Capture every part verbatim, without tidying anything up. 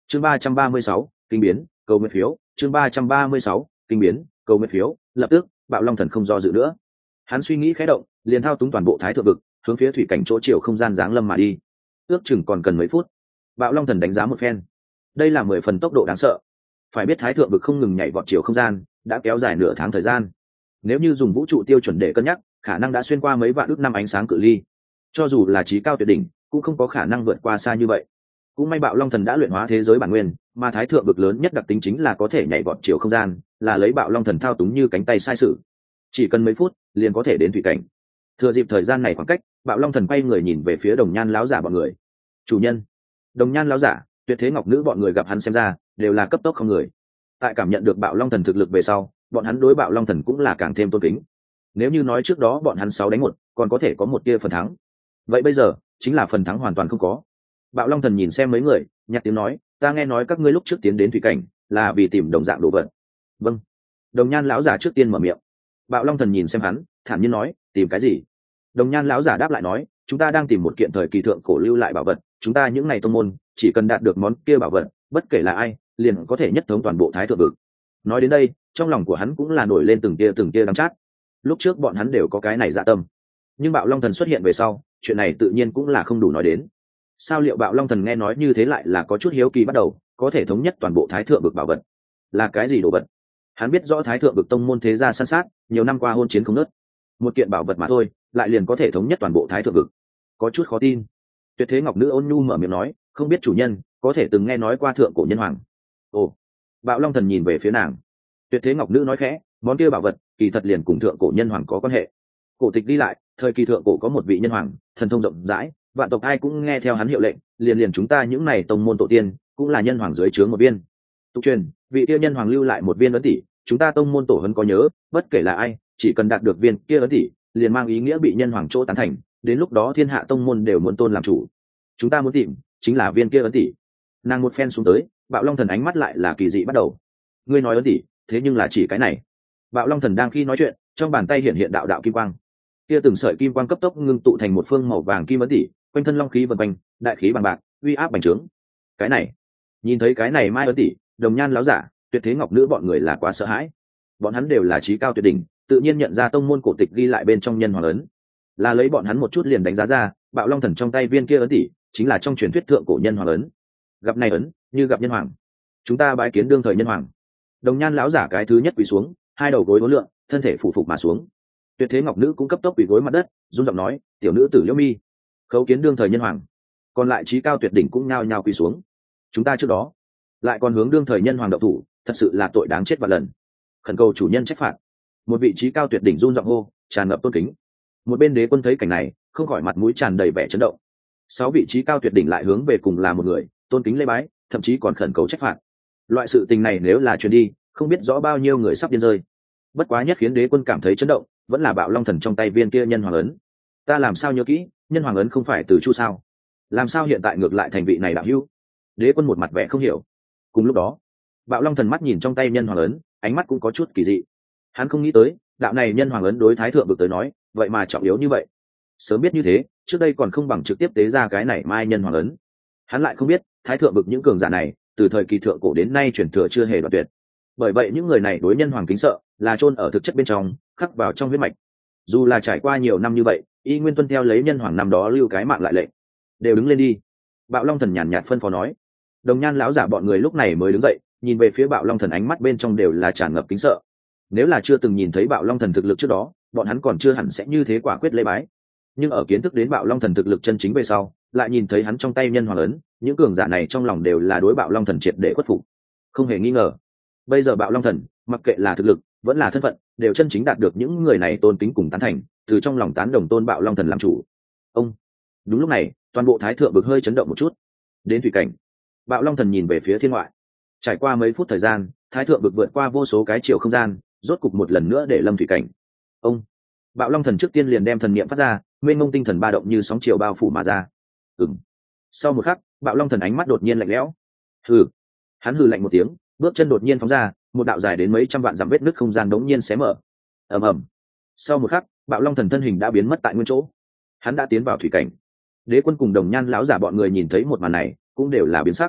chương ba trăm ba mươi sáu kinh biến cầu nguyện phiếu chương ba trăm ba mươi sáu kinh biến cầu nguyện phiếu. Lập tức Bạo Long Thần không do dự nữa, hắn suy nghĩ khẽ động, liền thao túng toàn bộ thái thượng vực hướng phía thủy cảnh chỗ chiều không gian giáng lâm mà đi. Ước chừng còn cần mấy phút, Bạo Long Thần đánh giá một phen, đây là mười phần tốc độ đáng sợ. Phải biết thái thượng vực không ngừng nhảy vọt chiều không gian đã kéo dài nửa tháng thời gian, nếu như dùng vũ trụ tiêu chuẩn để cân nhắc, khả năng đã xuyên qua mấy vạn ước năm ánh sáng cự ly. Cho dù là trí cao tuyệt đỉnh cũng không có khả năng vượt qua xa như vậy. Cũng may Bạo Long Thần đã luyện hóa thế giới bản nguyên, mà thái thượng vực lớn nhất đặc tính chính là có thể nhảy vọt chiều không gian, là lấy Bạo Long Thần thao túng như cánh tay sai sự, chỉ cần mấy phút liền có thể đến thủy cảnh. Thừa dịp thời gian này khoảng cách, Bạo Long Thần quay người nhìn về phía Đồng Nhan lão giả bọn người. Chủ nhân. Đồng Nhan lão giả, Tuyệt Thế Ngọc Nữ bọn người gặp hắn xem ra đều là cấp tốc không người. Tại cảm nhận được Bạo Long Thần thực lực về sau, bọn hắn đối Bạo Long Thần cũng là càng thêm tôn kính. Nếu như nói trước đó bọn hắn sáu đánh một còn có thể có một tia phần thắng, vậy bây giờ chính là phần thắng hoàn toàn không có. Bạo Long Thần nhìn xem mấy người, nhặt tiếng nói, ta nghe nói các ngươi lúc trước tiến đến thủy cảnh là vì tìm đồng dạng đồ vật. Vâng. Đồng Nhan lão giả trước tiên mở miệng. Bạo Long Thần nhìn xem hắn, thản nhiên nói, tìm cái gì? Đồng Nhan lão giả đáp lại nói, chúng ta đang tìm một kiện thời kỳ thượng cổ lưu lại bảo vật, chúng ta những ngày tông môn chỉ cần đạt được món kia bảo vật, bất kể là ai liền có thể nhất thống toàn bộ thái thượng vực. Nói đến đây, trong lòng của hắn cũng là nổi lên từng tia từng tia đắng chát. Lúc trước bọn hắn đều có cái này dạ tâm, nhưng Bạo Long Thần xuất hiện về sau, chuyện này tự nhiên cũng là không đủ nói đến. Sao liệu Bạo Long Thần nghe nói như thế lại là có chút hiếu kỳ bắt đầu, có thể thống nhất toàn bộ thái thượng vực bảo vật là cái gì đồ vật? Hắn biết rõ thái thượng vực tông môn thế gia san sát, nhiều năm qua hôn chiến không nớt, một kiện bảo vật mà thôi lại liền có thể thống nhất toàn bộ thái thượng vực, có chút khó tin. Tuyệt Thế Ngọc Nữ ôn nhu mở miệng nói, không biết chủ nhân có thể từng nghe nói qua thượng cổ nhân hoàng? Ồ. Bạo Long Thần nhìn về phía nàng. Tuyệt Thế Ngọc Nữ nói khẽ, món kia bảo vật kỳ thật liền cùng thượng cổ nhân hoàng có quan hệ. Cổ tịch đi lại, thời kỳ thượng cổ có một vị nhân hoàng, thần thông rộng rãi, vạn tộc ai cũng nghe theo hắn hiệu lệnh, liền liền chúng ta những này tông môn tổ tiên cũng là nhân hoàng dưới trướng một viên. Tục truyền, vị kia nhân hoàng lưu lại một viên ấn tỷ, chúng ta tông môn tổ hấn có nhớ, bất kể là ai, chỉ cần đạt được viên kia ấn tỷ, liền mang ý nghĩa bị nhân hoàng chỗ tán thành, đến lúc đó thiên hạ tông môn đều muốn tôn làm chủ. Chúng ta muốn tìm chính là viên kia ấn tỷ. Nàng một phen xuống tới, Bạo Long Thần ánh mắt lại là kỳ dị bắt đầu. Ngươi nói ấn tỷ, thế nhưng là chỉ cái này? Bạo Long Thần đang khi nói chuyện, trong bàn tay hiện hiện đạo đạo kim quang. Kia từng sợi kim quang cấp tốc ngưng tụ thành một phương màu vàng kim ấn tỷ, quanh thân long khí vần quanh, đại khí bằng bạc, uy áp bành trướng. Cái này, nhìn thấy cái này mai ấn tỷ, Đồng Nhan láo giả, Tuyệt Thế Ngọc Nữ bọn người là quá sợ hãi. Bọn hắn đều là trí cao tuyệt đỉnh, tự nhiên nhận ra tông môn cổ tịch ghi lại bên trong nhân hoàng ấn, là lấy bọn hắn một chút liền đánh giá ra, Bạo Long Thần trong tay viên kia ấn tỷ chính là trong truyền thuyết thượng cổ nhân hoàng ấn. Gặp này ấn, như gặp nhân hoàng. Chúng ta bái kiến đương thời nhân hoàng. Đồng Nhan lão giả cái thứ nhất quỳ xuống, hai đầu gối uốn lượn, thân thể phủ phục mà xuống. Tuyệt Thế Ngọc Nữ cũng cấp tốc quỳ gối mặt đất, run giọng nói, tiểu nữ tử Liễu Mi, khấu kiến đương thời nhân hoàng. Còn lại trí cao tuyệt đỉnh cũng nhao nhao quỳ xuống. Chúng ta trước đó lại còn hướng đương thời nhân hoàng động thủ, thật sự là tội đáng chết vạn lần, khẩn cầu chủ nhân trách phạt. Một vị trí cao tuyệt đỉnh run giọng hô, tràn ngập tôn kính. Một bên đế quân thấy cảnh này, không khỏi mặt mũi tràn đầy vẻ chấn động. Sáu vị trí cao tuyệt đỉnh lại hướng về cùng là một người, tôn kính lễ bái, thậm chí còn khẩn cầu trách phạt. Loại sự tình này nếu là truyền đi, không biết rõ bao nhiêu người sắp điên rơi. Bất quá nhất khiến đế quân cảm thấy chấn động, vẫn là Bạo Long Thần trong tay viên kia nhân hoàng ấn. Ta làm sao nhớ kỹ, nhân hoàng ấn không phải từ Chu sao? Làm sao hiện tại ngược lại thành vị này đạo hữu? Đế quân một mặt vẻ không hiểu. Cùng lúc đó, Bạo Long Thần mắt nhìn trong tay nhân hoàng ấn, ánh mắt cũng có chút kỳ dị. Hắn không nghĩ tới, đạo này nhân hoàng ấn đối thái thượng vực tới nói, vậy mà trọng yếu như vậy. Sớm biết như thế, trước đây còn không bằng trực tiếp tế ra cái này mai nhân hoàng ấn. Hắn lại không biết, thái thượng vực những cường giả này, từ thời kỳ thượng cổ đến nay truyền thừa chưa hề đoạn tuyệt. Bởi vậy những người này đối nhân hoàng kính sợ, là chôn ở thực chất bên trong, khắc vào trong huyết mạch. Dù là trải qua nhiều năm như vậy, y nguyên tuân theo lấy nhân hoàng năm đó lưu cái mạng lại lệnh. Đều đứng lên đi. Bạo Long Thần nhàn nhạt phân phó nói. Đồng Nhan lão giả bọn người lúc này mới đứng dậy, nhìn về phía Bạo Long Thần, ánh mắt bên trong đều là tràn ngập kính sợ. Nếu là chưa từng nhìn thấy Bạo Long Thần thực lực trước đó, bọn hắn còn chưa hẳn sẽ như thế quả quyết lễ bái. Nhưng ở kiến thức đến Bạo Long Thần thực lực chân chính về sau, lại nhìn thấy hắn trong tay nhân hoàng ấn, những cường giả này trong lòng đều là đối Bạo Long Thần triệt để khuất phục. Không hề nghi ngờ, bây giờ Bạo Long Thần, mặc kệ là thực lực, vẫn là thân phận, đều chân chính đạt được những người này tôn kính cùng tán thành, từ trong lòng tán đồng tôn Bạo Long Thần làm chủ. Ông. Đúng lúc này, toàn bộ thái thượng vực hơi chấn động một chút. Đến thủy cảnh, Bạo Long Thần nhìn về phía thiên ngoại. Trải qua mấy phút thời gian, thái thượng vực vượt qua vô số cái chiều không gian, rốt cục một lần nữa để lâm thủy cảnh. Ông. Bạo Long Thần trước tiên liền đem thần niệm phát ra, mênh mông tinh thần ba động như sóng chiều bao phủ mà ra. Ừm. Sau một khắc, Bạo Long Thần ánh mắt đột nhiên lạnh lẽo. Hừ. Hắn hừ lạnh một tiếng, bước chân đột nhiên phóng ra, một đạo dài đến mấy trăm vạn dặm vết nứt không gian đống nhiên xé mở. Ầm ầm. Sau một khắc, Bạo Long Thần thân hình đã biến mất tại nguyên chỗ. Hắn đã tiến vào thủy cảnh. Đế quân cùng Đồng Nhan lão giả bọn người nhìn thấy một màn này, cũng đều là biến sắc.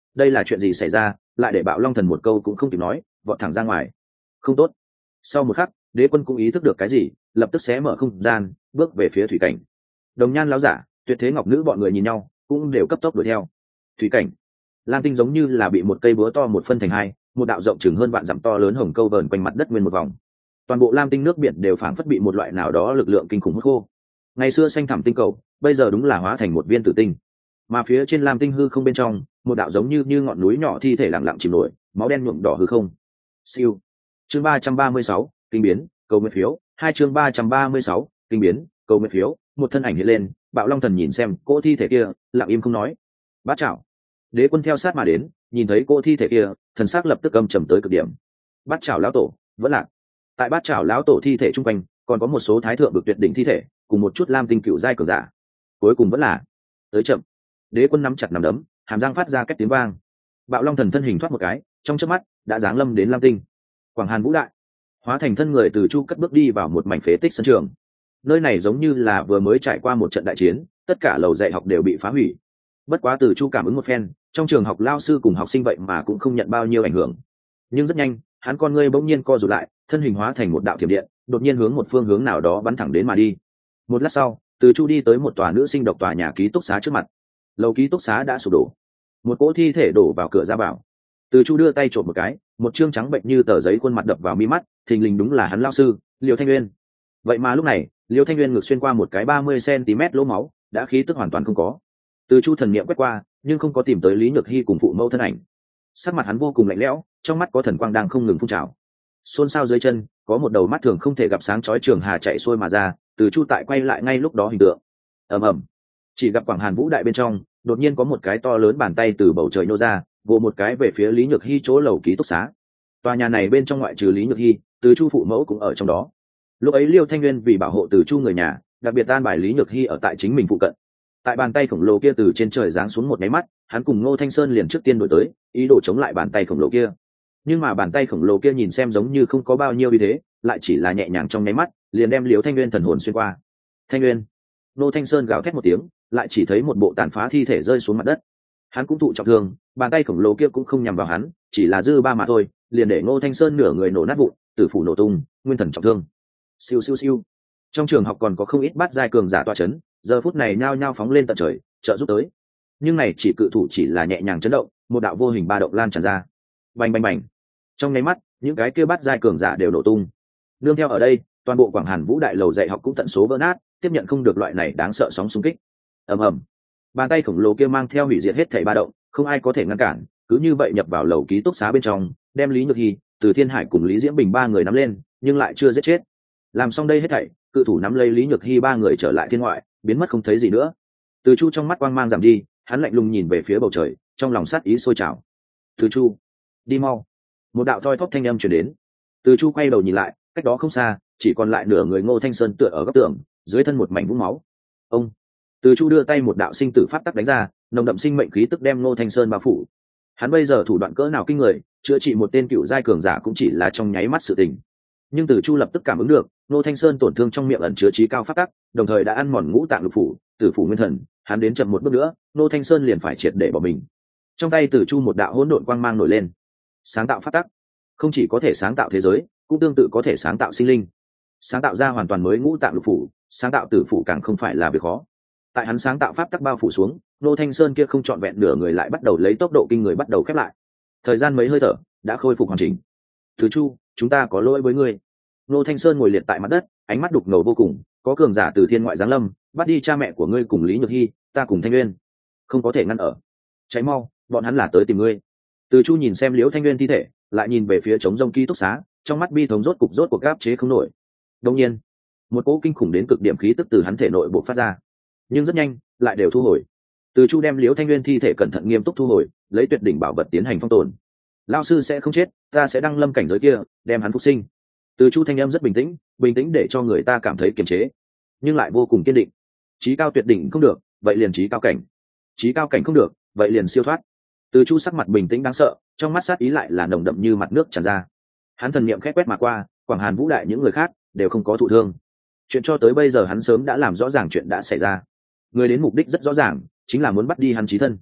đây là chuyện gì xảy ra, lại để Bạo Long Thần một câu cũng không kịp nói, vọt thẳng ra ngoài. Không tốt. Sau một khắc, Đế Quân cũng ý thức được cái gì, lập tức xé mở không gian, bước về phía thủy cảnh. Đồng Nhan lão giả, Tuyệt Thế Ngọc Nữ bọn người nhìn nhau, cũng đều cấp tốc đuổi theo. Thủy cảnh, lam tinh giống như là bị một cây búa to một phân thành hai, một đạo rộng chừng hơn vạn dặm to lớn hồng câu vờn quanh mặt đất nguyên một vòng. Toàn bộ lam tinh nước biển đều phảng phất bị một loại nào đó lực lượng kinh khủng hút khô. Ngày xưa xanh thẳm tinh cầu, bây giờ đúng là hóa thành một viên tử tinh. Mà phía trên lam tinh hư không bên trong, một đạo giống như như ngọn núi nhỏ thi thể lặng lặng chìm nổi, máu đen nhuộm đỏ hư không. Siêu. Chương ba trăm ba mươi sáu, kinh biến, cầu nguyện phiếu. Hai chương ba trăm ba mươi sáu, kinh biến, cầu nguyện phiếu. Một thân ảnh hiện lên, Bạo Long Thần nhìn xem cỗ thi thể kia, lặng im không nói. Bát Trảo. Đế Quân theo sát mà đến, nhìn thấy cỗ thi thể kia, thần sắc lập tức âm trầm tới cực điểm. Bát Trảo lão tổ, vẫn lạc. Tại Bát Trảo lão tổ thi thể trung quanh, còn có một số thái thượng vực tuyệt đỉnh thi thể, cùng một chút lam tinh cựu giai cường giả. Cuối cùng vẫn là tới chậm. Đế Quân nắm chặt nắm đấm, hàm răng phát ra két tiếng vang. Bạo Long Thần thân hình thoát một cái, trong chớp mắt đã giáng lâm đến lam tinh. Quảng Hàn Vũ Đại, hóa thành thân người từ chu cất bước đi vào một mảnh phế tích sân trường. Nơi này giống như là vừa mới trải qua một trận đại chiến, tất cả lầu dạy học đều bị phá hủy. Bất quá từ chu cảm ứng một phen, trong trường học lao sư cùng học sinh vậy mà cũng không nhận bao nhiêu ảnh hưởng. Nhưng rất nhanh, hắn con ngươi bỗng nhiên co rụt lại, thân hình hóa thành một đạo thiểm điện, đột nhiên hướng một phương hướng nào đó bắn thẳng đến mà đi. Một lát sau, từ chu đi tới một tòa nữ sinh độc tòa nhà ký túc xá trước mặt. Lầu ký túc xá đã sụp đổ, một cỗ thi thể đổ vào cửa ra vào. Từ chu đưa tay trộm một cái, một trương trắng bệnh như tờ giấy khuôn mặt đập vào mi mắt, thình lình đúng là hắn lao sư Liêu Thanh Nguyên. Vậy mà lúc này, Liêu Thanh Nguyên ngực xuyên qua một cái ba mươi xăng-ti-mét lỗ máu, đã khí tức hoàn toàn không có. Từ chu thần niệm quét qua, nhưng không có tìm tới Lý Nhược Hy cùng phụ mẫu thân ảnh. Sắc mặt hắn vô cùng lạnh lẽo, trong mắt có thần quang đang không ngừng phun trào. Xôn xao dưới chân, có một đầu mắt thường không thể gặp sáng chói trường hà chạy xuôi mà ra, từ chu tại quay lại ngay lúc đó hình tượng. Ầm ầm. Chỉ gặp Quảng Hàn Vũ Đại bên trong, đột nhiên có một cái to lớn bàn tay từ bầu trời nô ra, vồ một cái về phía Lý Nhược Hy chỗ lầu ký túc xá. Tòa nhà này bên trong ngoại trừ Lý Nhược Hy, từ chu phụ mẫu cũng ở trong đó. Lúc ấy Liêu Thanh Nguyên vì bảo hộ từ chu người nhà, đặc biệt an bài Lý Nhược Hy ở tại chính mình phụ cận. Tại bàn tay khổng lồ kia từ trên trời giáng xuống một máy mắt, hắn cùng Ngô Thanh Sơn liền trước tiên đuổi tới, ý đồ chống lại bàn tay khổng lồ kia. Nhưng mà bàn tay khổng lồ kia nhìn xem giống như không có bao nhiêu uy thế, lại chỉ là nhẹ nhàng trong nháy mắt, liền đem Liêu Thanh Nguyên thần hồn xuyên qua. Thanh Nguyên. Ngô Thanh Sơn gào thét một tiếng, lại chỉ thấy một bộ tàn phá thi thể rơi xuống mặt đất. Hắn cũng thụ trọng thương, bàn tay khổng lồ kia cũng không nhằm vào hắn, chỉ là dư ba mà thôi, liền để Ngô Thanh Sơn nửa người nổ nát vụn, tử phủ nổ tung, nguyên thần trọng thương. Siêu siêu siêu. Trong trường học còn có không ít bát giai cường giả tọa chấn, giờ phút này nhao nhao phóng lên tận trời, trợ giúp tới. Nhưng này chỉ cự thủ chỉ là nhẹ nhàng chấn động, một đạo vô hình ba động lan tràn ra. Bành bành bành. Trong nháy mắt, những cái kia bát giai cường giả đều nổ tung. Nương theo ở đây, toàn bộ Quảng Hàn Vũ Đại lầu dạy học cũng tận số vỡ nát, tiếp nhận không được loại này đáng sợ sóng xung kích. Ầm ầm. Bàn tay khổng lồ kia mang theo hủy diệt hết thảy ba động, không ai có thể ngăn cản, cứ như vậy nhập vào lầu ký túc xá bên trong, đem Lý Nhược Hy, Từ Thiên Hải cùng Lý Diễm Bình ba người nắm lên, nhưng lại chưa giết chết. Làm xong đây hết thảy, cự thủ nắm lấy Lý Nhược Hy ba người trở lại thiên ngoại, biến mất không thấy gì nữa. Từ chu trong mắt quang mang giảm đi, hắn lạnh lùng nhìn về phía bầu trời, trong lòng sát ý sôi trào. Từ chu, đi mau. Một đạo thoi thóp thanh âm truyền đến. Từ chu quay đầu nhìn lại, cách đó không xa, chỉ còn lại nửa người Ngô Thanh Sơn tựa ở góc tường, dưới thân một mảnh vũng máu. Ông. Từ chu đưa tay một đạo sinh tử pháp tắc đánh ra, nồng đậm sinh mệnh khí tức đem Ngô Thanh Sơn bao phủ. Hắn bây giờ thủ đoạn cỡ nào kinh người, chữa trị một tên cựu giai cường giả cũng chỉ là trong nháy mắt sự tình. Nhưng Từ chu lập tức cảm ứng được, Ngô Thanh Sơn tổn thương trong miệng ẩn chứa trí cao pháp tắc, đồng thời đã ăn mòn ngũ tạng lục phủ, tử phủ nguyên thần, hắn đến chậm một bước nữa, Ngô Thanh Sơn liền phải triệt để bỏ mình. Trong tay Từ chu một đạo hỗn độn quang mang nổi lên. Sáng tạo pháp tắc, không chỉ có thể sáng tạo thế giới, cũng tương tự có thể sáng tạo sinh linh. Sáng tạo ra hoàn toàn mới ngũ tạng lục phủ, sáng tạo tử phủ càng không phải là việc khó. Tại hắn sáng tạo pháp tắc bao phủ xuống, Ngô Thanh Sơn kia không trọn vẹn nửa người lại bắt đầu lấy tốc độ kinh người bắt đầu khép lại. Thời gian mấy hơi thở đã khôi phục hoàn chỉnh. Từ chu, chúng ta có lỗi với ngươi. Ngô Thanh Sơn ngồi liệt tại mặt đất, ánh mắt đục ngầu vô cùng, có cường giả từ thiên ngoại giáng lâm, bắt đi cha mẹ của ngươi cùng Lý Nhược Hy, ta cùng Thanh Nguyên, không có thể ngăn ở. Cháy mau, bọn hắn là tới tìm ngươi. Từ chu nhìn xem Liễu Thanh Nguyên thi thể, lại nhìn về phía trống rông ký túc xá, trong mắt bi thống rốt cục rốt cuộc gáp chế không nổi. Đột nhiên, một cỗ kinh khủng đến cực điểm khí tức từ hắn thể nội bộc phát ra, nhưng rất nhanh lại đều thu hồi. Từ chu đem Liễu Thanh Nguyên thi thể cẩn thận nghiêm túc thu hồi, lấy tuyệt đỉnh bảo vật tiến hành phong tồn. Lão sư sẽ không chết, ta sẽ đăng lâm cảnh giới kia, đem hắn phục sinh. Từ chu thanh em rất bình tĩnh, bình tĩnh để cho người ta cảm thấy kiềm chế, nhưng lại vô cùng kiên định. Chí cao tuyệt đỉnh không được, vậy liền chí cao cảnh. Chí cao cảnh không được, vậy liền siêu thoát. Từ chu sắc mặt bình tĩnh đáng sợ, trong mắt sát ý lại là nồng đậm như mặt nước tràn ra. Hắn thần niệm khép quét mà qua, Quảng Hàn Vũ Đại những người khác đều không có thụ thương. Chuyện cho tới bây giờ hắn sớm đã làm rõ ràng chuyện đã xảy ra. Người đến mục đích rất rõ ràng, chính là muốn bắt đi hắn chí thân.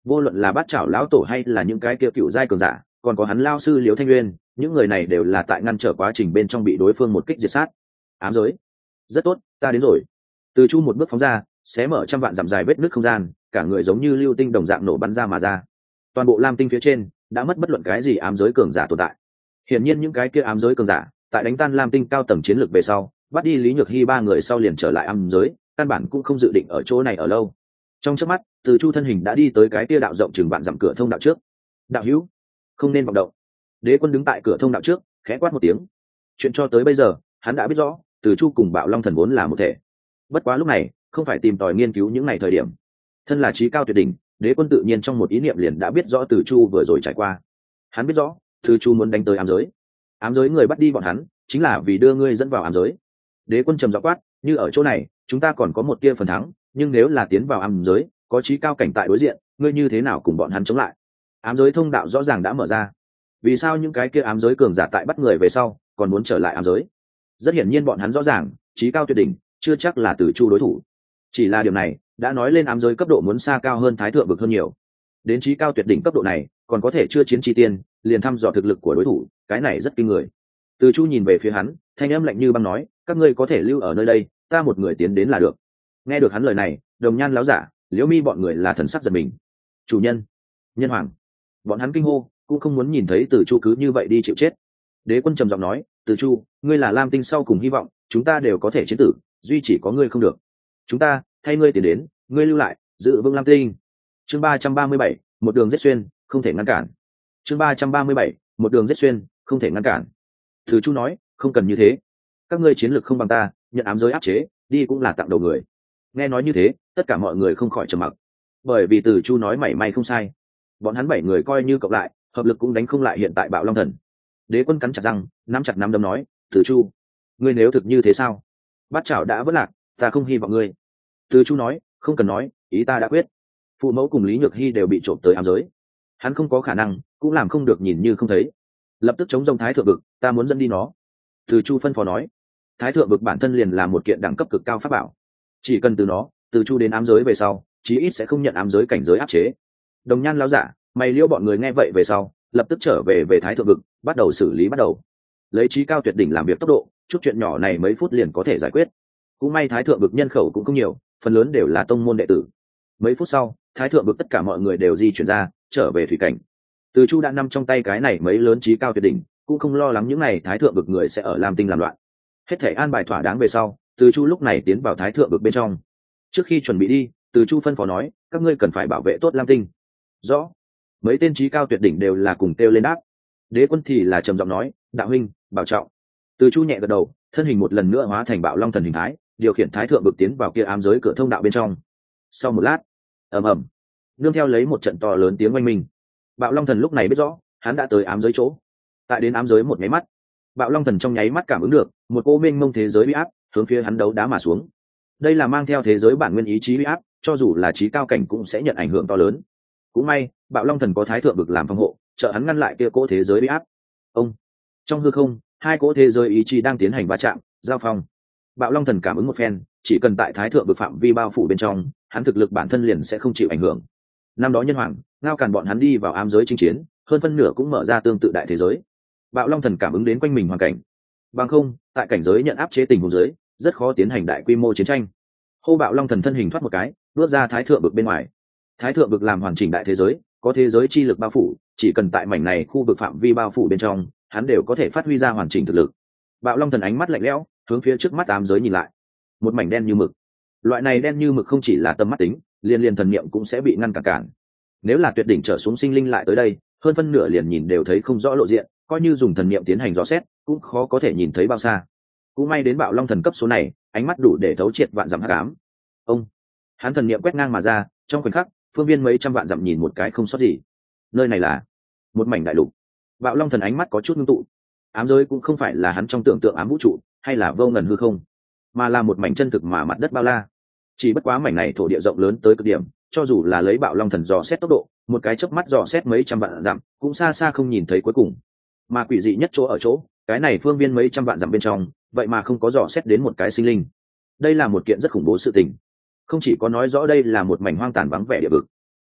vô luận là bát chảo lão tổ hay là những cái kia cựu giai cường giả, còn có hắn lao sư Liễu Thanh Nguyên, những người này đều là tại ngăn trở quá trình bên trong bị đối phương một kích diệt sát. Ám giới. Rất tốt, ta đến rồi. Từ Chu một bước phóng ra, xé mở trăm vạn dặm dài vết nứt không gian, cả người giống như lưu tinh đồng dạng nổ bắn ra mà ra. Toàn bộ lam tinh phía trên đã mất bất luận cái gì ám giới cường giả tồn tại. Hiển nhiên những cái kia ám giới cường giả, tại đánh tan lam tinh cao tầng chiến lược về sau, bắt đi Lý Nhược Hy ba người sau liền trở lại ám giới, căn bản cũng không dự định ở chỗ này ở lâu. Trong chớp mắt, Từ Chu thân hình đã đi tới cái kia đạo rộng chừng vạn dặm cửa thông đạo trước. Đạo hữu, không nên vọng động. Đế Quân đứng tại cửa thông đạo trước, khẽ quát một tiếng. Chuyện cho tới bây giờ, hắn đã biết rõ, Từ Chu cùng Bạo Long Thần vốn là một thể. Bất quá lúc này, không phải tìm tòi nghiên cứu những ngày thời điểm. Thân là trí cao tuyệt đỉnh, Đế Quân tự nhiên trong một ý niệm liền đã biết rõ Từ Chu vừa rồi trải qua. Hắn biết rõ, Từ Chu muốn đánh tới ám giới. Ám giới người bắt đi bọn hắn, chính là vì đưa ngươi dẫn vào ám giới. Đế Quân trầm giọng quát, như ở chỗ này, chúng ta còn có một tia phần thắng, nhưng nếu là tiến vào ám giới, có trí cao cảnh tại đối diện, ngươi như thế nào cùng bọn hắn chống lại? Ám giới thông đạo rõ ràng đã mở ra. Vì sao những cái kia ám giới cường giả tại bắt người về sau, còn muốn trở lại ám giới? Rất hiển nhiên bọn hắn rõ ràng, trí cao tuyệt đỉnh chưa chắc là Từ Chu đối thủ. Chỉ là điều này đã nói lên ám giới cấp độ muốn xa cao hơn thái thượng vực hơn nhiều. Đến trí cao tuyệt đỉnh cấp độ này, còn có thể chưa chiến chi tiên, liền thăm dò thực lực của đối thủ, cái này rất kinh người. Từ Chu nhìn về phía hắn, thanh âm lạnh như băng nói, các ngươi có thể lưu ở nơi đây, ta một người tiến đến là được. Nghe được hắn lời này, Đồng Nhan láo giả, Liễu Mi bọn người là thần sắc giật mình. Chủ nhân, nhân hoàng, bọn hắn kinh hô, cũng không muốn nhìn thấy Từ Chu cứ như vậy đi chịu chết. Đế Quân trầm giọng nói, Từ Chu, ngươi là lam tinh sau cùng hy vọng, chúng ta đều có thể chiến tử, duy chỉ có ngươi không được. Chúng ta thay ngươi tiến đến, ngươi lưu lại, giữ vững lam tinh. Chương ba trăm ba mươi bảy, một đường giết xuyên, không thể ngăn cản. Chương ba trăm ba mươi bảy, một đường giết xuyên, không thể ngăn cản. Từ Chu nói, không cần như thế, các ngươi chiến lược không bằng ta, nhận ám giới áp chế, đi cũng là tặng đầu người. Nghe nói như thế, tất cả mọi người không khỏi trầm mặc, bởi vì Từ Chu nói mảy may không sai. Bọn hắn bảy người coi như cộng lại, hợp lực cũng đánh không lại hiện tại Bạo Long Thần. Đế Quân cắn chặt răng, nắm chặt nắm đấm nói, Từ Chu, ngươi nếu thực như thế sao? Bát chảo đã vỡ lạc, ta không hy vọng ngươi. Từ Chu nói, không cần nói, ý ta đã quyết. Phụ mẫu cùng Lý Nhược Hy đều bị trộm tới ám giới, hắn không có khả năng, cũng làm không được nhìn như không thấy. Lập tức chống rông thái thượng vực, ta muốn dẫn đi nó. Từ Chu phân phó nói, thái thượng vực bản thân liền là một kiện đẳng cấp cực cao pháp bảo, chỉ cần từ nó, Từ Chu đến ám giới về sau, chí ít sẽ không nhận ám giới cảnh giới áp chế. Đồng Nhan lão giả, mày liêu bọn người nghe vậy về sau, lập tức trở về về thái thượng vực, bắt đầu xử lý bắt đầu. Lấy trí cao tuyệt đỉnh làm việc tốc độ, chút chuyện nhỏ này mấy phút liền có thể giải quyết. Cũng may thái thượng vực nhân khẩu cũng không nhiều, phần lớn đều là tông môn đệ tử. Mấy phút sau, thái thượng vực tất cả mọi người đều di chuyển ra, trở về thủy cảnh. Từ Chu đã nằm trong tay cái này mấy lớn trí cao tuyệt đỉnh, cũng không lo lắng những này thái thượng vực người sẽ ở lam tinh làm loạn. Hết thể an bài thỏa đáng về sau, Từ Chu lúc này tiến vào thái thượng vực bên trong. Trước khi chuẩn bị đi, Từ Chu phân phó nói, các ngươi cần phải bảo vệ tốt lam tinh. Rõ. Mấy tên trí cao tuyệt đỉnh đều là cùng kêu lên đáp. Đế Quân thì là trầm giọng nói, đạo huynh, bảo trọng. Từ Chu nhẹ gật đầu, thân hình một lần nữa hóa thành Bạo Long Thần hình thái, điều khiển thái thượng vực tiến vào kia ám giới cửa thông đạo bên trong. Sau một lát, ầm ầm, nương theo lấy một trận to lớn tiếng oanh minh, Bạo Long Thần lúc này biết rõ, hắn đã tới ám giới chỗ. Tại đến ám giới một nháy mắt, Bạo Long Thần trong nháy mắt cảm ứng được một cô mênh mông thế giới uy áp hướng phía hắn đấu đá mà xuống. Đây là mang theo thế giới bản nguyên ý chí uy áp, cho dù là trí cao cảnh cũng sẽ nhận ảnh hưởng to lớn. Cũng may, Bạo Long Thần có thái thượng vực làm phòng hộ, trợ hắn ngăn lại kia cỗ thế giới uy áp. Ông, trong hư không, hai cỗ thế giới ý chí đang tiến hành va chạm, giao phong. Bạo Long Thần cảm ứng một phen, chỉ cần tại thái thượng vực phạm vi bao phủ bên trong, hắn thực lực bản thân liền sẽ không chịu ảnh hưởng. Năm đó nhân hoàng ngao càn bọn hắn đi vào ám giới chinh chiến, hơn phân nửa cũng mở ra tương tự đại thế giới. Bạo Long Thần cảm ứng đến quanh mình hoàn cảnh, bằng không, tại cảnh giới nhận áp chế tình huống giới, rất khó tiến hành đại quy mô chiến tranh. Hô Bạo Long Thần thân hình thoát một cái, bước ra thái thượng vực bên ngoài. Thái thượng vực làm hoàn chỉnh đại thế giới, có thế giới chi lực bao phủ, chỉ cần tại mảnh này khu vực phạm vi bao phủ bên trong, hắn đều có thể phát huy ra hoàn chỉnh thực lực. Bạo Long Thần ánh mắt lạnh lẽo, hướng phía trước mắt ám giới nhìn lại. Một mảnh đen như mực. Loại này đen như mực không chỉ là tâm mắt tính, liền liền thần niệm cũng sẽ bị ngăn cản cản. Nếu là tuyệt đỉnh trở xuống sinh linh lại tới đây, hơn phân nửa liền nhìn đều thấy không rõ lộ diện, coi như dùng thần niệm tiến hành dò xét, cũng khó có thể nhìn thấy bao xa. Cũng may đến Bạo Long Thần cấp số này, ánh mắt đủ để thấu triệt vạn dặm hắc ám. Ông, hắn thần niệm quét ngang mà ra, trong khoảnh khắc, phương viên mấy trăm vạn dặm nhìn một cái không sót gì. Nơi này là một mảnh đại lục. Bạo Long Thần ánh mắt có chút ngưng tụ. Ám giới cũng không phải là hắn trong tưởng tượng ám vũ trụ, hay là vô ngần hư không, mà là một mảnh chân thực mà mặt đất bao la. Chỉ bất quá mảnh này thổ địa rộng lớn tới cực điểm, cho dù là lấy Bạo Long Thần dò xét tốc độ, một cái chớp mắt dò xét mấy trăm vạn dặm, cũng xa xa không nhìn thấy cuối cùng. Mà quỷ dị nhất chỗ ở chỗ, cái này phương viên mấy trăm vạn dặm bên trong, vậy mà không có dò xét đến một cái sinh linh. Đây là một kiện rất khủng bố sự tình. Không chỉ có nói rõ đây là một mảnh hoang tàn vắng vẻ địa vực,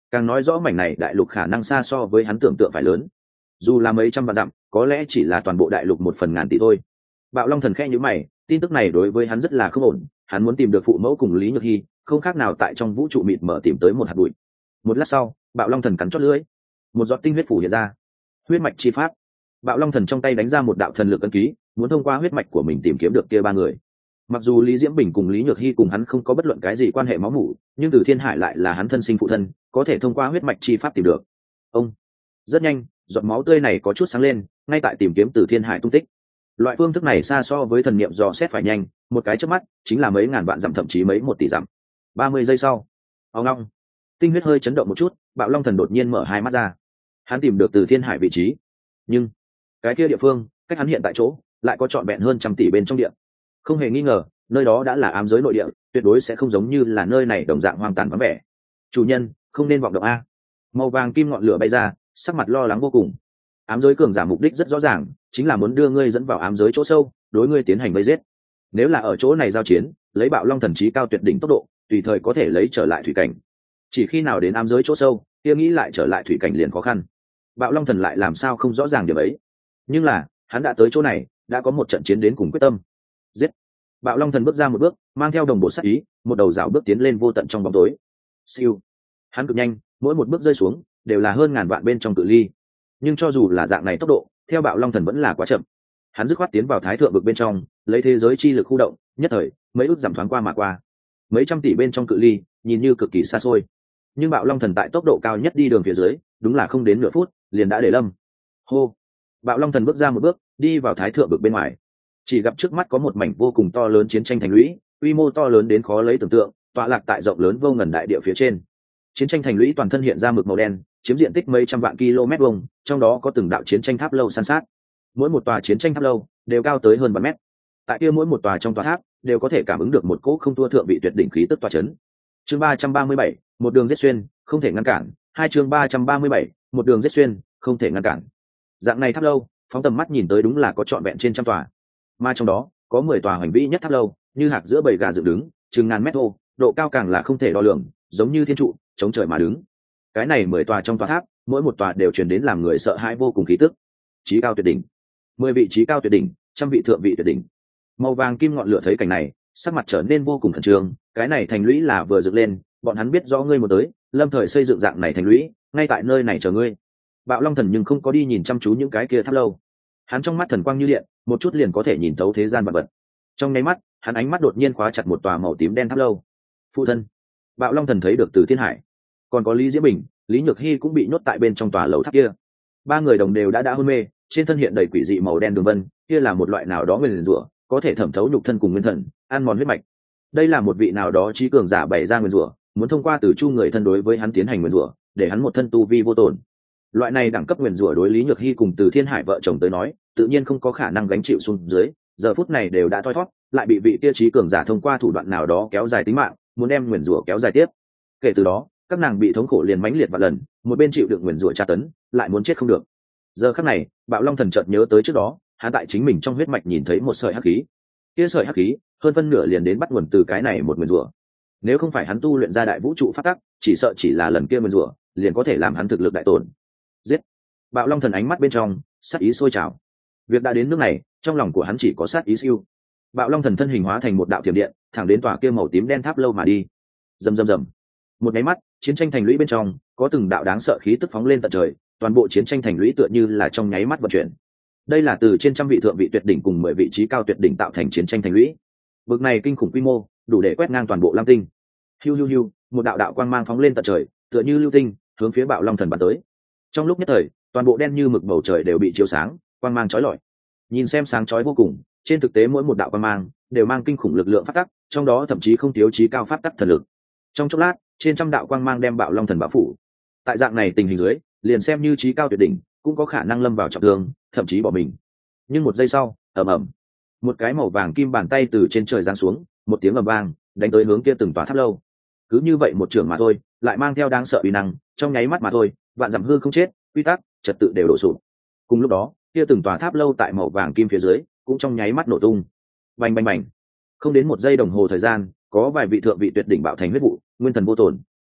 càng nói rõ mảnh này đại lục khả năng xa so với hắn tưởng tượng phải lớn. Dù là mấy trăm vạn dặm, có lẽ chỉ là toàn bộ đại lục một phần ngàn tỷ thôi. Bạo Long Thần khẽ nhíu mày, tin tức này đối với hắn rất là không ổn. Hắn muốn tìm được phụ mẫu cùng Lý Nhược Hy, không khác nào tại trong vũ trụ mịt mở tìm tới một hạt bụi. Một lát sau, Bạo Long Thần cắn chót lưỡi, một giọt tinh huyết phủ hiện ra. Huyết mạch chi pháp. Bạo Long Thần trong tay đánh ra một đạo thần lực ấn ký, muốn thông qua huyết mạch của mình tìm kiếm được kia ba người. Mặc dù Lý Diễm Bình cùng Lý Nhược Hy cùng hắn không có bất luận cái gì quan hệ máu mủ, nhưng Từ Thiên Hải lại là hắn thân sinh phụ thân, có thể thông qua huyết mạch chi pháp tìm được. Ông. Rất nhanh, giọt máu tươi này có chút sáng lên, ngay tại tìm kiếm Từ Thiên Hải tung tích. Loại phương thức này xa so với thần niệm dò xét phải nhanh, một cái chớp mắt chính là mấy ngàn vạn dặm, thậm chí mấy một tỷ dặm. ba mươi giây sau, ông long, tinh huyết hơi chấn động một chút, Bạo Long Thần đột nhiên mở hai mắt ra. Hắn tìm được Từ Thiên Hải vị trí, nhưng cái kia địa phương cách hắn hiện tại chỗ lại có trọn vẹn hơn trăm tỷ bên trong địa. Không hề nghi ngờ, nơi đó đã là ám giới nội địa, tuyệt đối sẽ không giống như là nơi này đồng dạng hoang tàn vắng vẻ. Chủ nhân, không nên vọng động a. Màu vàng kim ngọn lửa bay ra, sắc mặt lo lắng vô cùng. Ám giới cường giả mục đích rất rõ ràng, chính là muốn đưa ngươi dẫn vào ám giới chỗ sâu, đối ngươi tiến hành vây giết. Nếu là ở chỗ này giao chiến, lấy Bạo Long Thần trí cao tuyệt đỉnh tốc độ, tùy thời có thể lấy trở lại thủy cảnh. Chỉ khi nào đến ám giới chỗ sâu, kia nghĩ lại trở lại thủy cảnh liền khó khăn. Bạo Long Thần lại làm sao không rõ ràng điều ấy. Nhưng là, hắn đã tới chỗ này, đã có một trận chiến đến cùng quyết tâm. Giết. Bạo Long Thần bước ra một bước, mang theo đồng bộ sát ý, một đầu dạo bước tiến lên vô tận trong bóng tối. Siêu. Hắn cực nhanh, mỗi một bước rơi xuống đều là hơn ngàn vạn bên trong cự ly. Nhưng cho dù là dạng này tốc độ, theo Bạo Long Thần vẫn là quá chậm. Hắn dứt khoát tiến vào thái thượng vực bên trong, lấy thế giới chi lực khu động, nhất thời, mấy ước giảm thoáng qua mà qua. Mấy trăm tỷ bên trong cự ly, nhìn như cực kỳ xa xôi. Nhưng Bạo Long Thần tại tốc độ cao nhất đi đường phía dưới, đúng là không đến nửa phút, liền đã để lâm. Hô. Bạo Long Thần bước ra một bước, đi vào thái thượng vực bên ngoài. Chỉ gặp trước mắt có một mảnh vô cùng to lớn chiến tranh thành lũy, quy mô to lớn đến khó lấy tưởng tượng, tọa lạc tại rộng lớn vô ngần đại địa phía trên. Chiến tranh thành lũy toàn thân hiện ra mực màu đen, chiếm diện tích mấy trăm vạn km vuông, trong đó có từng đạo chiến tranh tháp lâu san sát. Mỗi một tòa chiến tranh tháp lâu đều cao tới hơn vạn mét. Tại kia mỗi một tòa trong tòa tháp đều có thể cảm ứng được một cỗ không thua thượng vị tuyệt đỉnh khí tức tòa chấn. Chương ba trăm ba mươi bảy, một đường giết xuyên, không thể ngăn cản. Hai chương ba trăm ba mươi bảy, một đường giết xuyên, không thể ngăn cản. Dạng này tháp lâu, phóng tầm mắt nhìn tới đúng là có trọn vẹn trên trăm tòa. Mà trong đó, có mười tòa hoành vĩ nhất tháp lâu, như hạc giữa bầy gà dựng đứng, chừng ngàn mét vuông, độ cao càng là không thể đo lường, giống như thiên trụ, chống trời mà đứng. Cái này mười tòa trong tòa tháp, mỗi một tòa đều truyền đến làm người sợ hãi vô cùng khí tức. Chí cao tuyệt đỉnh, mười vị chí cao tuyệt đỉnh, trăm vị thượng vị tuyệt đỉnh. Màu vàng kim ngọn lửa thấy cảnh này, sắc mặt trở nên vô cùng khẩn trương. Cái này thành lũy là vừa dựng lên, bọn hắn biết rõ ngươi một tới, lâm thời xây dựng dạng này thành lũy, ngay tại nơi này chờ ngươi. Bạo Long Thần nhưng không có đi nhìn chăm chú những cái kia tháp lâu. Hắn trong mắt thần quang như điện, một chút liền có thể nhìn thấu thế gian vật vật. Trong nháy mắt, hắn ánh mắt đột nhiên khóa chặt một tòa màu tím đen tháp lâu. Phụ thân. Bạo Long Thần thấy được Từ Thiên Hải, còn có Lý Diễm Bình, Lý Nhược Hy cũng bị nhốt tại bên trong tòa lầu tháp kia. Ba người đồng đều đã đã hôn mê, trên thân hiện đầy quỷ dị màu đen đường vân, kia là một loại nào đó nguyền rủa, có thể thẩm thấu nhục thân cùng nguyên thần, ăn mòn huyết mạch. Đây là một vị nào đó trí cường giả bày ra nguyền rủa, muốn thông qua từ chu người thân đối với hắn tiến hành nguyền rủa, để hắn một thân tu vi vô tổn. Loại này đẳng cấp nguyền rủa đối Lý Nhược Hy cùng Từ Thiên Hải vợ chồng tới nói, tự nhiên không có khả năng gánh chịu xuống dưới, giờ phút này đều đã thoi thoát, lại bị vị kia trí cường giả thông qua thủ đoạn nào đó kéo dài tính mạng, muốn đem nguyền rủa kéo dài tiếp. Kể từ đó, các nàng bị thống khổ liền mãnh liệt vạn lần, một bên chịu đựng nguyền rủa tra tấn, lại muốn chết không được. Giờ khắc này, Bạo Long Thần chợt nhớ tới trước đó, hắn tại chính mình trong huyết mạch nhìn thấy một sợi hắc khí. Kia sợi hắc khí, hơn phân nửa liền đến bắt nguồn từ cái này một nguyền rủa. Nếu không phải hắn tu luyện ra đại vũ trụ pháp tắc, chỉ sợ chỉ là lần kia nguyền rủa, liền có thể làm hắn thực lực đại tổn. Giết! Bạo Long Thần ánh mắt bên trong, sát ý sôi trào. Việc đã đến nước này, trong lòng của hắn chỉ có sát ý siêu. Bạo Long Thần thân hình hóa thành một đạo thiểm điện, thẳng đến tòa kia màu tím đen tháp lâu mà đi. Rầm rầm rầm. Một cái mắt, chiến tranh thành lũy bên trong có từng đạo đáng sợ khí tức phóng lên tận trời, toàn bộ chiến tranh thành lũy tựa như là trong nháy mắt vận chuyển. Đây là từ trên trăm vị thượng vị tuyệt đỉnh cùng mười vị trí cao tuyệt đỉnh tạo thành chiến tranh thành lũy. Bực này kinh khủng quy mô, đủ để quét ngang toàn bộ Lam Tinh. Hiu hiu hiu, một đạo đạo quang mang phóng lên tận trời, tựa như lưu tinh, hướng phía Bạo Long Thần bắn tới. Trong lúc nhất thời, toàn bộ đen như mực bầu trời đều bị chiếu sáng, quang mang chói lọi. Nhìn xem sáng chói vô cùng, trên thực tế mỗi một đạo quang mang đều mang kinh khủng lực lượng pháp tắc, trong đó thậm chí không thiếu chí cao pháp tắc thần lực. Trong chốc lát, trên trăm đạo quang mang đem Bạo Long Thần bao phủ. Tại dạng này tình hình dưới, liền xem như chí cao tuyệt đỉnh, cũng có khả năng lâm vào trọng thương, thậm chí bỏ mình. Nhưng một giây sau, ầm ầm, một cái màu vàng kim bàn tay từ trên trời giáng xuống, một tiếng ầm vang, đánh tới hướng kia từng tòa tháp lâu. Cứ như vậy một trường mà thôi, lại mang theo đáng sợ uy năng, trong nháy mắt mà thôi, vạn dặm hư không chết, quy tắc, trật tự đều đổ sụp. Cùng lúc đó, kia từng tòa tháp lâu tại màu vàng kim phía dưới, cũng trong nháy mắt nổ tung. Bành bành bành. Không đến một giây đồng hồ thời gian, có vài vị thượng vị tuyệt đỉnh bạo thành huyết vụ, nguyên thần vô tổn.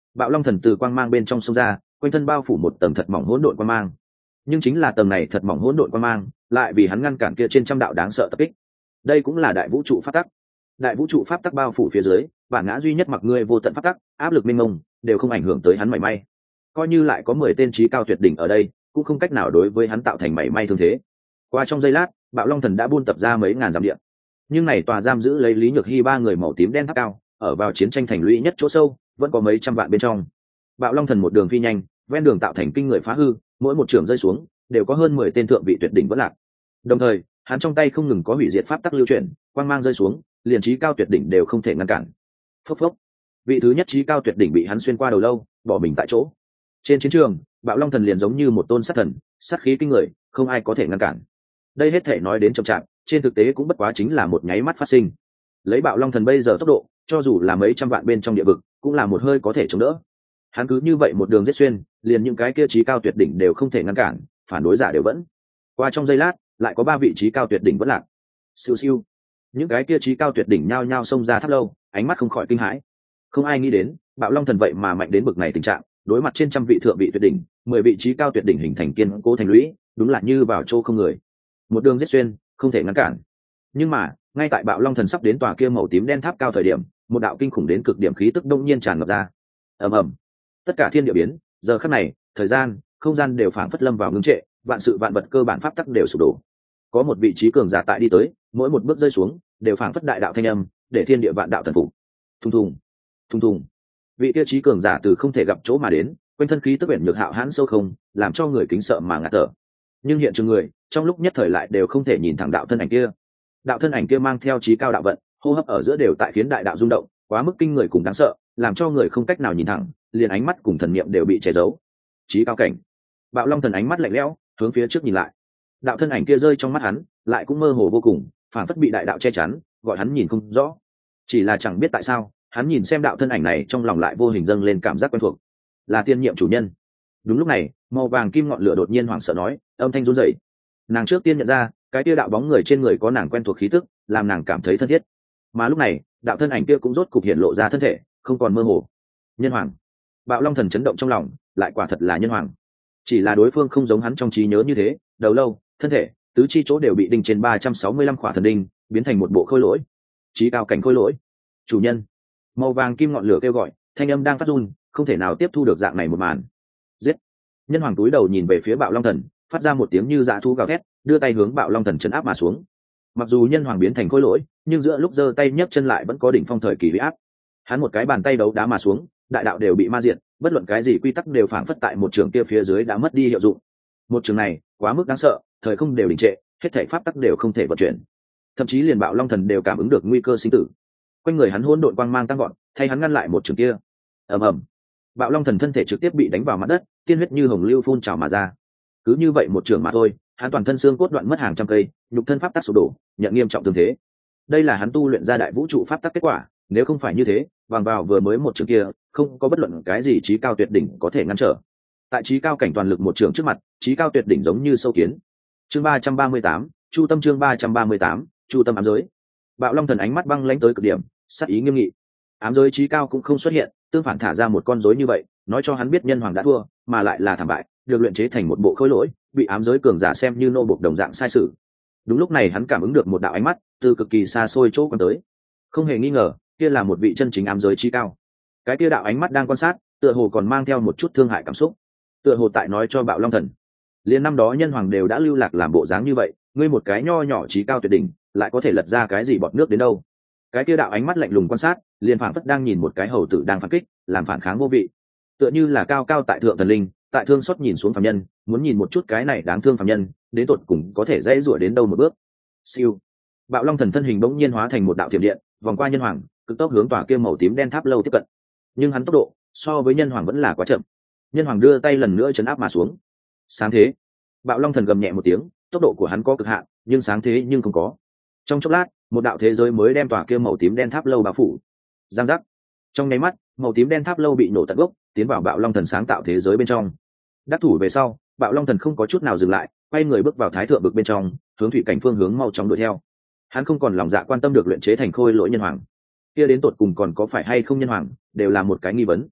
Bạo long thần từ quang mang bên trong sông ra, quanh thân bao phủ một tầng thật mỏng hỗn độn quang mang. Nhưng chính là tầng này thật mỏng hỗn độn quang mang lại vì hắn ngăn cản kia trên trăm đạo đáng sợ tập kích. Đây cũng là đại vũ trụ pháp tắc. Đại vũ trụ pháp tắc bao phủ phía dưới, bản ngã duy nhất mặc ngươi vô tận pháp tắc, áp lực mênh mông đều không ảnh hưởng tới hắn mảy may. Coi như lại có mười tên trí cao tuyệt đỉnh ở đây, cũng không cách nào đối với hắn tạo thành mảy may thương thế. Qua trong giây lát, Bạo Long Thần đã buôn tập ra mấy ngàn dặm điện. Nhưng này tòa giam giữ lấy Lý Nhược Hy ba người màu tím đen tháp cao, ở vào chiến tranh thành lũy nhất chỗ sâu, vẫn có mấy trăm vạn bên trong. Bạo Long Thần một đường phi nhanh, ven đường tạo thành kinh người phá hư, mỗi một trường rơi xuống, đều có hơn mười tên thượng vị tuyệt đỉnh vẫn lạc. Đồng thời, hắn trong tay không ngừng có hủy diệt pháp tắc lưu chuyển, quang mang rơi xuống, liền trí cao tuyệt đỉnh đều không thể ngăn cản. Phốc phốc. Vị thứ nhất trí cao tuyệt đỉnh bị hắn xuyên qua đầu lâu, bỏ mình tại chỗ. Trên chiến trường, Bạo Long Thần liền giống như một tôn sát thần, sát khí kinh người, không ai có thể ngăn cản. Đây hết thể nói đến chậm chạp, trên thực tế cũng bất quá chính là một nháy mắt phát sinh. Lấy Bạo Long Thần bây giờ tốc độ, cho dù là mấy trăm vạn bên trong địa vực, cũng là một hơi có thể chống đỡ. Hắn cứ như vậy một đường giết xuyên, liền những cái kia trí cao tuyệt đỉnh đều không thể ngăn cản, phản đối giả đều vẫn. Qua trong giây lát, lại có ba vị trí cao tuyệt đỉnh vẫn lạc. Siêu siêu. Những cái kia trí cao tuyệt đỉnh nhao nhao xông ra tháp lâu, ánh mắt không khỏi kinh hãi. Không ai nghĩ đến, Bạo Long Thần vậy mà mạnh đến bực này tình trạng, đối mặt trên trăm vị thượng vị tuyệt đỉnh, mười vị trí cao tuyệt đỉnh hình thành kiên cố thành lũy, đúng là như vào chỗ không người. Một đường giết xuyên, không thể ngăn cản. Nhưng mà, ngay tại Bạo Long Thần sắp đến tòa kia màu tím đen tháp cao thời điểm, một đạo kinh khủng đến cực điểm khí tức đông nhiên tràn ngập ra. Ầm ầm. Tất cả thiên địa biến, giờ khắc này, thời gian, không gian đều phảng phất lâm vào ngưng trệ, vạn sự vạn vật cơ bản pháp tắc đều sụp đổ. Có một vị trí cường giả tại đi tới, mỗi một bước rơi xuống, đều phảng phất đại đạo thanh âm, để thiên địa vạn đạo thần phục. Thùng thùng, thùng thùng. Vị kia trí cường giả từ không thể gặp chỗ mà đến, quanh thân khí tức biển nhược hạo hãn sâu không, làm cho người kính sợ mà ngạt thở. Nhưng hiện trường người, trong lúc nhất thời lại đều không thể nhìn thẳng đạo thân ảnh kia. Đạo thân ảnh kia mang theo trí cao đạo vận, hô hấp ở giữa đều tại khiến đại đạo rung động, quá mức kinh người cùng đáng sợ, làm cho người không cách nào nhìn thẳng, liền ánh mắt cùng thần niệm đều bị che giấu. Trí cao cảnh. Bạo Long Thần ánh mắt lạnh lẽo, hướng phía trước nhìn lại. Đạo thân ảnh kia rơi trong mắt hắn, lại cũng mơ hồ vô cùng, phản phất bị đại đạo che chắn, gọi hắn nhìn không rõ. Chỉ là chẳng biết tại sao, hắn nhìn xem đạo thân ảnh này trong lòng lại vô hình dâng lên cảm giác quen thuộc, là tiên nhiệm chủ nhân. Đúng lúc này, màu vàng kim ngọn lửa đột nhiên hoảng sợ nói, âm thanh run rẩy. Nàng trước tiên nhận ra, cái kia đạo bóng người trên người có nàng quen thuộc khí tức, làm nàng cảm thấy thân thiết. Mà lúc này, đạo thân ảnh kia cũng rốt cục hiện lộ ra thân thể, không còn mơ hồ. Nhân hoàng. Bạo Long Thần chấn động trong lòng, lại quả thật là nhân hoàng. Chỉ là đối phương không giống hắn trong trí nhớ như thế, đầu lâu, thân thể, tứ chi chỗ đều bị đinh trên ba trăm sáu mươi lăm khỏa thần đinh, biến thành một bộ khôi lỗi. Chí cao cảnh khôi lỗi. Chủ nhân. Màu vàng kim ngọn lửa kêu gọi, thanh âm đang phát run, không thể nào tiếp thu được dạng này một màn. Giết. Nhân hoàng túi đầu nhìn về phía Bạo Long Thần, phát ra một tiếng như dã thú gào thét, đưa tay hướng Bạo Long Thần chấn áp mà xuống. Mặc dù nhân hoàng biến thành khôi lỗi, nhưng giữa lúc giơ tay nhấc chân lại vẫn có đỉnh phong thời kỳ uy áp. Hắn một cái bàn tay đấu đá mà xuống, đại đạo đều bị ma diệt, bất luận cái gì quy tắc đều phảng phất tại một trường kia phía dưới đã mất đi hiệu dụng. Một trường này quá mức đáng sợ, thời không đều đình trệ, hết thảy pháp tắc đều không thể vận chuyển. Thậm chí liền Bạo Long Thần đều cảm ứng được nguy cơ sinh tử. Quanh người hắn hỗn độn quang mang tăng gọn, thay hắn ngăn lại một trường kia. Ầm ầm. Bạo Long Thần thân thể trực tiếp bị đánh vào mặt đất, tiên huyết như hồng lưu phun trào mà ra. Cứ như vậy một trường mà thôi, hắn toàn thân xương cốt đoạn mất hàng trăm cây, nhục thân pháp tắc sụp đổ, nhận nghiêm trọng thương thế. Đây là hắn tu luyện ra đại vũ trụ pháp tắc kết quả, nếu không phải như thế, bằng vào vừa mới một trường kia, không có bất luận cái gì trí cao tuyệt đỉnh có thể ngăn trở. Tại trí cao cảnh toàn lực một trường trước mặt, trí cao tuyệt đỉnh giống như sâu kiến. Chương ba trăm ba mươi tám, Chu Tâm chương ba trăm ba mươi tám, Chu Tâm ám giới. Bạo Long Thần ánh mắt băng lãnh tới cực điểm, sát ý nghiêm nghị. Ám giới trí cao cũng không xuất hiện, tương phản thả ra một con rối như vậy, nói cho hắn biết nhân hoàng đã thua, mà lại là thảm bại, được luyện chế thành một bộ khối lỗi, bị ám giới cường giả xem như nô bộc đồng dạng sai sự. Đúng lúc này hắn cảm ứng được một đạo ánh mắt từ cực kỳ xa xôi chỗ quan tới, không hề nghi ngờ, kia là một vị chân chính ám giới trí cao. Cái kia đạo ánh mắt đang quan sát, tựa hồ còn mang theo một chút thương hại cảm xúc, tựa hồ tại nói cho Bạo Long Thần, liền năm đó nhân hoàng đều đã lưu lạc làm bộ dáng như vậy, ngươi một cái nho nhỏ trí cao tuyệt đỉnh, lại có thể lật ra cái gì bọt nước đến đâu. Cái kia đạo ánh mắt lạnh lùng quan sát, liền phảng phất đang nhìn một cái hầu tử đang phản kích, làm phản kháng vô vị, tựa như là cao cao tại thượng thần linh, tại thương xót nhìn xuống phàm nhân, muốn nhìn một chút cái này đáng thương phàm nhân, đến tột cùng có thể dễ rủa đến đâu một bước. Siêu. Bạo Long Thần thân hình bỗng nhiên hóa thành một đạo thiểm điện, vòng qua nhân hoàng, cực tốc hướng tòa kia màu tím đen tháp lâu tiếp cận. Nhưng hắn tốc độ so với nhân hoàng vẫn là quá chậm. Nhân hoàng đưa tay lần nữa chấn áp mà xuống. Sáng thế. Bạo Long Thần gầm nhẹ một tiếng, tốc độ của hắn có cực hạn, nhưng sáng thế nhưng không có. Trong chốc lát, một đạo thế giới mới đem tòa kia màu tím đen tháp lâu bao phủ. Giang giác. Trong nháy mắt, màu tím đen tháp lâu bị nổ tận gốc, tiến vào Bạo Long Thần sáng tạo thế giới bên trong. Đắc thủ về sau, Bạo Long Thần không có chút nào dừng lại, quay người bước vào thái thượng vực bên trong, hướng thủy cảnh phương hướng mau chóng đuổi theo. Hắn không còn lòng dạ quan tâm được luyện chế thành khôi lỗi nhân hoàng, kia đến tột cùng còn có phải hay không nhân hoàng, đều là một cái nghi vấn.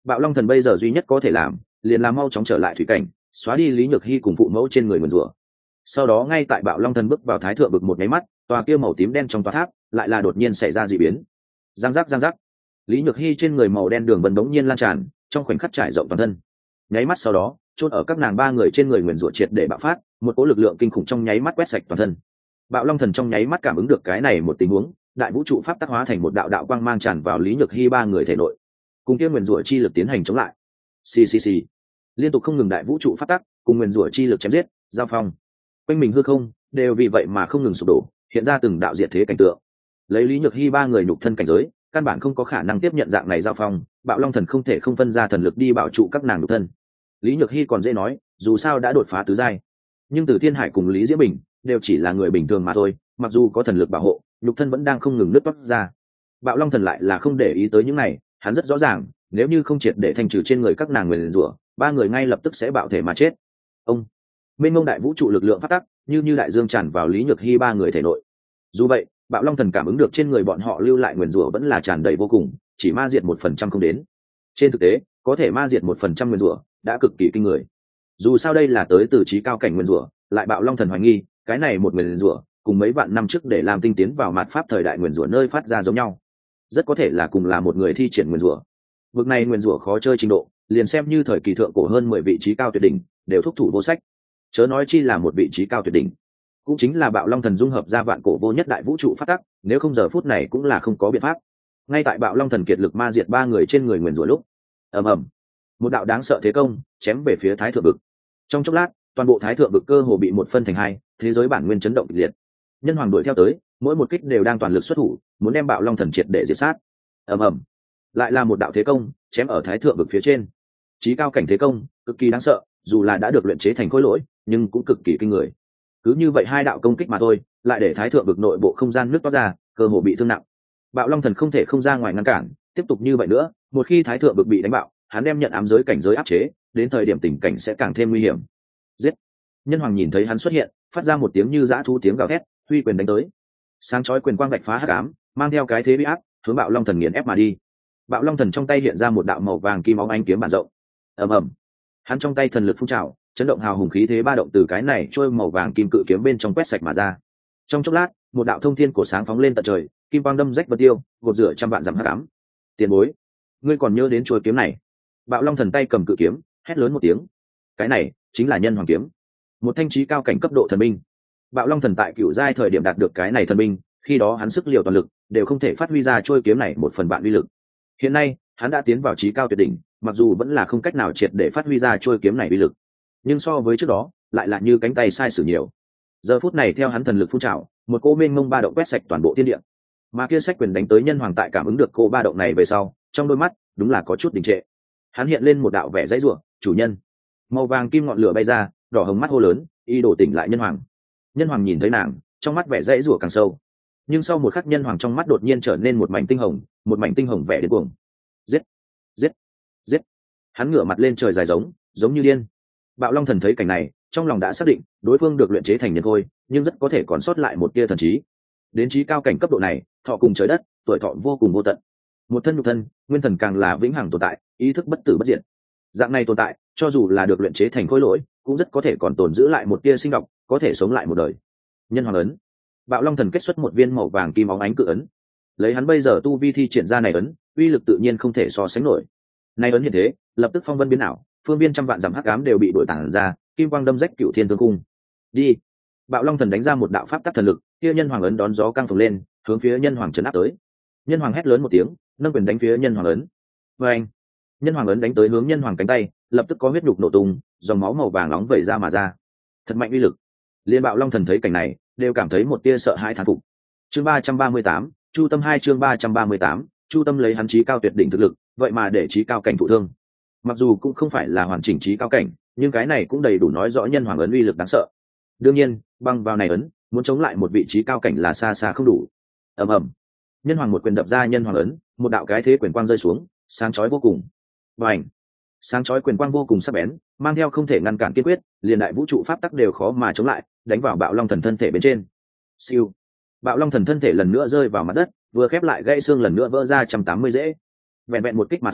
Bạo Long Thần bây giờ duy nhất có thể làm liền là mau chóng trở lại thủy cảnh, xóa đi Lý Nhược Hy cùng phụ mẫu trên người nguyền rủa. Sau đó ngay tại Bạo Long Thần bước vào thái thượng vực một máy mắt, tòa kia màu tím đen trong tòa tháp lại là đột nhiên xảy ra dị biến. Giang giác giang giác, Lý Nhược Hy trên người màu đen đường vân đống nhiên lan tràn, trong khoảnh khắc trải rộng toàn thân. Nháy mắt sau đó, chôn ở các nàng ba người trên người nguyền rủa triệt để bạo phát, một cỗ lực lượng kinh khủng trong nháy mắt quét sạch toàn thân. Bạo Long Thần trong nháy mắt cảm ứng được cái này một tình huống, đại vũ trụ pháp tác hóa thành một đạo đạo quang mang tràn vào Lý Nhược Hy ba người thể nội, cùng kia nguyền rủa chi lực tiến hành chống lại. Xì xì xì, liên tục không ngừng đại vũ trụ pháp tắc cùng nguyền rủa chi lực chém giết, giao phong. Quanh mình hư không đều vì vậy mà không ngừng sụp đổ, hiện ra từng đạo diệt thế cảnh tượng. Lấy Lý Nhược Hy ba người nhục thân cảnh giới, căn bản không có khả năng tiếp nhận dạng này giao phong, Bạo Long Thần không thể không phân ra thần lực đi bảo trụ các nàng nhục thân. Lý Nhược Hy còn dễ nói, dù sao đã đột phá tứ giai, nhưng Từ Thiên Hải cùng Lý Diễm Bình đều chỉ là người bình thường mà thôi, mặc dù có thần lực bảo hộ, nhục thân vẫn đang không ngừng nứt toát ra. Bạo Long Thần lại là không để ý tới những này, hắn rất rõ ràng, nếu như không triệt để thanh trừ trên người các nàng nguyền rủa, ba người ngay lập tức sẽ bạo thể mà chết. Ông mênh mông đại vũ trụ lực lượng phát tắc như như đại dương tràn vào Lý Nhược Hy ba người thể nội. Dù vậy, Bạo Long Thần cảm ứng được trên người bọn họ lưu lại nguyền rủa vẫn là tràn đầy vô cùng, chỉ ma diệt một phần trăm không đến. Trên thực tế, có thể ma diệt một phần trăm nguyền rủa đã cực kỳ kinh người. Dù sao đây là tới từ trí cao cảnh nguyền rủa, lại Bạo Long Thần hoài nghi, cái này một nguyền rủa cùng mấy vạn năm trước để làm tinh tiến vào mạt pháp thời đại nguyền rủa nơi phát ra giống nhau, rất có thể là cùng là một người thi triển nguyền rủa. Vực này nguyền rủa khó chơi trình độ, liền xem như thời kỳ thượng cổ hơn mười vị trí cao tuyệt đỉnh đều thúc thủ vô sách, chớ nói chi là một vị trí cao tuyệt đỉnh. Cũng chính là Bạo Long Thần dung hợp ra vạn cổ vô nhất đại vũ trụ phát tắc, nếu không giờ phút này cũng là không có biện pháp. Ngay tại Bạo Long Thần kiệt lực ma diệt ba người trên người nguyền rủa lúc, ầm ầm, một đạo đáng sợ thế công chém về phía thái thượng vực. Trong chốc lát, toàn bộ thái thượng vực cơ hồ bị một phân thành hai, thế giới bản nguyên chấn động kịch liệt. Nhân hoàng đuổi theo tới, mỗi một kích đều đang toàn lực xuất thủ, muốn đem Bạo Long Thần triệt để diệt sát. Ầm ầm, lại là một đạo thế công chém ở thái thượng vực phía trên. Chí cao cảnh thế công cực kỳ đáng sợ, dù là đã được luyện chế thành khối lỗi, nhưng cũng cực kỳ kinh người. Cứ như vậy hai đạo công kích mà thôi, lại để thái thượng vực nội bộ không gian nứt toát ra, cơ hồ bị thương nặng. Bạo Long Thần không thể không ra ngoài ngăn cản, tiếp tục như vậy nữa, một khi thái thượng vực bị đánh bạo, hắn đem nhận ám giới cảnh giới áp chế, đến thời điểm tình cảnh sẽ càng thêm nguy hiểm. Giết! Nhân hoàng nhìn thấy hắn xuất hiện, phát ra một tiếng như dã thú tiếng gào thét, huy quyền đánh tới. Sáng chói quyền quang vạch phá hắc ám, mang theo cái thế bị áp, hướng Bạo Long Thần nghiền ép mà đi. Bạo Long Thần trong tay hiện ra một đạo màu vàng kim óng ánh kiếm bản rộng. Ầm ầm, hắn trong tay thần lực phun trào, chấn động hào hùng khí thế ba động từ cái này trôi màu vàng kim cự kiếm bên trong quét sạch mà ra. Trong chốc lát, một đạo thông thiên cổ sáng phóng lên tận trời, kim quang đâm rách vân tiêu, gột rửa trăm vạn dặm hắc ám. Tiền bối, ngươi còn nhớ đến chuôi kiếm này? Bạo Long Thần tay cầm cự kiếm, hét lớn một tiếng. Cái này chính là Nhân Hoàng kiếm, một thanh trí cao cảnh cấp độ thần binh. Bạo Long Thần tại cựu giai thời điểm đạt được cái này thần binh, khi đó hắn sức liều toàn lực đều không thể phát huy ra chuôi kiếm này một phần vạn uy lực. Hiện nay, hắn đã tiến vào trí cao tuyệt đỉnh, mặc dù vẫn là không cách nào triệt để phát huy ra chuôi kiếm này uy lực, nhưng so với trước đó lại là như cánh tay sai sử nhiều. Giờ phút này theo hắn thần lực phun trào, một cỗ mênh mông ba động quét sạch toàn bộ thiên địa, mà kia sách quyền đánh tới Nhân Hoàng tại cảm ứng được cỗ ba động này về sau, trong đôi mắt đúng là có chút đình trệ. Hắn hiện lên một đạo vẻ dãy rủa, chủ nhân. Màu vàng kim ngọn lửa bay ra, đỏ hồng mắt hô lớn, y đổ tỉnh lại Nhân Hoàng. Nhân Hoàng nhìn thấy nàng, trong mắt vẻ dãy rủa càng sâu, nhưng sau một khắc Nhân Hoàng trong mắt đột nhiên trở nên một mảnh tinh hồng, một mảnh tinh hồng vẻ điên cuồng. Giết, giết, giết! Hắn ngửa mặt lên trời dài giống, giống như điên. Bạo Long Thần thấy cảnh này, trong lòng đã xác định đối phương được luyện chế thành nhân khôi, nhưng rất có thể còn sót lại một tia thần trí. Đến trí cao cảnh cấp độ này, thọ cùng trời đất, tuổi thọ vô cùng vô tận. Một thân nhục thân, nguyên thần càng là vĩnh hằng tồn tại, ý thức bất tử bất diệt. Dạng này tồn tại, cho dù là được luyện chế thành khối lỗi, cũng rất có thể còn tồn giữ lại một tia sinh độc, có thể sống lại một đời. Nhân Hoàng ấn. Bạo Long Thần kết xuất một viên màu vàng kim óng ánh cự ấn. Lấy hắn bây giờ tu vi thi triển ra này ấn, uy lực tự nhiên không thể so sánh nổi. Này ấn hiện thế, lập tức phong vân biến ảo, phương viên trăm vạn dặm hắc ám đều bị đổi tản ra, kim quang đâm rách cựu thiên thương cung. Đi! Bạo Long Thần đánh ra một đạo pháp tắc thần lực, kia Nhân Hoàng ấn đón gió căng phồng lên, hướng phía Nhân Hoàng trấn áp tới. Nhân Hoàng hét lớn một tiếng, nâng quyền đánh phía Nhân Hoàng ấn. Và anh, Nhân Hoàng ấn đánh tới hướng Nhân Hoàng cánh tay, lập tức có huyết nhục nổ tung, dòng máu màu vàng nóng vẩy ra mà ra. Thật mạnh uy lực. Liên Bạo Long Thần thấy cảnh này, đều cảm thấy một tia sợ hãi thán phục. Chương ba trăm ba mươi tám, Chu Tâm hai chương ba trăm ba mươi tám, Chu Tâm lấy hắn chí cao tuyệt đỉnh thực lực, vậy mà để chí cao cảnh thụ thương. Mặc dù cũng không phải là hoàn chỉnh chí cao cảnh, nhưng cái này cũng đầy đủ nói rõ Nhân Hoàng ấn uy lực đáng sợ. Đương nhiên, băng vào này ấn, muốn chống lại một vị trí cao cảnh là xa xa không đủ. Ầm ầm, Nhân Hoàng một quyền đập ra Nhân Hoàng ấn, một đạo cái thế quyền quang rơi xuống, sáng chói vô cùng. Bành! Sáng chói quyền quang vô cùng sắc bén, mang theo không thể ngăn cản kiên quyết, liền đại vũ trụ pháp tắc đều khó mà chống lại, đánh vào Bạo Long Thần thân thể bên trên. Siêu! Bạo Long Thần thân thể lần nữa rơi vào mặt đất, vừa khép lại gãy xương lần nữa vỡ ra một trăm tám mươi rễ. Vẹn vẹn một kích mà thôi,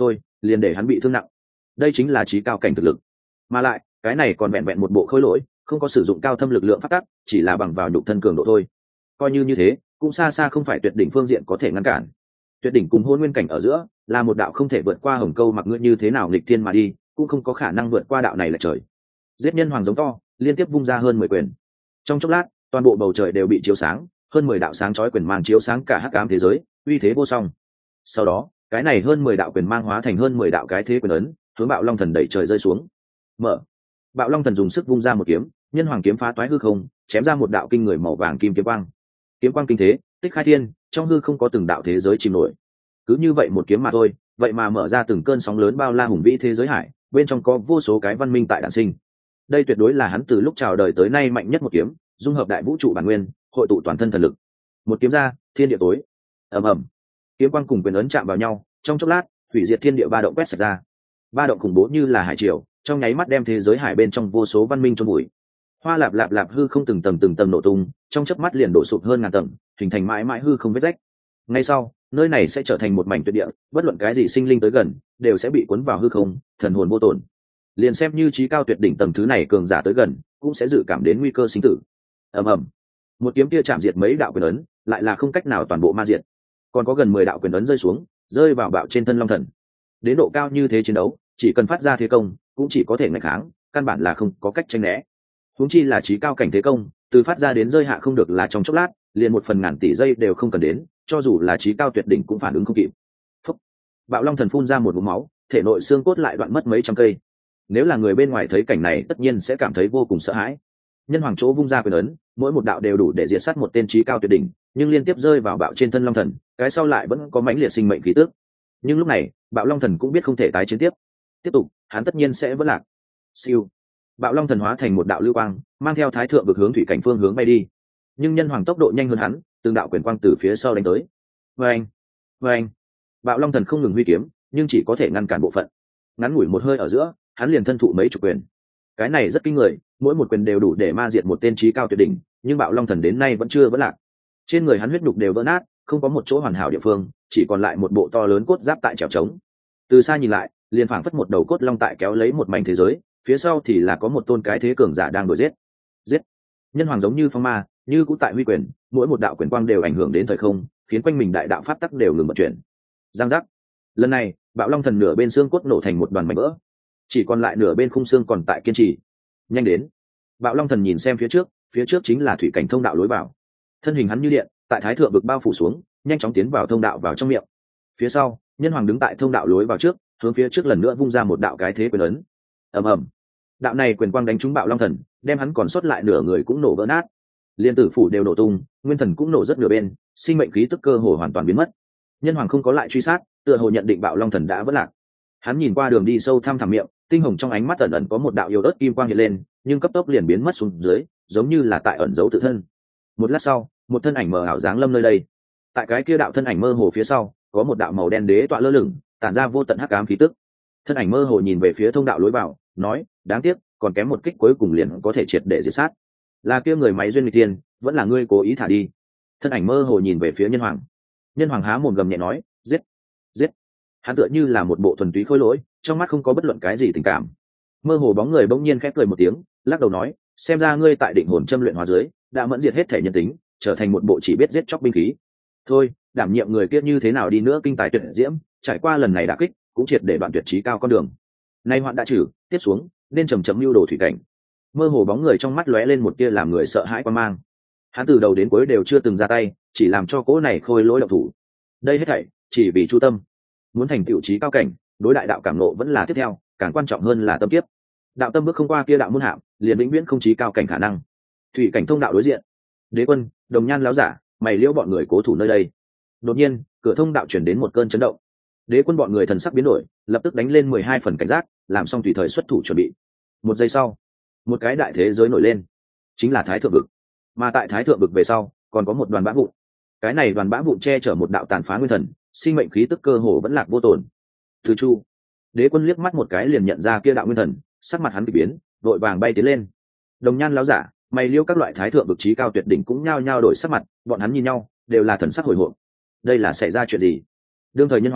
liền để hắn bị thương nặng. Đây chính là trí cao cảnh thực lực, mà lại cái này còn vẹn vẹn một bộ khối lỗi, không có sử dụng cao thâm lực lượng phát tác, chỉ là bằng vào nhục thân cường độ thôi. Coi như như thế cũng xa xa không phải tuyệt đỉnh phương diện có thể ngăn cản. Tuyệt đỉnh cùng hôn nguyên cảnh ở giữa là một đạo không thể vượt qua hồng câu, mặc ngươi như thế nào nghịch thiên mà đi cũng không có khả năng vượt qua đạo này là trời. Giết nhân hoàng giống to, liên tiếp vung ra hơn mười quyền. Trong chốc lát toàn bộ bầu trời đều bị chiếu sáng, hơn mười đạo sáng chói quyền mang chiếu sáng cả hắc ám thế giới, uy thế vô song. Sau đó cái này hơn mười đạo quyền mang hóa thành hơn mười đạo cái thế quyền ấn, hướng Bạo Long Thần đẩy trời rơi xuống. Mở. Bạo Long Thần dùng sức vung ra một kiếm, nhân hoàng kiếm phá toái hư không, chém ra một đạo kinh người màu vàng kim kiếm quang. Kiếm quang kinh thế, tích khai thiên, trong hư không có từng đạo thế giới chìm nổi. Cứ như vậy một kiếm mà thôi, vậy mà mở ra từng cơn sóng lớn bao la hùng vĩ thế giới hải, bên trong có vô số cái văn minh tại đản sinh. Đây tuyệt đối là hắn từ lúc chào đời tới nay mạnh nhất một kiếm, dung hợp đại vũ trụ bản nguyên, hội tụ toàn thân thần lực. Một kiếm ra, thiên địa tối. Ầm ầm. Kiếm quang cùng quyền ấn chạm vào nhau, trong chốc lát, hủy diệt thiên địa ba động quét sạch ra. Ba động khủng bố như là hải triều, trong nháy mắt đem thế giới hải bên trong vô số văn minh chôn bụi. Hoa lạp lạp lạp hư không từng tầng từng tầng nổ tung, trong chớp mắt liền đổ sụp hơn ngàn tầng, hình thành mãi mãi hư không vết rách. Ngay sau, nơi này sẽ trở thành một mảnh tuyệt địa, bất luận cái gì sinh linh tới gần, đều sẽ bị cuốn vào hư không, thần hồn vô tổn. Liền xem như trí cao tuyệt đỉnh tầng thứ này cường giả tới gần, cũng sẽ dự cảm đến nguy cơ sinh tử. Ầm ầm. Một kiếm kia chạm diệt mấy đạo quyền ấn, lại là không cách nào toàn bộ ma diệt. Còn có gần mười đạo quyền ấn rơi xuống, rơi vào bạo trên thân Long Thần. Đến độ cao như thế chiến đấu, chỉ cần phát ra thế công, cũng chỉ có thể nghịch kháng, căn bản là không có cách tránh né. Huống chi là trí cao cảnh thế công, từ phát ra đến rơi hạ không được là trong chốc lát, liền một phần ngàn tỷ giây đều không cần đến, cho dù là trí cao tuyệt đỉnh cũng phản ứng không kịp. Phúc. Bạo Long Thần phun ra một ngụm máu, thể nội xương cốt lại đoạn mất mấy trăm cây. Nếu là người bên ngoài thấy cảnh này tất nhiên sẽ cảm thấy vô cùng sợ hãi. Nhân hoàng chỗ vung ra quyền ấn, mỗi một đạo đều đủ để diệt sát một tên trí cao tuyệt đỉnh, nhưng liên tiếp rơi vào bạo trên thân Long Thần, cái sau lại vẫn có mãnh liệt sinh mệnh khí tức. Nhưng lúc này Bạo Long Thần cũng biết không thể tái chiến tiếp, tiếp tục hắn tất nhiên sẽ vỡ lạc. Siêu. Bạo Long Thần hóa thành một đạo lưu quang, mang theo thái thượng vực hướng thủy cảnh phương hướng bay đi. Nhưng nhân hoàng tốc độ nhanh hơn hắn, từng đạo quyền quang từ phía sau đánh tới. Vâng, vâng. Bạo Long Thần không ngừng huy kiếm, nhưng chỉ có thể ngăn cản bộ phận. Ngắn ngủi một hơi ở giữa, hắn liền thân thụ mấy chục quyền. Cái này rất kinh người, mỗi một quyền đều đủ để ma diệt một tên trí cao tuyệt đỉnh, nhưng Bạo Long Thần đến nay vẫn chưa vỡ lạc. Trên người hắn huyết nhục đều vỡ nát, không có một chỗ hoàn hảo địa phương, chỉ còn lại một bộ to lớn cốt giáp tại trèo trống. Từ xa nhìn lại, liền phảng phất một đầu cốt long tại kéo lấy một mảnh thế giới, phía sau thì là có một tôn cái thế cường giả đang đuổi giết. Giết. Nhân hoàng giống như phong ma, như cũ tại huy quyền, mỗi một đạo quyền quang đều ảnh hưởng đến thời không, khiến quanh mình đại đạo pháp tắc đều ngừng vận chuyển. Giang giác. Lần này, Bạo Long Thần nửa bên xương cốt nổ thành một đoàn mảnh vỡ, chỉ còn lại nửa bên khung xương còn tại kiên trì. Nhanh đến. Bạo Long Thần nhìn xem phía trước, phía trước chính là thủy cảnh thông đạo lối vào. Thân hình hắn như điện, tại thái thượng vực bao phủ xuống, nhanh chóng tiến vào thông đạo vào trong miệng. Phía sau, nhân hoàng đứng tại thông đạo lối vào trước, hướng phía trước lần nữa vung ra một đạo cái thế quyền ấn. Ầm ầm. Đạo này quyền quang đánh trúng Bạo Long Thần, đem hắn còn sót lại nửa người cũng nổ vỡ nát. Liên tử phủ đều nổ tung, nguyên thần cũng nổ rất nửa bên, sinh mệnh khí tức cơ hồ hoàn toàn biến mất. Nhân hoàng không có lại truy sát, tựa hồ nhận định Bạo Long Thần đã vỡ lạc. Hắn nhìn qua đường đi sâu thăm thẳm miệng, tinh hồng trong ánh mắt ẩn ẩn có một đạo yếu ớt kim quang hiện lên, nhưng cấp tốc liền biến mất xuống dưới, giống như là tại ẩn giấu tự thân. Một lát sau, một thân ảnh mờ ảo dáng lâm nơi đây. Tại cái kia đạo thân ảnh mơ hồ phía sau, có một đạo màu đen đế tọa lơ lửng, tản ra vô tận hắc ám khí tức. Thân ảnh mơ hồ nhìn về phía thông đạo lối vào, nói: đáng tiếc, còn kém một kích cuối cùng liền có thể triệt để diệt sát. Là kia người máy duyên nghịch tiên, vẫn là ngươi cố ý thả đi. Thân ảnh mơ hồ nhìn về phía nhân hoàng. Nhân hoàng há mồm gầm nhẹ nói: giết, giết. Hắn tựa như là một bộ thuần túy khôi lỗi, trong mắt không có bất luận cái gì tình cảm. Mơ hồ bóng người bỗng nhiên khép cười một tiếng, lắc đầu nói: xem ra ngươi tại định hồn châm luyện hóa dưới, đã mẫn diệt hết thể nhân tính, trở thành một bộ chỉ biết giết chóc binh khí. Thôi, đảm nhiệm người kia như thế nào đi nữa kinh tài tuyệt diễm, trải qua lần này đả kích, cũng triệt để đoạn tuyệt trí cao con đường. Nay hoạn đã trừ, tiếp xuống nên chầm chậm lưu đồ thủy cảnh. Mơ hồ bóng người trong mắt lóe lên một tia làm người sợ hãi quan mang. Hắn từ đầu đến cuối đều chưa từng ra tay, chỉ làm cho cỗ này khôi lỗi động thủ. Đây hết thảy chỉ vì chu tâm. Muốn thành tựu trí cao cảnh, đối đại đạo cảm nộ vẫn là tiếp theo, càng quan trọng hơn là tâm kiếp. Đạo tâm bước không qua kia đạo môn hạm, liền vĩnh viễn không trí cao cảnh khả năng. Thủy cảnh thông đạo đối diện, Đế Quân, Đồng Nhan láo giả, mày liễu bọn người cố thủ nơi đây. Đột nhiên, cửa thông đạo chuyển đến một cơn chấn động. Đế Quân bọn người thần sắc biến đổi, lập tức đánh lên mười hai phần cảnh giác, làm xong tùy thời xuất thủ chuẩn bị. Một giây sau, một cái đại thế giới nổi lên, chính là Thái Thượng vực. Mà tại Thái Thượng vực về sau, còn có một đoàn bã vụn. Cái này đoàn bã vụn che chở một đạo tàn phá nguyên thần, sinh mệnh khí tức cơ hồ vẫn lạc vô tổn. Từ Chu, Đế Quân liếc mắt một cái liền nhận ra kia đạo nguyên thần, sắc mặt hắn bị biến, vội vàng bay tiến lên. Đồng Nhan láo giả, mày liêu các loại thái thượng vực trí cao tuyệt đỉnh cũng nhao nhao đổi sắc mặt, bọn hắn nhìn nhau, đều là thần sắc hồi hộp. Đây là xảy ra chuyện gì? Đương thời nhân hoàng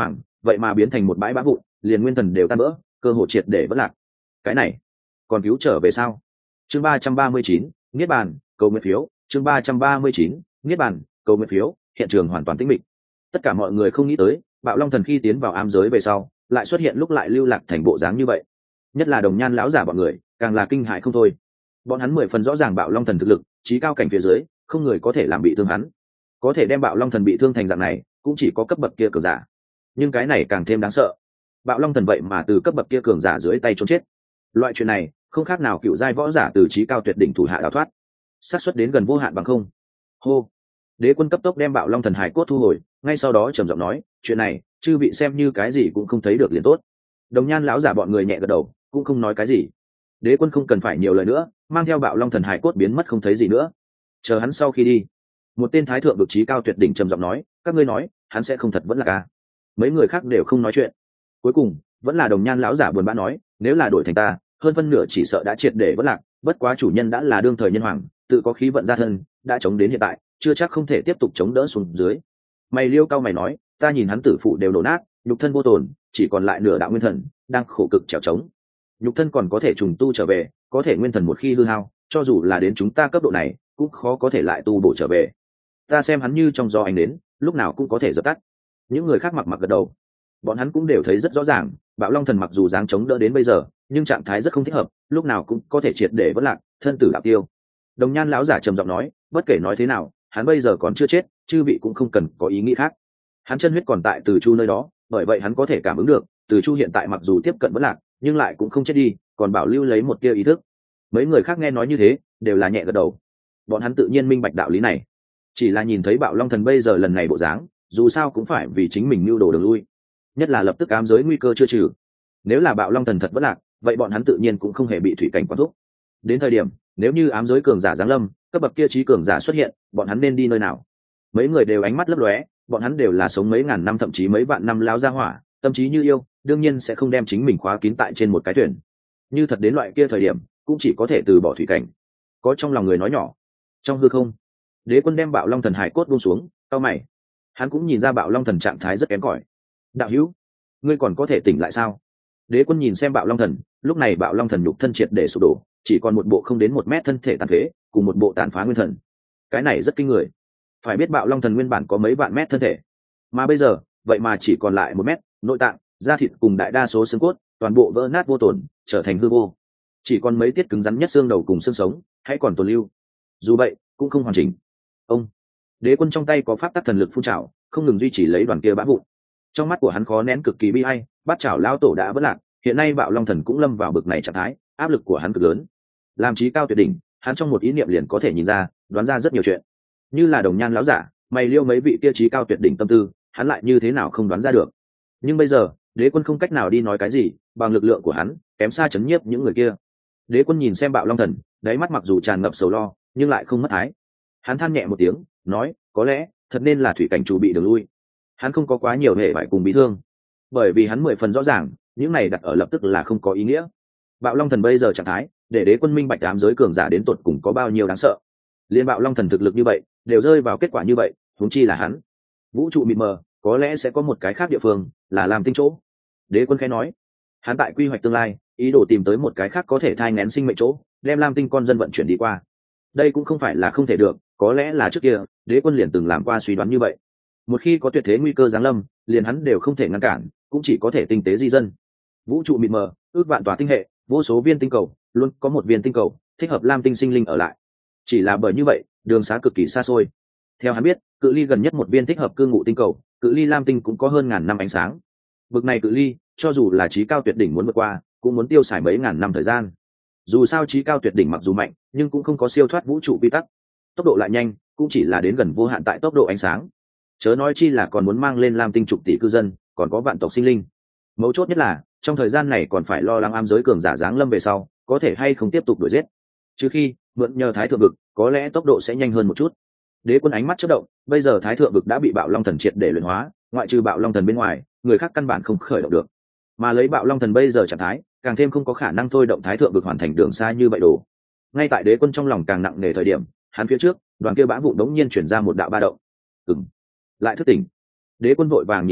vậy mà biến thành một bãi bã vụn, liền nguyên thần đều tan vỡ, cơ hồ triệt để vỡ lạc. Cái này còn cứu trở về sao? Chương ba trăm ba mươi chín, niết bàn, cầu nguyện phiếu. Chương ba trăm ba mươi chín, niết bàn, cầu nguyện phiếu. Hiện trường hoàn toàn tĩnh mịch. Tất cả mọi người không nghĩ tới, Bạo Long Thần khi tiến vào ám giới về sau, lại xuất hiện lúc lại lưu lạc thành bộ dáng như vậy. Nhất là Đồng Nhan lão giả bọn người, càng là kinh hãi không thôi. Bọn hắn mười phần rõ ràng Bạo Long Thần thực lực, trí cao cảnh phía dưới, không người có thể làm bị thương hắn. Có thể đem Bạo Long Thần bị thương thành dạng này, cũng chỉ có cấp bậc kia cường giả. Nhưng cái này càng thêm đáng sợ. Bạo Long Thần vậy mà từ cấp bậc kia cường giả dưới tay trốn chết. Loại chuyện này, không khác nào cựu giai võ giả từ trí cao tuyệt đỉnh thủ hạ đào thoát, xác suất đến gần vô hạn bằng không. Hô. Đế Quân cấp tốc đem Bạo Long Thần hải cốt thu hồi, ngay sau đó trầm giọng nói, chuyện này chư vị xem như cái gì cũng không thấy được liền tốt. Đồng Nhan lão giả bọn người nhẹ gật đầu, cũng không nói cái gì. Đế Quân không cần phải nhiều lời nữa, mang theo Bạo Long Thần hải cốt biến mất không thấy gì nữa. Chờ hắn sau khi đi, một tên thái thượng vực trí cao tuyệt đỉnh trầm giọng nói, các ngươi nói hắn sẽ không thật vẫn là ca. Mấy người khác đều không nói chuyện. Cuối cùng vẫn là Đồng Nhan lão giả buồn bã nói, nếu là đổi thành ta, hơn phân nửa chỉ sợ đã triệt để vỡ lạc. Bất quá chủ nhân đã là đương thời nhân hoàng, tự có khí vận gia thân, đã chống đến hiện tại, chưa chắc không thể tiếp tục chống đỡ xuống dưới. Mày Liêu cao mày nói, ta nhìn hắn tử phụ đều đổ nát, nhục thân vô tồn, chỉ còn lại nửa đạo nguyên thần, đang khổ cực trèo trống. Nhục thân còn có thể trùng tu trở về, có thể nguyên thần một khi hư hao, cho dù là đến chúng ta cấp độ này, cũng khó có thể lại tu bổ trở về. Ta xem hắn như trong gió ánh đến, lúc nào cũng có thể dập tắt. Những người khác mặc mặc gật đầu. Bọn hắn cũng đều thấy rất rõ ràng, Bạo Long Thần mặc dù dáng chống đỡ đến bây giờ, nhưng trạng thái rất không thích hợp, lúc nào cũng có thể triệt để vỡ lạc, thân tử đạo tiêu. Đồng Nhan lão giả trầm giọng nói, bất kể nói thế nào, hắn bây giờ còn chưa chết, chư vị cũng không cần có ý nghĩ khác. Hắn chân huyết còn tại Từ Chu nơi đó, bởi vậy hắn có thể cảm ứng được, Từ Chu hiện tại mặc dù tiếp cận vỡ lạc, nhưng lại cũng không chết đi, còn bảo lưu lấy một tia ý thức. Mấy người khác nghe nói như thế, đều là nhẹ gật đầu. Bọn hắn tự nhiên minh bạch đạo lý này, chỉ là nhìn thấy Bạo Long Thần bây giờ lần này bộ dáng, dù sao cũng phải vì chính mình mưu đồ đường lui, nhất là lập tức ám giới nguy cơ chưa trừ. Nếu là Bạo Long Thần thật vỡ lạc, vậy bọn hắn tự nhiên cũng không hề bị thủy cảnh quát thúc. Đến thời điểm nếu như ám giới cường giả giáng lâm, cấp bậc kia trí cường giả xuất hiện, bọn hắn nên đi nơi nào? Mấy người đều ánh mắt lấp lóe, bọn hắn đều là sống mấy ngàn năm thậm chí mấy vạn năm lao ra hỏa, tâm trí như yêu, đương nhiên sẽ không đem chính mình khóa kín tại trên một cái thuyền. Như thật đến loại kia thời điểm, cũng chỉ có thể từ bỏ thủy cảnh. Có trong lòng người nói nhỏ. Trong hư không, Đế Quân đem Bạo Long Thần hải cốt buông xuống, cau mày. Hắn cũng nhìn ra Bạo Long Thần trạng thái rất kém cỏi. Đạo hữu, ngươi còn có thể tỉnh lại sao? Đế Quân nhìn xem Bạo Long Thần, lúc này Bạo Long Thần nhục thân triệt để sụp đổ, chỉ còn một bộ không đến một mét thân thể tàn phế, cùng một bộ tàn phá nguyên thần. Cái này rất kinh người. Phải biết Bạo Long Thần nguyên bản có mấy vạn mét thân thể, mà bây giờ vậy mà chỉ còn lại một mét, nội tạng, da thịt cùng đại đa số xương cốt toàn bộ vỡ nát vô tổn, trở thành hư vô. Chỉ còn mấy tiết cứng rắn nhất xương đầu cùng xương sống hãy còn tồn lưu. Dù vậy cũng không hoàn chỉnh. Ông Đế Quân trong tay có pháp tắc thần lực phun trào, không ngừng duy trì lấy đoàn kia bã vụn. Trong mắt của hắn khó nén cực kỳ bi ai, bát chảo lao tổ đã vỡ lạc, hiện nay Bạo Long Thần cũng lâm vào bực này trạng thái, áp lực của hắn cực lớn. Làm trí cao tuyệt đỉnh, hắn trong một ý niệm liền có thể nhìn ra, đoán ra rất nhiều chuyện. Như là Đồng Nhan lão giả, mày liêu mấy vị kia trí cao tuyệt đỉnh tâm tư, hắn lại như thế nào không đoán ra được. Nhưng bây giờ, Đế Quân không cách nào đi nói cái gì, bằng lực lượng của hắn, kém xa chấn nhiếp những người kia. Đế Quân nhìn xem Bạo Long Thần, đáy mắt mặc dù tràn ngập sầu lo, nhưng lại không mất thái. Hắn than nhẹ một tiếng, nói, có lẽ thật nên là thủy cảnh chủ bị đường lui. Hắn không có quá nhiều hệ bại cùng bị thương, bởi vì hắn mười phần rõ ràng, những này đặt ở lập tức là không có ý nghĩa. Bạo Long Thần bây giờ trạng thái, để Đế Quân minh bạch ám giới cường giả đến tột cùng có bao nhiêu đáng sợ. Liên Bạo Long Thần thực lực như vậy, đều rơi vào kết quả như vậy, huống chi là hắn. Vũ trụ mịt mờ, có lẽ sẽ có một cái khác địa phương, là làm tinh chỗ. Đế Quân khẽ nói, hắn tại quy hoạch tương lai, ý đồ tìm tới một cái khác có thể thai nghén sinh mệnh chỗ, đem Lam Tinh con dân vận chuyển đi qua. Đây cũng không phải là không thể được, có lẽ là trước kia Đế Quân liền từng làm qua suy đoán như vậy. Một khi có tuyệt thế nguy cơ giáng lâm, liền hắn đều không thể ngăn cản, cũng chỉ có thể tinh tế di dân. Vũ trụ mịt mờ, ước vạn tòa tinh hệ, vô số viên tinh cầu, luôn có một viên tinh cầu thích hợp Lam Tinh sinh linh ở lại. Chỉ là bởi như vậy, đường xá cực kỳ xa xôi. Theo hắn biết, cự ly gần nhất một viên thích hợp cư ngụ tinh cầu, cự ly Lam Tinh cũng có hơn ngàn năm ánh sáng. Bực này cự ly, cho dù là trí cao tuyệt đỉnh muốn vượt qua, cũng muốn tiêu xài mấy ngàn năm thời gian. Dù sao trí cao tuyệt đỉnh mặc dù mạnh, nhưng cũng không có siêu thoát vũ trụ quy tắc. Tốc độ lại nhanh, cũng chỉ là đến gần vô hạn tại tốc độ ánh sáng. Chớ nói chi là còn muốn mang lên Lam Tinh chục tỷ cư dân, còn có vạn tộc sinh linh. Mấu chốt nhất là, trong thời gian này còn phải lo lắng ám giới cường giả giáng lâm về sau, có thể hay không tiếp tục đuổi giết. Trừ khi mượn nhờ Thái Thượng vực, có lẽ tốc độ sẽ nhanh hơn một chút. Đế Quân ánh mắt chớp động, bây giờ Thái Thượng vực đã bị Bạo Long Thần triệt để luyện hóa, ngoại trừ Bạo Long Thần bên ngoài, người khác căn bản không khởi động được. Mà lấy Bạo Long Thần bây giờ trạng thái, càng thêm không có khả năng thôi động Thái Thượng vực hoàn thành đường xa như vậy đồ. Ngay tại Đế Quân trong lòng càng nặng nề thời điểm, hắn phía trước, đoàn kia bã vụ đống nhiên chuyển ra một đạo ba động. Ừm, lại thức tỉnh. Đế Quân vội vàng nhìn lại,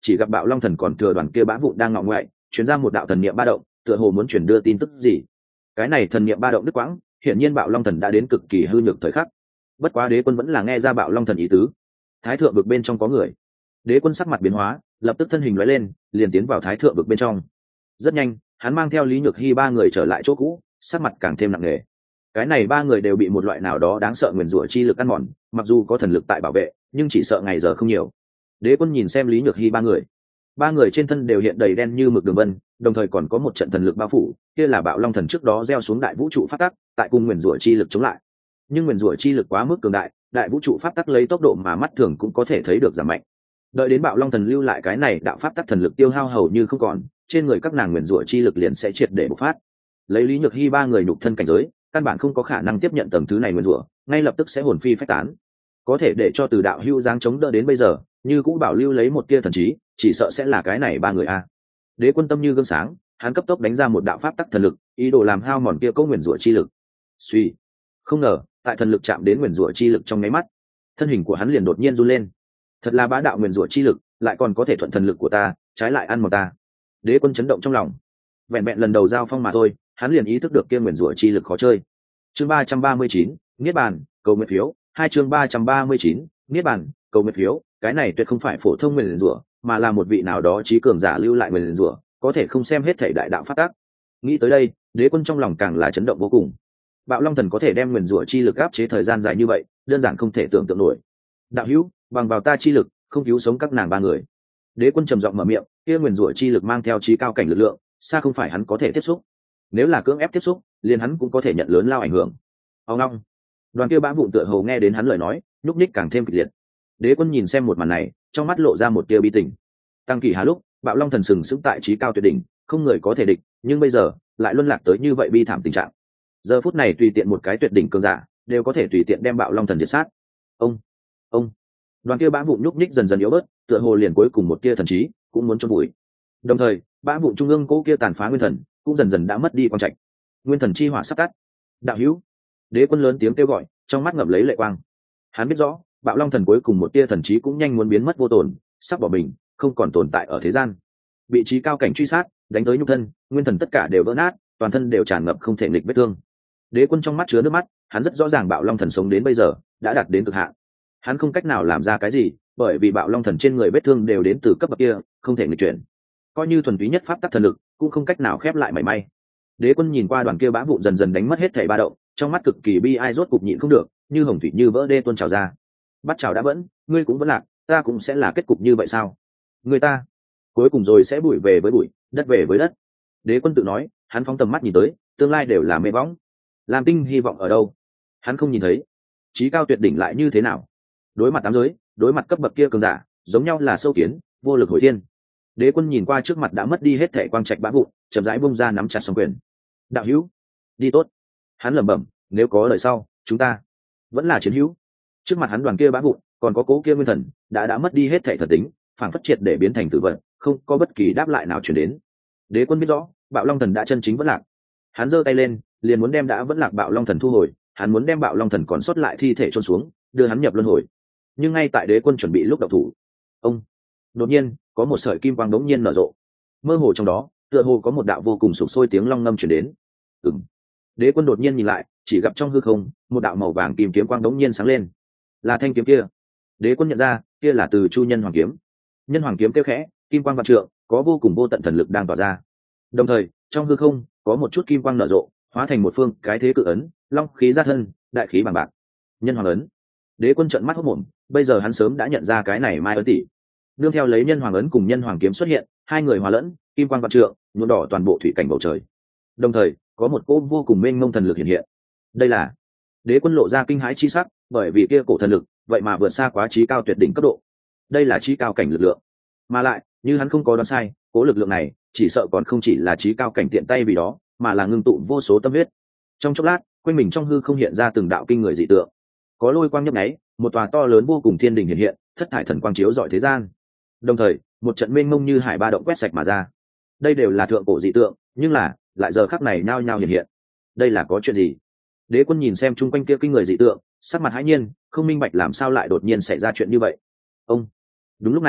chỉ gặp Bạo Long Thần còn thừa đoàn kia bã vụn đang ngọ ngoại chuyển ra một đạo thần niệm ba động, tựa hồ muốn chuyển đưa tin tức gì. Cái này thần niệm ba động đứt quãng, hiển nhiên Bạo Long Thần đã đến cực kỳ hư nhược thời khắc. Bất quá Đế Quân vẫn là nghe ra Bạo Long Thần ý tứ. Thái thượng vực bên trong có người. Đế Quân sắc mặt biến hóa, lập tức thân hình lóe lên, liền tiến vào thái thượng vực bên trong. Rất nhanh, hắn mang theo Lý Nhược Hy ba người trở lại chỗ cũ, sắc mặt càng thêm nặng nề. Cái này ba người đều bị một loại nào đó đáng sợ nguyền rủa chi lực ăn mòn, mặc dù có thần lực tại bảo vệ, nhưng chỉ sợ ngày giờ không nhiều. Đế Quân nhìn xem Lý Nhược Hy ba người, ba người trên thân đều hiện đầy đen như mực đường vân, đồng thời còn có một trận thần lực bao phủ, kia là Bạo Long Thần trước đó gieo xuống đại vũ trụ pháp tắc, tại cùng nguyền rủa chi lực chống lại. Nhưng nguyền rủa chi lực quá mức cường đại, đại vũ trụ pháp tắc lấy tốc độ mà mắt thường cũng có thể thấy được giảm mạnh. Đợi đến Bạo Long Thần lưu lại cái này đạo pháp tắc thần lực tiêu hao hầu như không còn, trên người các nàng nguyền rủa chi lực liền sẽ triệt để bộc phát. Lấy Lý Nhược Hy ba người nhục thân cảnh giới, căn bản không có khả năng tiếp nhận tầng thứ này nguyền rủa, ngay lập tức sẽ hồn phi phách tán. Có thể để cho từ đạo hưu giáng chống đỡ đến bây giờ, như cũng bảo lưu lấy một tia thần trí, chỉ sợ sẽ là cái này ba người a. Đế Quân tâm như gương sáng, hắn cấp tốc đánh ra một đạo pháp tắc thần lực, ý đồ làm hao mòn kia câu nguyền rủa chi lực. Suy, không ngờ, tại thần lực chạm đến nguyền rủa chi lực trong nháy mắt, thân hình của hắn liền đột nhiên run lên. Thật là bá đạo nguyền rủa chi lực, lại còn có thể thuận thần lực của ta, trái lại ăn một ta. Đế Quân chấn động trong lòng. Vẹn vẹn lần đầu giao phong mà thôi, hắn liền ý thức được kia nguyền rủa chi lực khó chơi. Chương ba trăm ba mươi chín, niết bàn, cầu nguyện phiếu, hai chương ba trăm ba mươi chín, niết bàn, cầu nguyện phiếu, cái này tuyệt không phải phổ thông nguyền rủa, mà là một vị nào đó trí cường giả lưu lại nguyền rủa, có thể không xem hết thảy đại đạo pháp tắc. Nghĩ tới đây, Đế Quân trong lòng càng là chấn động vô cùng. Bạo Long Thần có thể đem nguyền rủa chi lực áp chế thời gian dài như vậy, đơn giản không thể tưởng tượng nổi. Đạo hữu, bằng vào ta chi lực, không cứu sống các nàng ba người. Đế Quân trầm giọng mở miệng, kia nguyền rủa chi lực mang theo trí cao cảnh lực lượng, xa không phải hắn có thể tiếp xúc. Nếu là cưỡng ép tiếp xúc, liền hắn cũng có thể nhận lớn lao ảnh hưởng. Ông long, đoàn kia bã vụn tựa hồ nghe đến hắn lời nói, nhúc ních càng thêm kịch liệt. Đế Quân nhìn xem một màn này, trong mắt lộ ra một tia bi tình. Tăng Kỳ Hà lúc, Bạo Long Thần sừng sững tại trí cao tuyệt đỉnh, không người có thể địch, nhưng bây giờ lại luân lạc tới như vậy bi thảm tình trạng. Giờ phút này tùy tiện một cái tuyệt đỉnh cường giả, đều có thể tùy tiện đem Bạo Long Thần diệt sát. Ông, ông, đoàn kia bã vụn nhúc ních dần dần yếu bớt, tựa hồ liền cuối cùng một tia thần trí cũng muốn chôn bụi. Đồng thời, bã vụn trung ương cố kia tàn phá nguyên thần cũng dần dần đã mất đi quang trạch. Nguyên thần chi hỏa sắp tắt. Đạo hữu, Đế Quân lớn tiếng kêu gọi, trong mắt ngập lấy lệ quang. Hắn biết rõ, Bạo Long Thần cuối cùng một tia thần trí cũng nhanh muốn biến mất vô tổn, sắp bỏ mình, không còn tồn tại ở thế gian. Vị trí cao cảnh truy sát, đánh tới nhục thân, nguyên thần tất cả đều vỡ nát, toàn thân đều tràn ngập không thể nghịch vết thương. Đế Quân trong mắt chứa nước mắt, hắn rất rõ ràng Bạo Long Thần sống đến bây giờ đã đạt đến cực hạn. Hắn không cách nào làm ra cái gì, bởi vì Bạo Long Thần trên người vết thương đều đến từ cấp bậc kia, không thể nghịch chuyển. Coi như thuần túy nhất pháp tắc thần lực, cũng không cách nào khép lại mảy may. Đế Quân nhìn qua đoàn kia bã vụn dần dần đánh mất hết thảy ba động, trong mắt cực kỳ bi ai rốt cục nhịn không được, như hồng thủy như vỡ đê tuôn trào ra. Bắt chào đã vẫn, ngươi cũng vẫn lạc, ta cũng sẽ là kết cục như vậy sao? Người ta, cuối cùng rồi sẽ bụi về với bụi, đất về với đất. Đế Quân tự nói, hắn phóng tầm mắt nhìn tới, tương lai đều là mê bóng. Làm tinh hy vọng ở đâu? Hắn không nhìn thấy. Chí cao tuyệt đỉnh lại như thế nào? Đối mặt tám giới, đối mặt cấp bậc kia cường giả, giống nhau là sâu kiến, vô lực hồi thiên. Đế Quân nhìn qua trước mặt đã mất đi hết thể quang trạch bã vụn, chậm rãi bung ra nắm chặt song quyền. Đạo hữu, đi tốt. Hắn lẩm bẩm, nếu có lời sau, chúng ta vẫn là chiến hữu. Trước mặt hắn đoàn kia bã vụn, còn có cố kia nguyên thần, đã đã mất đi hết thể thần tính, phản phất triệt để biến thành tử vật, không có bất kỳ đáp lại nào truyền đến. Đế Quân biết rõ, Bạo Long Thần đã chân chính vẫn lạc. Hắn giơ tay lên, liền muốn đem đã vẫn lạc Bạo Long Thần thu hồi, hắn muốn đem Bạo Long Thần còn sót lại thi thể chôn xuống, đưa hắn nhập luân hồi. Nhưng ngay tại Đế Quân chuẩn bị lúc động thủ, ông, đột nhiên, có một sợi kim quang đống nhiên nở rộ. Mơ hồ trong đó, tựa hồ có một đạo vô cùng sục sôi tiếng long ngâm truyền đến. Ừm. Đế Quân đột nhiên nhìn lại, chỉ gặp trong hư không, một đạo màu vàng kim kiếm quang đống nhiên sáng lên. Là thanh kiếm kia. Đế Quân nhận ra, kia là từ Chu Nhân Hoàng kiếm. Nhân Hoàng kiếm kêu khẽ, kim quang vạn trượng, có vô cùng vô tận thần lực đang tỏa ra. Đồng thời, trong hư không, có một chút kim quang nở rộ, hóa thành một phương cái thế cự ấn, long khí ra thân, đại khí bằng bạc. Nhân Hoàng ấn. Đế Quân trợn mắt hốt mồm, bây giờ hắn sớm đã nhận ra cái này mai ấn tỷ. Nương theo lấy Nhân Hoàng ấn cùng Nhân Hoàng kiếm xuất hiện, hai người hòa lẫn, kim quang vạn trượng, nhuộm đỏ toàn bộ thủy cảnh bầu trời. Đồng thời, có một cỗ vô cùng mênh mông thần lực hiện hiện. Đây là Đế Quân lộ ra kinh hãi chi sắc, bởi vì kia cổ thần lực, vậy mà vượt xa quá trí cao tuyệt đỉnh cấp độ. Đây là trí cao cảnh lực lượng, mà lại, như hắn không có đoán sai, cỗ lực lượng này, chỉ sợ còn không chỉ là trí cao cảnh tiện tay vì đó, mà là ngưng tụ vô số tâm huyết. Trong chốc lát, quanh mình trong hư không hiện ra từng đạo kinh người dị tượng. Có lôi quang nhấp nháy, một tòa to lớn vô cùng thiên đình hiện hiện, thất thải thần quang chiếu rọi thế gian. Đồng thời, một trận mênh mông như hải ba động quét sạch mà ra. Đây đều là thượng cổ dị tượng, nhưng là, lại giờ khắc này nhao nhao hiện hiện. Đây là có chuyện gì? Đế Quân nhìn xem chung quanh kia kinh người dị tượng, sắc mặt hãi nhiên, không minh bạch làm sao lại đột nhiên xảy ra chuyện như vậy. Ông, đúng lúc này,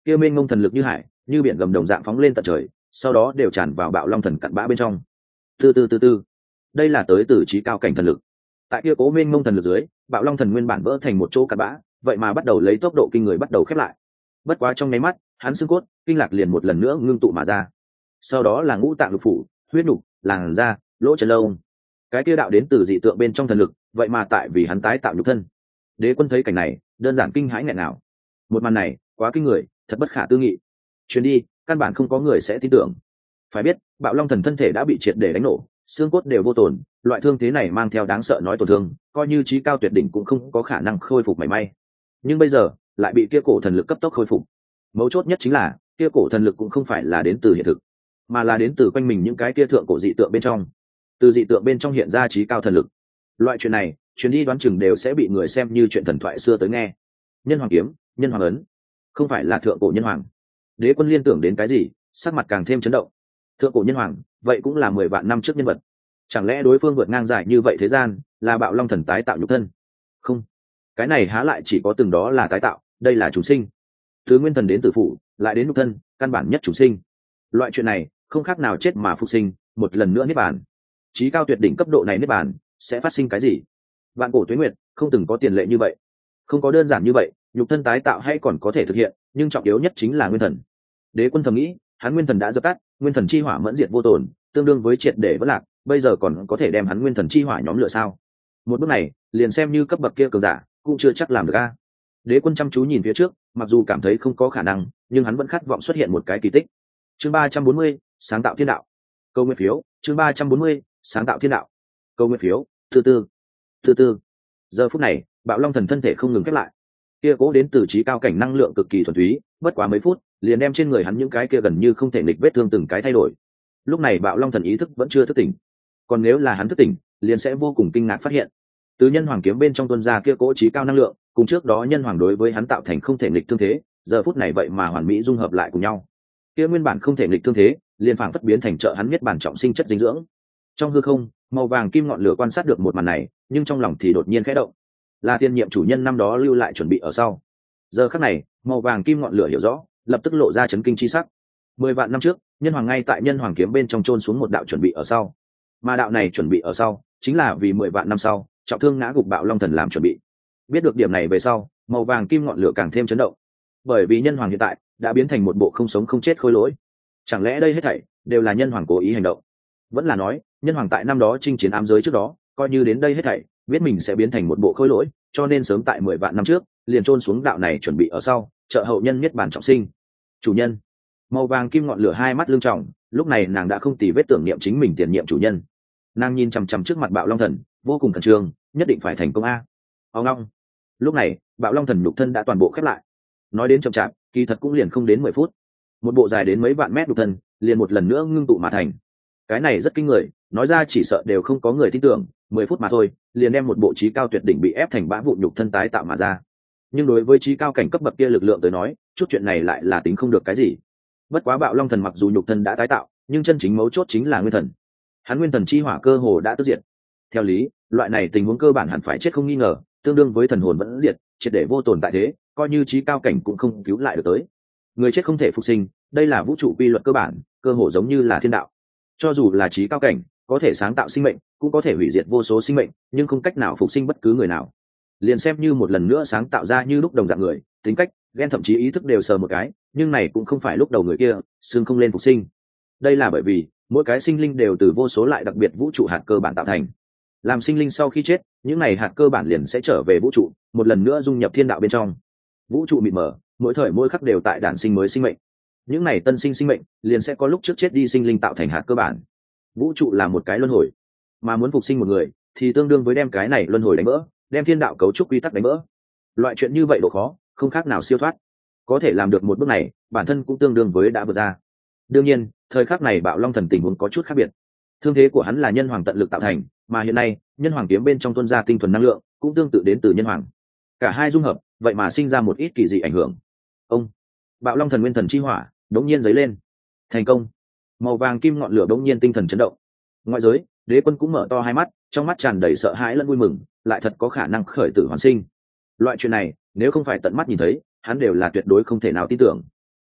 kia mênh mông thần lực như hải, như biển gầm đồng dạng phóng lên tận trời, sau đó đều tràn vào bạo long thần cặn bã bên trong. Từ từ từ từ, đây là tới từ trí cao cảnh thần lực. Tại kia cố mênh mông thần lực dưới, bạo long thần nguyên bản vỡ thành một chỗ cặn bã, vậy mà bắt đầu lấy tốc độ kinh người bắt đầu khép lại. Bất quá trong nháy mắt, hắn xương cốt, kinh lạc liền một lần nữa ngưng tụ mà ra. Sau đó là ngũ tạng lục phủ, huyết nục, làn da, lỗ chân lông. Cái kia đạo đến từ dị tượng bên trong thần lực, vậy mà tại vì hắn tái tạo nhục thân. Đế quân thấy cảnh này, đơn giản kinh hãi nghẹn nào. Một màn này, quá kinh người, thật bất khả tư nghị. Truyền đi, căn bản không có người sẽ tin tưởng. Phải biết, bạo long thần thân thể đã bị triệt để đánh nổ, xương cốt đều vô tổn, loại thương thế này mang theo đáng sợ nói tổn thương, coi như trí cao tuyệt đỉnh cũng không có khả năng khôi phục mảy may. Nhưng bây giờ, lại bị kia cổ thần lực cấp tốc khôi phục. Mấu chốt nhất chính là, kia cổ thần lực cũng không phải là đến từ hiện thực, mà là đến từ quanh mình những cái kia thượng cổ dị tượng bên trong. Từ dị tượng bên trong hiện ra trí cao thần lực. Loại chuyện này, truyền đi đoán chừng đều sẽ bị người xem như chuyện thần thoại xưa tới nghe. Nhân hoàng kiếm, nhân hoàng ấn, không phải là thượng cổ nhân hoàng. Đế quân liên tưởng đến cái gì, sắc mặt càng thêm chấn động. Thượng cổ nhân hoàng, vậy cũng là mười vạn năm trước nhân vật. Chẳng lẽ đối phương vượt ngang dài như vậy thế gian, là bạo long thần tái tạo nhục thân? Không, cái này há lại chỉ có từng đó là tái tạo, đây là chủ sinh. Từ nguyên thần đến tử phụ, lại đến nhục thân, căn bản nhất chủ sinh. Loại chuyện này, không khác nào chết mà phục sinh, một lần nữa niết bàn. Chí cao tuyệt đỉnh cấp độ này niết bàn, sẽ phát sinh cái gì? Vạn cổ tuế nguyệt, không từng có tiền lệ như vậy. Không có đơn giản như vậy, nhục thân tái tạo hay còn có thể thực hiện, nhưng trọng yếu nhất chính là nguyên thần. Đế quân thầm nghĩ, hắn nguyên thần đã dập tắt, nguyên thần chi hỏa mẫn diệt vô tổn, tương đương với triệt để vỡ lạc, bây giờ còn có thể đem hắn nguyên thần chi hỏa nhóm lửa sao? Một bước này, liền xem như cấp bậc kia cường giả, cũng chưa chắc làm được a. Đế quân chăm chú nhìn phía trước, mặc dù cảm thấy không có khả năng, nhưng hắn vẫn khát vọng xuất hiện một cái kỳ tích. Chương ba trăm bốn mươi, sáng tạo thiên đạo. Câu nguyên phiếu, chương ba trăm bốn mươi, sáng tạo thiên đạo. Câu nguyên phiếu, từ từ, từ từ. Giờ phút này, bạo long thần thân thể không ngừng khép lại. Kia cố đến từ trí cao cảnh năng lượng cực kỳ thuần túy, bất quá mấy phút, liền đem trên người hắn những cái kia gần như không thể nghịch vết thương từng cái thay đổi. Lúc này bạo long thần ý thức vẫn chưa thức tỉnh, còn nếu là hắn thức tỉnh, liền sẽ vô cùng kinh ngạc phát hiện, từ nhân hoàng kiếm bên trong tuôn ra kia cố trí cao năng lượng, cùng trước đó nhân hoàng đối với hắn tạo thành không thể nghịch thương thế, giờ phút này vậy mà hoàn mỹ dung hợp lại cùng nhau. Kia nguyên bản không thể nghịch thương thế, liền phảng phất biến thành trợ hắn miết bản trọng sinh chất dinh dưỡng. Trong hư không, màu vàng kim ngọn lửa quan sát được một màn này, nhưng trong lòng thì đột nhiên khẽ động. Là tiên nhiệm chủ nhân năm đó lưu lại chuẩn bị ở sau. Giờ khắc này, màu vàng kim ngọn lửa hiểu rõ, lập tức lộ ra chấn kinh chi sắc. Mười vạn năm trước, nhân hoàng ngay tại nhân hoàng kiếm bên trong chôn xuống một đạo chuẩn bị ở sau. Mà đạo này chuẩn bị ở sau, chính là vì mười vạn năm sau, trọng thương ngã gục bạo long thần làm chuẩn bị. Biết được điểm này về sau, màu vàng kim ngọn lửa càng thêm chấn động. Bởi vì nhân hoàng hiện tại đã biến thành một bộ không sống không chết khôi lỗi. Chẳng lẽ đây hết thảy đều là nhân hoàng cố ý hành động? Vẫn là nói, nhân hoàng tại năm đó chinh chiến ám giới trước đó, coi như đến đây hết thảy, biết mình sẽ biến thành một bộ khôi lỗi, cho nên sớm tại mười vạn năm trước, liền chôn xuống đạo này chuẩn bị ở sau, trợ hậu nhân miết bàn trọng sinh. Chủ nhân. Màu vàng kim ngọn lửa hai mắt lưng trọng, lúc này nàng đã không tì vết tưởng niệm chính mình tiền nhiệm chủ nhân. Nàng nhìn chằm chằm trước mặt bạo long thần, vô cùng khẩn trương, nhất định phải thành công a. Ông long. Lúc này, bạo long thần nhục thân đã toàn bộ khép lại. Nói đến chậm chạp, kỳ thật cũng liền không đến mười phút. Một bộ dài đến mấy vạn mét nhục thân, liền một lần nữa ngưng tụ mà thành. Cái này rất kinh người, nói ra chỉ sợ đều không có người tin tưởng, mười phút mà thôi, liền đem một bộ trí cao tuyệt đỉnh bị ép thành bã vụn nhục thân tái tạo mà ra. Nhưng đối với trí cao cảnh cấp bậc kia lực lượng tới nói, chút chuyện này lại là tính không được cái gì. Bất quá bạo long thần mặc dù nhục thân đã tái tạo, nhưng chân chính mấu chốt chính là nguyên thần. Hắn nguyên thần chi hỏa cơ hồ đã tức diệt. Theo lý, loại này tình huống cơ bản hẳn phải chết không nghi ngờ, tương đương với thần hồn vẫn diệt, triệt để vô tồn tại thế, coi như trí cao cảnh cũng không cứu lại được tới. Người chết không thể phục sinh, đây là vũ trụ quy luật cơ bản, cơ hồ giống như là thiên đạo. Cho dù là trí cao cảnh, có thể sáng tạo sinh mệnh, cũng có thể hủy diệt vô số sinh mệnh, nhưng không cách nào phục sinh bất cứ người nào. Liền xem như một lần nữa sáng tạo ra như lúc đồng dạng người, tính cách, ghen thậm chí ý thức đều sờ một cái, nhưng này cũng không phải lúc đầu người kia, xương không lên phục sinh. Đây là bởi vì mỗi cái sinh linh đều từ vô số lại đặc biệt vũ trụ hạt cơ bản tạo thành. Làm sinh linh sau khi chết, những này hạt cơ bản liền sẽ trở về vũ trụ, một lần nữa dung nhập thiên đạo bên trong. Vũ trụ mịt mờ, mỗi thời mỗi khắc đều tại đản sinh mới sinh mệnh. Những này tân sinh sinh mệnh liền sẽ có lúc trước chết đi sinh linh tạo thành hạt cơ bản. Vũ trụ là một cái luân hồi, mà muốn phục sinh một người thì tương đương với đem cái này luân hồi đánh vỡ, đem thiên đạo cấu trúc quy tắc đánh vỡ. Loại chuyện như vậy độ khó, không khác nào siêu thoát. Có thể làm được một bước này, bản thân cũng tương đương với đã vượt ra. Đương nhiên, thời khắc này bạo long thần tình huống có chút khác biệt. Thương thế của hắn là nhân hoàng tận lực tạo thành, mà hiện nay, nhân hoàng kiếm bên trong tuôn ra tinh thuần năng lượng, cũng tương tự đến từ nhân hoàng. Cả hai dung hợp, vậy mà sinh ra một ít kỳ dị ảnh hưởng. Ông, bạo long thần nguyên thần chi hỏa, đống nhiên giấy lên. Thành công. Màu vàng kim ngọn lửa đống nhiên tinh thần chấn động. Ngoại giới, Đế Quân cũng mở to hai mắt, trong mắt tràn đầy sợ hãi lẫn vui mừng, lại thật có khả năng khởi tử hoàn sinh. Loại chuyện này, nếu không phải tận mắt nhìn thấy, hắn đều là tuyệt đối không thể nào tin tưởng.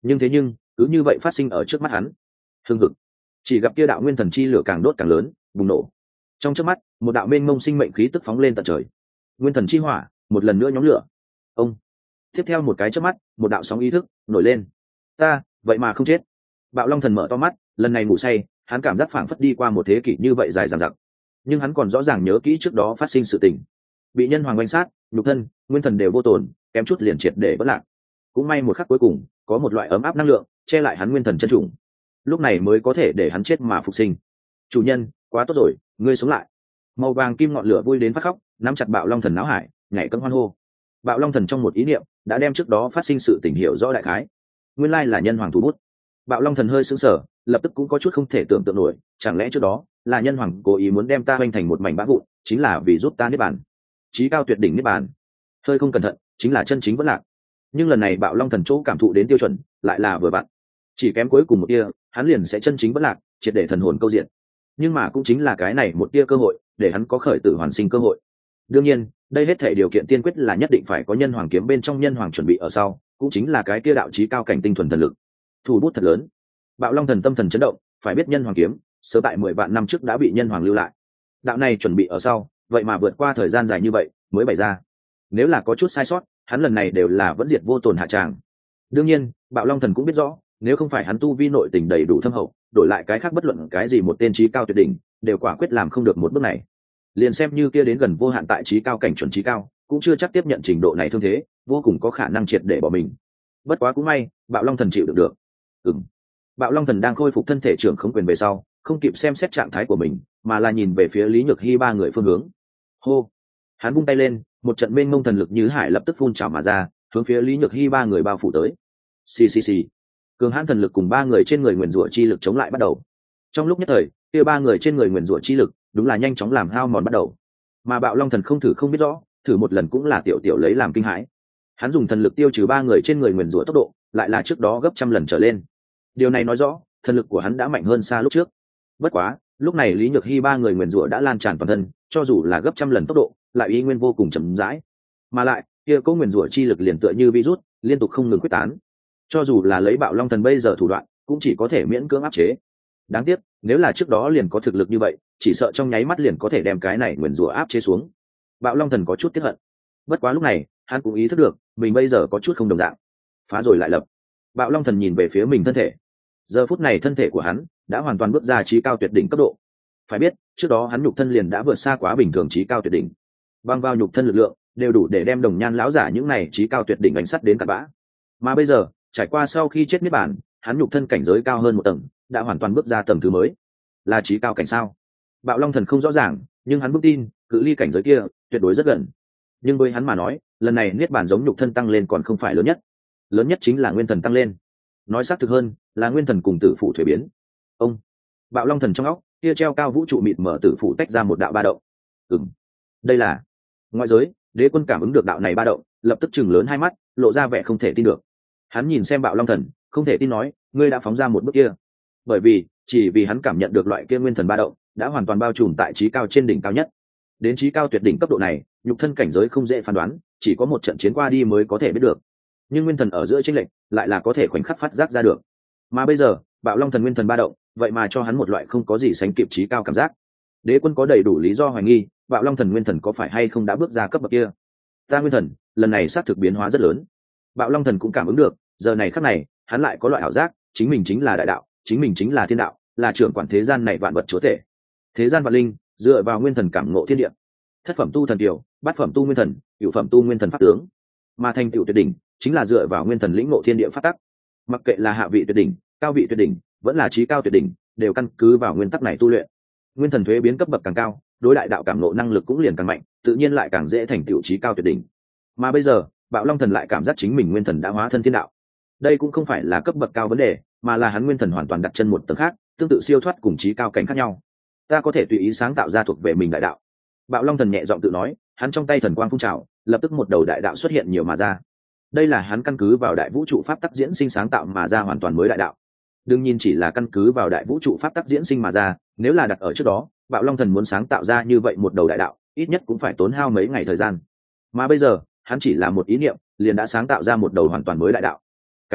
nhưng thế nhưng cứ như vậy phát sinh ở trước mắt hắn. Hưng hực, chỉ gặp kia đạo nguyên thần chi lửa càng đốt càng lớn, bùng nổ. Trong chớp mắt, một đạo mênh mông sinh mệnh khí tức phóng lên tận trời. Nguyên thần chi hỏa một lần nữa nhóm lửa. Ông, tiếp theo một cái chớp mắt, một đạo sóng ý thức nổi lên. Ta vậy mà không chết. Bạo Long Thần mở to mắt, lần này ngủ say, hắn cảm giác phảng phất đi qua một thế kỷ như vậy dài dằng dặc, nhưng hắn còn rõ ràng nhớ kỹ trước đó phát sinh sự tình. Bị nhân hoàng quanh sát, nhục thân, nguyên thần đều vô tổn, kém chút liền triệt để vỡ lạc. Cũng may một khắc cuối cùng, có một loại ấm áp năng lượng che lại hắn nguyên thần chân trùng, lúc này mới có thể để hắn chết mà phục sinh. Chủ nhân, quá tốt rồi, ngươi sống lại. Màu vàng kim ngọn lửa vui đến phát khóc, nắm chặt Bạo Long Thần náo hải, nhảy cẫng hoan hô. Bạo Long Thần trong một ý niệm đã đem trước đó phát sinh sự tình hiểu rõ đại khái. Nguyên lai là nhân hoàng thủ bút. Bạo Long Thần hơi sững sờ, lập tức cũng có chút không thể tưởng tượng nổi, chẳng lẽ trước đó là nhân hoàng cố ý muốn đem ta hoành thành một mảnh bã vụn, chính là vì giúp ta niết bàn. Chí cao tuyệt đỉnh niết bàn. Hơi không cẩn thận, chính là chân chính vẫn lạc. Nhưng lần này Bạo Long Thần chỗ cảm thụ đến tiêu chuẩn, lại là vừa vặn. Chỉ kém cuối cùng một tia, hắn liền sẽ chân chính vẫn lạc, triệt để thần hồn câu diện. Nhưng mà cũng chính là cái này một tia cơ hội, để hắn có khởi tử hoàn sinh cơ hội. Đương nhiên, đây hết thể điều kiện tiên quyết là nhất định phải có nhân hoàng kiếm bên trong nhân hoàng chuẩn bị ở sau, cũng chính là cái kia đạo chí cao cảnh tinh thuần thần lực. Thủ bút thật lớn. Bạo Long Thần tâm thần chấn động, phải biết nhân hoàng kiếm sớm tại mười vạn năm trước đã bị nhân hoàng lưu lại. Đạo này chuẩn bị ở sau, vậy mà vượt qua thời gian dài như vậy mới bày ra. Nếu là có chút sai sót, hắn lần này đều là vẫn diệt vô tồn hạ tràng. Đương nhiên, Bạo Long Thần cũng biết rõ, nếu không phải hắn tu vi nội tình đầy đủ thâm hậu, đổi lại cái khác bất luận cái gì một tên chí cao tuyệt đỉnh, đều quả quyết làm không được một bước này. Liền xem như kia đến gần vô hạn tại chí cao cảnh chuẩn chí cao, cũng chưa chắc tiếp nhận trình độ này thương thế, vô cùng có khả năng triệt để bỏ mình. Bất quá cũng may, Bạo Long Thần chịu được được. Ừm. Bạo Long Thần đang khôi phục thân thể trưởng khống quyền về sau, không kịp xem xét trạng thái của mình, mà là nhìn về phía Lý Nhược Hy ba người phương hướng. Hô! Hắn vung tay lên, một trận mênh mông thần lực như hải lập tức phun trào mà ra, hướng phía Lý Nhược Hy ba người bao phủ tới. Xì xì xì. Cường hãn thần lực cùng ba người trên người nguyền rủa chi lực chống lại bắt đầu. Trong lúc nhất thời, kia ba người trên người nguyền rủa chi lực, đúng là nhanh chóng làm hao mòn bắt đầu. Mà Bạo Long Thần không thử không biết rõ, thử một lần cũng là tiểu tiểu lấy làm kinh hãi. Hắn dùng thần lực tiêu trừ ba người trên người nguyền rủa tốc độ, lại là trước đó gấp trăm lần trở lên. Điều này nói rõ, thần lực của hắn đã mạnh hơn xa lúc trước. Bất quá, lúc này Lý Nhược Hy ba người nguyền rủa đã lan tràn toàn thân, cho dù là gấp trăm lần tốc độ, lại y nguyên vô cùng chậm rãi. Mà lại, kia cố nguyền rủa chi lực liền tựa như virus, liên tục không ngừng quyết tán. Cho dù là lấy Bạo Long Thần bây giờ thủ đoạn, cũng chỉ có thể miễn cưỡng áp chế. Đáng tiếc, nếu là trước đó liền có thực lực như vậy, chỉ sợ trong nháy mắt liền có thể đem cái này nguyền rủa áp chế xuống. Bạo Long Thần có chút tiếc hận. Bất quá lúc này, hắn cũng ý thức được, mình bây giờ có chút không đồng dạng. Phá rồi lại lập. Bạo Long Thần nhìn về phía mình thân thể. Giờ phút này thân thể của hắn đã hoàn toàn bước ra chí cao tuyệt đỉnh cấp độ. Phải biết, trước đó hắn nhục thân liền đã vượt xa quá bình thường chí cao tuyệt đỉnh. Băng vào nhục thân lực lượng, đều đủ để đem Đồng Nhan lão giả những này chí cao tuyệt đỉnh đánh sắt đến cặn bã. Mà bây giờ, trải qua sau khi chết niết bàn, hắn nhục thân cảnh giới cao hơn một tầng, đã hoàn toàn bước ra tầng thứ mới. Là chí cao cảnh sao? Bạo Long Thần không rõ ràng, nhưng hắn vững tin, cự ly cảnh giới kia tuyệt đối rất gần. Nhưng với hắn mà nói, lần này niết bàn giống nhục thân tăng lên còn không phải lớn nhất. Lớn nhất chính là nguyên thần tăng lên. Nói xác thực hơn, là nguyên thần cùng tử phụ thuế biến. Ông, Bạo Long Thần trong óc kia treo cao vũ trụ mịt mở tử phụ tách ra một đạo ba động. Ừm, đây là ngoại giới. Đế Quân cảm ứng được đạo này ba động, lập tức chừng lớn hai mắt, lộ ra vẻ không thể tin được. Hắn nhìn xem Bạo Long Thần, không thể tin nói, ngươi đã phóng ra một bước kia. Bởi vì, chỉ vì hắn cảm nhận được loại kia nguyên thần ba động, đã hoàn toàn bao trùm tại trí cao trên đỉnh cao nhất. Đến trí cao tuyệt đỉnh cấp độ này, nhục thân cảnh giới không dễ phán đoán, chỉ có một trận chiến qua đi mới có thể biết được. Nhưng nguyên thần ở giữa chênh lệch, lại là có thể khoảnh khắc phát giác ra được. Mà bây giờ, Bạo Long Thần nguyên thần ba động, vậy mà cho hắn một loại không có gì sánh kịp trí cao cảm giác. Đế Quân có đầy đủ lý do hoài nghi, Bạo Long Thần nguyên thần có phải hay không đã bước ra cấp bậc kia. Ta nguyên thần, lần này xác thực biến hóa rất lớn. Bạo Long Thần cũng cảm ứng được, giờ này khắc này, hắn lại có loại ảo giác, chính mình chính là đại đạo, chính mình chính là thiên đạo, là trưởng quản thế gian này vạn vật chúa tể. Thế gian vạn linh, dựa vào nguyên thần cảm ngộ thiên địa. Thất phẩm tu thần tiểu, bát phẩm tu nguyên thần, cửu phẩm tu nguyên thần pháp tướng. Mà thành tựu tuyệt đỉnh, chính là dựa vào nguyên thần lĩnh ngộ thiên địa pháp tắc. Mặc kệ là hạ vị tuyệt đỉnh, cao vị tuyệt đỉnh, vẫn là trí cao tuyệt đỉnh, đều căn cứ vào nguyên tắc này tu luyện. Nguyên thần thuế biến cấp bậc càng cao, đối đại đạo cảm ngộ năng lực cũng liền càng mạnh, tự nhiên lại càng dễ thành tựu trí cao tuyệt đỉnh. Mà bây giờ, Bạo Long Thần lại cảm giác chính mình nguyên thần đã hóa thân thiên đạo. Đây cũng không phải là cấp bậc cao vấn đề, mà là hắn nguyên thần hoàn toàn đặt chân một tầng khác, tương tự siêu thoát cùng trí cao cảnh khác nhau. Ta có thể tùy ý sáng tạo ra thuộc về mình đại đạo. Bạo Long Thần nhẹ giọng tự nói, hắn trong tay thần quang phun trào, lập tức một đầu đại đạo xuất hiện nhiều mà ra. Đây là hắn căn cứ vào đại vũ trụ pháp tắc diễn sinh sáng tạo mà ra hoàn toàn mới đại đạo. Đương nhiên chỉ là căn cứ vào đại vũ trụ pháp tắc diễn sinh mà ra, nếu là đặt ở trước đó, Bạo Long Thần muốn sáng tạo ra như vậy một đầu đại đạo, ít nhất cũng phải tốn hao mấy ngày thời gian. Mà bây giờ, hắn chỉ là một ý niệm, liền đã sáng tạo ra một đầu hoàn toàn mới đại đạo. Cái này,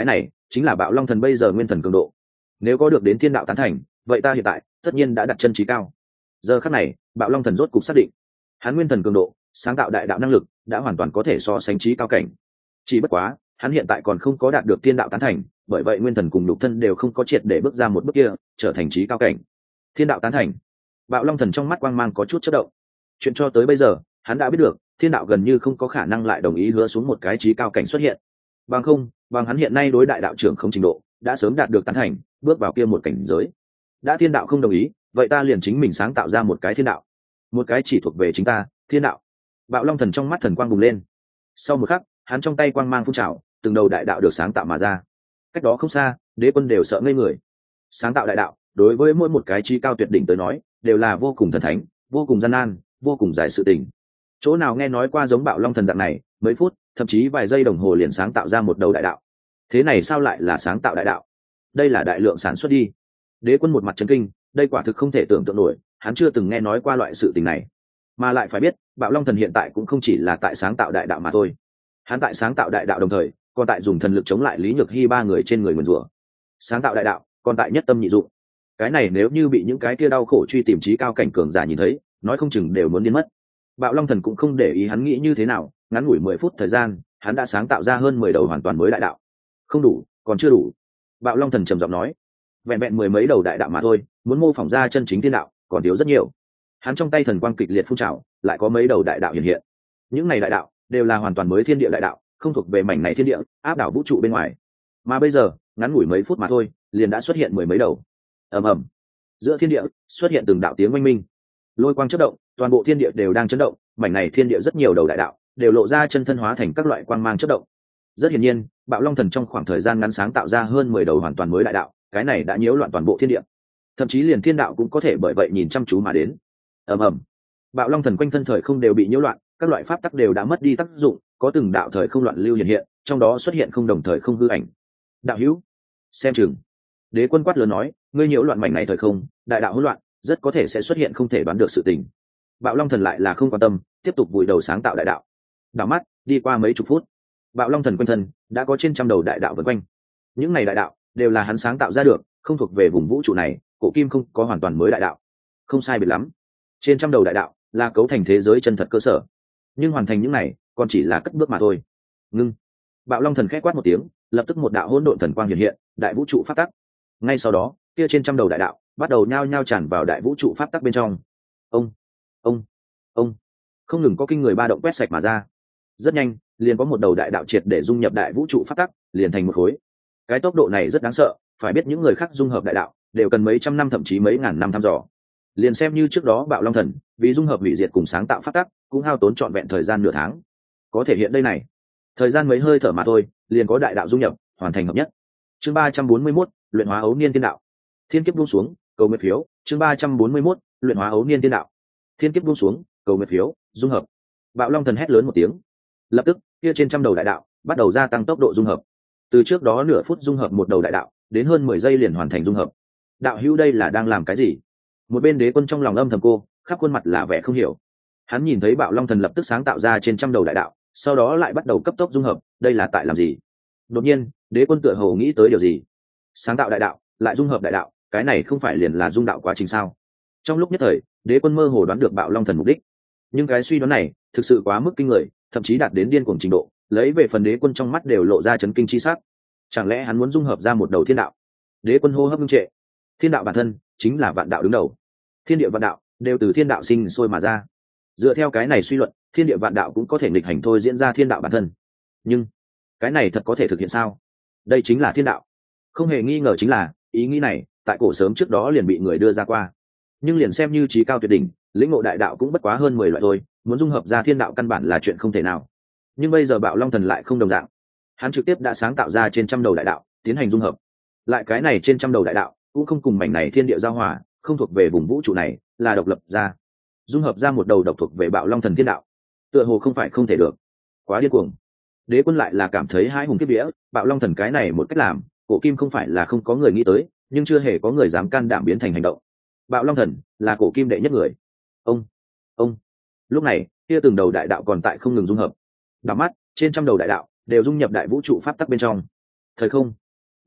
chính là bạo long thần bây giờ nguyên thần cường độ. Nếu có được đến thiên đạo tán thành, vậy ta hiện tại tất nhiên đã đặt chân trí cao. Giờ khắc này bạo long thần rốt cục xác định, hắn nguyên thần cường độ, sáng tạo đại đạo năng lực đã hoàn toàn có thể so sánh trí cao cảnh. Chỉ bất quá hắn hiện tại còn không có đạt được thiên đạo tán thành, bởi vậy nguyên thần cùng nhục thân đều không có triệt để bước ra một bước kia trở thành trí cao cảnh. Thiên đạo tán thành, bạo long thần trong mắt quang mang có chút chớp động. Chuyện cho tới bây giờ hắn đã biết được thiên đạo gần như không có khả năng lại đồng ý hứa xuống một cái trí cao cảnh xuất hiện, bằng không bằng hắn hiện nay đối đại đạo trưởng không trình độ đã sớm đạt được tán thành, bước vào kia một cảnh giới. Đã thiên đạo không đồng ý, vậy ta liền chính mình sáng tạo ra một cái thiên đạo, một cái chỉ thuộc về chính ta thiên đạo. Bạo long thần trong mắt thần quang bùng lên. Sau một khắc hắn trong tay quang mang phun trào, từng đầu đại đạo được sáng tạo mà ra. Cách đó không xa đế quân đều sợ ngây người. Sáng tạo đại đạo đối với mỗi một cái trí cao tuyệt đỉnh tới nói đều là vô cùng thần thánh, vô cùng gian nan, vô cùng dài sự tình. Chỗ nào nghe nói qua giống bạo long thần dạng này mấy phút thậm chí vài giây đồng hồ liền sáng tạo ra một đầu đại đạo. Thế này sao lại là sáng tạo đại đạo? Đây là đại lượng sản xuất đi. Đế quân một mặt chấn kinh, đây quả thực không thể tưởng tượng nổi, hắn chưa từng nghe nói qua loại sự tình này. Mà lại phải biết bạo long thần hiện tại cũng không chỉ là tại sáng tạo đại đạo mà thôi, hắn tại sáng tạo đại đạo đồng thời còn tại dùng thần lực chống lại Lý Nhược Hy ba người trên người nguyền rủa. Sáng tạo đại đạo còn tại nhất tâm nhị dụng, cái này nếu như bị những cái kia đau khổ truy tìm trí cao cảnh cường giả nhìn thấy, nói không chừng đều muốn điên mất. Bạo long thần cũng không để ý hắn nghĩ như thế nào, ngắn ngủi mười phút thời gian hắn đã sáng tạo ra hơn mười đầu hoàn toàn mới đại đạo. Không đủ, còn chưa đủ. Bạo long thần trầm giọng nói, vẹn vẹn mười mấy đầu đại đạo mà thôi, muốn mô phỏng ra chân chính thiên đạo còn thiếu rất nhiều. Hắn trong tay thần quang kịch liệt phun trào, lại có mấy đầu đại đạo hiện hiện. Những này đại đạo đều là hoàn toàn mới thiên địa đại đạo, không thuộc về mảnh này thiên địa áp đảo vũ trụ bên ngoài. Mà bây giờ ngắn ngủi mấy phút mà thôi liền đã xuất hiện mười mấy đầu. Ầm ầm, giữa thiên địa xuất hiện từng đạo tiếng oanh minh, lôi quang chớp động, toàn bộ thiên địa đều đang chấn động. Mảnh này thiên địa rất nhiều đầu đại đạo đều lộ ra chân thân hóa thành các loại quang mang chớp động. Rất hiển nhiên bạo long thần trong khoảng thời gian ngắn sáng tạo ra hơn mười đầu hoàn toàn mới đại đạo, cái này đã nhiễu loạn toàn bộ thiên địa, thậm chí liền thiên đạo cũng có thể bởi vậy nhìn chăm chú mà đến. Ầm ầm, bạo long thần quanh thân thời không đều bị nhiễu loạn, các loại pháp tắc đều đã mất đi tác dụng, có từng đạo thời không loạn lưu hiện hiện, trong đó xuất hiện không đồng thời không hư ảnh. Đạo hữu, xem chừng. Đế quân quát lớn nói, ngươi nhiễu loạn mảnh này thời không, đại đạo hỗn loạn, rất có thể sẽ xuất hiện không thể đoán được sự tình. Bạo long thần lại là không quan tâm, tiếp tục vùi đầu sáng tạo đại đạo. Đảo mắt đi qua mấy chục phút, bạo long thần quanh thân đã có trên trăm đầu đại đạo vần quanh. Những này đại đạo đều là hắn sáng tạo ra được, không thuộc về vùng vũ trụ này, cổ kim không có hoàn toàn mới đại đạo. Không sai biệt lắm, trên trăm đầu đại đạo là cấu thành thế giới chân thật cơ sở, nhưng hoàn thành những này còn chỉ là cất bước mà thôi. Ngưng. Bạo long thần khẽ quát một tiếng, lập tức một đạo hỗn độn thần quang hiện hiện, đại vũ trụ pháp tắc. Ngay sau đó kia trên trăm đầu đại đạo bắt đầu nhao nhao tràn vào đại vũ trụ pháp tắc bên trong. Ông ông ông không ngừng có kinh người ba động quét sạch mà ra. Rất nhanh liền có một đầu đại đạo triệt để dung nhập đại vũ trụ pháp tắc, liền thành một khối. Cái tốc độ này rất đáng sợ, phải biết những người khác dung hợp đại đạo đều cần mấy trăm năm thậm chí mấy ngàn năm thăm dò. Liền xem như trước đó bạo long thần vì dung hợp hủy diệt cùng sáng tạo pháp tắc cũng hao tốn trọn vẹn thời gian nửa tháng, có thể hiện đây này thời gian mấy hơi thở mà thôi liền có đại đạo dung nhập hoàn thành hợp nhất. Chương ba trăm bốn mươi mốt, luyện hóa ấu niên thiên đạo. Thiên kiếp buông xuống, cầu nguyện phiếu. Chương ba trăm bốn mươi mốt, luyện hóa ấu niên thiên đạo. Thiên kiếp buông xuống, cầu nguyện phiếu, dung hợp. Bạo long thần hét lớn một tiếng, lập tức kia trên trăm đầu đại đạo bắt đầu gia tăng tốc độ dung hợp. Từ trước đó nửa phút dung hợp một đầu đại đạo đến hơn mười giây liền hoàn thành dung hợp. Đạo hữu đây là đang làm cái gì? Một bên đế quân trong lòng âm thầm cô, khắp khuôn mặt là vẻ không hiểu. Hắn nhìn thấy bạo long thần lập tức sáng tạo ra trên trăm đầu đại đạo, sau đó lại bắt đầu cấp tốc dung hợp, đây là tại làm gì? Đột nhiên đế quân tựa hồ nghĩ tới điều gì. Sáng tạo đại đạo lại dung hợp đại đạo, cái này không phải liền là dung đạo quá trình sao? Trong lúc nhất thời đế quân mơ hồ đoán được bạo long thần mục đích, nhưng cái suy đoán này thực sự quá mức kinh người, thậm chí đạt đến điên cuồng trình độ, lấy về phần đế quân trong mắt đều lộ ra chấn kinh chi sắc. Chẳng lẽ hắn muốn dung hợp ra một đầu thiên đạo? Đế quân hô hấp ngưng trệ. Thiên đạo bản thân chính là vạn đạo đứng đầu, thiên địa vạn đạo đều từ thiên đạo sinh sôi mà ra. Dựa theo cái này suy luận, thiên địa vạn đạo cũng có thể nghịch hành thôi diễn ra thiên đạo bản thân. Nhưng cái này thật có thể thực hiện sao? Đây chính là thiên đạo. Không hề nghi ngờ chính là ý nghĩ này tại cổ sớm trước đó liền bị người đưa ra qua, nhưng liền xem như trí cao tuyệt đỉnh lĩnh ngộ đại đạo cũng bất quá hơn mười loại thôi, muốn dung hợp ra thiên đạo căn bản là chuyện không thể nào. Nhưng bây giờ bạo long thần lại không đồng dạng, hắn trực tiếp đã sáng tạo ra trên trăm đầu đại đạo tiến hành dung hợp. Lại cái này trên trăm đầu đại đạo cũng không cùng mảnh này thiên địa giao hòa, không thuộc về vùng vũ trụ này, là độc lập ra, dung hợp ra một đầu độc thuộc về bạo long thần thiên đạo, tựa hồ không phải không thể được. Quá điên cuồng. Đế quân lại là cảm thấy hai hùng kiếp vía, bạo long thần cái này một cách làm cổ kim không phải là không có người nghĩ tới, nhưng chưa hề có người dám can đảm biến thành hành động. Bạo long thần là cổ kim đệ nhất người. Ông ông lúc này kia từng đầu đại đạo còn tại không ngừng dung hợp. Đảo mắt trên trăm đầu đại đạo đều dung nhập đại vũ trụ pháp tắc bên trong. Thời không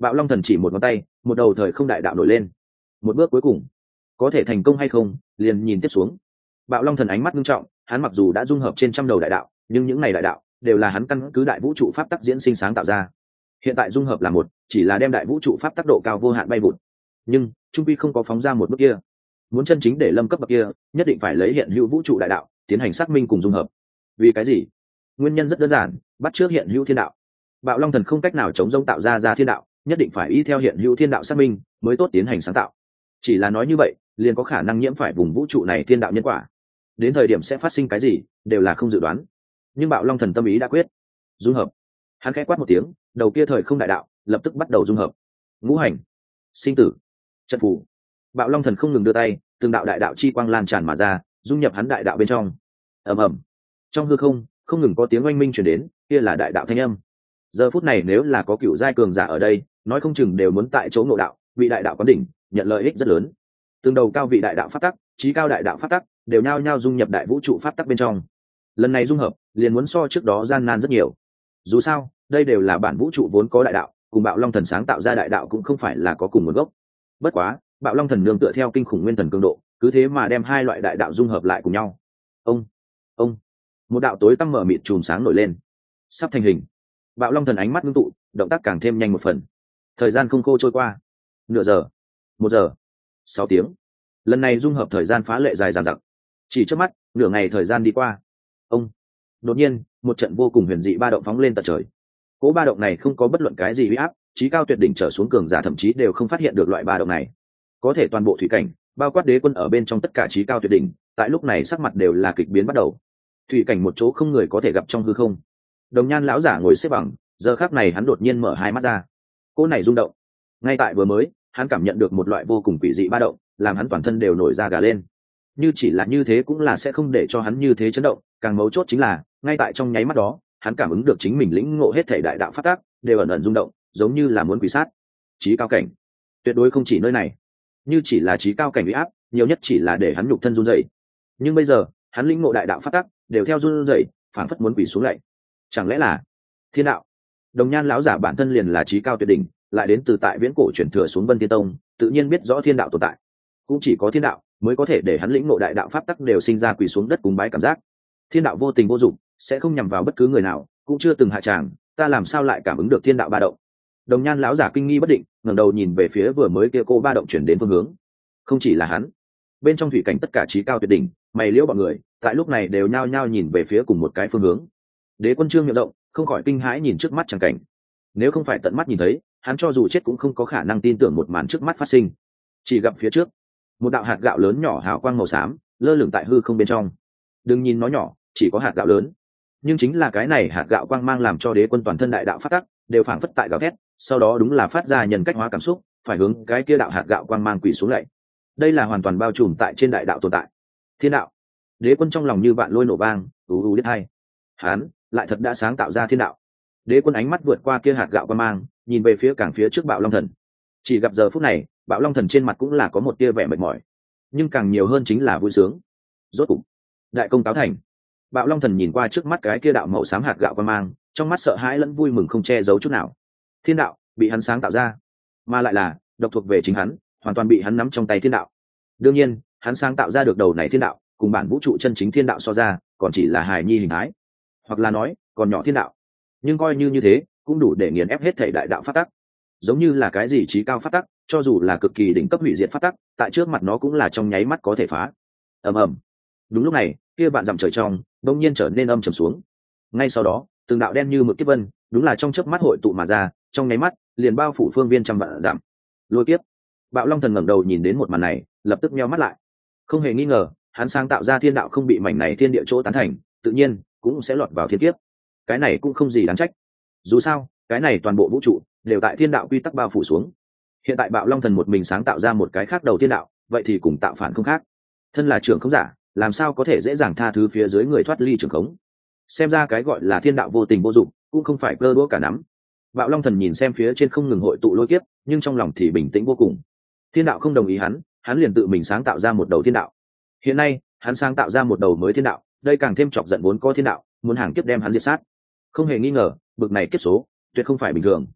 Bạo Long Thần chỉ một ngón tay, một đầu thời không đại đạo nổi lên. Một bước cuối cùng, có thể thành công hay không, liền nhìn tiếp xuống. Bạo Long Thần ánh mắt nghiêm trọng, hắn mặc dù đã dung hợp trên trăm đầu đại đạo, nhưng những này đại đạo đều là hắn căn cứ đại vũ trụ pháp tắc diễn sinh sáng tạo ra. Hiện tại dung hợp là một, chỉ là đem đại vũ trụ pháp tắc độ cao vô hạn bay vụt. Nhưng trung quy không có phóng ra một bước kia. Muốn chân chính để lâm cấp bậc kia, nhất định phải lấy hiện hữu vũ trụ đại đạo tiến hành xác minh cùng dung hợp. Vì cái gì? Nguyên nhân rất đơn giản, bắt trước hiện hữu thiên đạo. Bạo Long Thần không cách nào chống rông tạo ra ra thiên đạo, nhất định phải y theo hiện hữu thiên đạo xác minh mới tốt tiến hành sáng tạo. Chỉ là nói như vậy, liền có khả năng nhiễm phải vùng vũ trụ này thiên đạo nhân quả. Đến thời điểm sẽ phát sinh cái gì, đều là không dự đoán. Nhưng Bạo Long Thần tâm ý đã quyết, dung hợp. Hắn khẽ quát một tiếng, đầu kia thời không đại đạo lập tức bắt đầu dung hợp. Ngũ hành, sinh tử, trận phù. Bạo Long Thần không ngừng đưa tay, từng đạo đại đạo chi quang lan tràn mà ra, dung nhập hắn đại đạo bên trong. Ầm ầm. Trong hư không, không ngừng có tiếng oanh minh truyền đến, kia là đại đạo thanh âm. Giờ phút này nếu là có cựu giai cường giả ở đây, nói không chừng đều muốn tại chỗ ngộ đạo, vị đại đạo quán đỉnh, nhận lợi ích rất lớn. Từng đầu cao vị đại đạo pháp tắc, chí cao đại đạo pháp tắc, đều nhao nhao dung nhập đại vũ trụ pháp tắc bên trong. Lần này dung hợp, liền muốn so trước đó gian nan rất nhiều. Dù sao, đây đều là bản vũ trụ vốn có đại đạo, cùng Bạo Long Thần sáng tạo ra đại đạo cũng không phải là có cùng nguồn gốc. Bất quá, Bạo Long Thần nương tựa theo kinh khủng nguyên thần cường độ, cứ thế mà đem hai loại đại đạo dung hợp lại cùng nhau. Ông, ông, một đạo tối tăm mở mịt chùm sáng nổi lên, sắp thành hình. Bạo Long Thần ánh mắt ngưng tụ, động tác càng thêm nhanh một phần. Thời gian không khô trôi qua, nửa giờ, một giờ, sáu tiếng. Lần này dung hợp thời gian phá lệ dài dằng dặc. Chỉ trước mắt, nửa ngày thời gian đi qua. Ông, đột nhiên, một trận vô cùng huyền dị ba động phóng lên tận trời. Cỗ ba động này không có bất luận cái gì uy áp, chí cao tuyệt đỉnh trở xuống cường giả thậm chí đều không phát hiện được loại ba động này. Có thể toàn bộ thủy cảnh, bao quát đế quân ở bên trong tất cả chí cao tuyệt đỉnh, tại lúc này sắc mặt đều là kịch biến bắt đầu. Thủy cảnh một chỗ không người có thể gặp trong hư không. Đồng Nhan lão giả ngồi xếp bằng, giờ khắc này hắn đột nhiên mở hai mắt ra. Cỗ này rung động. Ngay tại vừa mới, hắn cảm nhận được một loại vô cùng quỷ dị ba động, làm hắn toàn thân đều nổi da gà lên. Như chỉ là như thế cũng là sẽ không để cho hắn như thế chấn động, càng mấu chốt chính là, ngay tại trong nháy mắt đó, hắn cảm ứng được chính mình lĩnh ngộ hết thể đại đạo pháp tắc, đều ẩn ẩn rung động, giống như là muốn quỷ sát. Chí cao cảnh, tuyệt đối không chỉ nơi này. Như chỉ là chí cao cảnh uy áp, nhiều nhất chỉ là để hắn nhục thân run rẩy. Nhưng bây giờ, hắn lĩnh ngộ đại đạo pháp tắc, đều theo run rẩy, phảng phất muốn quỷ xuống lại. Chẳng lẽ là thiên đạo? Đồng Nhan lão giả bản thân liền là chí cao tuyệt đỉnh, lại đến từ tại viễn cổ chuyển thừa xuống Vân Thiên Tông, tự nhiên biết rõ thiên đạo tồn tại. Cũng chỉ có thiên đạo mới có thể để hắn lĩnh ngộ đại đạo pháp tắc đều sinh ra quỳ xuống đất cúng bái cảm giác. Thiên đạo vô tình vô dụng, sẽ không nhằm vào bất cứ người nào, cũng chưa từng hạ tràng, ta làm sao lại cảm ứng được thiên đạo ba động? Đồng Nhan lão giả kinh nghi bất định, ngẩng đầu nhìn về phía vừa mới kia cô ba động chuyển đến phương hướng. Không chỉ là hắn, bên trong thủy cảnh tất cả chí cao tuyệt đỉnh, mày liễu bọn người, tại lúc này đều nhao nhao nhìn về phía cùng một cái phương hướng. Đế Quân Trương miệng rộng, không khỏi kinh hãi nhìn trước mắt chẳng cảnh. Nếu không phải tận mắt nhìn thấy, hắn cho dù chết cũng không có khả năng tin tưởng một màn trước mắt phát sinh. Chỉ gặp phía trước, một đạo hạt gạo lớn nhỏ hào quang màu xám lơ lửng tại hư không bên trong. Đừng nhìn nó nhỏ, chỉ có hạt gạo lớn, nhưng chính là cái này hạt gạo quang mang làm cho Đế Quân toàn thân đại đạo phát tắc đều phảng phất tại gào thét, sau đó đúng là phát ra nhân cách hóa cảm xúc, phải hướng cái kia đạo hạt gạo quang mang quỳ xuống lạy. Đây là hoàn toàn bao trùm tại trên đại đạo tồn tại. Thiên đạo. Đế Quân trong lòng như vạn lôi nổ vang, ù ù đứt hai. Hắn lại thật đã sáng tạo ra thiên đạo. Đế Quân ánh mắt vượt qua kia hạt gạo quang mang, nhìn về phía càng phía trước Bạo Long Thần. Chỉ gặp giờ phút này, Bạo Long Thần trên mặt cũng là có một tia vẻ mệt mỏi, nhưng càng nhiều hơn chính là vui sướng. Rốt cục, đại công cáo thành. Bạo Long Thần nhìn qua trước mắt cái kia đạo màu xám hạt gạo quang mang, trong mắt sợ hãi lẫn vui mừng không che giấu chút nào. Thiên đạo bị hắn sáng tạo ra, mà lại là độc thuộc về chính hắn, hoàn toàn bị hắn nắm trong tay thiên đạo. Đương nhiên, hắn sáng tạo ra được đầu này thiên đạo, cùng bản vũ trụ chân chính thiên đạo so ra, còn chỉ là hài nhi hình thái, hoặc là nói, còn nhỏ thiên đạo. Nhưng coi như như thế, cũng đủ để nghiền ép hết thảy đại đạo pháp tắc. Giống như là cái gì chí cao pháp tắc, cho dù là cực kỳ đỉnh cấp hủy diệt pháp tắc, tại trước mặt nó cũng là trong nháy mắt có thể phá. Ầm ầm. Đúng lúc này, kia vạn dặm trời trong, đột nhiên trở nên âm trầm xuống. Ngay sau đó, từng đạo đen như mực kiếp vân, đúng là trong chớp mắt hội tụ mà ra, trong nháy mắt, liền bao phủ phương viên trăm vạn dặm. Lôi kiếp. Bạo Long Thần ngẩng đầu nhìn đến một màn này, lập tức nheo mắt lại. Không hề nghi ngờ, hắn sáng tạo ra thiên đạo không bị mảnh này thiên địa chỗ tán thành, tự nhiên cũng sẽ lọt vào thiên kiếp. Cái này cũng không gì đáng trách. Dù sao, cái này toàn bộ vũ trụ đều tại thiên đạo quy tắc bao phủ xuống. Hiện tại Bạo Long Thần một mình sáng tạo ra một cái khác đầu thiên đạo, vậy thì cùng tạo phản không khác. Thân là trưởng khống giả, làm sao có thể dễ dàng tha thứ phía dưới người thoát ly trưởng khống? Xem ra cái gọi là thiên đạo vô tình vô dụng, cũng không phải cơ đũa cả nắm. Bạo Long Thần nhìn xem phía trên không ngừng hội tụ lôi kiếp, nhưng trong lòng thì bình tĩnh vô cùng. Thiên đạo không đồng ý hắn, hắn liền tự mình sáng tạo ra một đầu thiên đạo. Hiện nay, hắn sáng tạo ra một đầu mới thiên đạo, đây càng thêm chọc giận vốn có thiên đạo, muốn hàng kiếp đem hắn diệt sát. Không hề nghi ngờ, bực này kiếp số tuyệt không phải bình thường.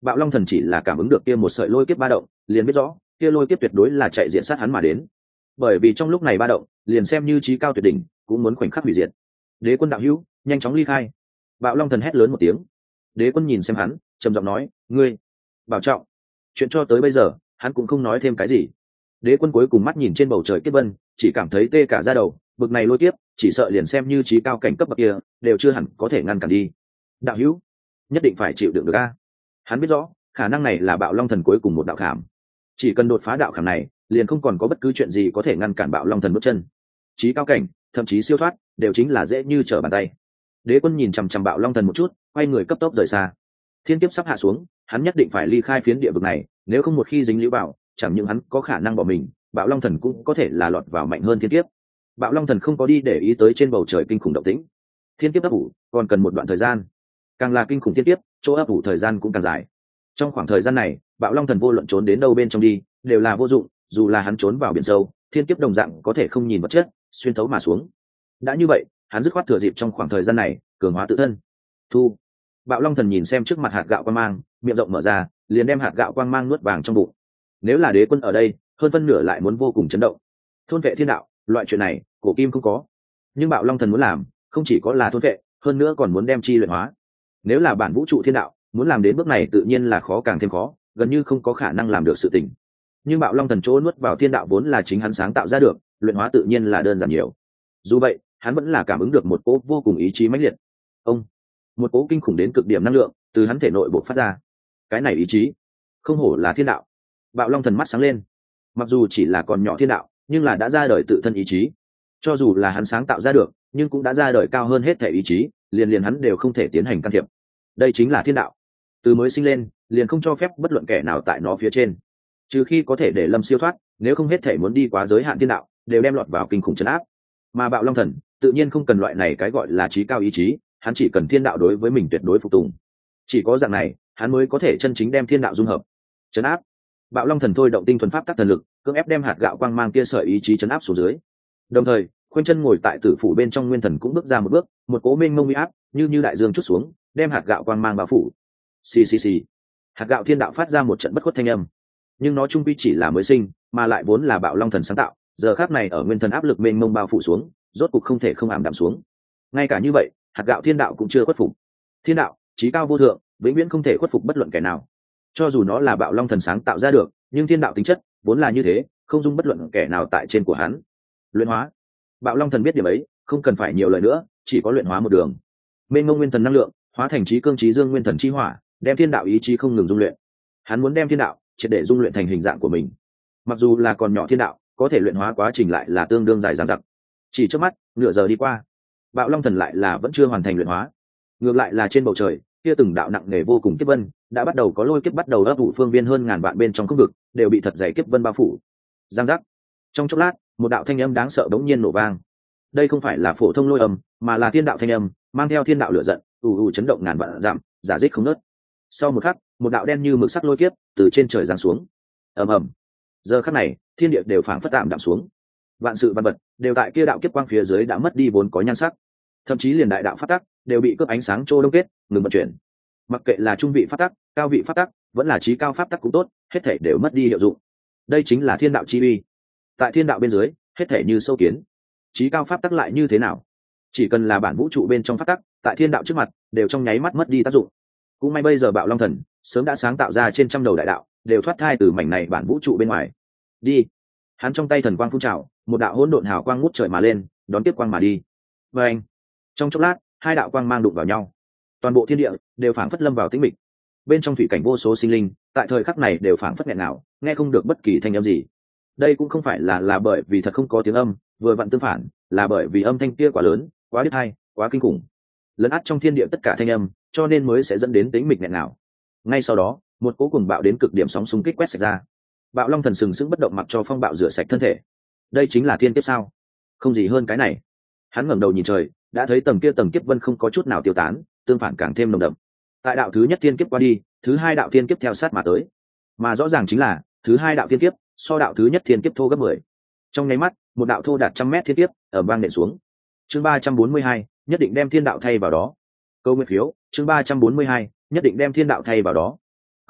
Bạo Long Thần chỉ là cảm ứng được kia một sợi lôi kiếp ba động, liền biết rõ kia lôi kiếp tuyệt đối là chạy diện sát hắn mà đến. Bởi vì trong lúc này ba động, liền xem như trí cao tuyệt đỉnh, cũng muốn khoảnh khắc hủy diệt. Đế quân đạo hữu, nhanh chóng ly khai. Bạo Long Thần hét lớn một tiếng. Đế quân nhìn xem hắn, trầm giọng nói, ngươi bảo trọng. Chuyện cho tới bây giờ, hắn cũng không nói thêm cái gì. Đế quân cuối cùng mắt nhìn trên bầu trời kiếp vân, chỉ cảm thấy tê cả da đầu, bực này lôi kiếp, chỉ sợ liền xem như trí cao cảnh cấp bậc kia, đều chưa hẳn có thể ngăn cản đi. Đạo hữu, nhất định phải chịu đựng được a. Hắn biết rõ, khả năng này là Bạo Long Thần cuối cùng một đạo khảm. Chỉ cần đột phá đạo khảm này, liền không còn có bất cứ chuyện gì có thể ngăn cản Bạo Long Thần bước chân. Trí cao cảnh, thậm chí siêu thoát, đều chính là dễ như trở bàn tay. Đế quân nhìn chằm chằm Bạo Long Thần một chút, quay người cấp tốc rời xa. Thiên kiếp sắp hạ xuống, hắn nhất định phải ly khai phiến địa vực này, nếu không một khi dính liễu vào, chẳng những hắn có khả năng bỏ mình, Bạo Long Thần cũng có thể là lọt vào mạnh hơn thiên kiếp. Bạo Long Thần không có đi để ý tới trên bầu trời kinh khủng động tĩnh. Thiên kiếp ấp ủ, còn cần một đoạn thời gian. Càng là kinh khủng thiên kiếp, chỗ ấp ủ thời gian cũng càng dài. Trong khoảng thời gian này, Bạo Long Thần vô luận trốn đến đâu bên trong đi, đều là vô dụng, dù là hắn trốn vào biển sâu, thiên kiếp đồng dạng có thể không nhìn vật chất, xuyên thấu mà xuống. Đã như vậy, hắn dứt khoát thừa dịp trong khoảng thời gian này, cường hóa tự thân. Thu. Bạo Long Thần nhìn xem trước mặt hạt gạo quang mang, miệng rộng mở ra, liền đem hạt gạo quang mang nuốt vàng trong bụng. Nếu là đế quân ở đây, hơn phân nửa lại muốn vô cùng chấn động. Thôn vệ thiên đạo, loại chuyện này, cổ kim không có. Nhưng Bạo Long Thần muốn làm, không chỉ có là thôn vệ, hơn nữa còn muốn đem chi luyện hóa. Nếu là bản vũ trụ thiên đạo, muốn làm đến bước này tự nhiên là khó càng thêm khó, gần như không có khả năng làm được sự tình. Nhưng Bạo Long Thần chỗ nuốt vào thiên đạo vốn là chính hắn sáng tạo ra được, luyện hóa tự nhiên là đơn giản nhiều. Dù vậy, hắn vẫn là cảm ứng được một cỗ vô cùng ý chí mãnh liệt. Ông, một cỗ kinh khủng đến cực điểm năng lượng từ hắn thể nội bộc phát ra. Cái này ý chí, không hổ là thiên đạo. Bạo Long Thần mắt sáng lên. Mặc dù chỉ là còn nhỏ thiên đạo, nhưng là đã ra đời tự thân ý chí. Cho dù là hắn sáng tạo ra được, nhưng cũng đã ra đời cao hơn hết thể ý chí, liền liền hắn đều không thể tiến hành can thiệp. Đây chính là thiên đạo. Từ mới sinh lên, liền không cho phép bất luận kẻ nào tại nó phía trên, trừ khi có thể để Lâm siêu thoát, nếu không hết thể muốn đi quá giới hạn thiên đạo, đều đem lọt vào kinh khủng trấn áp. Mà Bạo Long Thần tự nhiên không cần loại này cái gọi là trí cao ý chí, hắn chỉ cần thiên đạo đối với mình tuyệt đối phục tùng. Chỉ có dạng này, hắn mới có thể chân chính đem thiên đạo dung hợp, trấn áp. Bạo Long Thần thôi động tinh thuần pháp tắc thần lực, cưỡng ép đem hạt gạo quang mang kia sợi ý chí trấn áp xuống dưới. Đồng thời, khoanh chân ngồi tại tử phủ bên trong nguyên thần cũng bước ra một bước, một cố mênh mông uy áp như như đại dương chút xuống, đem hạt gạo quang mang bao phủ. Xì xì xì. Hạt gạo thiên đạo phát ra một trận bất khuất thanh âm, nhưng nó trung quy chỉ là mới sinh, mà lại vốn là Bạo Long Thần sáng tạo, giờ khắc này ở nguyên thần áp lực mênh mông bao phủ xuống, rốt cục không thể không ảm đạm xuống. Ngay cả như vậy, hạt gạo thiên đạo cũng chưa khuất phục. Thiên đạo chí cao vô thượng, vĩnh viễn không thể khuất phục bất luận kẻ nào. Cho dù nó là Bạo Long Thần sáng tạo ra được, nhưng thiên đạo tính chất vốn là như thế, không dung bất luận kẻ nào tại trên của hắn. Luyện hóa. Bạo Long Thần biết điểm ấy, không cần phải nhiều lời nữa, chỉ có luyện hóa một đường. Mênh mông nguyên thần năng lượng hóa thành trí cương trí dương nguyên thần chi hỏa, đem thiên đạo ý chí không ngừng dung luyện. Hắn muốn đem thiên đạo triệt để dung luyện thành hình dạng của mình. Mặc dù là còn nhỏ thiên đạo, có thể luyện hóa quá trình lại là tương đương dài dằng dặc. Chỉ trước mắt, nửa giờ đi qua, Bạo Long Thần lại là vẫn chưa hoàn thành luyện hóa. Ngược lại là trên bầu trời, kia từng đạo nặng nề vô cùng kiếp vân, đã bắt đầu có lôi kiếp bắt đầu ấp ủ phương viên hơn ngàn vạn bên trong không vực, đều bị thật dày kiếp vân bao phủ. Giang giác. Trong chốc lát, một đạo thanh âm đáng sợ đống nhiên nổ vang. Đây không phải là phổ thông lôi âm, mà là thiên đạo thanh âm, mang theo thiên đạo lửa giận, ù ù chấn động ngàn vạn dặm, giả dích không ngớt. Sau một khắc, một đạo đen như mực sắc lôi kiếp từ trên trời giáng xuống. Ầm ầm. Giờ khắc này, thiên địa đều phảng phất tạm đạm xuống. Vạn sự văn vật đều tại kia đạo kiếp quang phía dưới đã mất đi vốn có nhan sắc, thậm chí liền đại đạo phát tắc đều bị cướp ánh sáng trô đông kết, ngừng vận chuyển. Mặc kệ là trung vị phát tắc, cao vị phát tắc, vẫn là trí cao pháp tắc cũng tốt, hết thảy đều mất đi hiệu dụng. Đây chính là thiên đạo chi uy. Tại thiên đạo bên dưới, hết thảy như sâu kiến. Trí cao pháp tắc lại như thế nào? Chỉ cần là bản vũ trụ bên trong pháp tắc, tại thiên đạo trước mặt, đều trong nháy mắt mất đi tác dụng. Cũng may bây giờ Bạo Long Thần sớm đã sáng tạo ra trên trăm đầu đại đạo, đều thoát thai từ mảnh này bản vũ trụ bên ngoài. Đi. Hắn trong tay thần quang phun trào, một đạo hỗn độn hào quang ngút trời mà lên, đón tiếp quang mà đi. Và anh. Trong chốc lát, hai đạo quang mang đụng vào nhau. Toàn bộ thiên địa đều phảng phất lâm vào tĩnh mịch. Bên trong thủy cảnh vô số sinh linh, tại thời khắc này đều phảng phất nghẹn nào, nghe không được bất kỳ thanh âm gì. Đây cũng không phải là là bởi vì thật không có tiếng âm, vừa vặn tương phản, là bởi vì âm thanh kia quá lớn, quá điếc tai, quá kinh khủng, lấn át trong thiên địa tất cả thanh âm, cho nên mới sẽ dẫn đến tĩnh mịch nghẹn nào. Ngay sau đó, một cỗ cuồng bạo đến cực điểm sóng xung kích quét sạch ra. Bạo Long Thần sừng sững bất động, mặc cho phong bạo rửa sạch thân thể. Đây chính là thiên kiếp sao? Không gì hơn cái này. Hắn ngẩng đầu nhìn trời, đã thấy tầng kia tầng kiếp vân không có chút nào tiêu tán, tương phản càng thêm nồng đậm. Tại đạo thứ nhất thiên kiếp qua đi, thứ hai đạo thiên kiếp theo sát mà tới. Mà rõ ràng chính là, thứ hai đạo thiên kiếp so đạo thứ nhất thiên kiếp thô gấp mười. Trong nháy mắt, một đạo thô đạt trăm mét thiên kiếp ở vang nện xuống. Chương ba trăm bốn mươi hai, nhất định đem thiên đạo thay vào đó. Câu nguyên phiếu, chương ba trăm bốn mươi hai, nhất định đem thiên đạo thay vào đó.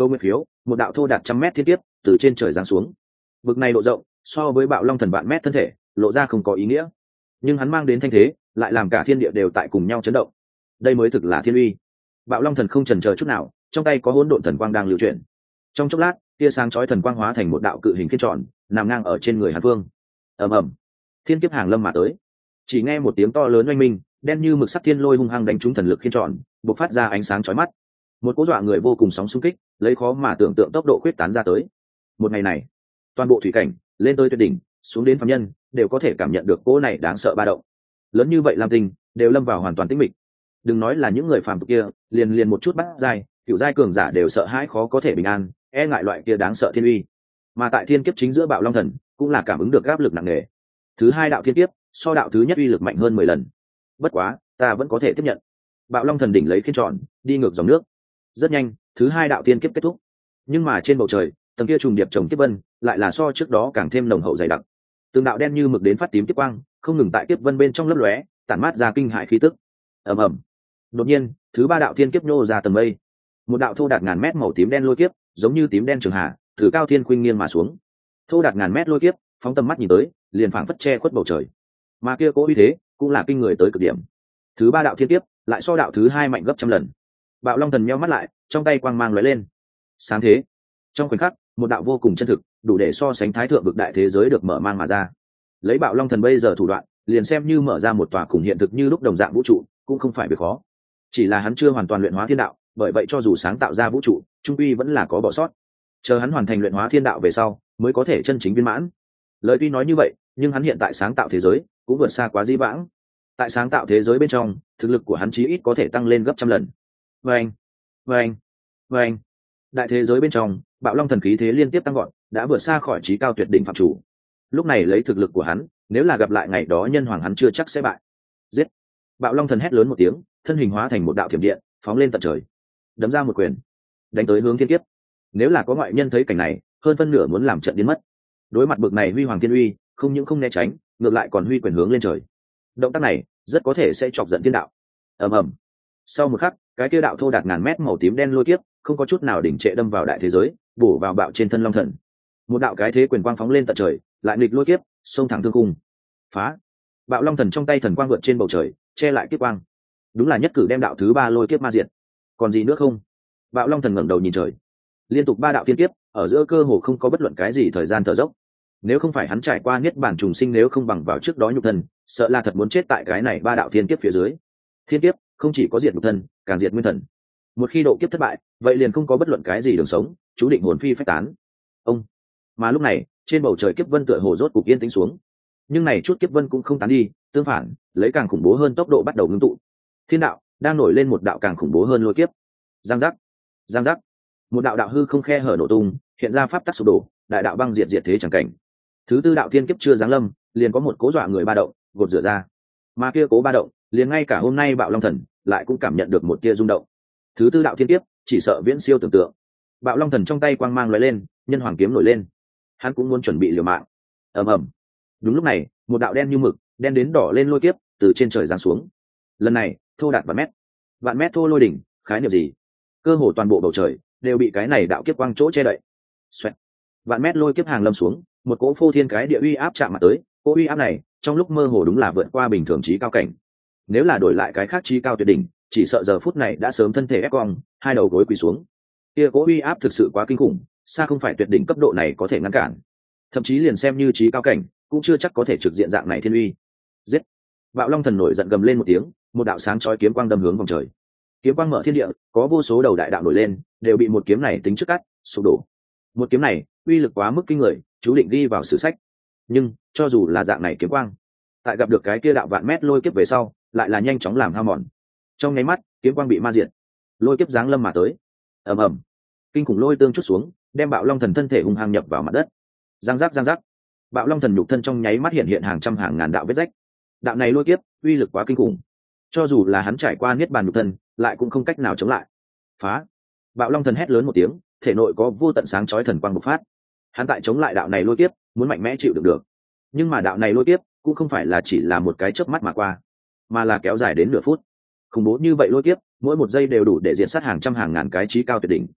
câu nguyện phiếu, một đạo thô đạt trăm mét thiên kiếp từ trên trời giáng xuống. Vực này độ rộng so với bạo long thần vạn mét thân thể lộ ra không có ý nghĩa, nhưng hắn mang đến thanh thế lại làm cả thiên địa đều tại cùng nhau chấn động. Đây mới thực là thiên uy. Bạo long thần không chần chờ chút nào, trong tay có hỗn độn thần quang đang lưu chuyển. Trong chốc lát, tia sáng chói thần quang hóa thành một đạo cự hình khiên tròn nằm ngang ở trên người hàn vương. Ầm ầm, thiên kiếp hàng lâm mà tới. Chỉ nghe một tiếng to lớn oanh minh, đen như mực sắc thiên lôi hung hăng đánh trúng thần lực khiên tròn, bộc phát ra ánh sáng chói mắt. Một cỗ dọa người vô cùng sóng xung kích lấy khó mà tưởng tượng tốc độ khuyết tán ra tới. Một ngày này, toàn bộ thủy cảnh lên tới tuyệt đỉnh, xuống đến phàm nhân đều có thể cảm nhận được cỗ này đáng sợ ba động. Lớn như vậy lam tinh đều lâm vào hoàn toàn tĩnh mịch. Đừng nói là những người phàm tục kia, liền liền một chút bắt giai cựu giai cường giả đều sợ hãi khó có thể bình an, e ngại loại kia đáng sợ thiên uy. Mà tại thiên kiếp chính giữa bạo long thần cũng là cảm ứng được áp lực nặng nề. Thứ hai đạo thiên kiếp so đạo thứ nhất uy lực mạnh hơn mười lần. Bất quá ta vẫn có thể tiếp nhận. Bạo long thần đỉnh lấy khiên tròn đi ngược dòng nước. Rất nhanh, thứ hai đạo thiên kiếp kết thúc. Nhưng mà trên bầu trời, tầng kia trùng điệp chồng kiếp vân lại là so trước đó càng thêm nồng hậu dày đặc. Từng đạo đen như mực đến phát tím kiếp quang không ngừng tại kiếp vân bên trong lấp lóe, tản mát ra kinh hại khí tức. Ầm ầm. Đột nhiên, thứ ba đạo thiên kiếp nhô ra tầng mây. Một đạo thô đạt ngàn mét màu tím đen lôi kiếp, giống như tím đen trường hà, từ cao thiên khuynh nghiêng mà xuống. Thô đạt ngàn mét lôi kiếp, phóng tầm mắt nhìn tới, liền phảng phất che khuất bầu trời. Mà kia cố uy thế, cũng là kinh người tới cực điểm. Thứ ba đạo thiên kiếp, lại so đạo thứ hai mạnh gấp trăm lần. Bạo long thần nheo mắt lại, trong tay quang mang lóe lên. Sáng thế. Trong khoảnh khắc, một đạo vô cùng chân thực, đủ để so sánh thái thượng vực đại thế giới được mở mang mà ra. Lấy bạo long thần bây giờ thủ đoạn, liền xem như mở ra một tòa khủng hiện thực như lúc đồng dạng vũ trụ, cũng không phải việc khó. Chỉ là hắn chưa hoàn toàn luyện hóa thiên đạo, bởi vậy cho dù sáng tạo ra vũ trụ, trung quy vẫn là có bỏ sót. Chờ hắn hoàn thành luyện hóa thiên đạo về sau, mới có thể chân chính viên mãn. Lời tuy nói như vậy, nhưng hắn hiện tại sáng tạo thế giới cũng vượt xa quá dĩ vãng. Tại sáng tạo thế giới bên trong, thực lực của hắn chí ít có thể tăng lên gấp trăm lần. Vâng, vâng, vâng. Đại thế giới bên trong, bạo long thần khí thế liên tiếp tăng gọn, đã vượt xa khỏi trí cao tuyệt đỉnh phạm chủ. Lúc này lấy thực lực của hắn, nếu là gặp lại ngày đó nhân hoàng hắn chưa chắc sẽ bại. Giết! Bạo long thần hét lớn một tiếng, thân hình hóa thành một đạo thiểm điện, phóng lên tận trời, đấm ra một quyền, đánh tới hướng thiên kiếp. Nếu là có ngoại nhân thấy cảnh này, hơn phân nửa muốn làm trận biến mất. Đối mặt bực này huy hoàng thiên uy, không những không né tránh, ngược lại còn huy quyền hướng lên trời. Động tác này rất có thể sẽ chọc giận thiên đạo. Ầm ầm. Sau một khắc, cái kia đạo thô đạt ngàn mét màu tím đen lôi kiếp, không có chút nào đỉnh trệ đâm vào đại thế giới, bổ vào bạo trên thân long thần. Một đạo cái thế quyền quang phóng lên tận trời, lại nghịch lôi kiếp, xông thẳng thương cung. Phá! Bạo long thần trong tay thần quang vượt trên bầu trời, che lại kiếp quang. Đúng là nhất cử đem đạo thứ ba lôi kiếp ma diệt. Còn gì nữa không? Bạo long thần ngẩng đầu nhìn trời. Liên tục ba đạo thiên kiếp, ở giữa cơ hồ không có bất luận cái gì thời gian thở dốc. Nếu không phải hắn trải qua niết bản trùng sinh, nếu không bằng vào trước đó nhục thân, sợ là thật muốn chết tại cái này ba đạo thiên kiếp phía dưới. Thiên kiếp không chỉ có diệt nhục thân, càng diệt nguyên thần. Một khi độ kiếp thất bại, vậy liền không có bất luận cái gì đường sống, chú định hồn phi phách tán. Ông. Mà lúc này, trên bầu trời kiếp vân tựa hồ rốt cục yên tĩnh xuống. Nhưng này chút kiếp vân cũng không tán đi, tương phản, lấy càng khủng bố hơn tốc độ bắt đầu ngưng tụ. Thiên đạo đang nổi lên một đạo càng khủng bố hơn lôi kiếp. Giang giác, giang giác. Một đạo đạo hư không khe hở nổ tung, hiện ra pháp tắc sụp đổ, đại đạo băng diệt diệt thế chẳng cảnh. Thứ tư đạo thiên kiếp chưa giáng lâm, liền có một cố dọa người ba động gột rửa ra. Mà kia cố ba động, liền ngay cả hôm nay bạo long thần lại cũng cảm nhận được một tia rung động. Thứ tư đạo thiên kiếp chỉ sợ viễn siêu tưởng tượng. Bạo long thần trong tay quang mang lóe lên, nhân hoàng kiếm nổi lên. Hắn cũng muốn chuẩn bị liều mạng. Ầm ầm. Đúng lúc này, một đạo đen như mực, đen đến đỏ lên lôi kiếp từ trên trời giáng xuống. Lần này, thô đạt vạn mét. Vạn mét thô lôi đỉnh, khái niệm gì? Cơ hồ toàn bộ bầu trời đều bị cái này đạo kiếp quang chỗ che đậy. Xoẹt. Vạn mét lôi kiếp hàng lâm xuống, một cỗ phô thiên cái địa uy áp chạm mặt tới. Cỗ uy áp này, trong lúc mơ hồ đúng là vượt qua bình thường trí cao cảnh. Nếu là đổi lại cái khác trí cao tuyệt đỉnh, chỉ sợ giờ phút này đã sớm thân thể ép cong, hai đầu gối quỳ xuống. Kia cỗ uy áp thực sự quá kinh khủng, xa không phải tuyệt đỉnh cấp độ này có thể ngăn cản. Thậm chí liền xem như trí cao cảnh, cũng chưa chắc có thể trực diện dạng này thiên uy. Giết! Bạo long thần nổi giận gầm lên một tiếng, một đạo sáng chói kiếm quang đâm hướng vòng trời. Kiếm quang mở thiên địa, có vô số đầu đại đạo nổi lên, đều bị một kiếm này tính trước cắt, sụp đổ. Một kiếm này, uy lực quá mức kinh người, chú định ghi vào sử sách. Nhưng, cho dù là dạng này kiếm quang, tại gặp được cái kia đạo vạn mét lôi kiếp về sau, lại là nhanh chóng làm hao mòn. Trong nháy mắt, kiếm quang bị ma diệt. Lôi kiếp giáng lâm mà tới. Ầm ầm. Kinh khủng lôi tương chút xuống, đem bạo long thần thân thể hung hăng nhập vào mặt đất. Giang giác giang giác. Bạo long thần nhục thân trong nháy mắt hiện hiện hàng trăm hàng ngàn đạo vết rách. Đạo này lôi kiếp, uy lực quá kinh khủng. Cho dù là hắn trải qua niết bàn nhục thân, lại cũng không cách nào chống lại. Phá! Bạo long thần hét lớn một tiếng, thể nội có vô tận sáng chói thần quang bộc phát. Hắn tại chống lại đạo này lôi kiếp, muốn mạnh mẽ chịu đựng được. Nhưng mà đạo này lôi kiếp cũng không phải là chỉ là một cái chớp mắt mà qua, mà là kéo dài đến nửa phút. Khủng bố như vậy lôi kiếp, mỗi một giây đều đủ để diệt sát hàng trăm hàng ngàn cái trí cao tuyệt đỉnh.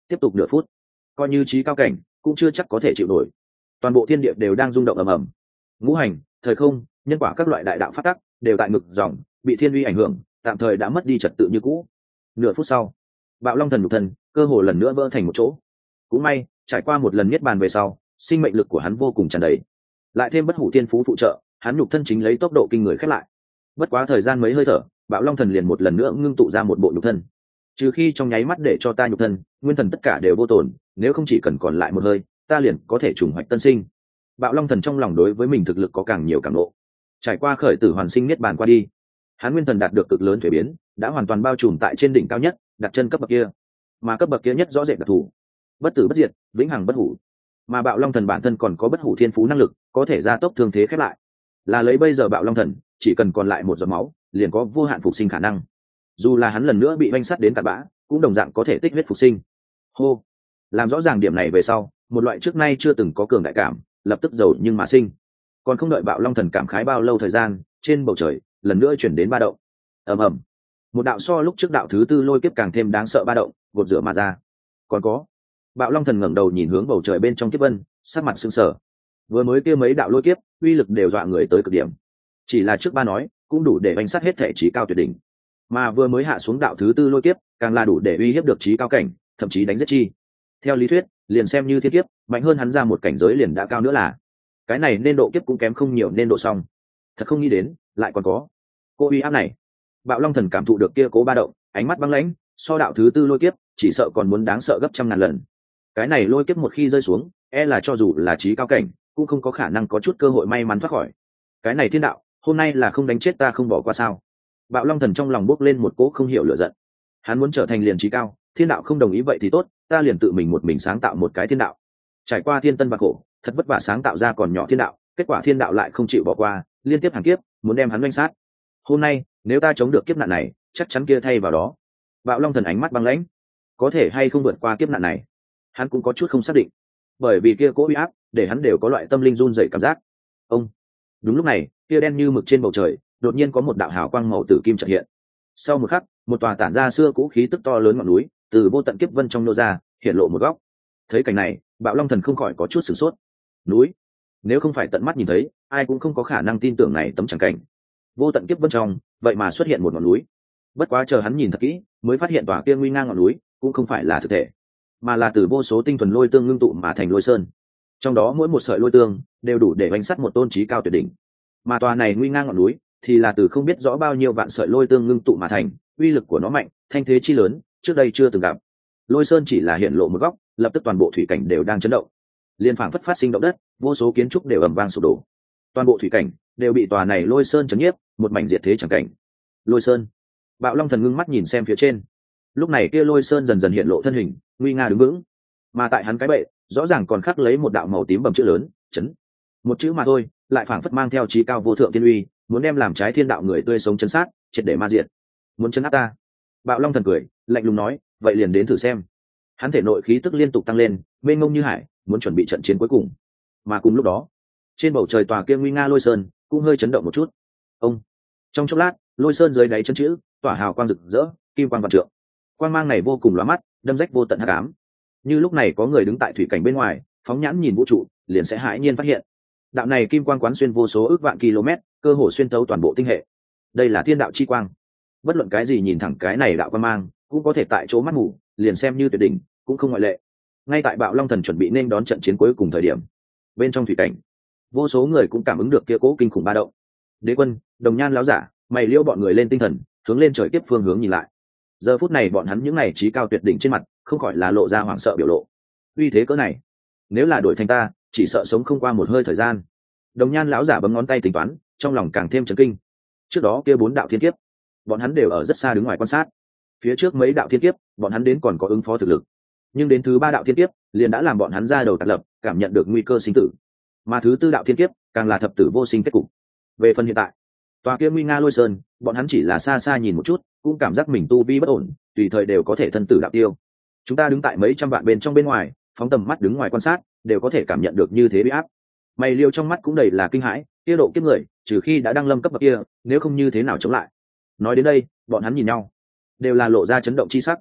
tiếp tục nửa phút, coi như trí cao cảnh cũng chưa chắc có thể chịu nổi. Toàn bộ thiên địa đều đang rung động ầm ầm, ngũ hành, thời không, nhân quả các loại đại đạo phát tắc đều tại ngực dòng bị thiên uy ảnh hưởng, tạm thời đã mất đi trật tự như cũ. Nửa phút sau, bạo long thần nhục thân cơ hồ lần nữa vỡ thành một chỗ. Cũng may trải qua một lần niết bàn về sau, sinh mệnh lực của hắn vô cùng tràn đầy, lại thêm bất hủ thiên phú phụ trợ, hắn nhục thân chính lấy tốc độ kinh người khép lại. Bất quá thời gian mấy hơi thở, bạo long thần liền một lần nữa ngưng tụ ra một bộ nhục thân. Trừ khi trong nháy mắt để cho ta nhục thân nguyên thần tất cả đều vô tổn, nếu không chỉ cần còn lại một hơi, ta liền có thể trùng hoạch tân sinh. Bạo long thần trong lòng đối với mình thực lực có càng nhiều cảm ngộ. Trải qua khởi tử hoàn sinh niết bàn qua đi, hắn nguyên thần đạt được cực lớn thuế biến, đã hoàn toàn bao trùm tại trên đỉnh cao nhất, đặt chân cấp bậc kia. Mà cấp bậc kia nhất rõ rệt đặc thù, bất tử bất diệt, vĩnh hằng bất hủ. Mà bạo long thần bản thân còn có bất hủ thiên phú năng lực, có thể gia tốc thương thế khép lại. Là lấy bây giờ bạo long thần chỉ cần còn lại một giọt máu, liền có vô hạn phục sinh khả năng. Dù là hắn lần nữa bị oanh sắt đến cặn bã, cũng đồng dạng có thể tích huyết phục sinh. Hô, làm rõ ràng điểm này về sau, một loại trước nay chưa từng có cường đại cảm lập tức giàu nhưng mà sinh. Còn không đợi bạo long thần cảm khái bao lâu thời gian, trên bầu trời lần nữa chuyển đến ba động. Ầm ầm, một đạo so lúc trước đạo thứ tư lôi kiếp càng thêm đáng sợ ba động gột rửa mà ra. Còn có, bạo long thần ngẩng đầu nhìn hướng bầu trời bên trong kiếp vân, sắc mặt sưng sờ. Vừa mới kia mấy đạo lôi kiếp uy lực đều dọa người tới cực điểm, chỉ là trước ba nói cũng đủ để bánh sát hết thể trí cao tuyệt đỉnh, mà vừa mới hạ xuống đạo thứ tư lôi kiếp càng là đủ để uy hiếp được trí cao cảnh, thậm chí đánh giết chi. Theo lý thuyết liền xem như thiên kiếp mạnh hơn hắn ra một cảnh giới liền đã cao nữa, là cái này nên độ kiếp cũng kém không nhiều nên độ xong. Thật không nghĩ đến lại còn có cô uy áp này. Bạo long thần cảm thụ được kia cố ba động, ánh mắt băng lãnh, so đạo thứ tư lôi kiếp chỉ sợ còn muốn đáng sợ gấp trăm ngàn lần. Cái này lôi kiếp một khi rơi xuống, e là cho dù là trí cao cảnh cũng không có khả năng có chút cơ hội may mắn thoát khỏi. Cái này thiên đạo hôm nay là không đánh chết ta không bỏ qua sao? Bạo long thần trong lòng bốc lên một cỗ không hiểu lửa giận. Hắn muốn trở thành liền trí cao, thiên đạo không đồng ý vậy thì tốt, ta liền tự mình một mình sáng tạo một cái thiên đạo. Trải qua thiên tân và khổ, thật vất vả sáng tạo ra còn nhỏ thiên đạo, kết quả thiên đạo lại không chịu bỏ qua, liên tiếp hàng kiếp muốn đem hắn oanh sát. Hôm nay nếu ta chống được kiếp nạn này, chắc chắn kia thay vào đó. Bạo long thần ánh mắt băng lãnh, có thể hay không vượt qua kiếp nạn này hắn cũng có chút không xác định, bởi vì kia cố uy áp để hắn đều có loại tâm linh run rẩy cảm giác. Ông, đúng lúc này kia đen như mực trên bầu trời đột nhiên có một đạo hào quang màu tử kim chợt hiện. Sau một khắc, một tòa tản ra xưa cũ khí tức to lớn ngọn núi từ vô tận kiếp vân trong nô ra hiện lộ một góc. Thấy cảnh này, bạo long thần không khỏi có chút sửng sốt. Núi? Nếu không phải tận mắt nhìn thấy, ai cũng không có khả năng tin tưởng này tấm chẳng cảnh. Vô tận kiếp vân trong vậy mà xuất hiện một ngọn núi. Bất quá chờ hắn nhìn thật kỹ mới phát hiện tòa kia nguy ngang ngọn núi cũng không phải là thực thể, mà là từ vô số tinh thuần lôi tương ngưng tụ mà thành lôi sơn. Trong đó mỗi một sợi lôi tương đều đủ để bánh sắt một tôn trí cao tuyệt đỉnh, mà tòa này nguy ngang ngọn núi thì là từ không biết rõ bao nhiêu vạn sợi lôi tương ngưng tụ mà thành. Uy lực của nó mạnh, thanh thế chi lớn, trước đây chưa từng gặp. Lôi sơn chỉ là hiện lộ một góc, lập tức toàn bộ thủy cảnh đều đang chấn động, liên phảng phất phát sinh động đất, vô số kiến trúc đều ầm vang sụp đổ. Toàn bộ thủy cảnh đều bị tòa này lôi sơn chấn nhiếp, một mảnh diệt thế chẳng cảnh. Lôi sơn. Bạo long thần ngưng mắt nhìn xem phía trên. Lúc này kia lôi sơn dần dần hiện lộ thân hình, nguy nga đứng vững, mà tại hắn cái bệ rõ ràng còn khắc lấy một đạo màu tím bầm chữ lớn, chấn. Một chữ mà thôi, lại phảng phất mang theo trí cao vô thượng thiên uy, muốn đem làm trái thiên đạo người tươi sống chấn sát, triệt để ma diệt. Muốn chấn áp ta? Bạo long thần cười lạnh lùng nói, vậy liền đến thử xem. Hắn thể nội khí tức liên tục tăng lên, mênh mông như hải, muốn chuẩn bị trận chiến cuối cùng. Mà cùng lúc đó, trên bầu trời tòa kia nguy nga lôi sơn cũng hơi chấn động một chút. Ông, trong chốc lát, lôi sơn dưới đáy chân chữ tỏa hào quang rực rỡ, kim quang vạn trượng. Quang mang này vô cùng lóa mắt, đâm rách vô tận hắc ám. Như lúc này có người đứng tại thủy cảnh bên ngoài, phóng nhãn nhìn vũ trụ, liền sẽ hãi nhiên phát hiện, đạo này kim quang quán xuyên vô số ước vạn km, cơ hồ xuyên thấu toàn bộ tinh hệ. Đây là thiên đạo chi quang. Bất luận cái gì nhìn thẳng cái này đạo quang mang, cũng có thể tại chỗ mắt mù, liền xem như tuyệt đỉnh, cũng không ngoại lệ. Ngay tại Bạo Long Thần chuẩn bị nên đón trận chiến cuối cùng thời điểm, bên trong thủy cảnh, vô số người cũng cảm ứng được kia cố kinh khủng ba động. Đế Quân, Đồng Nhan lão giả, mày liêu bọn người lên tinh thần, hướng lên trời tiếp phương hướng nhìn lại. Giờ phút này bọn hắn những này trí cao tuyệt đỉnh trên mặt, không khỏi là lộ ra hoảng sợ biểu lộ. Uy thế cỡ này, nếu là đổi thành ta, chỉ sợ sống không qua một hơi thời gian. Đồng Nhan lão giả bấm ngón tay tính toán, trong lòng càng thêm chấn kinh. Trước đó kia bốn đạo thiên kiếp, bọn hắn đều ở rất xa đứng ngoài quan sát. Phía trước mấy đạo thiên kiếp, bọn hắn đến còn có ứng phó thực lực, nhưng đến thứ ba đạo thiên kiếp, liền đã làm bọn hắn ra đầu tạt lập, cảm nhận được nguy cơ sinh tử. Mà thứ tư đạo thiên kiếp, càng là thập tử vô sinh kết cục. Về phần hiện tại, tòa kia nguy nga lôi sơn, bọn hắn chỉ là xa xa nhìn một chút, cũng cảm giác mình tu vi bất ổn, tùy thời đều có thể thân tử đạo tiêu. Chúng ta đứng tại mấy trăm vạn bên trong bên ngoài, phóng tầm mắt đứng ngoài quan sát, đều có thể cảm nhận được như thế bị áp. Mày liêu trong mắt cũng đầy là kinh hãi, kia độ kiếp người, trừ khi đã đăng lâm cấp bậc kia, nếu không như thế nào chống lại. Nói đến đây, bọn hắn nhìn nhau, đều là lộ ra chấn động chi sắc.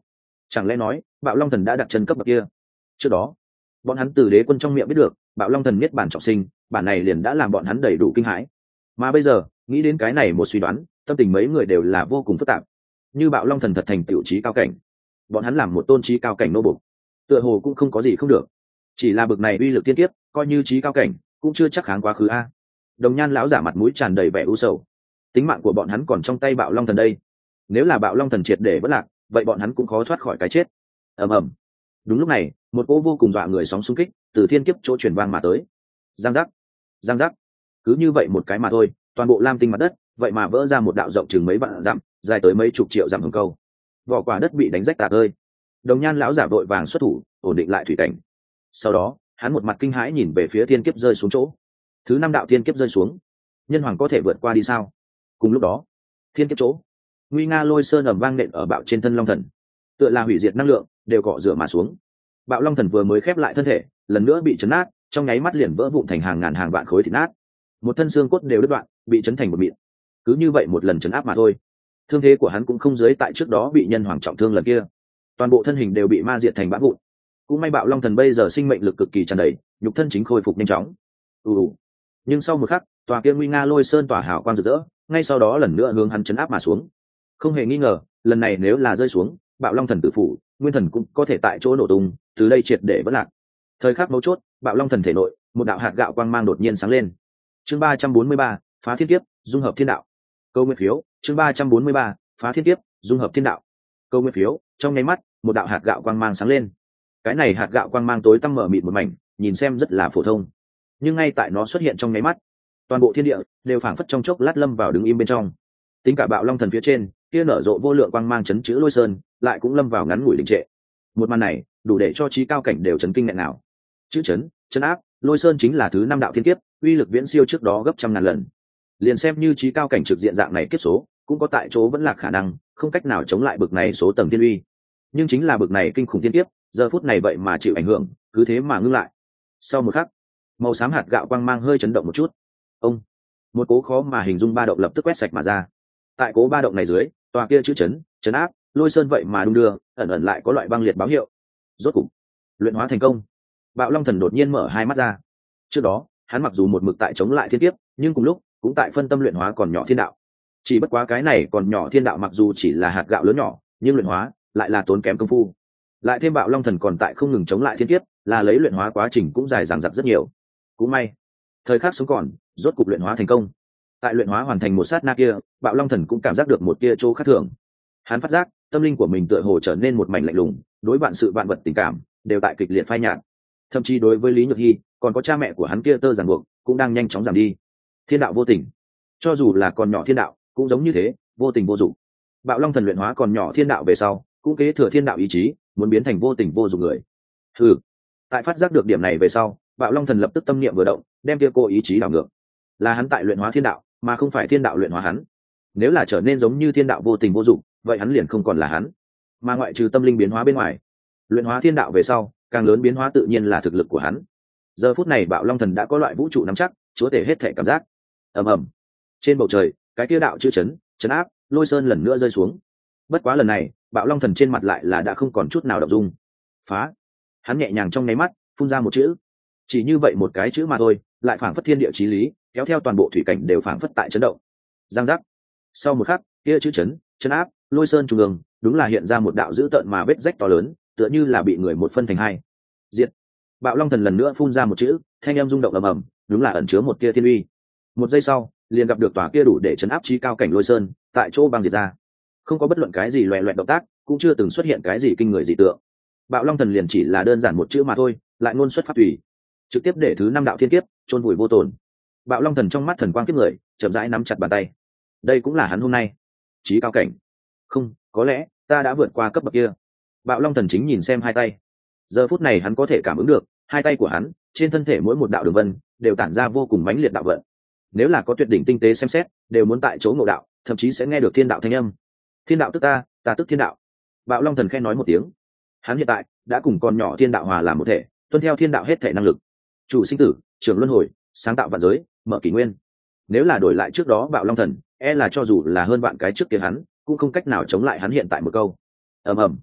Chẳng lẽ nói bạo long thần đã đặt chân cấp bậc kia? Trước đó bọn hắn từ đế quân trong miệng biết được bạo long thần niết bản trọng sinh, bản này liền đã làm bọn hắn đầy đủ kinh hãi. Mà bây giờ nghĩ đến cái này một suy đoán, tâm tình mấy người đều là vô cùng phức tạp. Như bạo long thần thật thành tiểu trí cao cảnh, bọn hắn làm một tôn trí cao cảnh nô bộc, tựa hồ cũng không có gì không được. Chỉ là bực này uy lực tiên kiếp, coi như trí cao cảnh cũng chưa chắc kháng quá khứ a. Đồng Nhan lão giả mặt mũi tràn đầy vẻ u sầu. Tính mạng của bọn hắn còn trong tay bạo long thần đây, nếu là bạo long thần triệt để vỡ lạc, vậy bọn hắn cũng khó thoát khỏi cái chết. Ầm ầm. Đúng lúc này, một cỗ vô cùng dọa người sóng xung kích từ thiên kiếp chỗ truyền vang mà tới. Giang giác, giang giác. Cứ như vậy một cái mà thôi, toàn bộ lam tinh mặt đất vậy mà vỡ ra một đạo rộng chừng mấy vạn dặm, dài tới mấy chục triệu dặm hồng câu. Vỏ quả đất bị đánh rách tạc ơi. Đồng Nhan lão giả vội vàng xuất thủ ổn định lại thủy cảnh. Sau đó hắn một mặt kinh hãi nhìn về phía thiên kiếp rơi xuống chỗ. Thứ năm đạo thiên kiếp rơi xuống, nhân hoàng có thể vượt qua đi sao? Cùng lúc đó thiên kiếp chỗ, nguy nga lôi sơn ầm vang nện ở bạo trên thân long thần, tựa là hủy diệt năng lượng đều cọ rửa mà xuống. Bạo long thần vừa mới khép lại thân thể, lần nữa bị chấn nát, trong nháy mắt liền vỡ vụn thành hàng ngàn hàng vạn khối thịt nát, một thân xương cốt đều đứt đoạn, bị chấn thành một mịn. Cứ như vậy một lần chấn áp mà thôi, thương thế của hắn cũng không dưới tại trước đó bị nhân hoàng trọng thương lần kia, toàn bộ thân hình đều bị ma diệt thành bã vụn. Cũng may bạo long thần bây giờ sinh mệnh lực cực kỳ tràn đầy, nhục thân chính khôi phục nhanh chóng. ù nhưng sau một khắc, tòa kia nguy nga lôi sơn tỏa hào quang rực rỡ, ngay sau đó lần nữa hướng hắn chấn áp mà xuống. Không hề nghi ngờ, lần này nếu là rơi xuống, bạo long thần tự phủ nguyên thần cũng có thể tại chỗ nổ tung, từ đây triệt để vỡ lạc. Thời khắc mấu chốt, bạo long thần thể nội một đạo hạt gạo quang mang đột nhiên sáng lên. Chương ba trăm bốn mươi ba, phá thiên kiếp, dung hợp thiên đạo. Câu nguyên phiếu. Chương ba trăm bốn mươi ba, phá thiên kiếp, dung hợp thiên đạo. Câu nguyên phiếu. Trong nháy mắt, một đạo hạt gạo quang mang sáng lên. Cái này hạt gạo quang mang tối tăm mở mịt một mảnh, nhìn xem rất là phổ thông, nhưng ngay tại nó xuất hiện trong nháy mắt, toàn bộ thiên địa đều phảng phất trong chốc lát lâm vào đứng im bên trong. Tính cả bạo long thần phía trên kia nở rộ vô lượng quang mang chấn chữ lôi sơn, lại cũng lâm vào ngắn ngủi đình trệ. Một màn này đủ để cho trí cao cảnh đều chấn kinh nghẹn nào. Chữ chấn, chấn áp, lôi sơn chính là thứ năm đạo thiên kiếp, uy lực viễn siêu trước đó gấp trăm ngàn lần. Liền xem như trí cao cảnh trực diện dạng này kiếp số, cũng có tại chỗ vẫn là khả năng không cách nào chống lại bực này số tầng thiên uy. Nhưng chính là bực này kinh khủng thiên kiếp, giờ phút này vậy mà chịu ảnh hưởng, cứ thế mà ngưng lại. Sau một khắc, màu xám hạt gạo quang mang hơi chấn động một chút. Ông, một cố khó mà hình dung ba động lập tức quét sạch mà ra. Tại cố ba động này dưới, tòa kia chữ chấn, chấn áp, lôi sơn vậy mà đung đưa, ẩn ẩn lại có loại băng liệt báo hiệu. Rốt cục, luyện hóa thành công. Bạo long thần đột nhiên mở hai mắt ra. Trước đó, hắn mặc dù một mực tại chống lại thiên kiếp, nhưng cùng lúc cũng tại phân tâm luyện hóa còn nhỏ thiên đạo. Chỉ bất quá cái này còn nhỏ thiên đạo mặc dù chỉ là hạt gạo lớn nhỏ, nhưng luyện hóa lại là tốn kém công phu. Lại thêm bạo long thần còn tại không ngừng chống lại thiên kiếp, là lấy luyện hóa quá trình cũng dài dằng dặc rất nhiều. Cũng may, thời khắc sống còn, rốt cục luyện hóa thành công. Tại luyện hóa hoàn thành một sát na kia, bạo long thần cũng cảm giác được một tia chỗ khác thường. Hắn phát giác tâm linh của mình tựa hồ trở nên một mảnh lạnh lùng, đối vạn sự vạn vật tình cảm đều tại kịch liệt phai nhạt. Thậm chí đối với Lý Nhược Hy, còn có cha mẹ của hắn kia tơ ràng buộc cũng đang nhanh chóng giảm đi. Thiên đạo vô tình, cho dù là còn nhỏ thiên đạo cũng giống như thế, vô tình vô dụng. Bạo long thần luyện hóa còn nhỏ thiên đạo về sau, cũng kế thừa thiên đạo ý chí, muốn biến thành vô tình vô dụng người. Hừ. Tại phát giác được điểm này về sau, bạo long thần lập tức tâm niệm vừa động, đem kia cô ý chí đảo ngược. Là hắn tại luyện hóa thiên đạo, mà không phải thiên đạo luyện hóa hắn. Nếu là trở nên giống như thiên đạo vô tình vô dụng, vậy hắn liền không còn là hắn. Mà ngoại trừ tâm linh biến hóa bên ngoài, luyện hóa thiên đạo về sau, càng lớn biến hóa tự nhiên là thực lực của hắn. Giờ phút này bạo long thần đã có loại vũ trụ nắm chắc, chúa tể hết thể cảm giác. Ầm ầm. Trên bầu trời, cái kia đạo chữ chấn, chấn áp, lôi sơn lần nữa rơi xuống. Bất quá lần này, bạo long thần trên mặt lại là đã không còn chút nào động dung. Phá. Hắn nhẹ nhàng trong nháy mắt phun ra một chữ. Chỉ như vậy một cái chữ mà thôi, lại phảng phất thiên địa chí lý, kéo theo toàn bộ thủy cảnh đều phảng phất tại chấn động. Giang giác. Sau một khắc, kia chữ chấn, chấn áp, lôi sơn trung ương, đúng là hiện ra một đạo dữ tợn mà vết rách to lớn, tựa như là bị người một phân thành hai. Diệt. Bạo long thần lần nữa phun ra một chữ, thanh âm rung động ầm ầm, đúng là ẩn chứa một tia thiên uy. Một giây sau, liền gặp được tòa kia đủ để chấn áp chí cao cảnh lôi sơn, tại chỗ băng diệt ra. Không có bất luận cái gì loè loẹt động tác, cũng chưa từng xuất hiện cái gì kinh người dị tượng. Bạo long thần liền chỉ là đơn giản một chữ mà thôi, lại ngôn xuất pháp tùy, trực tiếp để thứ năm đạo thiên kiếp chôn vùi vô tổn. Bạo long thần trong mắt thần quang kiếp người, chậm rãi nắm chặt bàn tay. Đây cũng là hắn hôm nay chí cao cảnh. Không, có lẽ ta đã vượt qua cấp bậc kia. Bạo long thần chính nhìn xem hai tay. Giờ phút này hắn có thể cảm ứng được, hai tay của hắn trên thân thể mỗi một đạo đường vân đều tản ra vô cùng mãnh liệt đạo vận. Nếu là có tuyệt đỉnh tinh tế xem xét, đều muốn tại chỗ ngộ đạo, thậm chí sẽ nghe được thiên đạo thanh âm. Thiên đạo tức ta, ta tức thiên đạo. Bạo long thần khen nói một tiếng. Hắn hiện tại đã cùng con nhỏ thiên đạo hòa làm một thể, tuân theo thiên đạo hết thể năng lực. Chủ sinh tử, trưởng luân hồi, sáng tạo vạn giới, mở kỷ nguyên. Nếu là đổi lại trước đó bạo long thần, e là cho dù là hơn vạn cái trước kia hắn, cũng không cách nào chống lại hắn hiện tại một câu. Ầm ầm.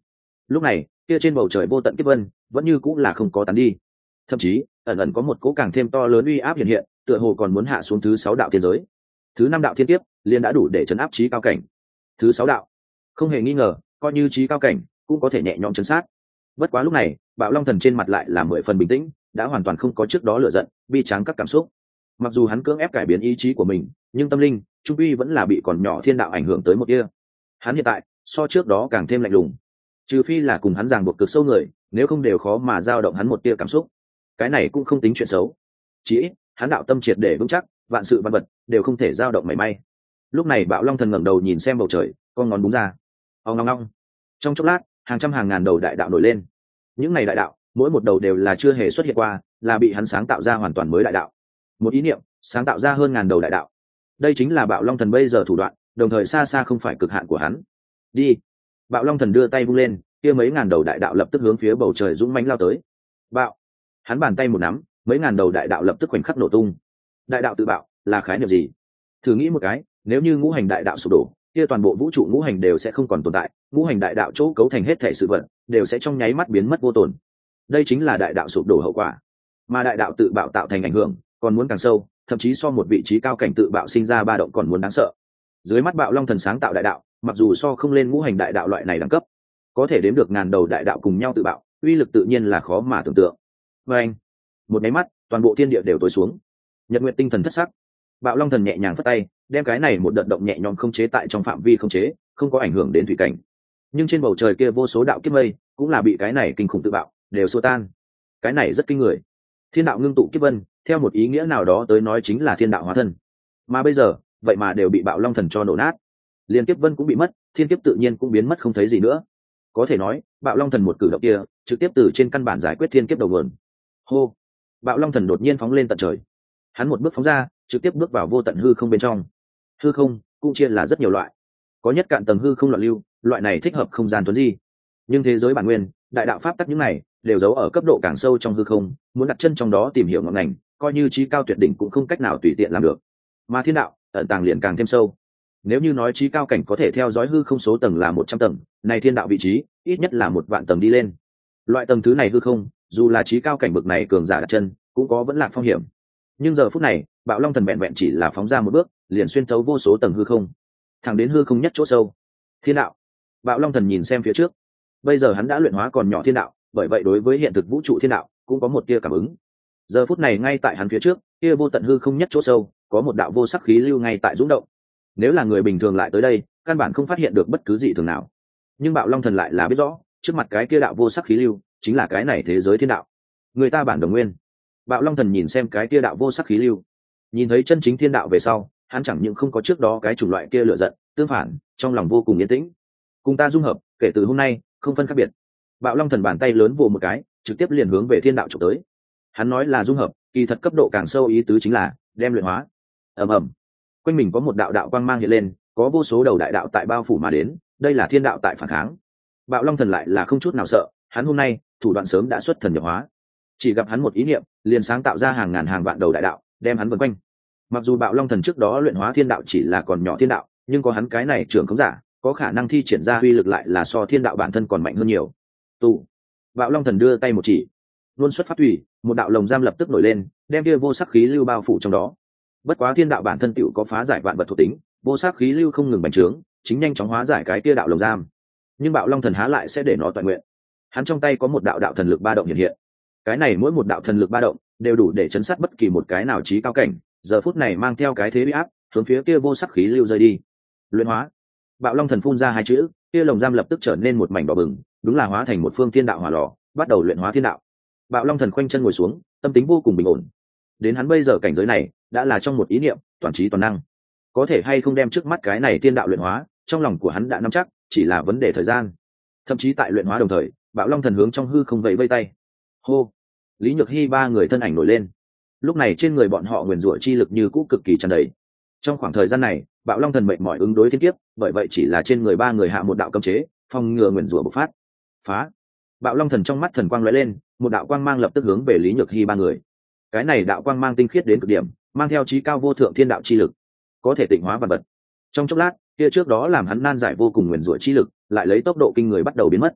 lúc này kia trên bầu trời vô tận kiếp vân vẫn như cũng là không có tán đi, thậm chí ẩn ẩn có một cỗ càng thêm to lớn uy áp hiện hiện, tựa hồ còn muốn hạ xuống thứ sáu đạo thiên giới. Thứ năm đạo thiên kiếp liền đã đủ để chấn áp trí cao cảnh. Thứ sáu đạo không hề nghi ngờ coi như trí cao cảnh cũng có thể nhẹ nhõm chấn sát. Bất quá lúc này Bạo Long Thần trên mặt lại là mười phần bình tĩnh, đã hoàn toàn không có trước đó lửa giận bi tráng các cảm xúc. Mặc dù hắn cưỡng ép cải biến ý chí của mình, nhưng tâm linh trung quy vẫn là bị còn nhỏ thiên đạo ảnh hưởng tới một kia. Hắn hiện tại so trước đó càng thêm lạnh lùng, trừ phi là cùng hắn ràng buộc cực sâu người, nếu không đều khó mà dao động hắn một tia cảm xúc. Cái này cũng không tính chuyện xấu, chỉ ít hắn đạo tâm triệt để vững chắc, vạn sự văn vật đều không thể dao động mảy may. Lúc này Bạo Long Thần ngẩng đầu nhìn xem bầu trời, con ngón búng ra, ong ngong ngong. Trong chốc lát hàng trăm hàng ngàn đầu đại đạo nổi lên. Những này đại đạo mỗi một đầu đều là chưa hề xuất hiện qua, là bị hắn sáng tạo ra hoàn toàn mới đại đạo. Một ý niệm sáng tạo ra hơn ngàn đầu đại đạo, đây chính là Bạo Long Thần bây giờ thủ đoạn, đồng thời xa xa không phải cực hạn của hắn. Đi. Bạo Long Thần đưa tay vung lên, kia mấy ngàn đầu đại đạo lập tức hướng phía bầu trời dũng mãnh lao tới. Bạo. Hắn bàn tay một nắm, mấy ngàn đầu đại đạo lập tức khoảnh khắc nổ tung. Đại đạo tự bạo là khái niệm gì? Thử nghĩ một cái, nếu như ngũ hành đại đạo sụp đổ, kia toàn bộ vũ trụ ngũ hành đều sẽ không còn tồn tại, ngũ hành đại đạo chỗ cấu thành hết thể sự vật đều sẽ trong nháy mắt biến mất vô tồn. Đây chính là đại đạo sụp đổ hậu quả. Mà đại đạo tự bạo tạo thành ảnh hưởng còn muốn càng sâu, thậm chí so một vị trí cao cảnh tự bạo sinh ra ba động còn muốn đáng sợ. Dưới mắt Bạo Long Thần sáng tạo đại đạo, mặc dù so không lên ngũ hành đại đạo loại này đẳng cấp, có thể đếm được ngàn đầu đại đạo cùng nhau tự bạo, uy lực tự nhiên là khó mà tưởng tượng. Và anh, một máy mắt toàn bộ thiên địa đều tối xuống, nhật nguyện tinh thần thất sắc. Bạo Long Thần nhẹ nhàng phất tay, đem cái này một đợt động nhẹ nhõm không chế tại trong phạm vi không chế, không có ảnh hưởng đến thủy cảnh. Nhưng trên bầu trời kia vô số đạo kiếp mây cũng là bị cái này kinh khủng tự bạo đều xua tan. Cái này rất kinh người. Thiên đạo ngưng tụ kiếp vân, theo một ý nghĩa nào đó tới nói chính là thiên đạo hóa thân. Mà bây giờ, vậy mà đều bị Bạo Long Thần cho nổ nát. Liên kiếp vân cũng bị mất, thiên kiếp tự nhiên cũng biến mất không thấy gì nữa. Có thể nói, Bạo Long Thần một cử động kia, trực tiếp từ trên căn bản giải quyết thiên kiếp đầu nguồn. Hô. Bạo Long Thần đột nhiên phóng lên tận trời. Hắn một bước phóng ra, trực tiếp bước vào vô tận hư không bên trong. Hư không cũng chia là rất nhiều loại, có nhất cạn tầng hư không loạn lưu, loại này thích hợp không gian tuấn di. Nhưng thế giới bản nguyên, đại đạo pháp tắc những này đều giấu ở cấp độ càng sâu trong hư không, muốn đặt chân trong đó tìm hiểu ngọn ngành, coi như trí cao tuyệt đỉnh cũng không cách nào tùy tiện làm được. Mà thiên đạo ẩn tàng liền càng thêm sâu. Nếu như nói trí cao cảnh có thể theo dõi hư không số tầng là một trăm tầng, này thiên đạo vị trí ít nhất là một vạn tầng đi lên. Loại tầng thứ này hư không, dù là trí cao cảnh bậc này cường giả đặt chân, cũng có vẫn lạc phong hiểm. Nhưng giờ phút này Bạo Long Thần vẹn vẹn chỉ là phóng ra một bước, liền xuyên thấu vô số tầng hư không, thẳng đến hư không nhất chỗ sâu. Thiên đạo. Bạo Long Thần nhìn xem phía trước, bây giờ hắn đã luyện hóa còn nhỏ thiên đạo, bởi vậy đối với hiện thực vũ trụ thiên đạo cũng có một tia cảm ứng. Giờ phút này ngay tại hắn phía trước, kia vô tận hư không nhất chỗ sâu, có một đạo vô sắc khí lưu ngay tại dũng động. Nếu là người bình thường lại tới đây, căn bản không phát hiện được bất cứ gì thường nào. Nhưng Bạo Long Thần lại là biết rõ, trước mặt cái kia đạo vô sắc khí lưu chính là cái này thế giới thiên đạo, người ta bản đồng nguyên. Bạo Long Thần nhìn xem cái kia đạo vô sắc khí lưu, nhìn thấy chân chính thiên đạo về sau, hắn chẳng những không có trước đó cái chủng loại kia lựa giận, tương phản trong lòng vô cùng yên tĩnh. Cùng ta dung hợp, kể từ hôm nay không phân khác biệt. Bạo Long Thần bàn tay lớn vồ một cái, trực tiếp liền hướng về thiên đạo trộm tới. Hắn nói là dung hợp, kỳ thật cấp độ càng sâu ý tứ chính là đem luyện hóa. Ầm ầm, quanh mình có một đạo đạo quang mang hiện lên, có vô số đầu đại đạo tại bao phủ mà đến, đây là thiên đạo tại phản kháng. Bạo Long Thần lại là không chút nào sợ, hắn hôm nay thủ đoạn sớm đã xuất thần nhập hóa, chỉ gặp hắn một ý niệm liền sáng tạo ra hàng ngàn hàng vạn đầu đại đạo đem hắn vần quanh. Mặc dù Bạo Long Thần trước đó luyện hóa thiên đạo chỉ là còn nhỏ thiên đạo, nhưng có hắn cái này trưởng khống giả, có khả năng thi triển ra uy lực lại là so thiên đạo bản thân còn mạnh hơn nhiều. Tụ. Bạo Long Thần đưa tay một chỉ, luôn xuất pháp thủy, một đạo lồng giam lập tức nổi lên, đem kia vô sắc khí lưu bao phủ trong đó. Bất quá thiên đạo bản thân tựu có phá giải vạn vật thuộc tính, vô sắc khí lưu không ngừng bành trướng, chính nhanh chóng hóa giải cái kia đạo lồng giam. Nhưng Bạo Long Thần há lại sẽ để nó toàn nguyện. Hắn trong tay có một đạo đạo thần lực ba động hiện hiện. Cái này mỗi một đạo thần lực ba động đều đủ để chấn sát bất kỳ một cái nào trí cao cảnh, giờ phút này mang theo cái thế uy áp hướng phía kia vô sắc khí lưu rơi đi. Luyện hóa. Bạo Long Thần phun ra hai chữ, kia lồng giam lập tức trở nên một mảnh đỏ bừng, đúng là hóa thành một phương thiên đạo hỏa lò, bắt đầu luyện hóa thiên đạo. Bạo Long Thần khoanh chân ngồi xuống, tâm tính vô cùng bình ổn. Đến hắn bây giờ cảnh giới này, đã là trong một ý niệm, toàn trí toàn năng. Có thể hay không đem trước mắt cái này thiên đạo luyện hóa, trong lòng của hắn đã nắm chắc, chỉ là vấn đề thời gian. Thậm chí tại luyện hóa đồng thời, Bạo Long Thần hướng trong hư không vẫy vây tay. Hô. Lý Nhược Hy ba người thân ảnh nổi lên. Lúc này trên người bọn họ nguyền rủa chi lực như cũ cực kỳ tràn đầy. Trong khoảng thời gian này, Bạo Long Thần mệt mỏi ứng đối thiên kiếp, bởi vậy chỉ là trên người ba người hạ một đạo cấm chế, phòng ngừa nguyền rủa bộc phát. Phá. Bạo Long Thần trong mắt thần quang lóe lên, một đạo quang mang lập tức hướng về Lý Nhược Hy ba người. Cái này đạo quang mang tinh khiết đến cực điểm, mang theo chí cao vô thượng thiên đạo chi lực, có thể tịnh hóa vạn vật. Trong chốc lát, kia trước đó làm hắn nan giải vô cùng nguyền rủa chi lực, lại lấy tốc độ kinh người bắt đầu biến mất.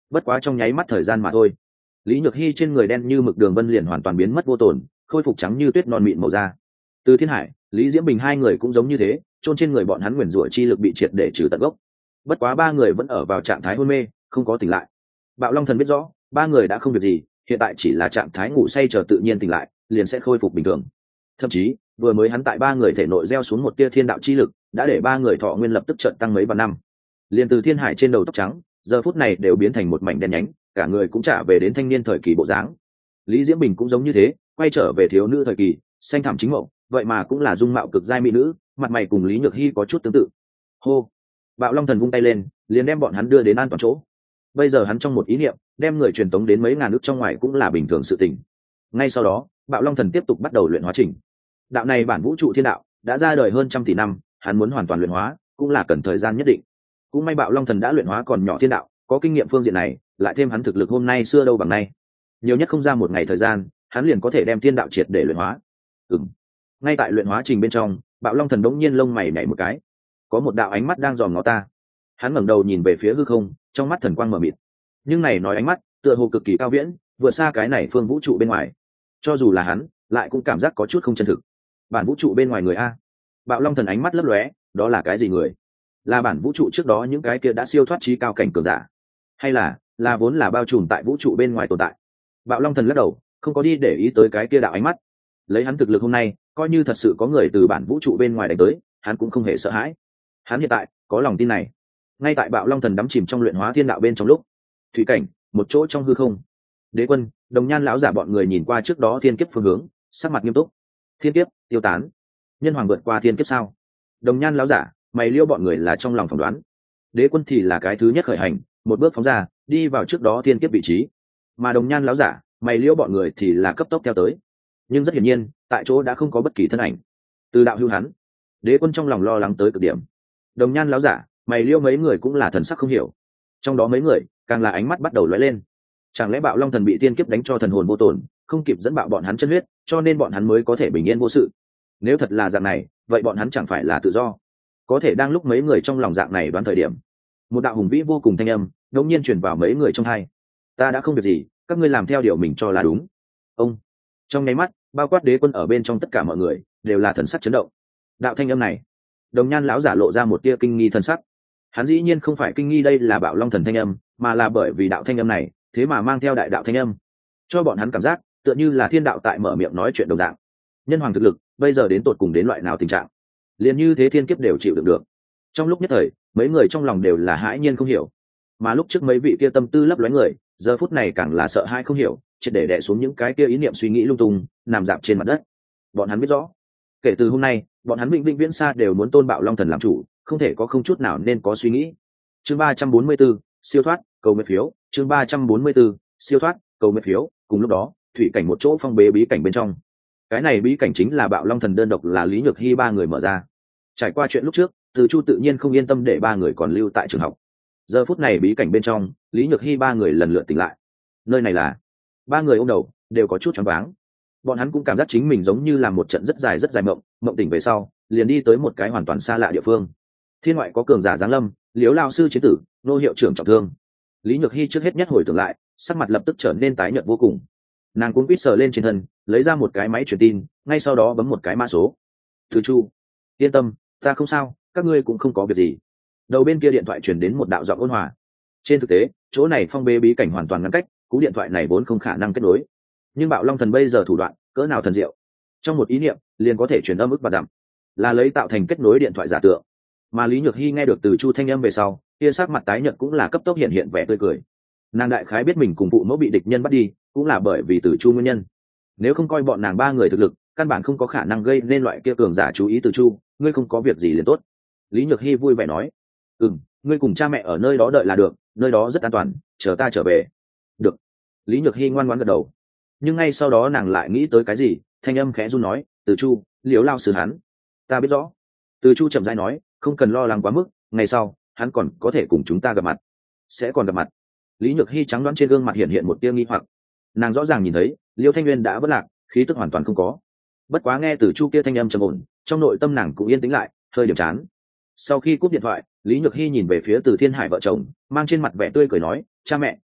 bất quá trong nháy mắt thời gian mà thôi. Lý Nhược Hy trên người đen như mực đường vân liền hoàn toàn biến mất vô tổn, khôi phục trắng như tuyết non mịn màu da. Từ Thiên Hải, Lý Diễm Bình hai người cũng giống như thế, chôn trên người bọn hắn nguyền rủa chi lực bị triệt để trừ tận gốc. Bất quá ba người vẫn ở vào trạng thái hôn mê, không có tỉnh lại. Bạo Long Thần biết rõ, ba người đã không việc gì, hiện tại chỉ là trạng thái ngủ say chờ tự nhiên tỉnh lại, liền sẽ khôi phục bình thường. Thậm chí, vừa mới hắn tại ba người thể nội gieo xuống một tia thiên đạo chi lực, đã để ba người thọ nguyên lập tức chợt tăng mấy vạn năm. Liền từ Thiên Hải trên đầu tóc trắng, giờ phút này đều biến thành một mảnh đen nhánh, cả người cũng trả về đến thanh niên thời kỳ bộ dáng. Lý Diễm Bình cũng giống như thế, quay trở về thiếu nữ thời kỳ, xanh thẳm chính mậu, vậy mà cũng là dung mạo cực giai mỹ nữ, mặt mày cùng Lý Nhược Hy có chút tương tự. Hô! Bạo Long Thần vung tay lên, liền đem bọn hắn đưa đến an toàn chỗ. Bây giờ hắn trong một ý niệm, đem người truyền tống đến mấy ngàn nước trong ngoài cũng là bình thường sự tình. Ngay sau đó, Bạo Long Thần tiếp tục bắt đầu luyện hóa trình. Đạo này bản vũ trụ thiên đạo đã ra đời hơn trăm tỷ năm, hắn muốn hoàn toàn luyện hóa, cũng là cần thời gian nhất định. Cũng may Bạo Long Thần đã luyện hóa còn nhỏ thiên đạo, có kinh nghiệm phương diện này, lại thêm hắn thực lực hôm nay xưa đâu bằng nay, nhiều nhất không ra một ngày thời gian, hắn liền có thể đem thiên đạo triệt để luyện hóa. Ừm. Ngay tại luyện hóa trình bên trong, Bạo Long Thần đống nhiên lông mày nhảy một cái, có một đạo ánh mắt đang dòm ngó ta. Hắn ngẩng đầu nhìn về phía hư không, trong mắt thần quang mờ mịt. Nhưng này nói ánh mắt, tựa hồ cực kỳ cao viễn, vượt xa cái này phương vũ trụ bên ngoài. Cho dù là hắn, lại cũng cảm giác có chút không chân thực. Bản vũ trụ bên ngoài người a? Bạo Long Thần ánh mắt lấp lóe, đó là cái gì người? Là bản vũ trụ trước đó những cái kia đã siêu thoát trí cao cảnh cường giả, hay là là vốn là bao trùm tại vũ trụ bên ngoài tồn tại? Bạo Long Thần lắc đầu, không có đi để ý tới cái kia đạo ánh mắt. Lấy hắn thực lực hôm nay, coi như thật sự có người từ bản vũ trụ bên ngoài đánh tới, hắn cũng không hề sợ hãi. Hắn hiện tại có lòng tin này. Ngay tại Bạo Long Thần đắm chìm trong luyện hóa thiên đạo bên trong lúc, thủy cảnh, một chỗ trong hư không, Đế Quân, Đồng Nhan lão giả bọn người nhìn qua trước đó thiên kiếp phương hướng, sắc mặt nghiêm túc. Thiên kiếp tiêu tán, nhân hoàng vượt qua thiên kiếp sao? Đồng Nhan lão giả, mày liêu bọn người là trong lòng phỏng đoán. Đế Quân thì là cái thứ nhất khởi hành, một bước phóng ra, đi vào trước đó thiên kiếp vị trí. Mà Đồng Nhan lão giả, mày liêu bọn người thì là cấp tốc theo tới. Nhưng rất hiển nhiên, tại chỗ đã không có bất kỳ thân ảnh. Từ đạo hưu hắn, Đế Quân trong lòng lo lắng tới cực điểm. Đồng Nhan lão giả, mày liêu mấy người cũng là thần sắc không hiểu. Trong đó mấy người, càng là ánh mắt bắt đầu lóe lên. Chẳng lẽ Bạo Long Thần bị tiên kiếp đánh cho thần hồn vô tổn, không kịp dẫn bạo bọn hắn chân huyết, cho nên bọn hắn mới có thể bình yên vô sự? Nếu thật là dạng này, vậy bọn hắn chẳng phải là tự do? Có thể đang lúc mấy người trong lòng dạng này đoán thời điểm, một đạo hùng vĩ vô cùng thanh âm đột nhiên truyền vào mấy người trong hai. Ta đã không việc gì, các ngươi làm theo điều mình cho là đúng. Ông. Trong nháy mắt, bao quát Đế Quân ở bên trong tất cả mọi người đều là thần sắc chấn động. Đạo thanh âm này, Đồng Nhan lão giả lộ ra một tia kinh nghi thần sắc. Hắn dĩ nhiên không phải kinh nghi đây là Bạo Long Thần thanh âm, mà là bởi vì đạo thanh âm này, thế mà mang theo đại đạo thanh âm, cho bọn hắn cảm giác tựa như là thiên đạo tại mở miệng nói chuyện đồng dạng. Nhân hoàng thực lực bây giờ đến tột cùng đến loại nào tình trạng, liền như thế thiên kiếp đều chịu đựng được. Trong lúc nhất thời, mấy người trong lòng đều là hãi nhiên không hiểu, mà lúc trước mấy vị kia tâm tư lấp lóe người, giờ phút này càng là sợ hãi không hiểu, triệt để đè xuống những cái kia ý niệm suy nghĩ lung tung, nằm dạp trên mặt đất. Bọn hắn biết rõ, kể từ hôm nay, bọn hắn vĩnh vĩnh viễn xa đều muốn tôn Bạo Long Thần làm chủ, không thể có không chút nào nên có suy nghĩ. Chương ba trăm bốn mươi 4, siêu thoát, cầu nguyện phiếu. Chương ba trăm bốn mươi 4, siêu thoát, cầu nguyện phiếu. Cùng lúc đó, thủy cảnh một chỗ phong bế bí cảnh bên trong. Cái này bí cảnh chính là Bạo Long Thần đơn độc là Lý Nhược Hy ba người mở ra. Trải qua chuyện lúc trước, Từ Chu tự nhiên không yên tâm để ba người còn lưu tại trường học. Giờ phút này bí cảnh bên trong, Lý Nhược Hy ba người lần lượt tỉnh lại. Nơi này là, ba người ôm đầu đều có chút choáng váng. Bọn hắn cũng cảm giác chính mình giống như là một trận rất dài rất dài mộng, mộng tỉnh về sau, liền đi tới một cái hoàn toàn xa lạ địa phương. Thiên ngoại có cường giả giáng lâm, Liếu lao sư chế tử, nô hiệu trưởng trọng thương. Lý Nhược Hy trước hết nhất hồi tưởng lại, sắc mặt lập tức trở nên tái nhợt vô cùng. Nàng cuống quýt sờ lên trên thân, lấy ra một cái máy truyền tin, ngay sau đó bấm một cái mã số. Từ Chu, yên tâm, ta không sao, các ngươi cũng không có việc gì. Đầu bên kia điện thoại truyền đến một đạo giọng ôn hòa. Trên thực tế, chỗ này phong bế bí cảnh hoàn toàn ngăn cách, cú điện thoại này vốn không khả năng kết nối. Nhưng Bạo Long Thần bây giờ thủ đoạn cỡ nào thần diệu, trong một ý niệm liền có thể truyền âm ức và dặm, là lấy tạo thành kết nối điện thoại giả tượng. Mà Lý Nhược Hy nghe được Từ Chu thanh âm về sau, kia sắc mặt tái nhợt cũng là cấp tốc hiện hiện vẻ tươi cười. Nàng đại khái biết mình cùng phụ mẫu bị địch nhân bắt đi, cũng là bởi vì Từ Chu nguyên nhân. Nếu không coi bọn nàng ba người thực lực, căn bản không có khả năng gây nên loại kia cường giả chú ý Từ Chu, ngươi không có việc gì liền tốt. Lý Nhược Hy vui vẻ nói, ừm, ngươi cùng cha mẹ ở nơi đó đợi là được, nơi đó rất an toàn, chờ ta trở về. Được. Lý Nhược Hy ngoan ngoãn gật đầu. Nhưng ngay sau đó nàng lại nghĩ tới cái gì, thanh âm khẽ run nói, Từ Chu, Liếu lao sư hắn, ta biết rõ. Từ Chu chậm rãi nói, không cần lo lắng quá mức, ngày sau hắn còn có thể cùng chúng ta gặp mặt. Sẽ còn gặp mặt. Lý Nhược Hy trắng đoán trên gương mặt hiện hiện một tia nghi hoặc. Nàng rõ ràng nhìn thấy Liêu Thanh Nguyên đã vỡ lạc, khí tức hoàn toàn không có. Bất quá nghe Từ Chu kia thanh âm trầm ổn, trong nội tâm nàng cũng yên tĩnh lại, hơi điểm chán. Sau khi cúp điện thoại, Lý Nhược Hy nhìn về phía Từ Thiên Hải vợ chồng, mang trên mặt vẻ tươi cười nói, cha mẹ,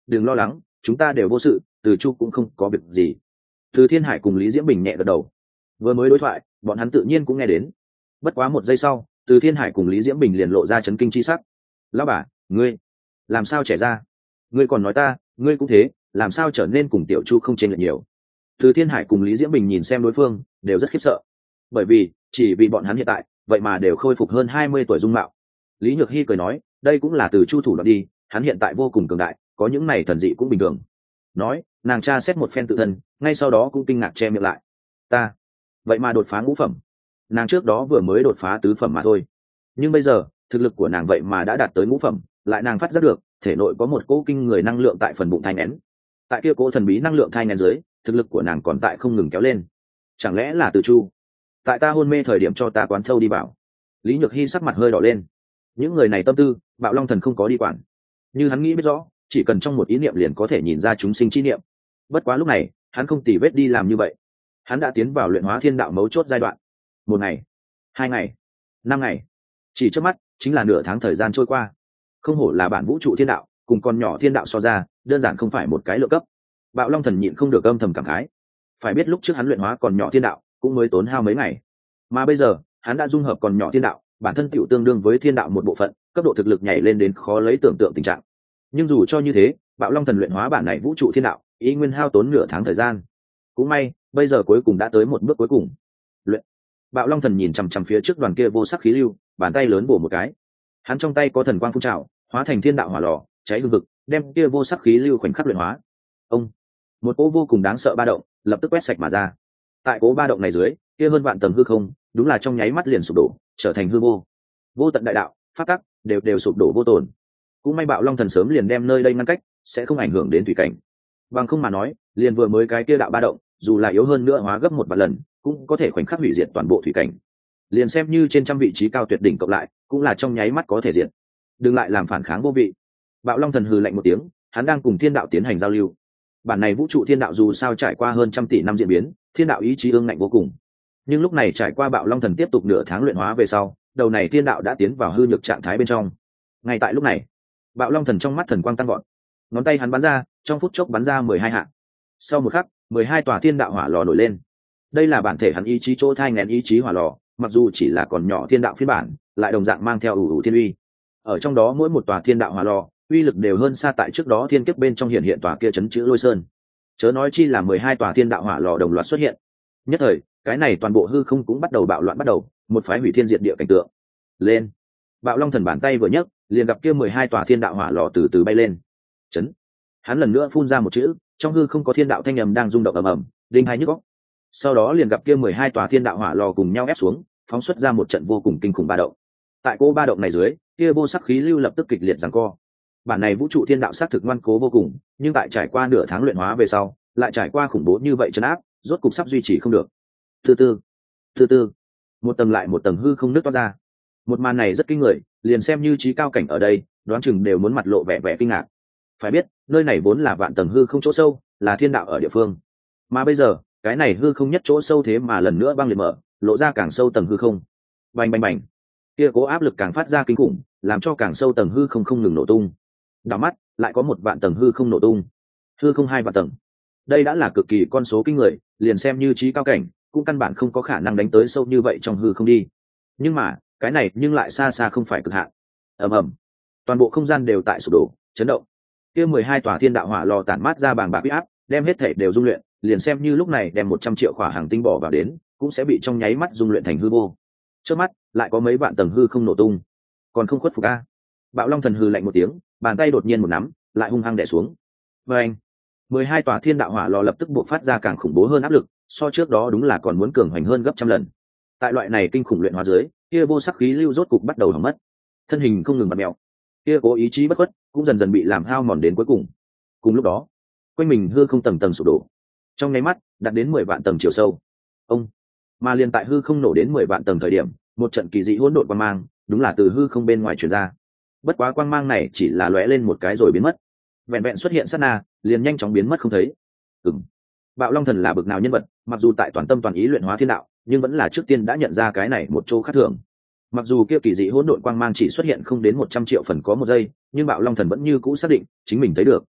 đừng lo lắng, chúng ta đều vô sự, từ chu cũng không có việc gì. Từ Thiên Hải cùng Lý Diễm Bình nhẹ gật đầu. Vừa mới đối thoại, bọn hắn tự nhiên cũng nghe đến. Bất quá một giây sau, Từ Thiên Hải cùng Lý Diễm Bình liền lộ ra chấn kinh chi sắc. Lão bà, ngươi làm sao trẻ ra? Ngươi còn nói ta, ngươi cũng thế, làm sao trở nên cùng tiểu chu không chênh lệch nhiều? Từ Thiên Hải cùng Lý Diễm Bình nhìn xem đối phương, đều rất khiếp sợ. Bởi vì, chỉ vì bọn hắn hiện tại, vậy mà đều khôi phục hơn hai mươi tuổi dung mạo. Lý Nhược Hi cười nói, đây cũng là từ chu thủ đoạn đi, hắn hiện tại vô cùng cường đại, có những này thần dị cũng bình thường. Nói, nàng tra xét một phen tự thân, ngay sau đó cũng kinh ngạc che miệng lại. Ta, vậy mà đột phá ngũ phẩm. Nàng trước đó vừa mới đột phá tứ phẩm mà thôi, nhưng bây giờ thực lực của nàng vậy mà đã đạt tới ngũ phẩm, lại nàng phát giác được thể nội có một cỗ kinh người năng lượng tại phần bụng thai nén. Tại kia cỗ thần bí năng lượng thai nén dưới, thực lực của nàng còn tại không ngừng kéo lên. Chẳng lẽ là từ chu tại ta hôn mê thời điểm cho ta quán thâu đi bảo? Lý Nhược Hi sắc mặt hơi đỏ lên. Những người này tâm tư, Bạo Long Thần không có đi quản. Như hắn nghĩ biết rõ, chỉ cần trong một ý niệm liền có thể nhìn ra chúng sinh chi niệm. Bất quá lúc này, hắn không tỉ vết đi làm như vậy. Hắn đã tiến vào luyện hóa thiên đạo mấu chốt giai đoạn. Một ngày, hai ngày, năm ngày, chỉ trước mắt chính là nửa tháng thời gian trôi qua. Không hổ là bản vũ trụ thiên đạo, cùng con nhỏ thiên đạo so ra, đơn giản không phải một cái lượng cấp. Bạo Long Thần nhịn không được âm thầm cảm khái. Phải biết lúc trước hắn luyện hóa còn nhỏ thiên đạo cũng mới tốn hao mấy ngày, mà bây giờ hắn đã dung hợp còn nhỏ thiên đạo, bản thân tựu tương đương với thiên đạo một bộ phận, cấp độ thực lực nhảy lên đến khó lấy tưởng tượng tình trạng. Nhưng dù cho như thế, Bạo Long Thần luyện hóa bản này vũ trụ thiên đạo ý nguyên hao tốn nửa tháng thời gian. Cũng may bây giờ cuối cùng đã tới một bước cuối cùng. Luyện. Bạo Long Thần nhìn chằm chằm phía trước đoàn kia vô sắc khí lưu, bàn tay lớn bổ một cái. Hắn trong tay có thần quang phun trào, hóa thành thiên đạo hỏa lò, cháy hừng hực, đem kia vô sắc khí lưu khoảnh khắc luyện hóa. Ông, một cỗ vô cùng đáng sợ ba động lập tức quét sạch mà ra. Tại cỗ ba động này dưới, kia hơn vạn tầng hư không, đúng là trong nháy mắt liền sụp đổ, trở thành hư vô. Vô tận đại đạo, pháp tắc đều đều sụp đổ vô tổn. Cũng may Bạo Long Thần sớm liền đem nơi đây ngăn cách, sẽ không ảnh hưởng đến thủy cảnh. Bằng không mà nói, liền vừa mới cái kia đạo ba động, dù là yếu hơn nữa hóa gấp một vạn lần, cũng có thể khoảnh khắc hủy diệt toàn bộ thủy cảnh. Liền xem như trên trăm vị trí cao tuyệt đỉnh cộng lại, cũng là trong nháy mắt có thể diệt. Đừng lại làm phản kháng vô vị. Bạo Long Thần hừ lạnh một tiếng, hắn đang cùng thiên đạo tiến hành giao lưu. Bản này vũ trụ thiên đạo dù sao trải qua hơn trăm tỷ năm diễn biến, thiên đạo ý chí ương ngạnh vô cùng. Nhưng lúc này trải qua Bạo Long Thần tiếp tục nửa tháng luyện hóa về sau, đầu này thiên đạo đã tiến vào hư nhược trạng thái bên trong. Ngay tại lúc này, Bạo Long Thần trong mắt thần quang tăng gọn, ngón tay hắn bắn ra, trong phút chốc bắn ra mười hai hạ. Sau một khắc, mười hai tòa thiên đạo hỏa lò nổi lên. Đây là bản thể hắn ý chí chỗ thai nghén ý chí hỏa lò, mặc dù chỉ là còn nhỏ thiên đạo phiên bản, lại đồng dạng mang theo ủ ủ thiên uy. Ở trong đó mỗi một tòa thiên đạo hỏa lò, uy lực đều hơn xa tại trước đó thiên kiếp bên trong hiện hiện tòa kia chấn chữ Lôi Sơn. Chớ nói chi là mười hai tòa thiên đạo hỏa lò đồng loạt xuất hiện. Nhất thời, cái này toàn bộ hư không cũng bắt đầu bạo loạn bắt đầu, một phái hủy thiên diệt địa cảnh tượng. Lên. Bạo Long Thần bàn tay vừa nhấc, liền gặp kia mười hai tòa thiên đạo hỏa lò từ từ bay lên. Chấn. Hắn lần nữa phun ra một chữ, trong hư không có thiên đạo thanh âm đang rung động ầm ầm, đinh hai nhức óc. Sau đó liền gặp kia mười hai tòa thiên đạo hỏa lò cùng nhau ép xuống, phóng xuất ra một trận vô cùng kinh khủng ba động. Tại cô ba động này dưới, kia vô sắc khí lưu lập tức kịch liệt giằng co. Bản này vũ trụ thiên đạo sát thực ngoan cố vô cùng, nhưng tại trải qua nửa tháng luyện hóa về sau, lại trải qua khủng bố như vậy trấn áp, rốt cục sắp duy trì không được. Từ từ, từ từ, một tầng lại một tầng hư không nứt toát ra. Một màn này rất kinh người, liền xem như trí cao cảnh ở đây, đoán chừng đều muốn mặt lộ vẻ vẻ kinh ngạc. Phải biết, nơi này vốn là vạn tầng hư không chỗ sâu, là thiên đạo ở địa phương. Mà bây giờ, cái này hư không nhất chỗ sâu thế mà lần nữa băng liệt mở, lộ ra càng sâu tầng hư không. Bành bành bành. Kia cố áp lực càng phát ra kinh khủng, làm cho càng sâu tầng hư không không ngừng nổ tung. Đảo mắt, lại có một vạn tầng hư không nổ tung. Hư không hai vạn tầng. Đây đã là cực kỳ con số kinh người, liền xem như trí cao cảnh, cũng căn bản không có khả năng đánh tới sâu như vậy trong hư không đi. Nhưng mà, cái này nhưng lại xa xa không phải cực hạn. Ầm ầm. Toàn bộ không gian đều tại sụp đổ, chấn động. Kia mười hai tòa thiên đạo hỏa lò tản mát ra bàng bạc uy áp, đem hết thể đều dung luyện, liền xem như lúc này đem một trăm triệu khỏa hàng tinh bỏ vào đến, cũng sẽ bị trong nháy mắt dung luyện thành hư vô. Trước mắt, lại có mấy vạn tầng hư không nổ tung. Còn không khuất phục a. Bạo Long Thần hừ lạnh một tiếng, bàn tay đột nhiên một nắm, lại hung hăng đè xuống. Vâng. mười hai tòa thiên đạo hỏa lò lập tức buộc phát ra càng khủng bố hơn áp lực, so trước đó đúng là còn muốn cường hoành hơn gấp trăm lần. Tại loại này kinh khủng luyện hóa dưới, kia vô sắc khí lưu rốt cục bắt đầu hỏng mất. Thân hình không ngừng bật mèo. Kia cố ý chí bất khuất, cũng dần dần bị làm hao mòn đến cuối cùng. Cùng lúc đó, quanh mình hư không tầng tầng sụp đổ. Trong nháy mắt, đạt đến mười vạn tầng chiều sâu. Ông, mà liền tại hư không nổ đến mười vạn tầng thời điểm, một trận kỳ dị hỗn độn quang mang, đúng là từ hư không bên ngoài truyền ra. Bất quá quang mang này chỉ là lóe lên một cái rồi biến mất. Vẹn vẹn xuất hiện sát na, liền nhanh chóng biến mất không thấy. Ừm. Bạo Long Thần là bực nào nhân vật, mặc dù tại toàn tâm toàn ý luyện hóa thiên đạo, nhưng vẫn là trước tiên đã nhận ra cái này một chỗ khác thường. Mặc dù kia kỳ dị hỗn độn quang mang chỉ xuất hiện không đến một trăm triệu phần có một giây, nhưng Bạo Long Thần vẫn như cũ xác định chính mình thấy được.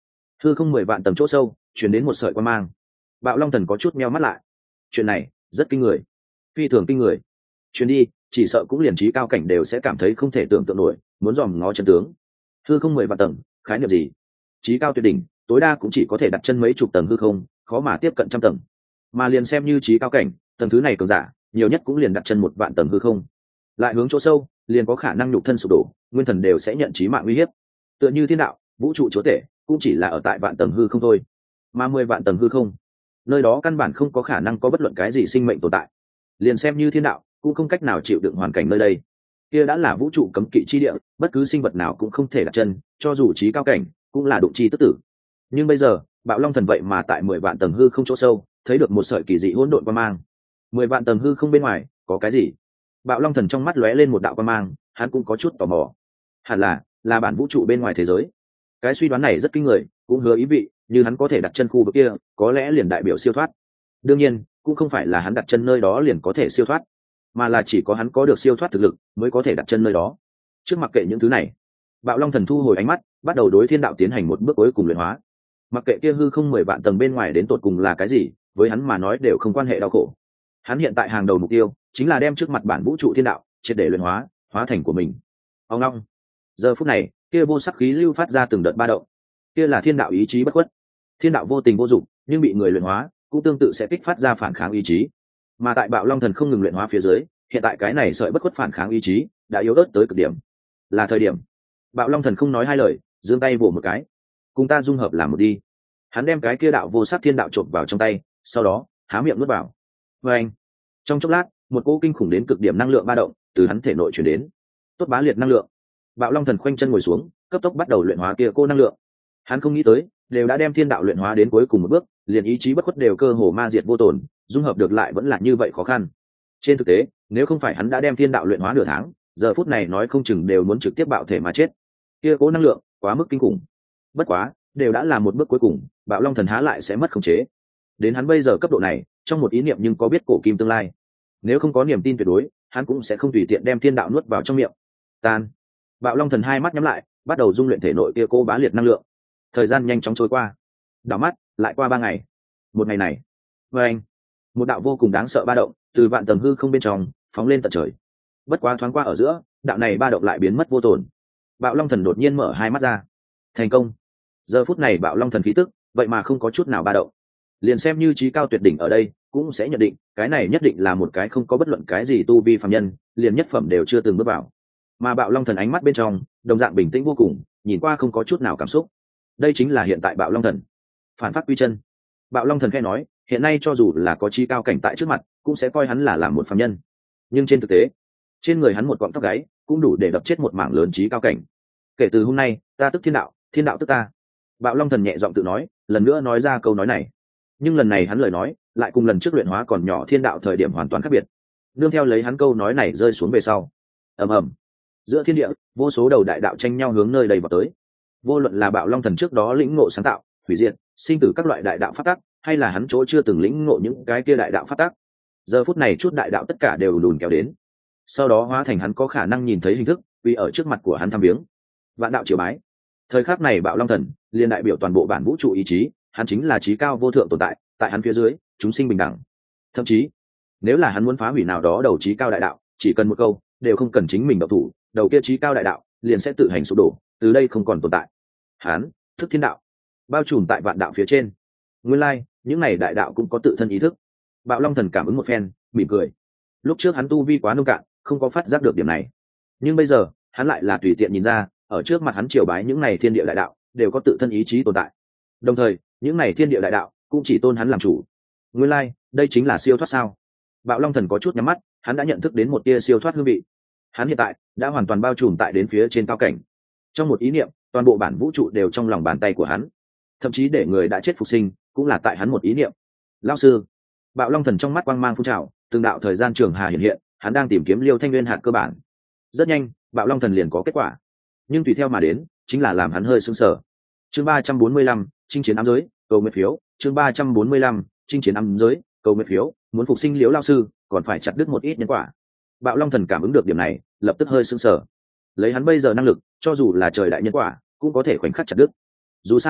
hư không mười vạn tầng chỗ sâu chuyển đến một sợi quan mang. Bạo Long Thần có chút meo mắt lại. Chuyện này rất kinh người, phi thường kinh người. Chuyến đi chỉ sợ cũng liền trí cao cảnh đều sẽ cảm thấy không thể tưởng tượng nổi, muốn dòm ngó chân tướng. Hư không mười vạn tầng, khái niệm gì? Trí cao tuyệt đỉnh tối đa cũng chỉ có thể đặt chân mấy chục tầng hư không, khó mà tiếp cận trăm tầng. Mà liền xem như trí cao cảnh, tầng thứ này cường giả nhiều nhất cũng liền đặt chân một vạn tầng hư không. Lại hướng chỗ sâu, liền có khả năng nhục thân sụp đổ, nguyên thần đều sẽ nhận chí mạng uy hiếp. Tựa như thiên đạo, vũ trụ chúa tể, cũng chỉ là ở tại vạn tầng hư không thôi. Mà mười vạn tầng hư không, nơi đó căn bản không có khả năng có bất luận cái gì sinh mệnh tồn tại. Liền xem như thiên đạo, cũng không cách nào chịu đựng hoàn cảnh nơi đây. Kia đã là vũ trụ cấm kỵ chi địa, bất cứ sinh vật nào cũng không thể đặt chân, cho dù trí cao cảnh, cũng là đụng chi tức tử. Nhưng bây giờ, Bạo Long Thần vậy mà tại mười vạn tầng hư không chỗ sâu, thấy được một sợi kỳ dị hỗn độn quang mang. Mười vạn tầng hư không bên ngoài, có cái gì? Bạo Long Thần trong mắt lóe lên một đạo quang mang, hắn cũng có chút tò mò. Hẳn là, là bản vũ trụ bên ngoài thế giới. Cái suy đoán này rất kinh người, cũng hứa ý vị, như hắn có thể đặt chân khu vực kia, có lẽ liền đại biểu siêu thoát. Đương nhiên, cũng không phải là hắn đặt chân nơi đó liền có thể siêu thoát, mà là chỉ có hắn có được siêu thoát thực lực mới có thể đặt chân nơi đó. Trước mặc kệ những thứ này, Bạo Long Thần thu hồi ánh mắt, bắt đầu đối thiên đạo tiến hành một bước cuối cùng luyện hóa. Mặc kệ kia hư không mười vạn tầng bên ngoài đến tột cùng là cái gì, với hắn mà nói đều không quan hệ đau khổ. Hắn hiện tại hàng đầu mục tiêu chính là đem trước mặt bản vũ trụ thiên đạo triệt để luyện hóa, hóa thành của mình. Ông long. Giờ phút này, kia vô sắc khí lưu phát ra từng đợt ba động. Kia là thiên đạo ý chí bất khuất. Thiên đạo vô tình vô dụng, nhưng bị người luyện hóa, cũng tương tự sẽ kích phát ra phản kháng ý chí. Mà tại Bạo Long Thần không ngừng luyện hóa phía dưới, hiện tại cái này sợi bất khuất phản kháng ý chí đã yếu ớt tới cực điểm. Là thời điểm. Bạo Long Thần không nói hai lời, giương tay vỗ một cái. Cùng ta dung hợp làm một đi. Hắn đem cái kia đạo vô sắc thiên đạo trộn vào trong tay, sau đó há miệng nuốt vào. Và anh. Trong chốc lát, một cỗ kinh khủng đến cực điểm năng lượng ba động từ hắn thể nội truyền đến. Tốt bá liệt năng lượng. Bạo Long Thần khoanh chân ngồi xuống, cấp tốc bắt đầu luyện hóa kia cô năng lượng. Hắn không nghĩ tới, đều đã đem thiên đạo luyện hóa đến cuối cùng một bước, liền ý chí bất khuất đều cơ hồ ma diệt vô tổn, dung hợp được lại vẫn là như vậy khó khăn. Trên thực tế, nếu không phải hắn đã đem thiên đạo luyện hóa nửa tháng, giờ phút này nói không chừng đều muốn trực tiếp bạo thể mà chết. Kia cố năng lượng quá mức kinh khủng. Bất quá, đều đã là một bước cuối cùng, Bạo Long Thần há lại sẽ mất khống chế. Đến hắn bây giờ cấp độ này, trong một ý niệm nhưng có biết cổ kim tương lai. Nếu không có niềm tin tuyệt đối, hắn cũng sẽ không tùy tiện đem thiên đạo nuốt vào trong miệng. Tan. Bạo Long Thần hai mắt nhắm lại, bắt đầu dung luyện thể nội kia cô bá liệt năng lượng. Thời gian nhanh chóng trôi qua. Đảo mắt, lại qua ba ngày. Một ngày này, với anh, một đạo vô cùng đáng sợ ba động từ vạn tầng hư không bên trong phóng lên tận trời. Bất quá thoáng qua ở giữa, đạo này ba động lại biến mất vô tổn. Bạo Long Thần đột nhiên mở hai mắt ra. Thành công. Giờ phút này Bạo Long Thần khí tức vậy mà không có chút nào ba động. Liền xem như trí cao tuyệt đỉnh ở đây cũng sẽ nhận định cái này nhất định là một cái không có bất luận cái gì tu vi phàm nhân, liền nhất phẩm đều chưa từng bước vào. Mà Bạo Long Thần ánh mắt bên trong đồng dạng bình tĩnh vô cùng, nhìn qua không có chút nào cảm xúc. Đây chính là hiện tại Bạo Long Thần. Phản phát quy chân. Bạo Long Thần khẽ nói, hiện nay cho dù là có trí cao cảnh tại trước mặt, cũng sẽ coi hắn là làm một phàm nhân. Nhưng trên thực tế, trên người hắn một cọng tóc gáy cũng đủ để đập chết một mảng lớn trí cao cảnh. Kể từ hôm nay, ta tức thiên đạo, thiên đạo tức ta. Bạo Long Thần nhẹ giọng tự nói, lần nữa nói ra câu nói này. Nhưng lần này hắn lời nói lại cùng lần trước luyện hóa còn nhỏ thiên đạo thời điểm hoàn toàn khác biệt. Nương theo lấy hắn câu nói này rơi xuống về sau, ầm ầm, giữa thiên địa vô số đầu đại đạo tranh nhau hướng nơi đầy vào tới. Vô luận là Bạo Long Thần trước đó lĩnh ngộ sáng tạo, hủy diệt, sinh tử các loại đại đạo pháp tắc, hay là hắn chỗ chưa từng lĩnh ngộ những cái kia đại đạo pháp tắc, giờ phút này chút đại đạo tất cả đều đùn kéo đến, sau đó hóa thành hắn có khả năng nhìn thấy hình thức, vì ở trước mặt của hắn thăm viếng. Vạn đạo triều bái. Thời khắc này Bạo Long Thần liền đại biểu toàn bộ bản vũ trụ ý chí, hắn chính là chí cao vô thượng tồn tại, tại hắn phía dưới chúng sinh bình đẳng. Thậm chí nếu là hắn muốn phá hủy nào đó đầu chí cao đại đạo, chỉ cần một câu đều không cần chính mình động thủ, đầu kia chí cao đại đạo liền sẽ tự hành sụp đổ, từ đây không còn tồn tại. Hắn thức thiên đạo bao trùm tại vạn đạo phía trên. Nguyên lai like, những này đại đạo cũng có tự thân ý thức. Bạo Long Thần cảm ứng một phen, mỉm cười. Lúc trước hắn tu vi quá nông cạn, không có phát giác được điểm này, nhưng bây giờ hắn lại là tùy tiện nhìn ra, ở trước mặt hắn triều bái những này thiên địa đại đạo đều có tự thân ý chí tồn tại, đồng thời những này thiên địa đại đạo cũng chỉ tôn hắn làm chủ. Nguyên lai like, đây chính là siêu thoát sao? Bạo Long Thần có chút nhắm mắt, hắn đã nhận thức đến một tia siêu thoát hương vị. Hắn hiện tại đã hoàn toàn bao trùm tại đến phía trên cao cảnh. Trong một ý niệm, toàn bộ bản vũ trụ đều trong lòng bàn tay của hắn, thậm chí để người đã chết phục sinh cũng là tại hắn một ý niệm. Lão sư. Bạo Long Thần trong mắt quang mang phun trào, từng đạo thời gian trường hà hiện hiện, hắn đang tìm kiếm Liêu Thanh Nguyên hạt cơ bản. Rất nhanh, Bạo Long Thần liền có kết quả, nhưng tùy theo mà đến chính là làm hắn hơi sững sờ. Chương ba trăm bốn mươi lăm, chinh chiến ám giới, cầu nguyện phiếu. Chương ba trăm bốn mươi lăm, chinh chiến ám giới, cầu nguyện phiếu. Muốn phục sinh Liễu lão sư, còn phải chặt đứt một ít nhân quả. Bạo Long Thần cảm ứng được điểm này, lập tức hơi sững sờ. Lấy hắn bây giờ năng lực, cho dù là trời đại nhân quả, cũng có thể khoảnh khắc chặt đứt. Dù sao,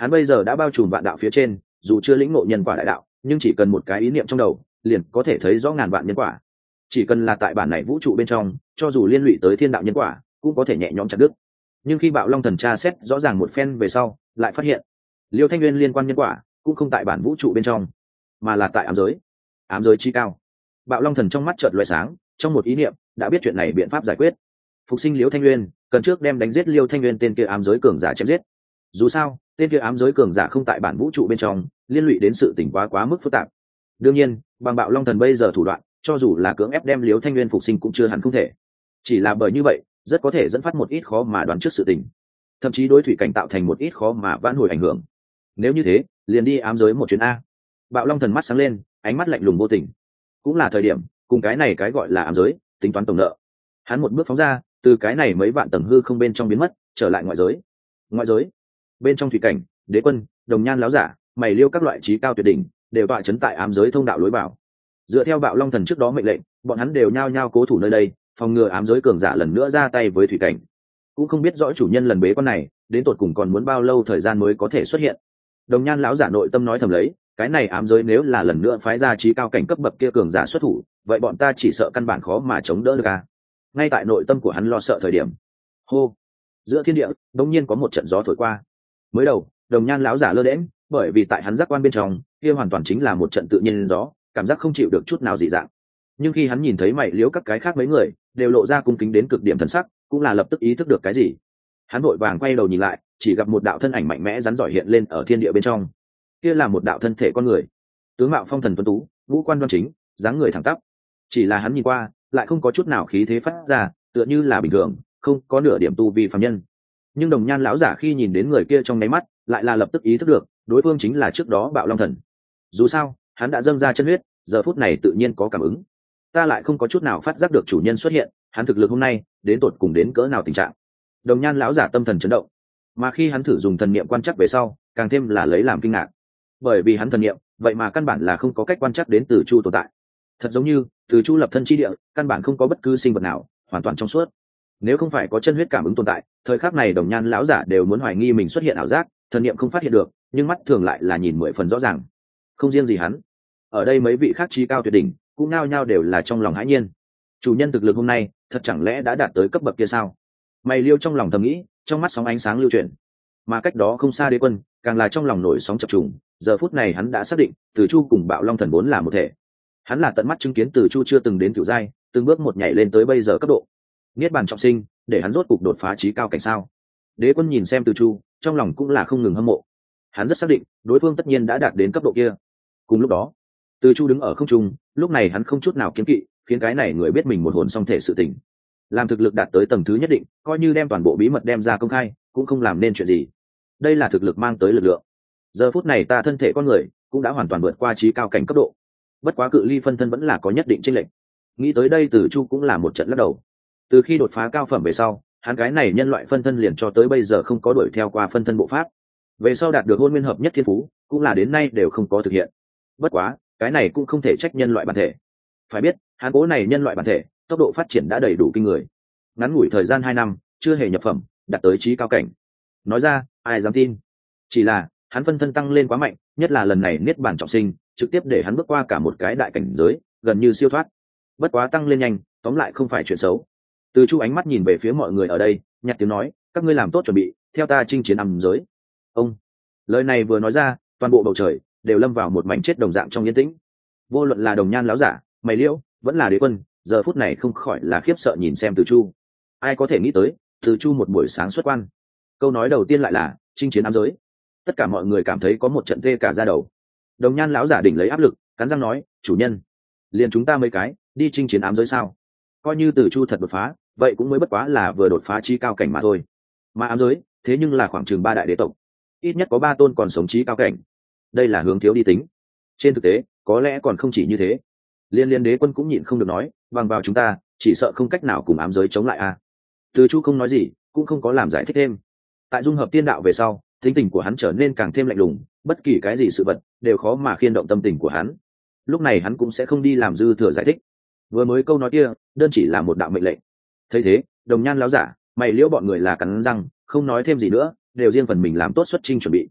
hắn bây giờ đã bao trùm vạn đạo phía trên, dù chưa lĩnh ngộ nhân quả đại đạo, nhưng chỉ cần một cái ý niệm trong đầu liền có thể thấy rõ ngàn vạn nhân quả. Chỉ cần là tại bản này vũ trụ bên trong, cho dù liên lụy tới thiên đạo nhân quả cũng có thể nhẹ nhõm chặt đứt. Nhưng khi Bạo Long Thần tra xét rõ ràng một phen về sau, lại phát hiện Liêu Thanh Nguyên liên quan nhân quả cũng không tại bản vũ trụ bên trong, mà là tại ám giới. Ám giới chi cao. Bạo Long Thần trong mắt chợt lóe sáng, trong một ý niệm đã biết chuyện này biện pháp giải quyết. Phục sinh Liêu Thanh Nguyên, cần trước đem đánh giết Liêu Thanh Nguyên tên kia ám giới cường giả chém giết. Dù sao, tên kia ám giới cường giả không tại bản vũ trụ bên trong, liên lụy đến sự tình quá quá mức phức tạp. Đương nhiên, bằng Bạo Long Thần bây giờ thủ đoạn, cho dù là cưỡng ép đem Liêu Thanh Nguyên phục sinh cũng chưa hẳn không thể. Chỉ là bởi như vậy, rất có thể dẫn phát một ít khó mà đoán trước sự tình, thậm chí đối thủy cảnh tạo thành một ít khó mà vãn hồi ảnh hưởng. Nếu như thế, liền đi ám giới một chuyến a. Bạo Long Thần mắt sáng lên, ánh mắt lạnh lùng vô tình. Cũng là thời điểm cùng cái này cái gọi là ám giới tính toán tổng nợ. Hắn một bước phóng ra, từ cái này mấy vạn tầng hư không bên trong biến mất, trở lại ngoại giới. Ngoại giới bên trong thủy cảnh, Đế Quân, Đồng Nhan láo giả, Mày Liêu các loại trí cao tuyệt đỉnh đều tọa chấn tại ám giới thông đạo lối vào. Dựa theo Bạo Long Thần trước đó mệnh lệnh, bọn hắn đều nhao nhao cố thủ nơi đây, phòng ngừa ám giới cường giả lần nữa ra tay với thủy cảnh. Cũng không biết rõ chủ nhân lần bế quan này đến tột cùng còn muốn bao lâu thời gian mới có thể xuất hiện. Đồng Nhan lão giả nội tâm nói thầm lấy, cái này ám giới nếu là lần nữa phái ra trí cao cảnh cấp bậc kia cường giả xuất thủ, vậy bọn ta chỉ sợ căn bản khó mà chống đỡ được à. Ngay tại nội tâm của hắn lo sợ thời điểm, hô, giữa thiên địa đột nhiên có một trận gió thổi qua. Mới đầu Đồng Nhan lão giả lơ đễnh, bởi vì tại hắn giác quan bên trong kia hoàn toàn chính là một trận tự nhiên gió, cảm giác không chịu được chút nào dị dạng. Nhưng khi hắn nhìn thấy Mày Liếu các cái khác mấy người đều lộ ra cung kính đến cực điểm thần sắc, cũng là lập tức ý thức được cái gì. Hắn vội vàng quay đầu nhìn lại, chỉ gặp một đạo thân ảnh mạnh mẽ rắn giỏi hiện lên ở thiên địa bên trong. Kia là một đạo thân thể con người, tướng mạo phong thần tuấn tú, ngũ quan đoan chính, dáng người thẳng tắp. Chỉ là hắn nhìn qua lại không có chút nào khí thế phát ra, tựa như là bình thường, không có nửa điểm tu vi phàm nhân. Nhưng Đồng Nhan lão giả khi nhìn đến người kia trong nháy mắt, lại là lập tức ý thức được đối phương chính là trước đó Bạo Long Thần. Dù sao hắn đã dâng ra chân huyết, giờ phút này tự nhiên có cảm ứng. Ta lại không có chút nào phát giác được chủ nhân xuất hiện, hắn thực lực hôm nay đến tột cùng đến cỡ nào tình trạng. Đồng Nhan lão giả tâm thần chấn động, mà khi hắn thử dùng thần niệm quan trắc về sau, càng thêm là lấy làm kinh ngạc. Bởi vì hắn thần niệm vậy mà căn bản là không có cách quan trắc đến Từ Chu tồn tại. Thật giống như Từ Chu lập thân chi địa, căn bản không có bất cứ sinh vật nào, hoàn toàn trong suốt. Nếu không phải có chân huyết cảm ứng tồn tại, thời khắc này Đồng Nhan lão giả đều muốn hoài nghi mình xuất hiện ảo giác, thần niệm không phát hiện được, nhưng mắt thường lại là nhìn mười phần rõ ràng. Không riêng gì hắn, ở đây mấy vị khác trí cao tuyệt đỉnh cũng nao nhao đều là trong lòng hãi nhiên. Chủ nhân thực lực hôm nay thật chẳng lẽ đã đạt tới cấp bậc kia sao? Mày Liêu trong lòng thầm nghĩ, trong mắt sóng ánh sáng lưu chuyển. Mà cách đó không xa Đế Quân càng là trong lòng nổi sóng chập trùng. Giờ phút này hắn đã xác định Từ Chu cùng Bạo Long Thần vốn là một thể. Hắn là tận mắt chứng kiến Từ Chu chưa từng đến cửu giai, từng bước một nhảy lên tới bây giờ cấp độ niết bàn trọng sinh, để hắn rốt cục đột phá trí cao cảnh sao. Đế Quân nhìn xem Từ Chu, trong lòng cũng là không ngừng hâm mộ. Hắn rất xác định đối phương tất nhiên đã đạt đến cấp độ kia. Cùng lúc đó Từ Chu đứng ở không trung, lúc này hắn không chút nào kiêng kỵ, khiến cái này người biết mình một hồn song thể sự tình. Làm thực lực đạt tới tầng thứ nhất định, coi như đem toàn bộ bí mật đem ra công khai, cũng không làm nên chuyện gì. Đây là thực lực mang tới lực lượng. Giờ phút này ta thân thể con người cũng đã hoàn toàn vượt qua trí cao cảnh cấp độ. Bất quá cự ly phân thân vẫn là có nhất định chênh lệch. Nghĩ tới đây Từ Chu cũng là một trận lắc đầu. Từ khi đột phá cao phẩm về sau, hắn cái này nhân loại phân thân liền cho tới bây giờ không có đuổi theo qua phân thân bộ pháp. Về sau đạt được hôn nguyên hợp nhất thiên phú, cũng là đến nay đều không có thực hiện. Bất quá cái này cũng không thể trách nhân loại bản thể. Phải biết hắn cố này nhân loại bản thể tốc độ phát triển đã đầy đủ kinh người, ngắn ngủi thời gian hai năm chưa hề nhập phẩm đạt tới trí cao cảnh. Nói ra ai dám tin. Chỉ là hắn phân thân tăng lên quá mạnh, nhất là lần này niết bàn trọng sinh trực tiếp để hắn bước qua cả một cái đại cảnh giới, gần như siêu thoát. Bất quá tăng lên nhanh tóm lại không phải chuyện xấu. Từ Chu ánh mắt nhìn về phía mọi người ở đây, nhặt tiếng nói, các ngươi làm tốt chuẩn bị, theo ta chinh chiến ám giới. Ông lời này vừa nói ra, toàn bộ bầu trời đều lâm vào một mảnh chết đồng dạng trong yên tĩnh. Vô luận là Đồng Nhan láo giả, Mày Liễu, vẫn là Đế Quân, giờ phút này không khỏi là khiếp sợ nhìn xem Từ Chu. Ai có thể nghĩ tới Từ Chu một buổi sáng xuất quan, câu nói đầu tiên lại là chinh chiến ám giới. Tất cả mọi người cảm thấy có một trận tê cả da đầu. Đồng Nhan láo giả đỉnh lấy áp lực, cắn răng nói, chủ nhân, liền chúng ta mấy cái đi chinh chiến ám giới sao? Coi như Từ Chu thật đột phá, vậy cũng mới bất quá là vừa đột phá trí cao cảnh mà thôi. Mà ám giới thế nhưng là khoảng chừng ba đại đế tộc, ít nhất có ba tôn còn sống trí cao cảnh. Đây là hướng thiếu đi tính. Trên thực tế có lẽ còn không chỉ như thế. Liên liên Đế Quân cũng nhịn không được nói, bằng vào chúng ta chỉ sợ không cách nào cùng ám giới chống lại a. Từ Chu không nói gì, cũng không có làm giải thích thêm. Tại dung hợp tiên đạo về sau, tính tình của hắn trở nên càng thêm lạnh lùng, bất kỳ cái gì sự vật đều khó mà khiên động tâm tình của hắn. Lúc này hắn cũng sẽ không đi làm dư thừa giải thích. Vừa mới câu nói kia đơn chỉ là một đạo mệnh lệnh. Thấy thế Đồng Nhan láo giả, Mày Liễu bọn người là cắn răng không nói thêm gì nữa, đều riêng phần mình làm tốt xuất chinh chuẩn bị.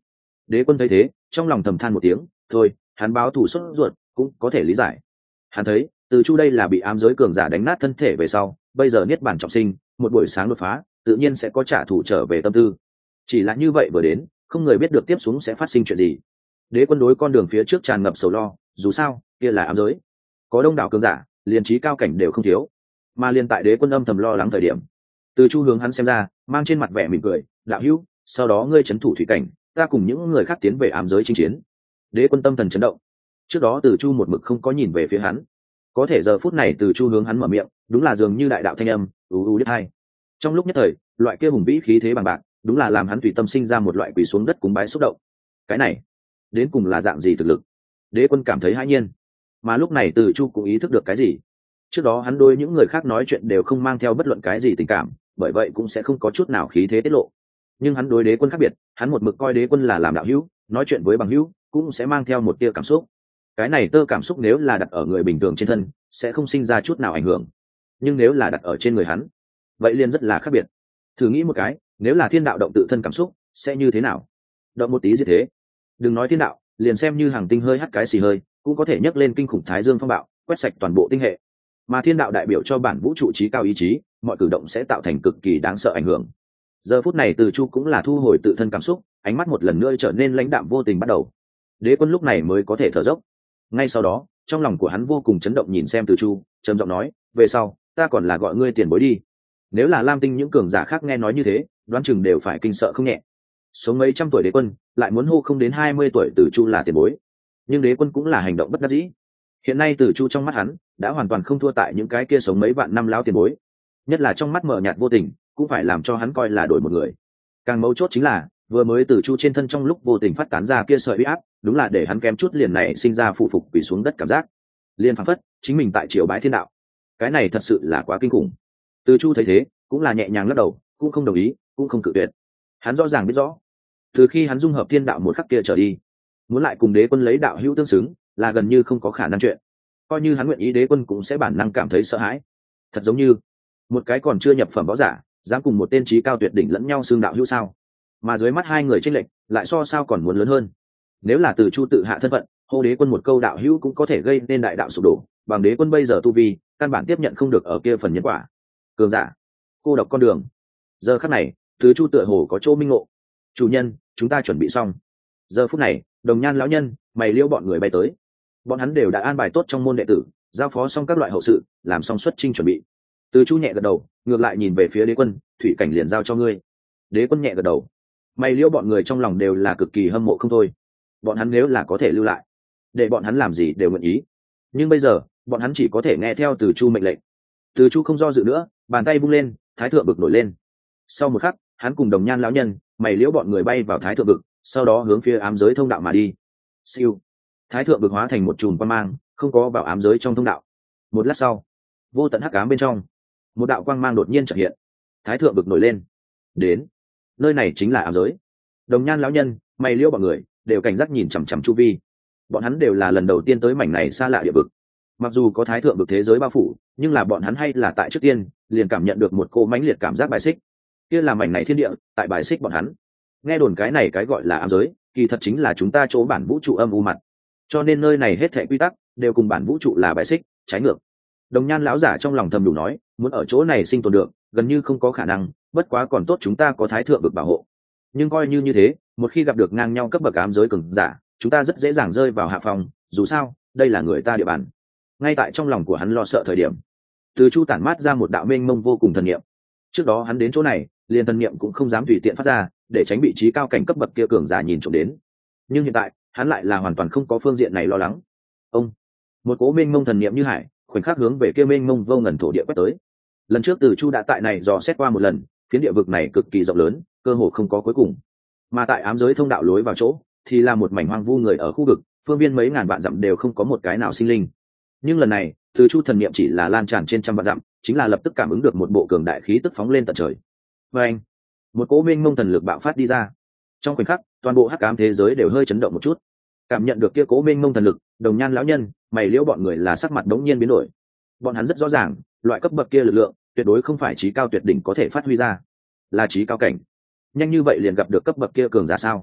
Đế Quân thấy thế trong lòng thầm than một tiếng, thôi hắn báo thù xuất ruột cũng có thể lý giải. Hắn thấy Từ Chu đây là bị ám giới cường giả đánh nát thân thể về sau, bây giờ niết bàn trọng sinh, một buổi sáng đột phá tự nhiên sẽ có trả thù trở về tâm tư. Chỉ là như vậy vừa đến, không người biết được tiếp xuống sẽ phát sinh chuyện gì. Đế Quân đối con đường phía trước tràn ngập sầu lo, dù sao kia là ám giới, có đông đảo cường giả, liền trí cao cảnh đều không thiếu. Mà liên tại Đế Quân âm thầm lo lắng thời điểm, Từ Chu hướng hắn xem ra, mang trên mặt vẻ mỉm cười, đạo hữu, sau đó ngươi trấn thủ thủy cảnh, ta cùng những người khác tiến về ám giới chinh chiến. Đế Quân tâm thần chấn động. Trước đó Từ Chu một mực không có nhìn về phía hắn, có thể giờ phút này Từ Chu hướng hắn mở miệng, đúng là dường như đại đạo thanh âm u u đứt hai. Trong lúc nhất thời, loại kia hùng vĩ khí thế bằng bạc, đúng là làm hắn tùy tâm sinh ra một loại quỳ xuống đất cúng bái xúc động. Cái này đến cùng là dạng gì thực lực? Đế Quân cảm thấy hãi nhiên. Mà lúc này Từ Chu cũng ý thức được cái gì. Trước đó hắn đối những người khác nói chuyện đều không mang theo bất luận cái gì tình cảm, bởi vậy cũng sẽ không có chút nào khí thế tiết lộ. Nhưng hắn đối Đế Quân khác biệt, hắn một mực coi Đế Quân là làm đạo hữu, nói chuyện với bằng hữu cũng sẽ mang theo một tia cảm xúc. Cái này tơ cảm xúc nếu là đặt ở người bình thường trên thân, sẽ không sinh ra chút nào ảnh hưởng. Nhưng nếu là đặt ở trên người hắn, vậy liền rất là khác biệt. Thử nghĩ một cái, nếu là thiên đạo động tự thân cảm xúc, sẽ như thế nào? Động một tí gì thế? Đừng nói thiên đạo, liền xem như hàng tinh hơi hắt cái xì hơi, cũng có thể nhấc lên kinh khủng thái dương phong bạo, quét sạch toàn bộ tinh hệ. Mà thiên đạo đại biểu cho bản vũ trụ trí cao ý chí, mọi cử động sẽ tạo thành cực kỳ đáng sợ ảnh hưởng. Giờ phút này Từ Chu cũng là thu hồi tự thân cảm xúc, ánh mắt một lần nữa trở nên lãnh đạm vô tình bắt đầu. Đế Quân lúc này mới có thể thở dốc. Ngay sau đó, trong lòng của hắn vô cùng chấn động nhìn xem Từ Chu, trầm giọng nói, về sau ta còn là gọi ngươi tiền bối đi. Nếu là Lam Tinh những cường giả khác nghe nói như thế, đoán chừng đều phải kinh sợ không nhẹ. Sống mấy trăm tuổi Đế Quân lại muốn hô không đến hai mươi tuổi Từ Chu là tiền bối, nhưng Đế Quân cũng là hành động bất đắc dĩ. Hiện nay Từ Chu trong mắt hắn đã hoàn toàn không thua tại những cái kia sống mấy vạn năm lão tiền bối, nhất là trong mắt mờ nhạt vô tình, cũng phải làm cho hắn coi là đổi một người. Càng mấu chốt chính là vừa mới Từ Chu trên thân trong lúc vô tình phát tán ra kia sợi uy áp, đúng là để hắn kém chút liền này sinh ra phụ phục quỳ xuống đất cảm giác, liền phảng phất chính mình tại triều bái thiên đạo. Cái này thật sự là quá kinh khủng. Từ Chu thấy thế cũng là nhẹ nhàng lắc đầu, cũng không đồng ý, cũng không cự tuyệt. Hắn rõ ràng biết rõ, từ khi hắn dung hợp thiên đạo một khắc kia trở đi, muốn lại cùng Đế Quân lấy đạo hữu tương xứng là gần như không có khả năng chuyện. Coi như hắn nguyện ý, Đế Quân cũng sẽ bản năng cảm thấy sợ hãi. Thật giống như một cái còn chưa nhập phẩm võ giả dám cùng một tên trí cao tuyệt đỉnh lẫn nhau xương đạo hữu sao? Mà dưới mắt hai người chênh lệch lại so sao còn muốn lớn hơn. Nếu là Từ Chu tự hạ thân phận, hô Đế Quân một câu đạo hữu cũng có thể gây nên đại đạo sụp đổ, bằng Đế Quân bây giờ tu vi, căn bản tiếp nhận không được ở kia phần nhân quả. Cường giả, cô độc con đường. Giờ khắc này, Từ Chu tựa hồ có chỗ minh ngộ. Chủ nhân, chúng ta chuẩn bị xong. Giờ phút này, Đồng Nhan lão nhân, mày liễu bọn người bay tới. Bọn hắn đều đã an bài tốt trong môn đệ tử, giao phó xong các loại hậu sự, làm xong xuất chinh chuẩn bị. Từ Chu nhẹ gật đầu, ngược lại nhìn về phía Đế Quân, thủy cảnh liền giao cho ngươi. Đế Quân nhẹ gật đầu. Mày liễu bọn người trong lòng đều là cực kỳ hâm mộ không thôi. Bọn hắn nếu là có thể lưu lại, để bọn hắn làm gì đều nguyện ý. Nhưng bây giờ, bọn hắn chỉ có thể nghe theo Từ Chu mệnh lệnh. Từ Chu không do dự nữa, bàn tay vung lên, thái thượng bực nổi lên. Sau một khắc, hắn cùng Đồng Nhan lão nhân, mày liễu bọn người bay vào thái thượng bực, sau đó hướng phía ám giới thông đạo mà đi. Siêu, thái thượng bực hóa thành một chùm quang mang, không có vào ám giới trong thông đạo. Một lát sau, vô tận hắc ám bên trong, một đạo quang mang đột nhiên chợt hiện. Thái thượng bực nổi lên, đến, nơi này chính là ám giới. Đồng Nhan lão nhân, mày liễu bọn người đều cảnh giác nhìn chằm chằm chu vi. Bọn hắn đều là lần đầu tiên tới mảnh này xa lạ địa vực. Mặc dù có thái thượng bực thế giới bao phủ, nhưng là bọn hắn hay là tại trước tiên liền cảm nhận được một cô mãnh liệt cảm giác bài xích. Kia là mảnh này thiên địa tại bài xích bọn hắn. Nghe đồn cái này cái gọi là ám giới, kỳ thật chính là chúng ta chỗ bản vũ trụ âm u mặt. Cho nên nơi này hết thảy quy tắc đều cùng bản vũ trụ là bài xích, trái ngược. Đồng Nhan lão giả trong lòng thầm đủ nói, muốn ở chỗ này sinh tồn được, gần như không có khả năng, bất quá còn tốt chúng ta có thái thượng bực bảo hộ. Nhưng coi như như thế, một khi gặp được ngang nhau cấp bậc ám giới cường giả, chúng ta rất dễ dàng rơi vào hạ phòng, dù sao, đây là người ta địa bàn. Ngay tại trong lòng của hắn lo sợ thời điểm, Từ Chu tản mát ra một đạo mênh mông vô cùng thần niệm. Trước đó hắn đến chỗ này, liền thần niệm cũng không dám tùy tiện phát ra, để tránh bị trí cao cảnh cấp bậc kia cường giả nhìn trộm đến. Nhưng hiện tại, hắn lại là hoàn toàn không có phương diện này lo lắng. Ông, một cỗ mênh mông thần niệm như hải, khoảnh khắc hướng về kia mênh mông vô ngần thổ địa quét tới. Lần trước Từ Chu đã tại này dò xét qua một lần, phiến địa vực này cực kỳ rộng lớn, cơ hồ không có cuối cùng. Mà tại ám giới thông đạo lối vào chỗ, thì là một mảnh hoang vu người ở khu vực, phương viên mấy ngàn vạn dặm đều không có một cái nào sinh linh. Nhưng lần này, Từ Chu thần niệm chỉ là lan tràn trên trăm vạn dặm, chính là lập tức cảm ứng được một bộ cường đại khí tức phóng lên tận trời. Và anh, một cỗ mênh mông thần lực bạo phát đi ra. Trong khoảnh khắc, toàn bộ hắc ám thế giới đều hơi chấn động một chút. Cảm nhận được kia cỗ mênh mông thần lực, Đồng Nhan lão nhân, mày liễu bọn người là sắc mặt đống nhiên biến đổi. Bọn hắn rất rõ ràng, loại cấp bậc kia lực lượng, tuyệt đối không phải trí cao tuyệt đỉnh có thể phát huy ra, là trí cao cảnh. Nhanh như vậy liền gặp được cấp bậc kia cường giả sao?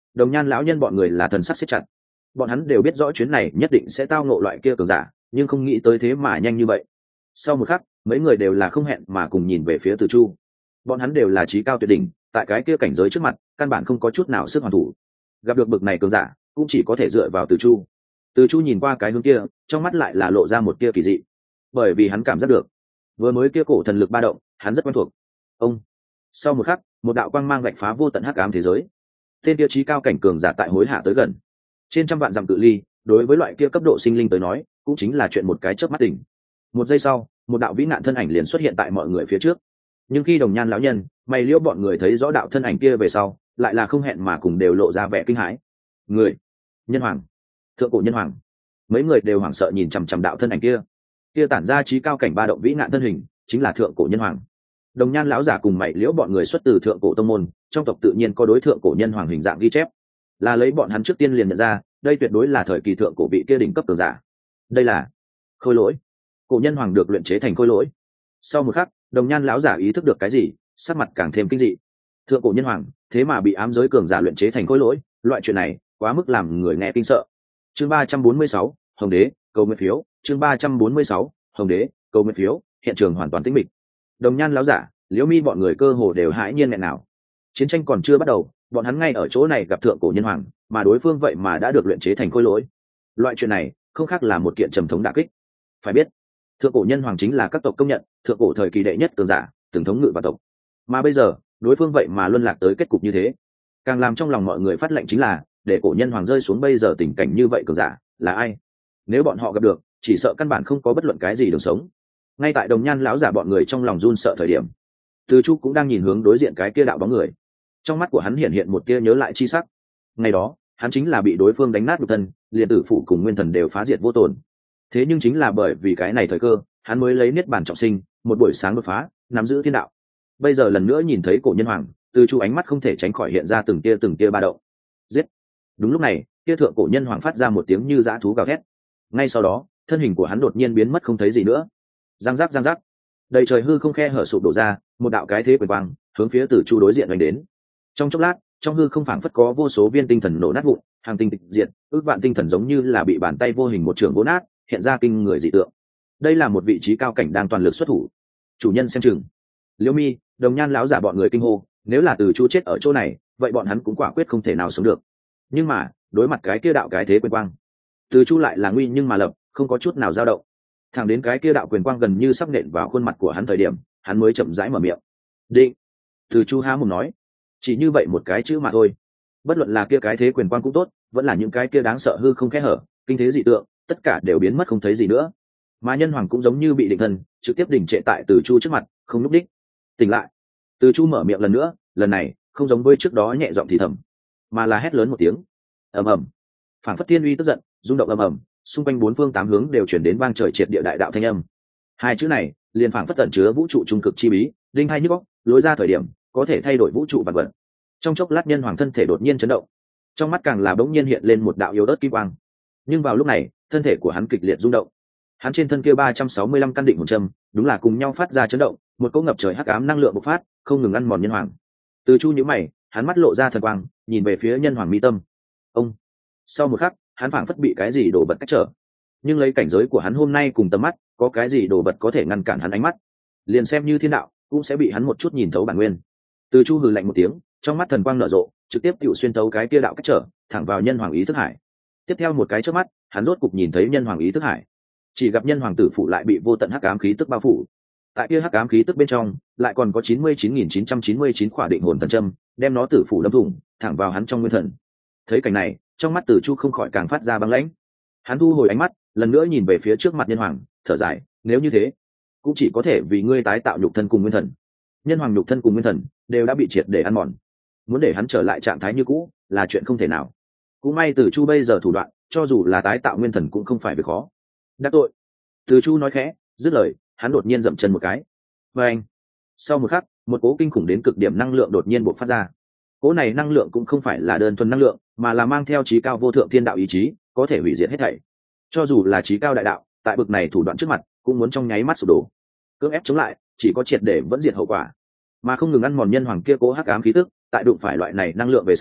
Đồng Nhan lão nhân bọn người là thần sắc siết chặt. Bọn hắn đều biết rõ chuyến này nhất định sẽ tao ngộ loại kia cường giả, nhưng không nghĩ tới thế mà nhanh như vậy. Sau một khắc, mấy người đều là không hẹn mà cùng nhìn về phía Từ Chu. Bọn hắn đều là trí cao tuyệt đỉnh, tại cái kia cảnh giới trước mặt, căn bản không có chút nào sức hoàn thủ. Gặp được bực này cường giả, cũng chỉ có thể dựa vào Từ Chu. Từ Chu nhìn qua cái hướng kia, trong mắt lại là lộ ra một kia kỳ dị, bởi vì hắn cảm giác được, vừa mới kia cổ thần lực ba động, hắn rất quen thuộc. Ông. Sau một khắc, một đạo quang mang vạch phá vô tận hắc ám thế giới. Tên kia trí cao cảnh cường giả tại hối hạ tới gần, trên trăm vạn dặm cự ly, đối với loại kia cấp độ sinh linh tới nói, cũng chính là chuyện một cái chớp mắt tỉnh. Một giây sau, một đạo vĩ nạn thân ảnh liền xuất hiện tại mọi người phía trước. Nhưng khi Đồng Nhan lão nhân, mày liễu bọn người thấy rõ đạo thân ảnh kia về sau, lại là không hẹn mà cùng đều lộ ra vẻ kinh hãi. Người, Nhân Hoàng, thượng cổ Nhân Hoàng. Mấy người đều hoảng sợ nhìn chằm chằm đạo thân ảnh kia. Kia tản ra trí cao cảnh ba động vĩ nạn thân hình, chính là thượng cổ Nhân Hoàng. Đồng Nhan lão giả cùng mày liễu bọn người xuất từ thượng cổ tông môn, trong tộc tự nhiên có đối thượng cổ Nhân Hoàng hình dạng ghi chép, là lấy bọn hắn trước tiên liền nhận ra, đây tuyệt đối là thời kỳ thượng cổ vị kia đỉnh cấp cường giả. Đây là khôi lỗi. Cổ Nhân Hoàng được luyện chế thành khôi lỗi. Sau một khắc, Đồng Nhan lão giả ý thức được cái gì, sắc mặt càng thêm kinh dị. Thượng cổ Nhân Hoàng, thế mà bị ám giới cường giả luyện chế thành khôi lỗi, loại chuyện này quá mức làm người nghe kinh sợ. Chương ba trăm bốn mươi sáu, Hồng Đế, cầu nguyện phiếu. Chương ba trăm bốn mươi sáu, Hồng Đế, cầu nguyện phiếu. Hiện trường hoàn toàn tĩnh mịch. Đồng Nhan lão giả, Liễu Mi bọn người cơ hồ đều hãi nhiên nghẹn nào. Chiến tranh còn chưa bắt đầu, bọn hắn ngay ở chỗ này gặp thượng cổ Nhân Hoàng, mà đối phương vậy mà đã được luyện chế thành khôi lỗi. Loại chuyện này không khác là một kiện trầm thống đả kích. Phải biết, thượng cổ Nhân Hoàng chính là các tộc công nhận thượng cổ thời kỳ đệ nhất cường giả, từng thống ngự và tộc, mà bây giờ đối phương vậy mà luân lạc tới kết cục như thế. Càng làm trong lòng mọi người phát lệnh chính là, để cổ Nhân Hoàng rơi xuống bây giờ tình cảnh như vậy cường giả là ai? Nếu bọn họ gặp được, chỉ sợ căn bản không có bất luận cái gì đường sống. Ngay tại Đồng Nhan lão giả bọn người trong lòng run sợ thời điểm, Từ Chu cũng đang nhìn hướng đối diện cái kia đạo bóng người. Trong mắt của hắn hiện hiện một tia nhớ lại chi sắc. Ngày đó, hắn chính là bị đối phương đánh nát nhục thân, liền tử phụ cùng nguyên thần đều phá diệt vô tổn. Thế nhưng chính là bởi vì cái này thời cơ, hắn mới lấy niết bàn trọng sinh, một buổi sáng đột phá, nắm giữ thiên đạo. Bây giờ lần nữa nhìn thấy cổ Nhân Hoàng, Từ Chu ánh mắt không thể tránh khỏi hiện ra từng tia từng tia ba động. Giết! Đúng lúc này, kia thượng cổ Nhân Hoàng phát ra một tiếng như dã thú gào thét. Ngay sau đó, thân hình của hắn đột nhiên biến mất không thấy gì nữa. Giang giác giang giác, đầy trời hư không khe hở sụp đổ ra, một đạo cái thế quyền quang hướng phía Từ Chu đối diện đánh đến. Trong chốc lát, trong hư không phảng phất có vô số viên tinh thần nổ nát vụn, hàng tinh tịch diệt, ước vạn tinh thần giống như là bị bàn tay vô hình một trường vỗ nát, hiện ra kinh người dị tượng. Đây là một vị trí cao cảnh đang toàn lực xuất thủ. Chủ nhân xem chừng. Liễu Mi, Đồng Nhan lão giả bọn người kinh hô, nếu là Từ Chu chết ở chỗ này, vậy bọn hắn cũng quả quyết không thể nào sống được. Nhưng mà, đối mặt cái kia đạo cái thế quyền quang, Từ Chu lại là nguy nhưng mà lập, không có chút nào dao động. Thẳng đến cái kia đạo quyền quang gần như sắp nện vào khuôn mặt của hắn thời điểm, hắn mới chậm rãi mở miệng. Định. Từ Chu há mồm nói, chỉ như vậy một cái chữ mà thôi. Bất luận là kia cái thế quyền quang cũng tốt, vẫn là những cái kia đáng sợ hư không kẽ hở, kinh thế dị tượng, tất cả đều biến mất không thấy gì nữa. Mà Nhân Hoàng cũng giống như bị định thân, trực tiếp đình trệ tại Từ Chu trước mặt, không lúc đích. Tỉnh lại. Từ Chu mở miệng lần nữa, lần này không giống với trước đó nhẹ giọng thì thầm, mà là hét lớn một tiếng. Ầm ầm. Phảng phất thiên uy tức giận, rung động ầm ầm, xung quanh bốn phương tám hướng đều chuyển đến vang trời triệt địa đại đạo thanh âm. Hai chữ này liền phảng phất tẩn chứa vũ trụ trung cực chi bí, đinh hai nhức óc, lối ra thời điểm có thể thay đổi vũ trụ vạn vật. Trong chốc lát Nhân Hoàng thân thể đột nhiên chấn động, trong mắt càng là bỗng nhiên hiện lên một đạo yếu ớt kim quang. Nhưng vào lúc này, thân thể của hắn kịch liệt rung động. Hắn trên thân kia ba trăm sáu mươi lăm căn định hồn châm, đúng là cùng nhau phát ra chấn động, một cỗ ngập trời hắc ám năng lượng bộc phát, không ngừng ăn mòn Nhân Hoàng. Từ Chu nhíu mày, hắn mắt lộ ra thần quang, nhìn về phía Nhân Hoàng mi tâm. Ông. Sau một khắc, hắn phảng phất bị cái gì đổ bật cách trở. Nhưng lấy cảnh giới của hắn hôm nay cùng tầm mắt, có cái gì đổ bật có thể ngăn cản hắn ánh mắt? Liền xem như thiên đạo, cũng sẽ bị hắn một chút nhìn thấu bản nguyên. Từ Chu hừ lạnh một tiếng, trong mắt thần quang nở rộ, trực tiếp tiểu xuyên tấu cái kia đạo cách trở, thẳng vào Nhân Hoàng ý thức hải. Tiếp theo một cái chớp mắt, hắn rốt cục nhìn thấy Nhân Hoàng ý thức hải. Chỉ gặp Nhân Hoàng tử phụ lại bị vô tận hắc ám khí tức bao phủ. Tại kia hắc ám khí tức bên trong, lại còn có chín mươi chín nghìn chín trăm chín mươi chín khỏa định hồn thần châm, đem nó tử phụ đâm thủng, thẳng vào hắn trong nguyên thần. Thấy cảnh này, trong mắt Từ Chu không khỏi càng phát ra băng lãnh. Hắn thu hồi ánh mắt, lần nữa nhìn về phía trước mặt Nhân Hoàng, thở dài, nếu như thế, cũng chỉ có thể vì ngươi tái tạo nhục thân cùng nguyên thần. Nhân Hoàng nhục thân cùng nguyên thần đều đã bị triệt để ăn mòn, muốn để hắn trở lại trạng thái như cũ là chuyện không thể nào. Cũng may Từ Chu bây giờ thủ đoạn, cho dù là tái tạo nguyên thần cũng không phải việc khó. Đắc tội. Từ Chu nói khẽ, dứt lời, hắn đột nhiên dậm chân một cái. Và anh. Sau một khắc, một cỗ kinh khủng đến cực điểm năng lượng đột nhiên bộc phát ra. Cỗ này năng lượng cũng không phải là đơn thuần năng lượng, mà là mang theo trí cao vô thượng thiên đạo ý chí, có thể hủy diệt hết thảy. Cho dù là trí cao đại đạo, tại bực này thủ đoạn trước mặt, cũng muốn trong nháy mắt sụp đổ. Cưỡng ép chống lại, chỉ có triệt để vẫn diệt hậu quả. Mà không ngừng ăn mòn Nhân Hoàng kia cố hắc ám khí tức, tại đụng phải loại này năng lượng về sau,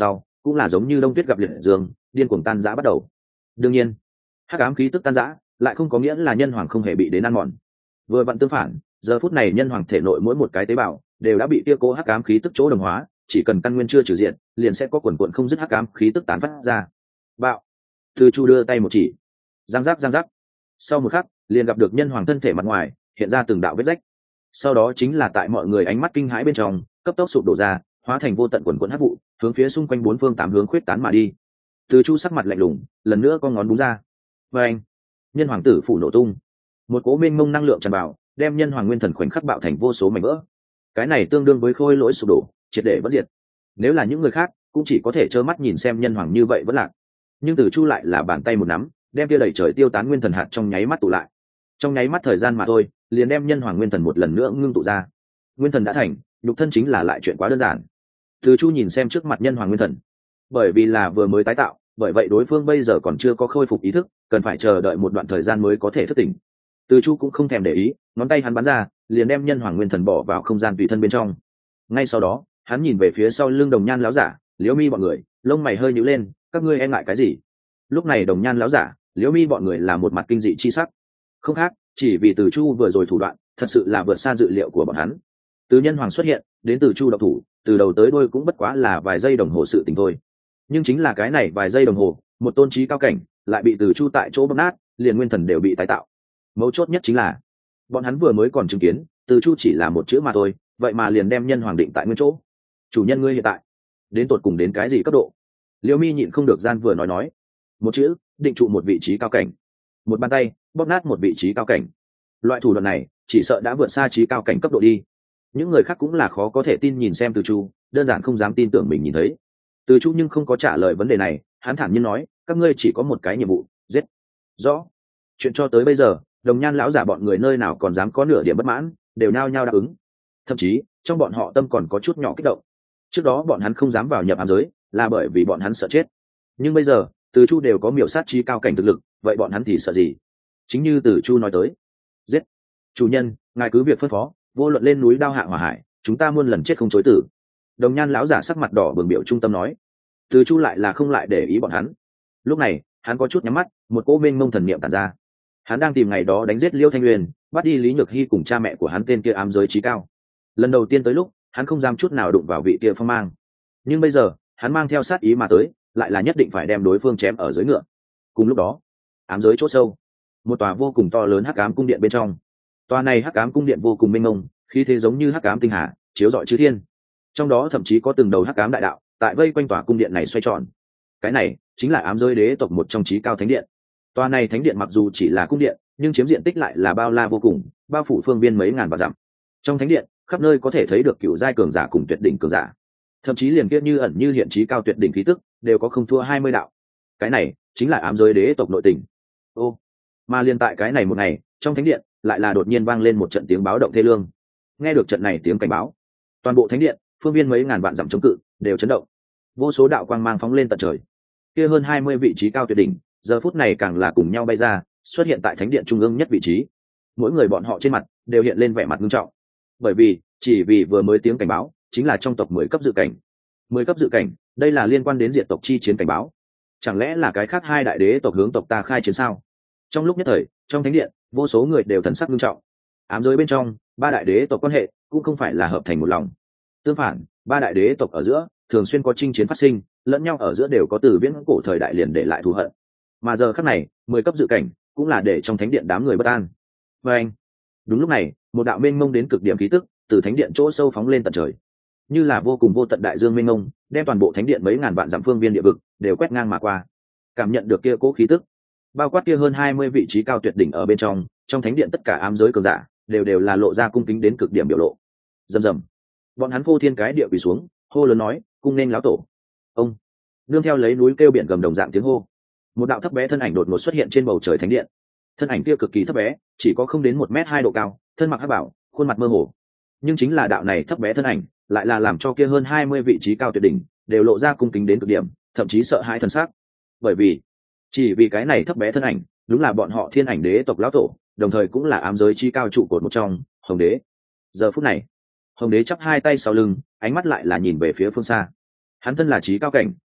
cũng là giống như đông tuyết gặp liệt dương, điên cuồng tan rã bắt đầu. Đương nhiên, hắc ám khí tức tan rã lại không có nghĩa là nhân hoàng không hề bị đến ăn mòn. Vừa vặn tương phản, giờ phút này nhân hoàng thể nội mỗi một cái tế bào đều đã bị tia cố hắc ám khí tức chỗ đồng hóa, chỉ cần căn nguyên chưa trừ diện, liền sẽ có quần quần không dứt hắc ám khí tức tán phát ra. Bạo. Từ Chu đưa tay một chỉ, giang giác giang giác. Sau một khắc, liền gặp được nhân hoàng thân thể mặt ngoài hiện ra từng đạo vết rách. Sau đó chính là tại mọi người ánh mắt kinh hãi bên trong, cấp tốc sụp đổ ra, hóa thành vô tận quần quần hắc vụ, hướng phía xung quanh bốn phương tám hướng khuyết tán mà đi. Từ Chu sắc mặt lạnh lùng, lần nữa con ngón búng ra. Và anh, nhân hoàng tử phủ nổ tung, một cỗ mênh mông năng lượng tràn vào, đem nhân hoàng nguyên thần khoảnh khắc bạo thành vô số mảnh vỡ. Cái này tương đương với khôi lỗi sụp đổ, triệt để bất diệt. Nếu là những người khác, cũng chỉ có thể trơ mắt nhìn xem nhân hoàng như vậy vẫn lạc. Nhưng Từ Chu lại là bàn tay một nắm, đem kia đẩy trời tiêu tán nguyên thần hạt trong nháy mắt tụ lại. Trong nháy mắt thời gian mà thôi, liền đem nhân hoàng nguyên thần một lần nữa ngưng tụ ra. Nguyên thần đã thành, nhục thân chính là lại chuyện quá đơn giản. Từ Chu nhìn xem trước mặt nhân hoàng nguyên thần, bởi vì là vừa mới tái tạo, bởi vậy đối phương bây giờ còn chưa có khôi phục ý thức, cần phải chờ đợi một đoạn thời gian mới có thể thức tỉnh. Từ Chu cũng không thèm để ý, ngón tay hắn bắn ra, liền đem nhân hoàng nguyên thần bỏ vào không gian tùy thân bên trong. Ngay sau đó, hắn nhìn về phía sau lưng Đồng Nhan lão giả, Liễu Mi bọn người, lông mày hơi nhíu lên, các ngươi e ngại cái gì? Lúc này Đồng Nhan lão giả, Liễu Mi bọn người là một mặt kinh dị chi sắc. Không khác, chỉ vì Từ Chu vừa rồi thủ đoạn, thật sự là vượt xa dự liệu của bọn hắn. Từ nhân hoàng xuất hiện, đến Từ Chu độc thủ, từ đầu tới đuôi cũng bất quá là vài giây đồng hồ sự tình thôi. Nhưng chính là cái này vài giây đồng hồ, một tôn trí cao cảnh lại bị Từ Chu tại chỗ bóp nát, liền nguyên thần đều bị tái tạo. Mấu chốt nhất chính là, bọn hắn vừa mới còn chứng kiến, Từ Chu chỉ là một chữ mà thôi, vậy mà liền đem nhân hoàng định tại nguyên chỗ. Chủ nhân ngươi hiện tại, đến tột cùng đến cái gì cấp độ? Liễu Mi nhịn không được gian vừa nói nói, một chữ, định trụ một vị trí cao cảnh, một bàn tay bóp nát một vị trí cao cảnh. Loại thủ đoạn này, chỉ sợ đã vượt xa trí cao cảnh cấp độ đi. Những người khác cũng là khó có thể tin nhìn xem Từ Chu, đơn giản không dám tin tưởng mình nhìn thấy. Từ Chu nhưng không có trả lời vấn đề này, hắn thản nhiên nói, các ngươi chỉ có một cái nhiệm vụ, giết. Rõ. Chuyện cho tới bây giờ, Đồng Nhan lão giả bọn người nơi nào còn dám có nửa điểm bất mãn, đều nao nhao đáp ứng. Thậm chí, trong bọn họ tâm còn có chút nhỏ kích động. Trước đó bọn hắn không dám vào nhập ám giới, là bởi vì bọn hắn sợ chết. Nhưng bây giờ, Từ Chu đều có miểu sát trí cao cảnh thực lực, vậy bọn hắn thì sợ gì? Chính như Từ Chu nói tới, giết. Chủ nhân, ngài cứ việc phân phó, vô luận lên núi đao hạ hỏa hải, chúng ta muôn lần chết không chối tử. Đồng Nhan lão giả sắc mặt đỏ bừng biểu trung tâm nói. Từ Chu lại là không lại để ý bọn hắn. Lúc này, hắn có chút nhắm mắt, một cỗ mênh mông thần niệm tản ra. Hắn đang tìm ngày đó đánh giết Liêu Thanh Nguyên, bắt đi Lý Nhược Hy cùng cha mẹ của hắn tên kia ám giới trí cao. Lần đầu tiên tới lúc, hắn không dám chút nào đụng vào vị kia phong mang. Nhưng bây giờ, hắn mang theo sát ý mà tới, lại là nhất định phải đem đối phương chém ở dưới ngựa. Cùng lúc đó, ám giới chỗ sâu, một tòa vô cùng to lớn hắc ám cung điện bên trong. Tòa này hắc ám cung điện vô cùng mênh mông, khí thế giống như hắc ám tinh hà, chiếu rọi chư thiên. Trong đó thậm chí có từng đầu hắc ám đại đạo tại vây quanh tòa cung điện này xoay tròn. Cái này chính là ám giới đế tộc một trong chí cao thánh điện. Tòa này thánh điện mặc dù chỉ là cung điện, nhưng chiếm diện tích lại là bao la vô cùng, bao phủ phương viên mấy ngàn vạn dặm. Trong thánh điện, khắp nơi có thể thấy được cựu giai cường giả cùng tuyệt đỉnh cường giả. Thậm chí liền kia như ẩn như hiện chí cao tuyệt đỉnh khí tức, đều có không thua hai mươi đạo. Cái này chính là ám giới đế tộc nội tình. Ô, mà liên tại cái này một ngày, trong thánh điện lại là đột nhiên vang lên một trận tiếng báo động thê lương. Nghe được trận này tiếng cảnh báo, toàn bộ thánh điện, phương viên mấy ngàn vạn dặm chống cự đều chấn động. Vô số đạo quang mang phóng lên tận trời. Kia hơn hai mươi vị trí cao tuyệt đỉnh, giờ phút này càng là cùng nhau bay ra, xuất hiện tại thánh điện trung ương nhất vị trí. Mỗi người bọn họ trên mặt đều hiện lên vẻ mặt nghiêm trọng. Bởi vì, chỉ vì vừa mới tiếng cảnh báo, chính là trong tộc mười cấp dự cảnh. mười cấp dự cảnh, đây là liên quan đến diệt tộc chi chiến cảnh báo. Chẳng lẽ là cái khác hai đại đế tộc hướng tộc ta khai chiến sao? Trong lúc nhất thời, trong thánh điện, vô số người đều thần sắc nghiêm trọng. Ám giới bên trong, ba đại đế tộc quan hệ cũng không phải là hợp thành một lòng. Tương phản, ba đại đế tộc ở giữa thường xuyên có chinh chiến phát sinh, lẫn nhau ở giữa đều có từ viễn cổ thời đại liền để lại thù hận. Mà giờ khắc này, mười cấp dự cảnh cũng là để trong thánh điện đám người bất an. Và anh, đúng lúc này, một đạo mênh mông đến cực điểm khí tức từ thánh điện chỗ sâu phóng lên tận trời, như là vô cùng vô tận đại dương mênh mông, đem toàn bộ thánh điện mấy ngàn vạn dặm phương viên địa vực đều quét ngang mà qua. Cảm nhận được kia cố khí tức, bao quát kia hơn hai mươi vị trí cao tuyệt đỉnh ở bên trong, trong thánh điện tất cả ám giới cường giả đều đều là lộ ra cung kính đến cực điểm biểu lộ. Rầm rầm, bọn hắn phô thiên cái địa quỳ xuống, hô lớn nói, cung nên lão tổ. Ông, nương theo lấy núi kêu biển gầm đồng dạng tiếng hô, một đạo thấp bé thân ảnh đột ngột xuất hiện trên bầu trời thánh điện. Thân ảnh kia cực kỳ thấp bé, chỉ có không đến một mét hai độ cao, thân mặc hắc bảo, khuôn mặt mơ hồ. Nhưng chính là đạo này thấp bé thân ảnh, lại là làm cho kia hơn hai mươi vị trí cao tuyệt đỉnh đều lộ ra cung kính đến cực điểm, thậm chí sợ hãi thần sắc. Bởi vì, chỉ vì cái này thấp bé thân ảnh, đúng là bọn họ Thiên Ảnh đế tộc lão tổ, đồng thời cũng là ám giới chi cao trụ cột một trong, Hồng đế. Giờ phút này, Hồng đế chắp hai tay sau lưng, ánh mắt lại là nhìn về phía phương xa. Hắn thân là trí cao cảnh,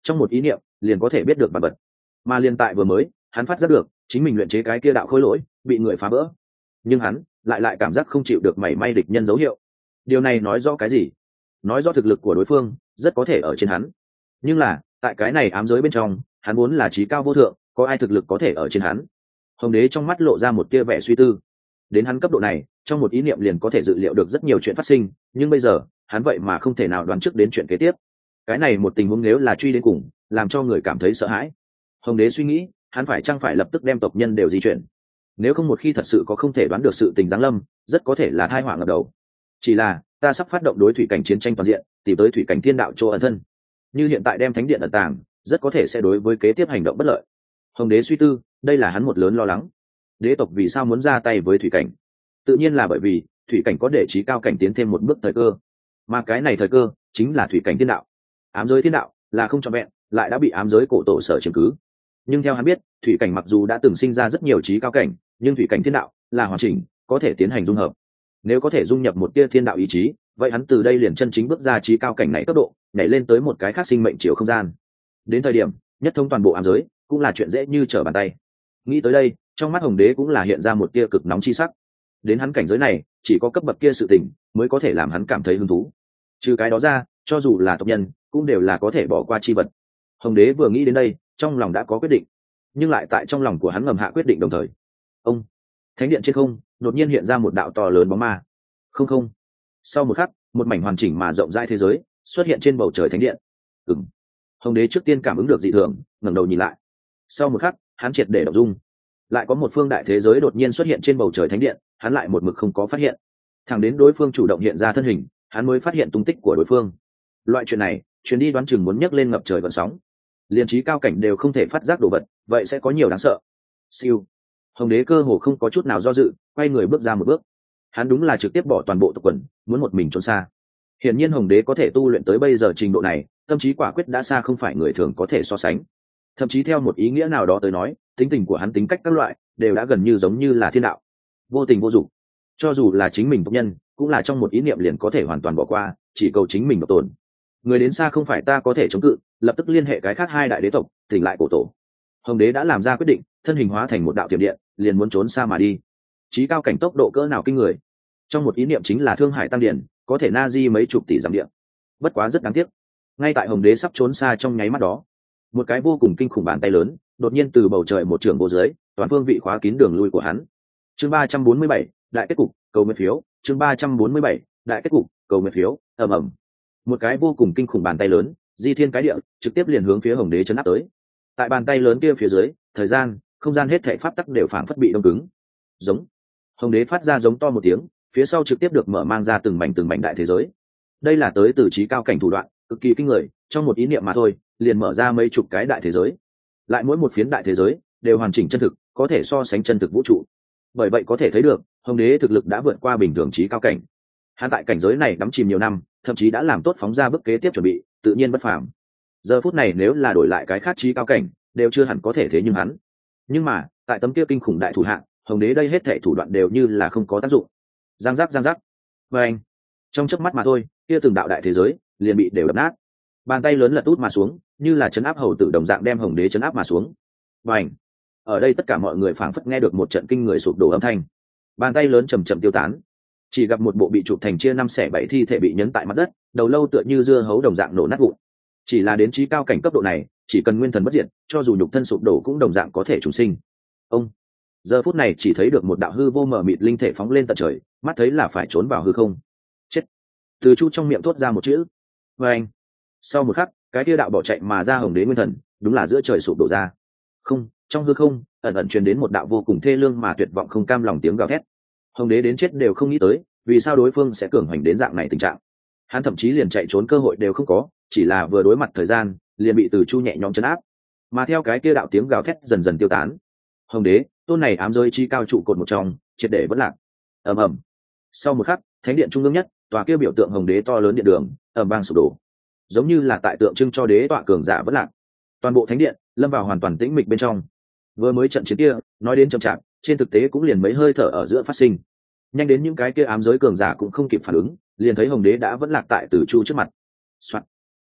trong một ý niệm liền có thể biết được bản vật. Mà liền tại vừa mới, hắn phát giác được chính mình luyện chế cái kia đạo khối lỗi bị người phá vỡ, nhưng hắn lại lại cảm giác không chịu được mảy may địch nhân dấu hiệu. Điều này nói rõ cái gì? Nói rõ thực lực của đối phương rất có thể ở trên hắn. Nhưng là tại cái này ám giới bên trong, hắn muốn là trí cao vô thượng, có ai thực lực có thể ở trên hắn? Hồng Đế trong mắt lộ ra một tia vẻ suy tư. Đến hắn cấp độ này, trong một ý niệm liền có thể dự liệu được rất nhiều chuyện phát sinh, nhưng bây giờ hắn vậy mà không thể nào đoán trước đến chuyện kế tiếp. Cái này một tình huống nếu là truy đến cùng, làm cho người cảm thấy sợ hãi. Hồng Đế suy nghĩ, hắn phải chăng phải lập tức đem tộc nhân đều di chuyển? Nếu không một khi thật sự có không thể đoán được sự tình giáng lâm, rất có thể là tai họa ngập đầu. Chỉ là ta sắp phát động đối thủy cảnh chiến tranh toàn diện, tìm tới thủy cảnh thiên đạo chỗ ẩn thân. Như hiện tại đem thánh điện ẩn tàng, rất có thể sẽ đối với kế tiếp hành động bất lợi. Hồng Đế suy tư, đây là hắn một lớn lo lắng. Đế tộc vì sao muốn ra tay với thủy cảnh? Tự nhiên là bởi vì thủy cảnh có để trí cao cảnh tiến thêm một bước thời cơ, mà cái này thời cơ chính là thủy cảnh thiên đạo. Ám giới thiên đạo là không trọn vẹn, lại đã bị ám giới cổ tổ sở chiếm cứ. Nhưng theo hắn biết, thủy cảnh mặc dù đã từng sinh ra rất nhiều trí cao cảnh, nhưng thủy cảnh thiên đạo là hoàn chỉnh, có thể tiến hành dung hợp. Nếu có thể dung nhập một tia thiên đạo ý chí, vậy hắn từ đây liền chân chính bước ra trí cao cảnh này cấp độ, nhảy lên tới một cái khác sinh mệnh chiều không gian. Đến thời điểm nhất thống toàn bộ ám giới cũng là chuyện dễ như trở bàn tay. Nghĩ tới đây, trong mắt Hồng Đế cũng là hiện ra một tia cực nóng chi sắc. Đến hắn cảnh giới này, chỉ có cấp bậc kia sự tình mới có thể làm hắn cảm thấy hứng thú. Trừ cái đó ra, cho dù là tộc nhân, cũng đều là có thể bỏ qua chi vật. Hồng Đế vừa nghĩ đến đây, trong lòng đã có quyết định, nhưng lại tại trong lòng của hắn ngầm hạ quyết định đồng thời. Ông, thánh điện trên không đột nhiên hiện ra một đạo to lớn bóng ma. Không không. Sau một khắc, một mảnh hoàn chỉnh mà rộng rãi thế giới xuất hiện trên bầu trời thánh điện. Ừm. Hồng Đế trước tiên cảm ứng được dị thường, ngẩng đầu nhìn lại. Sau một khắc, hắn triệt để động dung. Lại có một phương đại thế giới đột nhiên xuất hiện trên bầu trời thánh điện, hắn lại một mực không có phát hiện. Thẳng đến đối phương chủ động hiện ra thân hình, hắn mới phát hiện tung tích của đối phương. Loại chuyện này, chuyến đi đoán chừng muốn nhấc lên ngập trời gợn sóng. Liên trí cao cảnh đều không thể phát giác đồ vật, vậy sẽ có nhiều đáng sợ. Siêu. Hồng Đế cơ hồ không có chút nào do dự, quay người bước ra một bước. Hắn đúng là trực tiếp bỏ toàn bộ tộc quần, muốn một mình trốn xa. Hiển nhiên Hồng Đế có thể tu luyện tới bây giờ trình độ này, tâm trí quả quyết đã xa không phải người thường có thể so sánh. Thậm chí theo một ý nghĩa nào đó tới nói, tính tình của hắn tính cách các loại đều đã gần như giống như là thiên đạo, vô tình vô dụng. Cho dù là chính mình tộc nhân, cũng là trong một ý niệm liền có thể hoàn toàn bỏ qua, chỉ cầu chính mình độc tồn. Người đến xa không phải ta có thể chống cự, lập tức liên hệ cái khác hai đại đế tộc, tỉnh lại cổ tổ. Hồng Đế đã làm ra quyết định, thân hình hóa thành một đạo tiềm điện, liền muốn trốn xa mà đi. Chí cao cảnh tốc độ cỡ nào kinh người, trong một ý niệm chính là thương hải tăng điển, có thể na di mấy chục tỷ dặm điện. Bất quá rất đáng tiếc, ngay tại Hồng Đế sắp trốn xa trong nháy mắt đó, một cái vô cùng kinh khủng bàn tay lớn đột nhiên từ bầu trời một trường vô dưới, toàn phương vị khóa kín đường lui của hắn. Chương ba trăm bốn mươi bảy, đại kết cục, cầu nguyện phiếu. Chương ba trăm bốn mươi bảy, đại kết cục, cầu nguyện phiếu. Ầm ầm. Một cái vô cùng kinh khủng bàn tay lớn, di thiên cái địa, trực tiếp liền hướng phía Hồng Đế chấn áp tới. Tại bàn tay lớn kia phía dưới, thời gian, không gian hết thảy pháp tắc đều phảng phất bị đông cứng. Giống. Hồng Đế phát ra giống to một tiếng, phía sau trực tiếp được mở mang ra từng mảnh từng mảnh đại thế giới. Đây là tới từ trí cao cảnh thủ đoạn, cực kỳ kinh người, trong một ý niệm mà thôi, liền mở ra mấy chục cái đại thế giới. Lại mỗi một phiến đại thế giới đều hoàn chỉnh chân thực, có thể so sánh chân thực vũ trụ. Bởi vậy có thể thấy được, Hồng Đế thực lực đã vượt qua bình thường trí cao cảnh. Hắn tại cảnh giới này đắm chìm nhiều năm, thậm chí đã làm tốt phóng ra bước kế tiếp chuẩn bị, tự nhiên bất phàm. Giờ phút này nếu là đổi lại cái khác trí cao cảnh, đều chưa hẳn có thể thế nhưng hắn. Nhưng mà, tại tấm kia kinh khủng đại thủ hạng, Hồng Đế đây hết thảy thủ đoạn đều như là không có tác dụng. Giang giác giang giác. Và anh, trong chớp mắt mà thôi, kia từng đạo đại thế giới liền bị đều đập nát. Bàn tay lớn lật út mà xuống, như là chấn áp hầu tử đồng dạng đem Hồng Đế chấn áp mà xuống. Và anh, ở đây tất cả mọi người phảng phất nghe được một trận kinh người sụp đổ âm thanh. Bàn tay lớn chầm chậm tiêu tán, chỉ gặp một bộ bị chụp thành chia năm xẻ bảy thi thể bị nhấn tại mặt đất, đầu lâu tựa như dưa hấu đồng dạng nổ nát vụn. Chỉ là đến trí cao cảnh cấp độ này, chỉ cần nguyên thần bất diệt, cho dù nhục thân sụp đổ cũng đồng dạng có thể trùng sinh. Ông giờ phút này chỉ thấy được một đạo hư vô mờ mịt linh thể phóng lên tận trời, mắt thấy là phải trốn vào hư không. Chết. Từ Chu trong miệng thốt ra một chữ. Và anh, sau một khắc, cái tia đạo bỏ chạy mà ra Hồng Đế nguyên thần, đúng là giữa trời sụp đổ ra. Không, trong hư không ẩn ẩn truyền đến một đạo vô cùng thê lương mà tuyệt vọng không cam lòng tiếng gào thét. Hồng Đế đến chết đều không nghĩ tới, vì sao đối phương sẽ cường hoành đến dạng này tình trạng. Hắn thậm chí liền chạy trốn cơ hội đều không có, chỉ là vừa đối mặt thời gian, liền bị Từ Chu nhẹ nhõm chấn áp. Mà theo cái kia đạo tiếng gào thét dần dần tiêu tán, Hồng Đế, tôn này ám giới chi cao trụ cột một trong, triệt để vẫn lạc. Ầm ầm. Sau một khắc, thánh điện trung ương nhất, tòa kia biểu tượng Hồng Đế to lớn điện đường, ầm vang sụp đổ, giống như là tại tượng trưng cho đế tọa cường giả vẫn lạc. Toàn bộ thánh điện lâm vào hoàn toàn tĩnh mịch bên trong. Vừa mới trận chiến kia, nói đến chậm chạp, trên thực tế cũng liền mấy hơi thở ở giữa phát sinh. Nhanh đến những cái kia ám giới cường giả cũng không kịp phản ứng, liền thấy Hồng Đế đã vẫn lạc tại Từ Chu trước mặt. Soạn.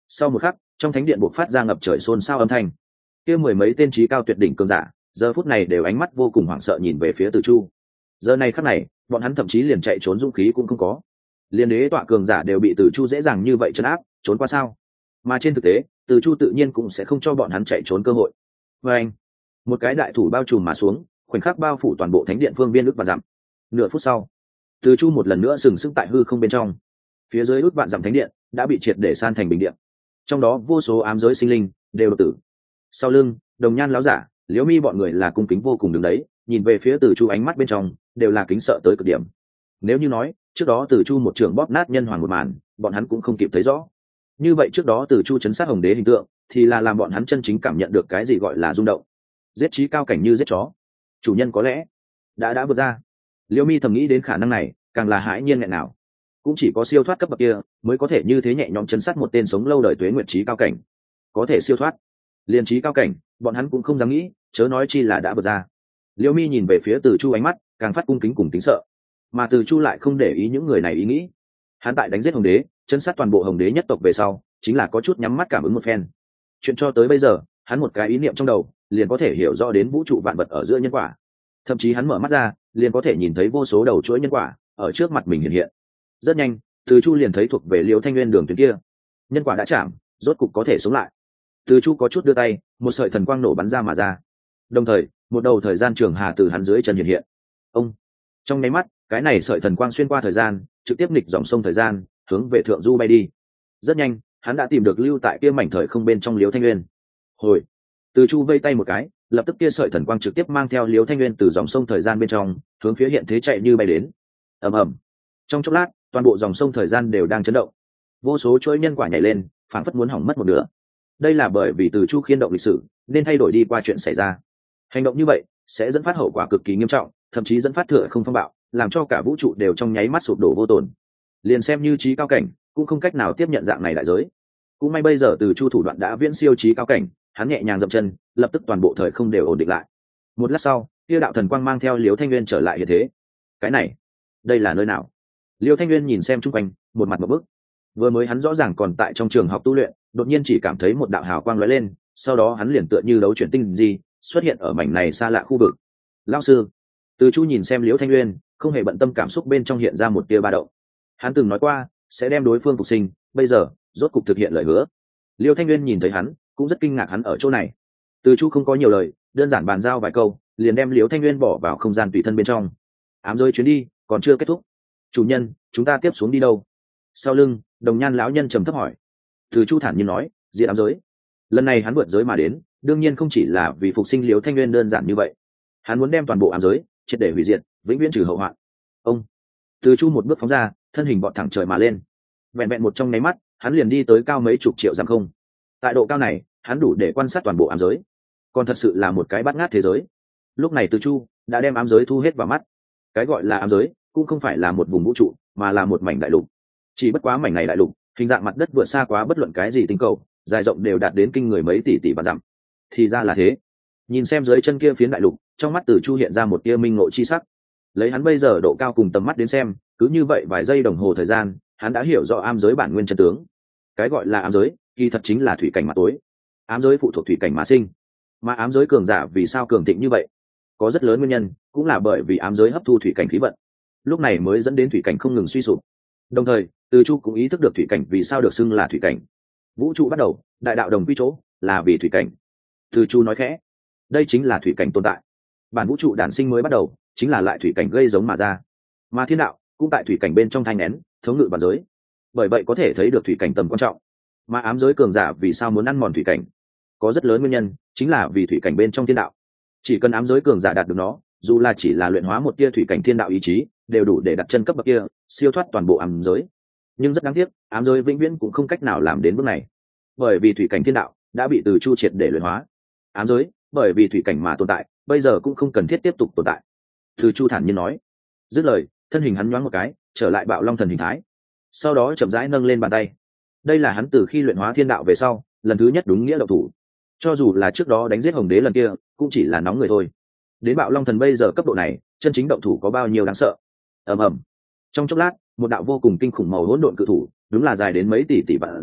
Sau một khắc, trong thánh điện buộc phát ra ngập trời xôn xao âm thanh. Kia mười mấy tên trí cao tuyệt đỉnh cường giả giờ phút này đều ánh mắt vô cùng hoảng sợ nhìn về phía Từ Chu. Giờ này khắc này, bọn hắn thậm chí liền chạy trốn dũng khí cũng không có. Liên đế tọa cường giả đều bị Từ Chu dễ dàng như vậy trấn áp, trốn qua sao? Mà trên thực tế, Từ Chu tự nhiên cũng sẽ không cho bọn hắn chạy trốn cơ hội. Và anh, một cái đại thủ bao trùm mà xuống, khoảnh khắc bao phủ toàn bộ thánh điện phương viên ước vạn dặm. Nửa phút sau, Từ Chu một lần nữa sừng sững tại hư không bên trong. Phía dưới ước vạn dặm thánh điện đã bị triệt để san thành bình điện. Trong đó vô số ám giới sinh linh đều đột tử. Sau lưng, Đồng Nhan lão giả, Liễu Mi bọn người là cung kính vô cùng đứng đấy, nhìn về phía Từ Chu ánh mắt bên trong đều là kính sợ tới cực điểm. Nếu như nói, trước đó Từ Chu một trường bóp nát nhân hoàng một màn, bọn hắn cũng không kịp thấy rõ. Như vậy trước đó Từ Chu chấn sát hồng đế hình tượng, thì là làm bọn hắn chân chính cảm nhận được cái gì gọi là rung động. Giết trí cao cảnh như giết chó. Chủ nhân có lẽ đã đã vượt ra. Liễu Mi thầm nghĩ đến khả năng này, càng là hãi nhiên nghẹn nào. Cũng chỉ có siêu thoát cấp bậc kia mới có thể như thế nhẹ nhõm chấn sát một tên sống lâu đời tuế nguyện trí cao cảnh. Có thể siêu thoát liên trí cao cảnh, bọn hắn cũng không dám nghĩ, chớ nói chi là đã vượt ra. Liễu Mi nhìn về phía Từ Chu ánh mắt càng phát cung kính cùng kính sợ, mà Từ Chu lại không để ý những người này ý nghĩ. Hắn tại đánh giết hồng đế, chấn sát toàn bộ hồng đế nhất tộc về sau, chính là có chút nhắm mắt cảm ứng một phen. Chuyện cho tới bây giờ, hắn một cái ý niệm trong đầu, liền có thể hiểu rõ đến vũ trụ vạn vật ở giữa nhân quả. Thậm chí hắn mở mắt ra, liền có thể nhìn thấy vô số đầu chuỗi nhân quả ở trước mặt mình hiện hiện. Rất nhanh, Từ Chu liền thấy thuộc về Liễu Thanh Nguyên đường tuyến kia. Nhân quả đã chạm, rốt cục có thể sống lại. Từ Chu có chút đưa tay, một sợi thần quang nổ bắn ra mà ra. Đồng thời, một đầu thời gian trường hà từ hắn dưới chân hiện hiện. Ông, trong nháy mắt, cái này sợi thần quang xuyên qua thời gian, trực tiếp nghịch dòng sông thời gian, hướng về thượng du bay đi. Rất nhanh, hắn đã tìm được lưu tại kia mảnh thời không bên trong Liễu Thanh Nguyên. Hồi, Từ Chu vây tay một cái, lập tức kia sợi thần quang trực tiếp mang theo Liễu Thanh Nguyên từ dòng sông thời gian bên trong, hướng phía hiện thế chạy như bay đến. Ầm ầm. Trong chốc lát, toàn bộ dòng sông thời gian đều đang chấn động. Vô số chuỗi nhân quả nhảy lên, phảng phất muốn hỏng mất một nửa. Đây là bởi vì Từ Chu khiên động lịch sử, nên thay đổi đi qua chuyện xảy ra. Hành động như vậy sẽ dẫn phát hậu quả cực kỳ nghiêm trọng, thậm chí dẫn phát thừa không phong bạo, làm cho cả vũ trụ đều trong nháy mắt sụp đổ vô tổn. Liền xem như trí cao cảnh, cũng không cách nào tiếp nhận dạng này đại giới. Cũng may bây giờ Từ Chu thủ đoạn đã viễn siêu trí cao cảnh, hắn nhẹ nhàng dậm chân, lập tức toàn bộ thời không đều ổn định lại. Một lát sau, kia đạo thần quang mang theo Liễu Thanh Nguyên trở lại hiện thế. Cái này, đây là nơi nào? Liễu Thanh Nguyên nhìn xem chung quanh, một mặt ngộp bức. Vừa mới hắn rõ ràng còn tại trong trường học tu luyện, đột nhiên chỉ cảm thấy một đạo hào quang lóe lên, sau đó hắn liền tựa như đấu chuyển tinh gì xuất hiện ở mảnh này xa lạ khu vực. Lão sư, Từ Chu nhìn xem Liễu Thanh Nguyên, không hề bận tâm cảm xúc bên trong hiện ra một tia ba động. Hắn từng nói qua sẽ đem đối phương phục sinh, bây giờ rốt cục thực hiện lời hứa. Liễu Thanh Nguyên nhìn thấy hắn, cũng rất kinh ngạc hắn ở chỗ này. Từ Chu không có nhiều lời, đơn giản bàn giao vài câu, liền đem Liễu Thanh Nguyên bỏ vào không gian tùy thân bên trong. Ám giới chuyến đi còn chưa kết thúc. Chủ nhân, chúng ta tiếp xuống đi đâu? Sau lưng, Đồng Nhan lão nhân trầm thấp hỏi. Từ Chu thản nhiên nói, diệt ám giới. Lần này hắn vượt giới mà đến, đương nhiên không chỉ là vì phục sinh Liễu Thanh Nguyên đơn giản như vậy. Hắn muốn đem toàn bộ ám giới triệt để hủy diệt, vĩnh viễn trừ hậu hoạn. Ông. Từ Chu một bước phóng ra, thân hình bọt thẳng trời mà lên. Vẹn vẹn một trong nháy mắt, hắn liền đi tới cao mấy chục triệu dặm không. Tại độ cao này, hắn đủ để quan sát toàn bộ ám giới. Còn thật sự là một cái bát ngát thế giới. Lúc này Từ Chu đã đem ám giới thu hết vào mắt. Cái gọi là ám giới cũng không phải là một vùng vũ trụ, mà là một mảnh đại lục. Chỉ bất quá mảnh này đại lục, hình dạng mặt đất vượt xa quá bất luận cái gì tinh cầu, dài rộng đều đạt đến kinh người mấy tỷ tỷ vạn dặm. Thì ra là thế. Nhìn xem dưới chân kia phiến đại lục, trong mắt Từ Chu hiện ra một tia minh ngộ chi sắc. Lấy hắn bây giờ độ cao cùng tầm mắt đến xem, cứ như vậy vài giây đồng hồ thời gian, hắn đã hiểu rõ ám giới bản nguyên chân tướng. Cái gọi là ám giới, kỳ thật chính là thủy cảnh mặt tối. Ám giới phụ thuộc thủy cảnh mà sinh. Mà ám giới cường giả vì sao cường thịnh như vậy? Có rất lớn nguyên nhân, cũng là bởi vì ám giới hấp thu thủy cảnh khí vận. Lúc này mới dẫn đến thủy cảnh không ngừng suy sụp. Đồng thời, Từ Chu cũng ý thức được thủy cảnh vì sao được xưng là thủy cảnh. Vũ trụ bắt đầu, đại đạo đồng quy chỗ, là vì thủy cảnh. Từ Chu nói khẽ, đây chính là thủy cảnh tồn tại. Bản vũ trụ đản sinh mới bắt đầu, chính là lại thủy cảnh gây giống mà ra. Mà thiên đạo cũng tại thủy cảnh bên trong thanh nén, thống ngự bản giới. Bởi vậy có thể thấy được thủy cảnh tầm quan trọng. Mà ám giới cường giả vì sao muốn ăn mòn thủy cảnh? Có rất lớn nguyên nhân, chính là vì thủy cảnh bên trong thiên đạo. Chỉ cần ám giới cường giả đạt được nó, dù là chỉ là luyện hóa một tia thủy cảnh thiên đạo ý chí, đều đủ để đặt chân cấp bậc kia, siêu thoát toàn bộ ám giới. Nhưng rất đáng tiếc, ám giới vĩnh viễn cũng không cách nào làm đến bước này, bởi vì thủy cảnh thiên đạo đã bị Từ Chu triệt để luyện hóa. Ám giới bởi vì thủy cảnh mà tồn tại, bây giờ cũng không cần thiết tiếp tục tồn tại. Từ Chu thản nhiên nói. Dứt lời, thân hình hắn nhoáng một cái, trở lại Bạo Long thần hình thái. Sau đó chậm rãi nâng lên bàn tay. Đây là hắn từ khi luyện hóa thiên đạo về sau, lần thứ nhất đúng nghĩa động thủ. Cho dù là trước đó đánh giết Hồng Đế lần kia, cũng chỉ là nóng người thôi. Đến Bạo Long thần bây giờ cấp độ này, chân chính động thủ có bao nhiêu đáng sợ. Ầm ầm. Trong chốc lát, một đạo vô cùng kinh khủng màu hỗn độn cự thủ, đúng là dài đến mấy tỷ tỷ vạn dặm,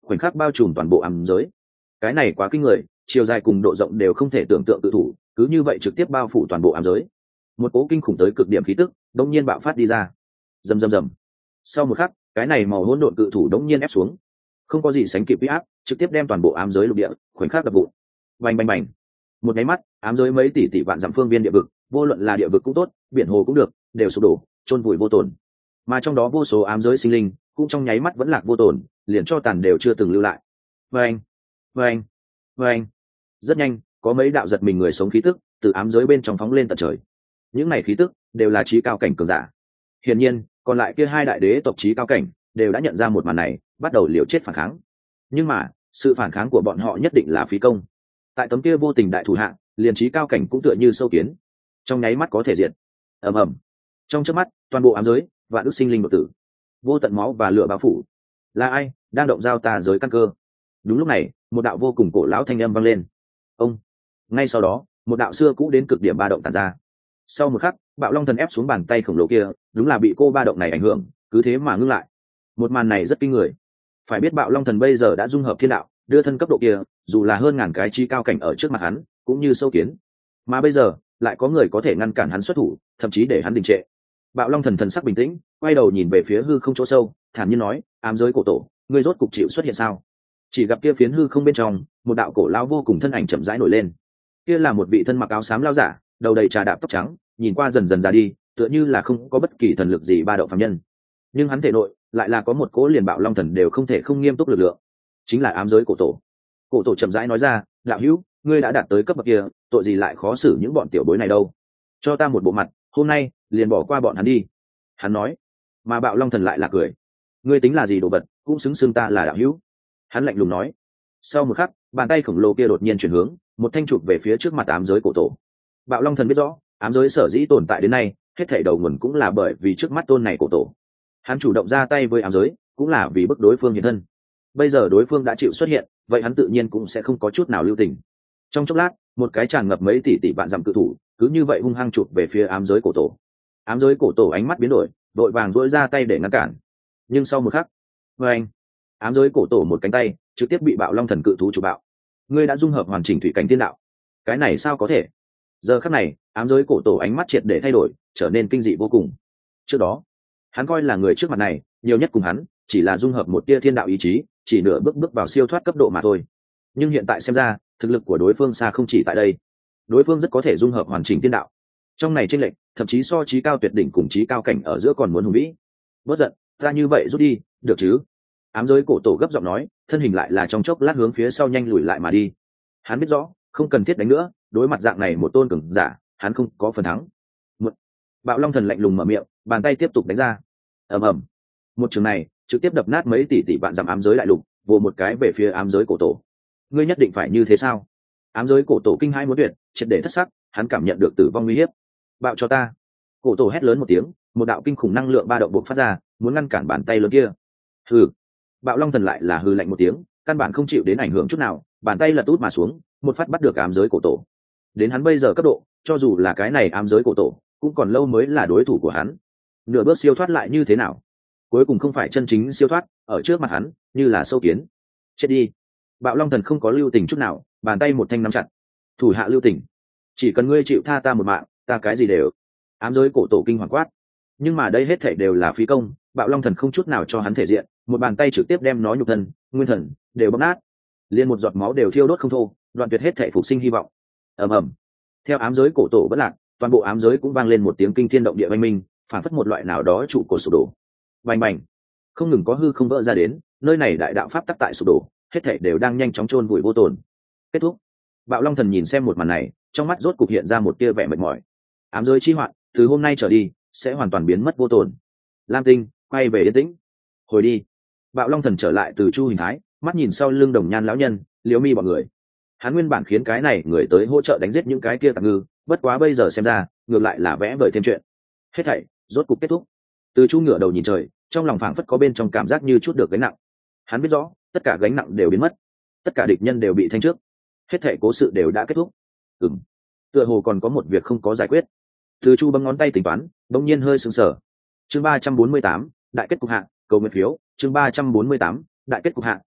khoảnh khắc bao trùm toàn bộ ám giới. Cái này quá kinh người, chiều dài cùng độ rộng đều không thể tưởng tượng tự thủ, cứ như vậy trực tiếp bao phủ toàn bộ ám giới. Một cỗ kinh khủng tới cực điểm khí tức đống nhiên bạo phát đi ra. Rầm rầm rầm. Sau một khắc, cái này màu hỗn độn cự thủ đống nhiên ép xuống, không có gì sánh kịp uy áp, trực tiếp đem toàn bộ ám giới lục địa khoảnh khắc đập vụn. Bành bành bành. Một cái mắt, ám giới mấy tỷ tỷ vạn dặm phương viên địa vực, vô luận là địa vực cũng tốt, biển hồ cũng được, đều sụp đổ, chôn vùi vô tổn. Mà trong đó vô số ám giới sinh linh, cũng trong nháy mắt vẫn lạc vô tổn, liền cho tàn đều chưa từng lưu lại. Vâng, vâng, vâng. Rất nhanh, có mấy đạo giật mình người sống khí tức từ ám giới bên trong phóng lên tận trời. Những này khí tức đều là trí cao cảnh cường giả. Hiển nhiên, còn lại kia hai đại đế tộc trí cao cảnh đều đã nhận ra một màn này, bắt đầu liều chết phản kháng. Nhưng mà, sự phản kháng của bọn họ nhất định là phí công. Tại tấm kia vô tình đại thủ hạ, liền trí cao cảnh cũng tựa như sâu kiến, trong nháy mắt có thể diệt. Ầm ầm. Trong chớp mắt, toàn bộ ám giới, vạn ức sinh linh đột tử. Vô tận máu và lửa bao phủ. Là ai đang động giao tà giới căn cơ? Đúng lúc này, một đạo vô cùng cổ lão thanh âm vang lên. Ông. Ngay sau đó, một đạo xưa cũ đến cực điểm ba động tản ra. Sau một khắc, Bạo Long Thần ép xuống bàn tay khổng lồ kia, đúng là bị cô ba động này ảnh hưởng, cứ thế mà ngưng lại. Một màn này rất kinh người. Phải biết Bạo Long Thần bây giờ đã dung hợp thiên đạo, đưa thân cấp độ kia, dù là hơn ngàn cái chi cao cảnh ở trước mặt hắn, cũng như sâu kiến. Mà bây giờ, lại có người có thể ngăn cản hắn xuất thủ, thậm chí để hắn đình trệ. Bạo Long Thần thần sắc bình tĩnh, quay đầu nhìn về phía hư không chỗ sâu, thản nhiên nói: "Ám giới cổ tổ, ngươi rốt cục chịu xuất hiện sao?" Chỉ gặp kia phiến hư không bên trong, một đạo cổ lão vô cùng thân ảnh chậm rãi nổi lên. Kia là một vị thân mặc áo xám lão giả, đầu đầy trà đạp tóc trắng, nhìn qua dần dần già đi, tựa như là không có bất kỳ thần lực gì ba động phàm nhân. Nhưng hắn thể nội lại là có một cỗ liền Bạo Long Thần đều không thể không nghiêm túc lực lượng, chính là ám giới cổ tổ. Cổ tổ chậm rãi nói ra: "Đạo hữu, ngươi đã đạt tới cấp bậc kia, tội gì lại khó xử những bọn tiểu bối này đâu? Cho ta một bộ mặt, hôm nay liền bỏ qua bọn hắn đi." Hắn nói. Mà Bạo Long Thần lại là cười: "Ngươi tính là gì đồ vật, cũng xứng xưng ta là đạo hữu." Hắn lạnh lùng nói. Sau một khắc, bàn tay khổng lồ kia đột nhiên chuyển hướng, một thanh chụp về phía trước mặt ám giới cổ tổ. Bạo Long Thần biết rõ, ám giới sở dĩ tồn tại đến nay, hết thảy đầu nguồn cũng là bởi vì trước mắt tôn này cổ tổ. Hắn chủ động ra tay với ám giới, cũng là vì bức đối phương hiện thân. Bây giờ đối phương đã chịu xuất hiện, vậy hắn tự nhiên cũng sẽ không có chút nào lưu tình. Trong chốc lát, một cái tràn ngập mấy tỷ tỷ vạn dặm cự thủ, cứ như vậy hung hăng chụp về phía ám giới cổ tổ. Ám giới cổ tổ ánh mắt biến đổi, đội vàng duỗi ra tay để ngăn cản. Nhưng sau một khắc, anh, ám giới cổ tổ một cánh tay trực tiếp bị Bạo Long Thần cự thú chụp bạo. Ngươi đã dung hợp hoàn chỉnh thủy cảnh thiên đạo, cái này sao có thể? Giờ khắc này, ám giới cổ tổ ánh mắt triệt để thay đổi, trở nên kinh dị vô cùng. Trước đó, hắn coi là người trước mặt này nhiều nhất cùng hắn chỉ là dung hợp một tia thiên đạo ý chí, chỉ nửa bước bước vào siêu thoát cấp độ mà thôi. Nhưng hiện tại xem ra, thực lực của đối phương xa không chỉ tại đây. Đối phương rất có thể dung hợp hoàn chỉnh thiên đạo. Trong này chênh lệch, thậm chí so chí cao tuyệt đỉnh cùng chí cao cảnh ở giữa còn muốn hùng vĩ. Bất giận, ta như vậy rút đi, được chứ? Ám giới cổ tổ gấp giọng nói, thân hình lại là trong chốc lát hướng phía sau nhanh lùi lại mà đi. Hắn biết rõ, không cần thiết đánh nữa, đối mặt dạng này một tôn cường giả, hắn không có phần thắng. Một Bạo Long Thần lạnh lùng mở miệng, bàn tay tiếp tục đánh ra. Ầm ầm. Một trường này trực tiếp đập nát mấy tỷ tỷ vạn dặm ám giới đại lục, vồ một cái về phía ám giới cổ tổ. Ngươi nhất định phải như thế sao? Ám giới cổ tổ kinh hãi muốn tuyệt, triệt để thất sắc, hắn cảm nhận được tử vong nguy hiểm. Bạo cho ta! Cổ tổ hét lớn một tiếng, một đạo kinh khủng năng lượng ba động bộc phát ra, muốn ngăn cản bàn tay lớn kia. Hừ! Bạo Long Thần lại là hừ lạnh một tiếng, căn bản không chịu đến ảnh hưởng chút nào, bàn tay lật út mà xuống, một phát bắt được ám giới cổ tổ. Đến hắn bây giờ cấp độ, cho dù là cái này ám giới cổ tổ, cũng còn lâu mới là đối thủ của hắn. Nửa bước siêu thoát lại như thế nào? Cuối cùng không phải chân chính siêu thoát, ở trước mặt hắn, như là sâu kiến. Chết đi! Bạo Long Thần không có lưu tình chút nào, bàn tay một thanh nắm chặt. Thủ hạ lưu tình, chỉ cần ngươi chịu tha ta một mạng, ta cái gì đều. Ám giới cổ tổ kinh hoàng quát. Nhưng mà đây hết thảy đều là phí công, Bạo Long Thần không chút nào cho hắn thể diện, một bàn tay trực tiếp đem nó nhục thân, nguyên thần đều bóp nát, liên một giọt máu đều thiêu đốt không thô, đoạn tuyệt hết thảy phục sinh hy vọng. Ầm ầm. Theo ám giới cổ tổ bất lạc, toàn bộ ám giới cũng vang lên một tiếng kinh thiên động địa oanh minh, phản phất một loại nào đó trụ cột sụp đổ. Bành bành, không ngừng có hư không vỡ ra đến, nơi này đại đạo pháp tắc tại sụp đổ, hết thảy đều đang nhanh chóng chôn vùi vô tổn. Kết thúc. Bạo Long Thần nhìn xem một màn này, trong mắt rốt cục hiện ra một tia vẻ mệt mỏi. Ám giới chi hoạn, từ hôm nay trở đi sẽ hoàn toàn biến mất vô tổn. Lam Tinh, quay về yên tĩnh. Hồi đi. Bạo Long Thần trở lại từ chu hình thái, mắt nhìn sau lưng Đồng Nhan lão nhân, Liễu Mi bọn người. Hắn nguyên bản khiến cái này người tới hỗ trợ đánh giết những cái kia tặc ngư, bất quá bây giờ xem ra, ngược lại là vẽ vời thêm chuyện. Hết thảy rốt cục kết thúc. Từ chu ngửa đầu nhìn trời, trong lòng phảng phất có bên trong cảm giác như chút được gánh nặng. Hắn biết rõ, tất cả gánh nặng đều biến mất, tất cả địch nhân đều bị thanh trước, hết thảy cố sự đều đã kết thúc. Ừm, tựa hồ còn có một việc không có giải quyết. Từ chu bấm ngón tay tính toán, bỗng nhiên hơi sững sờ. Chương ba trăm bốn mươi tám, đại kết cục hạ, cầu nguyện phiếu. Chương ba trăm bốn mươi tám, đại kết cục hạ,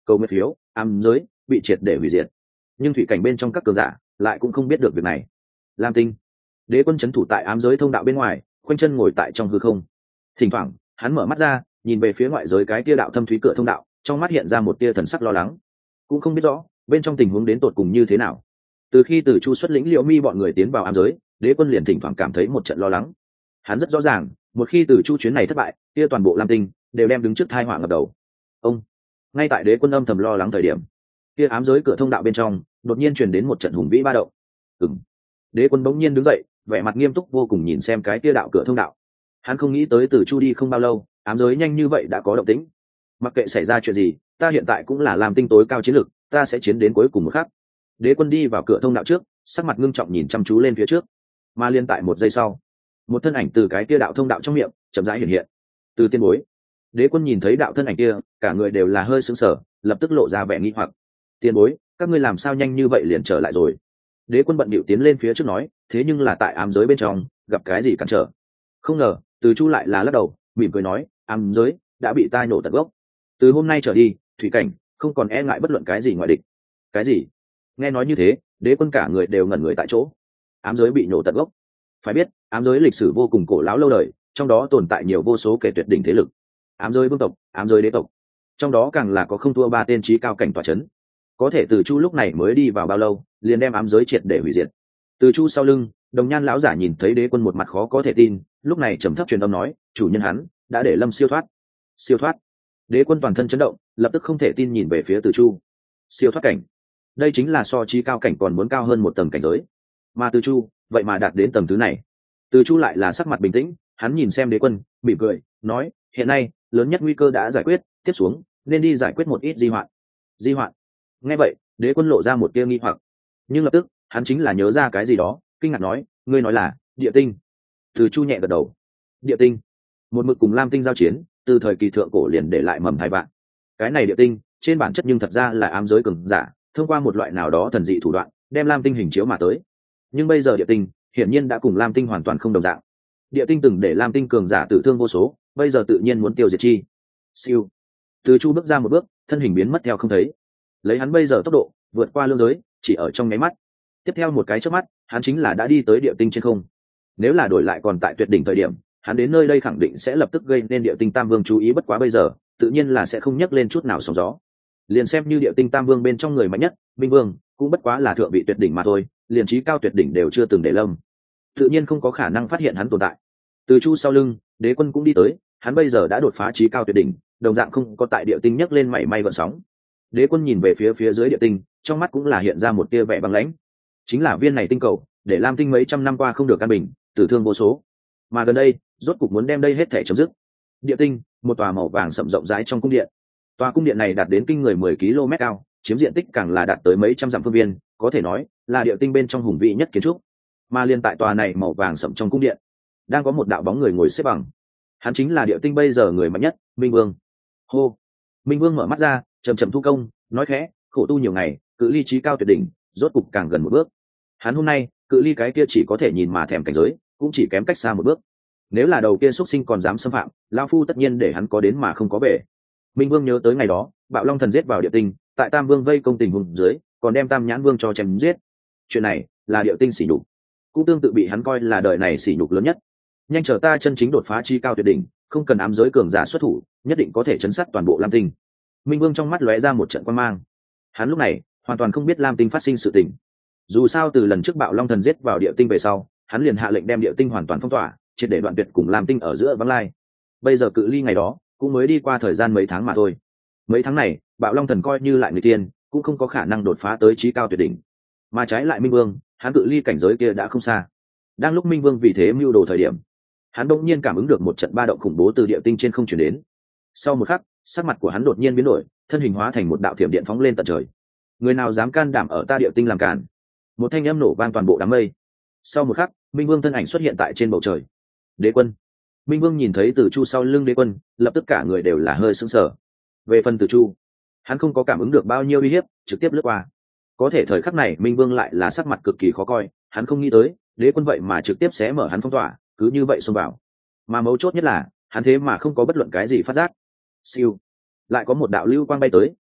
cầu nguyện phiếu ám giới bị triệt để hủy diệt. Nhưng thủy cảnh bên trong các cường giả lại cũng không biết được việc này. Lam Tinh, đế quân c h ấ n thủ tại ám giới thông đạo bên ngoài, khoanh chân ngồi tại trong hư không. Thỉnh thoảng hắn mở mắt ra, nhìn về phía ngoại giới cái tia đạo thâm thúy cửa thông đạo, trong mắt hiện ra một tia thần sắc lo lắng. Cũng không biết rõ bên trong tình huống đến tột cùng như thế nào. Từ khi Từ Chu xuất lĩnh Liễu Mi bọn người tiến vào ám giới, đế quân liền thỉnh thoảng cảm thấy một trận lo lắng. Hắn rất rõ ràng, một khi Từ Chu chuyến này thất bại, tia toàn bộ Lam Tinh đều đem đứng trước tai họa ngập đầu. Ông, ngay tại đế quân âm thầm lo lắng thời điểm, tia ám giới cửa thông đạo bên trong đột nhiên truyền đến một trận hùng vĩ ba động. Ừm. Đế quân bỗng nhiên đứng dậy, vẻ mặt nghiêm túc vô cùng nhìn xem cái tia đạo cửa thông đạo. Hắn không nghĩ tới Từ Chu đi không bao lâu, ám giới nhanh như vậy đã có động tĩnh. Mặc kệ xảy ra chuyện gì, ta hiện tại cũng là Lam Tinh tối cao chiến lực, ta sẽ chiến đến cuối cùng một khắc. Đế quân đi vào cửa thông đạo trước, sắc mặt ngưng trọng nhìn chăm chú lên phía trước. Mà liên tại một giây sau, một thân ảnh từ cái kia đạo thông đạo trong miệng chậm rãi hiện hiện. Từ tiên bối. Đế quân nhìn thấy đạo thân ảnh kia, cả người đều là hơi sững sờ, lập tức lộ ra vẻ nghi hoặc. Tiên bối, các ngươi làm sao nhanh như vậy liền trở lại rồi? Đế quân bận bịu tiến lên phía trước nói, thế nhưng là tại ám giới bên trong gặp cái gì cản trở? Không ngờ Từ Chu lại là lắc đầu, mỉm cười nói, ám giới đã bị ta nổ tận gốc. Từ hôm nay trở đi, thủy cảnh không còn e ngại bất luận cái gì ngoại địch. Cái gì? Nghe nói như thế, đế quân cả người đều ngẩn người tại chỗ. Ám giới bị nổ tận gốc. Phải biết, ám giới lịch sử vô cùng cổ lão lâu đời, trong đó tồn tại nhiều vô số kẻ tuyệt đỉnh thế lực. Ám giới vương tộc, ám giới đế tộc, trong đó càng là có không thua ba tên trí cao cảnh tọa chấn. Có thể Từ Chu lúc này mới đi vào bao lâu, liền đem ám giới triệt để hủy diệt. Từ Chu sau lưng, Đồng Nhan lão giả nhìn thấy đế quân một mặt khó có thể tin, lúc này trầm thấp truyền âm nói, chủ nhân hắn đã để Lâm siêu thoát. Siêu thoát? Đế quân toàn thân chấn động, lập tức không thể tin nhìn về phía Từ Chu. Siêu thoát cảnh? Đây chính là so trí cao cảnh còn muốn cao hơn một tầng cảnh giới. Mà Từ Chu, vậy mà đạt đến tầng thứ này. Từ Chu lại là sắc mặt bình tĩnh, hắn nhìn xem đế quân, mỉm cười, nói, hiện nay lớn nhất nguy cơ đã giải quyết, tiếp xuống nên đi giải quyết một ít di hoạn. Di hoạn? Nghe vậy, đế quân lộ ra một tia nghi hoặc, nhưng lập tức hắn chính là nhớ ra cái gì đó, kinh ngạc nói, ngươi nói là địa tinh? Từ Chu nhẹ gật đầu. Địa tinh, một mực cùng Lam Tinh giao chiến, từ thời kỳ thượng cổ liền để lại mầm thai vạn. Cái này địa tinh trên bản chất nhưng thật ra là ám giới cường giả thông qua một loại nào đó thần dị thủ đoạn đem Lam Tinh hình chiếu mà tới. Nhưng bây giờ địa tinh hiển nhiên đã cùng Lam Tinh hoàn toàn không đồng dạng. Địa tinh từng để Lam Tinh cường giả tử thương vô số, bây giờ tự nhiên muốn tiêu diệt chi. Siêu. Từ Chu bước ra một bước, thân hình biến mất theo không thấy. Lấy hắn bây giờ tốc độ vượt qua lương giới chỉ ở trong nháy mắt. Tiếp theo một cái chớp mắt, hắn chính là đã đi tới địa tinh trên không. Nếu là đổi lại còn tại tuyệt đỉnh thời điểm, hắn đến nơi đây khẳng định sẽ lập tức gây nên địa tinh tam vương chú ý, bất quá bây giờ tự nhiên là sẽ không nhắc lên chút nào sóng gió. Liền xem như địa tinh tam vương bên trong người mạnh nhất, Minh Vương cũng bất quá là thượng vị tuyệt đỉnh mà thôi, liền trí cao tuyệt đỉnh đều chưa từng để lâm, tự nhiên không có khả năng phát hiện hắn tồn tại. Từ Chu sau lưng, đế quân cũng đi tới, hắn bây giờ đã đột phá trí cao tuyệt đỉnh, đồng dạng không có tại địa tinh nhấc lên mảy may gợn sóng. Đế quân nhìn về phía phía dưới địa tinh, trong mắt cũng là hiện ra một tia vẻ băng lãnh. Chính là viên này tinh cầu, để Lam Tinh mấy trăm năm qua không được an bình, tử thương vô số, mà gần đây rốt cục muốn đem đây hết thể chấm dứt. Địa tinh, một tòa màu vàng sậm rộng rãi trong cung điện. Tòa cung điện này đạt đến kinh người mười ki lô mét cao, chiếm diện tích càng là đạt tới mấy trăm dặm phương viên, có thể nói là địa tinh bên trong hùng vĩ nhất kiến trúc. Mà liên tại tòa này màu vàng sậm trong cung điện, đang có một đạo bóng người ngồi xếp bằng. Hắn chính là địa tinh bây giờ người mạnh nhất, Minh Vương. Hô. Minh Vương mở mắt ra, chậm chậm thu công, nói khẽ, khổ tu nhiều ngày, cự ly trí cao tuyệt đỉnh, rốt cục càng gần một bước. Hắn hôm nay, cự ly cái kia chỉ có thể nhìn mà thèm cảnh giới, cũng chỉ kém cách xa một bước. Nếu là đầu kia xuất sinh còn dám xâm phạm, lão phu tất nhiên để hắn có đến mà không có về. Minh Vương nhớ tới ngày đó, Bạo Long thần giết vào địa tinh, tại Tam Vương vây công tình hùng dưới, còn đem Tam Nhãn Vương cho chém giết. Chuyện này là địa tinh sỉ nhục, cũng tương tự bị hắn coi là đời này sỉ nhục lớn nhất. Nhanh chờ ta chân chính đột phá chi cao tuyệt đỉnh, không cần ám giới cường giả xuất thủ, nhất định có thể chấn sát toàn bộ Lam Tinh. Minh Vương trong mắt lóe ra một trận quan mang. Hắn lúc này hoàn toàn không biết Lam Tinh phát sinh sự tình. Dù sao từ lần trước Bạo Long thần giết vào địa tinh về sau, hắn liền hạ lệnh đem địa tinh hoàn toàn phong tỏa, triệt để đoạn tuyệt cùng Lam Tinh ở giữa vắng lai. Bây giờ cự ly ngày đó cũng mới đi qua thời gian mấy tháng mà thôi. Mấy tháng này, Bạo Long thần coi như lại người tiên, cũng không có khả năng đột phá tới trí cao tuyệt đỉnh. Mà trái lại Minh Vương, hắn cự ly cảnh giới kia đã không xa. Đang lúc Minh Vương vì thế mưu đồ thời điểm, hắn đột nhiên cảm ứng được một trận ba động khủng bố từ địa tinh trên không truyền đến. Sau một khắc, sắc mặt của hắn đột nhiên biến đổi, thân hình hóa thành một đạo thiểm điện phóng lên tận trời. Người nào dám can đảm ở ta địa tinh làm cản? Một thanh âm nổ vang toàn bộ đám mây. Sau một khắc, Minh Vương thân ảnh xuất hiện tại trên bầu trời. Đế quân. Minh Vương nhìn thấy Từ Chu sau lưng đế quân, lập tức cả người đều là hơi sững sờ. Về phần Từ Chu, hắn không có cảm ứng được bao nhiêu uy hiếp, trực tiếp lướt qua. Có thể thời khắc này Minh Vương lại là sắc mặt cực kỳ khó coi, hắn không nghĩ tới đế quân vậy mà trực tiếp xé mở hắn phong tỏa, cứ như vậy xông vào. Mà mấu chốt nhất là hắn thế mà không có bất luận cái gì phát giác. Siêu, lại có một đạo lưu quang bay tới,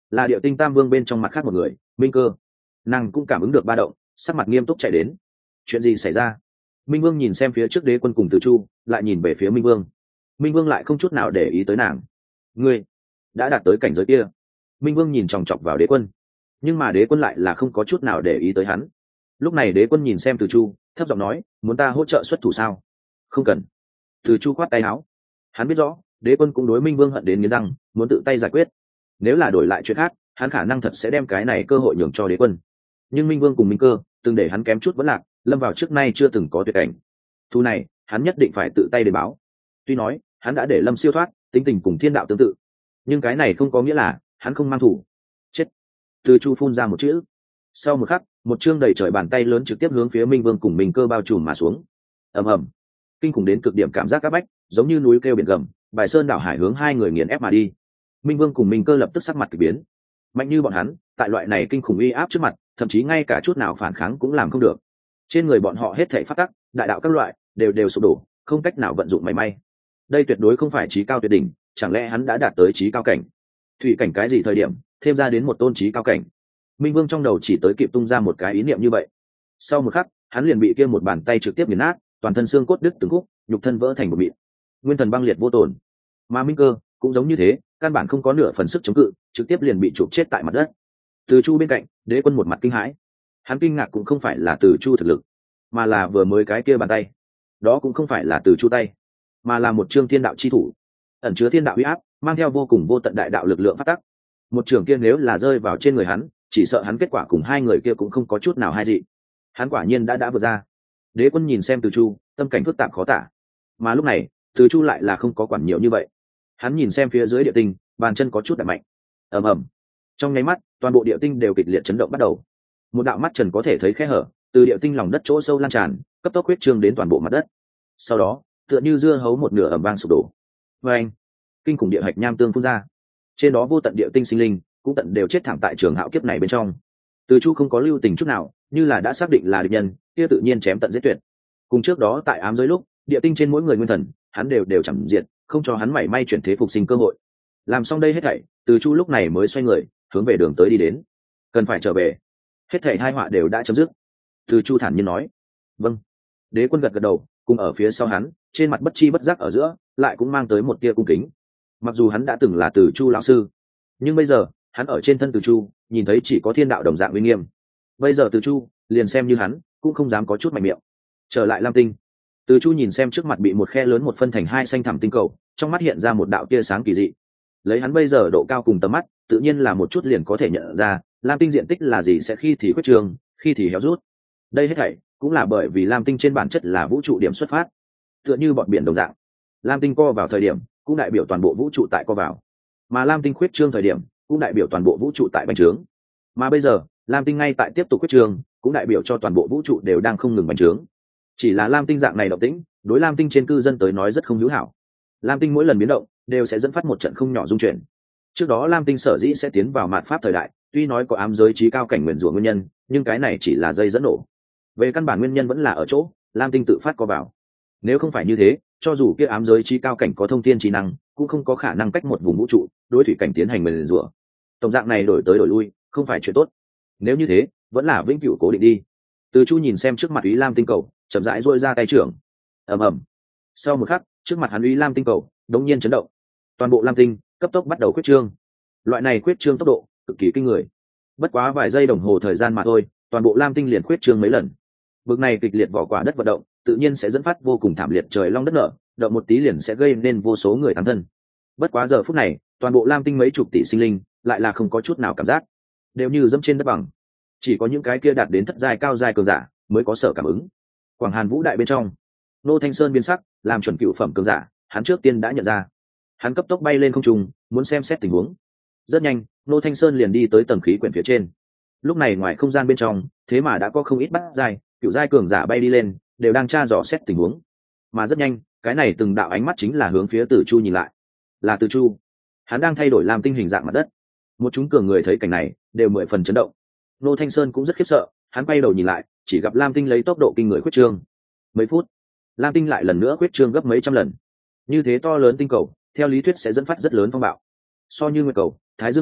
là địa tinh tam vương bên trong mặt khác một người, Minh Cơ. Nàng cũng cảm ứng được ba động, sắc mặt nghiêm túc chạy đến. Chuyện gì xảy ra? Minh Vương nhìn xem phía trước Đế Quân cùng Từ Chu, lại nhìn về phía Minh Vương. Minh Vương lại không chút nào để ý tới nàng. Ngươi đã đạt tới cảnh giới kia. Minh Vương nhìn chòng chọc vào Đế Quân, nhưng mà Đế Quân lại là không có chút nào để ý tới hắn. Lúc này Đế Quân nhìn xem Từ Chu, thấp giọng nói, muốn ta hỗ trợ xuất thủ sao? Không cần. Từ Chu khoát tay áo. Hắn biết rõ Đế Quân cũng đối Minh Vương hận đến nghiến răng, muốn tự tay giải quyết. Nếu là đổi lại chuyện khác, hắn khả năng thật sẽ đem cái này cơ hội nhường cho Đế Quân. Nhưng Minh Vương cùng Minh Cơ từng để hắn kém chút vẫn lạc, lâm vào trước nay chưa từng có tuyệt cảnh. Thu này hắn nhất định phải tự tay để báo. Tuy nói hắn đã để Lâm siêu thoát, tính tình cùng thiên đạo tương tự, nhưng cái này không có nghĩa là hắn không mang thủ. Chết. Từ Chu phun ra một chữ. Sau một khắc, một chương đầy trời bàn tay lớn trực tiếp hướng phía Minh Vương cùng Minh Cơ bao trùm mà xuống. Ầm ầm. Kinh khủng đến cực điểm cảm giác áp bách, giống như núi kêu biển gầm, bài sơn đảo hải hướng hai người nghiền ép mà đi. Minh Vương cùng Minh Cơ lập tức sắc mặt kỳ biến. Mạnh như bọn hắn, tại loại này kinh khủng uy áp trước mặt, thậm chí ngay cả chút nào phản kháng cũng làm không được. Trên người bọn họ hết thảy pháp tắc, đại đạo các loại, đều đều sụp đổ, không cách nào vận dụng mảy may. Đây tuyệt đối không phải chí cao tuyệt đỉnh, chẳng lẽ hắn đã đạt tới chí cao cảnh? Thủy cảnh cái gì thời điểm, thêm ra đến một tôn chí cao cảnh? Minh Vương trong đầu chỉ tới kịp tung ra một cái ý niệm như vậy. Sau một khắc, hắn liền bị kia một bàn tay trực tiếp nghiền nát, toàn thân xương cốt đứt từng khúc, nhục thân vỡ thành một mịn. Nguyên thần băng liệt vô tổn. Mà Minh Cơ cũng giống như thế, căn bản không có nửa phần sức chống cự, trực tiếp liền bị chụp chết tại mặt đất. Từ Chu bên cạnh, Đế Quân một mặt kinh hãi. Hắn kinh ngạc cũng không phải là Từ Chu thực lực, mà là vừa mới cái kia bàn tay. Đó cũng không phải là Từ Chu tay, mà là một chương thiên đạo chi thủ, ẩn chứa thiên đạo uy áp, mang theo vô cùng vô tận đại đạo lực lượng phát tắc. Một trường kia nếu là rơi vào trên người hắn, chỉ sợ hắn kết quả cùng hai người kia cũng không có chút nào hai dị. Hắn quả nhiên đã đã vượt ra. Đế Quân nhìn xem Từ Chu, tâm cảnh phức tạp khó tả. Mà lúc này, Từ Chu lại là không có quản nhiều như vậy. Hắn nhìn xem phía dưới địa tinh, bàn chân có chút đạp mạnh. Ầm ầm. Trong nháy mắt, toàn bộ địa tinh đều kịch liệt chấn động bắt đầu. Một đạo mắt trần có thể thấy khe hở, từ địa tinh lòng đất chỗ sâu lan tràn, cấp tốc huyết trương đến toàn bộ mặt đất. Sau đó, tựa như dưa hấu một nửa ầm vang sụp đổ. Và anh, kinh khủng địa hạch nham tương phun ra. Trên đó vô tận địa tinh sinh linh, cũng tận đều chết thảm tại trường hạo kiếp này bên trong. Từ Chu không có lưu tình chút nào, như là đã xác định là địch nhân, kia tự nhiên chém tận giết tuyệt. Cùng trước đó tại ám giới lúc, địa tinh trên mỗi người nguyên thần, hắn đều đều chẳng diệt, không cho hắn mảy may chuyển thế phục sinh cơ hội. Làm xong đây hết thảy, Từ Chu lúc này mới xoay người, hướng về đường tới đi đến. Cần phải trở về. Hết thảy hai họa đều đã chấm dứt. Từ Chu thản nhiên nói. Vâng. Đế Quân gật gật đầu, cùng ở phía sau hắn, trên mặt bất chi bất giác ở giữa, lại cũng mang tới một tia cung kính. Mặc dù hắn đã từng là Từ Chu lão sư, nhưng bây giờ, hắn ở trên thân Từ Chu, nhìn thấy chỉ có thiên đạo đồng dạng uy nghiêm. Bây giờ Từ Chu, liền xem như hắn, cũng không dám có chút mạnh miệng. Trở lại Lam Tinh. Từ Chu nhìn xem trước mặt bị một khe lớn một phân thành hai xanh thẳm tinh cầu, trong mắt hiện ra một đạo tia sáng kỳ dị. Lấy hắn bây giờ độ cao cùng tầm mắt, tự nhiên là một chút liền có thể nhận ra, Lam Tinh diện tích là gì sẽ khi thì khuyết trường, khi thì héo rút. Đây hết thảy cũng là bởi vì Lam Tinh trên bản chất là vũ trụ điểm xuất phát, tựa như bọn biển đồng dạng. Lam Tinh co vào thời điểm, cũng đại biểu toàn bộ vũ trụ tại co vào, mà Lam Tinh khuyết trương thời điểm, cũng đại biểu toàn bộ vũ trụ tại bành trướng. Mà bây giờ, Lam Tinh ngay tại tiếp tục khuyết trương, cũng đại biểu cho toàn bộ vũ trụ đều đang không ngừng bành trướng. Chỉ là Lam Tinh dạng này động tĩnh, đối Lam Tinh trên cư dân tới nói rất không hữu hảo. Lam Tinh mỗi lần biến động, đều sẽ dẫn phát một trận không nhỏ dung chuyển. Trước đó Lam Tinh sở dĩ sẽ tiến vào mạt pháp thời đại, tuy nói có ám giới trí cao cảnh nguyền rủa nguyên nhân, nhưng cái này chỉ là dây dẫn nổ. Về căn bản nguyên nhân vẫn là ở chỗ Lam Tinh tự phát co vào. Nếu không phải như thế, cho dù kia ám giới trí cao cảnh có thông thiên trí năng, cũng không có khả năng cách một vùng vũ trụ đối thủy cảnh tiến hành nguyền rủa. Tổng dạng này đổi tới đổi lui, không phải chuyện tốt. Nếu như thế, vẫn là vĩnh cửu cố định đi. Từ Chu nhìn xem trước mặt Ý Lam tinh cầu, chậm rãi duỗi ra tay trưởng. Ầm ầm. Sau một khắc, trước mặt hắn Ý Lam tinh cầu đột nhiên chấn động. Toàn bộ Lam tinh cấp tốc bắt đầu khuyết trương. Loại này khuyết trương tốc độ cực kỳ kinh người. Bất quá vài giây đồng hồ thời gian mà thôi, toàn bộ Lam tinh liền khuyết trương mấy lần. Bước này kịch liệt vỏ quả đất vận động, tự nhiên sẽ dẫn phát vô cùng thảm liệt trời long đất nở, động một tí liền sẽ gây nên vô số người thắng thân. Bất quá giờ phút này, toàn bộ Lam tinh mấy chục tỷ sinh linh, lại là không có chút nào cảm giác, đều như dẫm trên đất bằng. Chỉ có những cái kia đạt đến thất giai cao giai cường giả mới có sở cảm ứng. Quảng Hàn Vũ đại bên trong, Nô Thanh Sơn biến sắc, làm chuẩn cựu phẩm cường giả, hắn trước tiên đã nhận ra. Hắn cấp tốc bay lên không trung, muốn xem xét tình huống. Rất nhanh, Nô Thanh Sơn liền đi tới tầng khí quyển phía trên. Lúc này ngoài không gian bên trong, thế mà đã có không ít bát giai, cựu giai cường giả bay đi lên, đều đang tra dò xét tình huống. Mà rất nhanh, cái này từng đạo ánh mắt chính là hướng phía Từ Chu nhìn lại. Là Từ Chu. Hắn đang thay đổi làm tinh hình dạng mặt đất. Một chúng cường người thấy cảnh này, đều mười phần chấn động. Nô Thanh Sơn cũng rất khiếp sợ, hắn quay đầu nhìn lại, chỉ gặp Lam Tinh lấy tốc độ kinh người khuyết trương. Mấy phút, Lam Tinh lại lần nữa khuyết trương gấp mấy trăm lần. Như thế to lớn tinh cầu, theo lý thuyết sẽ dẫn phát rất lớn phong bạo. So như nguyệt cầu, Thái Dương hệ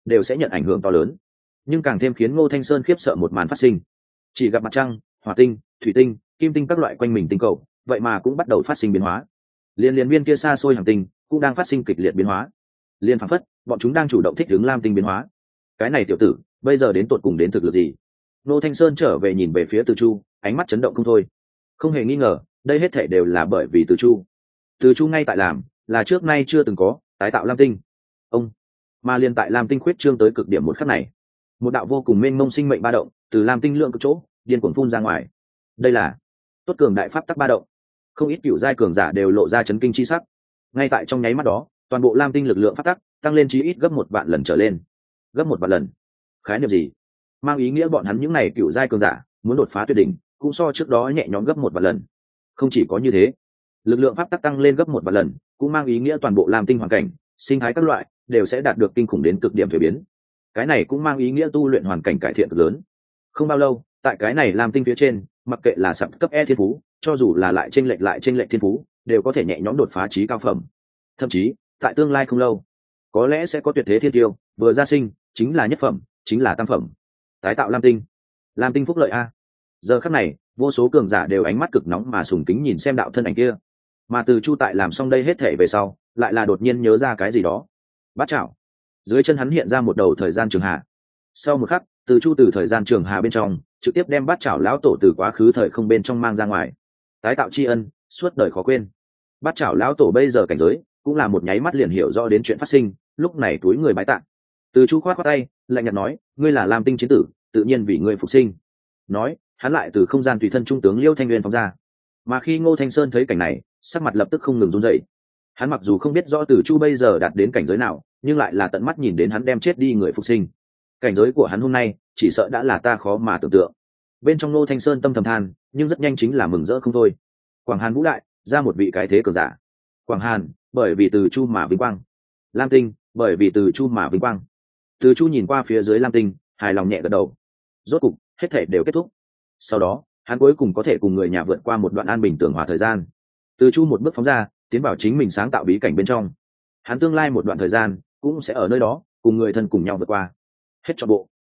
đều sẽ nhận ảnh hưởng to lớn. Nhưng càng thêm khiến Ngô Thanh Sơn khiếp sợ một màn phát sinh. Chỉ gặp mặt trăng, hỏa tinh, thủy tinh, kim tinh các loại quanh mình tinh cầu, vậy mà cũng bắt đầu phát sinh biến hóa. Liên liên viên kia xa xôi hành tinh cũng đang phát sinh kịch liệt biến hóa. Liên phảng phất, bọn chúng đang chủ động thích ứng lam tinh biến hóa. Cái này tiểu tử, bây giờ đến tột cùng đến thực lực gì? Ngô Thanh Sơn trở về nhìn về phía Từ Chu, ánh mắt chấn động không thôi. Không hề nghi ngờ, đây hết thảy đều là bởi vì Từ Chu. Từ Chu ngay tại làm, là trước nay chưa từng có, tái tạo lam tinh. Ông, mà liên tại lam tinh khuyết trương tới cực điểm một khắc này, một đạo vô cùng mênh mông sinh mệnh ba động từ lam tinh lượng cực chỗ điên cuồng phun ra ngoài. Đây là tốt cường đại pháp tắc ba động, không ít cựu giai cường giả đều lộ ra chấn kinh chi sắc. Ngay tại trong nháy mắt đó, toàn bộ lam tinh lực lượng pháp tắc tăng lên chí ít gấp một vạn lần trở lên. Gấp một vạn lần, khái niệm gì? Mang ý nghĩa bọn hắn những này cựu giai cường giả muốn đột phá tuyệt đỉnh cũng so trước đó nhẹ nhõm gấp một vạn lần. Không chỉ có như thế, lực lượng pháp tắc tăng lên gấp một vạn lần cũng mang ý nghĩa toàn bộ lam tinh hoàn cảnh, sinh thái các loại đều sẽ đạt được kinh khủng đến cực điểm thuế biến. Cái này cũng mang ý nghĩa tu luyện hoàn cảnh cải thiện cực lớn. Không bao lâu, tại cái này lam tinh phía trên, mặc kệ là sập cấp E thiên phú, cho dù là lại chênh lệch lại chênh lệch thiên phú, đều có thể nhẹ nhõm đột phá chí cao phẩm. Thậm chí, tại tương lai không lâu, có lẽ sẽ có tuyệt thế thiên tiêu vừa ra sinh, chính là nhất phẩm, chính là tam phẩm. Tái tạo lam tinh, lam tinh phúc lợi a. Giờ khắc này, vô số cường giả đều ánh mắt cực nóng mà sùng kính nhìn xem đạo thân ảnh kia. Mà Từ Chu tại làm xong đây hết thể về sau, lại là đột nhiên nhớ ra cái gì đó. Bát chảo. Dưới chân hắn hiện ra một đầu thời gian trường hà. Sau một khắc, Từ Chu từ thời gian trường hà bên trong trực tiếp đem bát chảo lão tổ từ quá khứ thời không bên trong mang ra ngoài. Tái tạo tri ân, suốt đời khó quên. Bát chảo lão tổ bây giờ cảnh giới cũng là một nháy mắt liền hiểu rõ đến chuyện phát sinh, lúc này túi người bái tạ. Từ Chu khoát khoát tay, lạnh nhạt nói, ngươi là lam tinh chiến tử, tự nhiên vì ngươi phục sinh. Nói, hắn lại từ không gian tùy thân trung tướng Liêu Thanh Nguyên phóng ra. Mà khi Ngô Thanh Sơn thấy cảnh này, sắc mặt lập tức không ngừng run rẩy. Hắn mặc dù không biết rõ Từ Chu bây giờ đạt đến cảnh giới nào, nhưng lại là tận mắt nhìn đến hắn đem chết đi người phục sinh. Cảnh giới của hắn hôm nay chỉ sợ đã là ta khó mà tưởng tượng. Bên trong Ngô Thanh Sơn tâm thầm than, nhưng rất nhanh chính là mừng rỡ không thôi. Quảng Hàn Vũ Đại ra một vị cái thế cường giả. Quảng Hàn bởi vì Từ Chu mà vinh quang, lam tinh bởi vì Từ Chu mà vinh quang. Từ Chu nhìn qua phía dưới lam tinh, hài lòng nhẹ gật đầu. Rốt cục hết thể đều kết thúc. Sau đó hắn cuối cùng có thể cùng người nhà vượt qua một đoạn an bình tường hòa thời gian. Từ Chu một bước phóng ra, tiến vào chính mình sáng tạo bí cảnh bên trong. Hắn tương lai một đoạn thời gian cũng sẽ ở nơi đó cùng người thân cùng nhau vượt qua. Hết trọn bộ.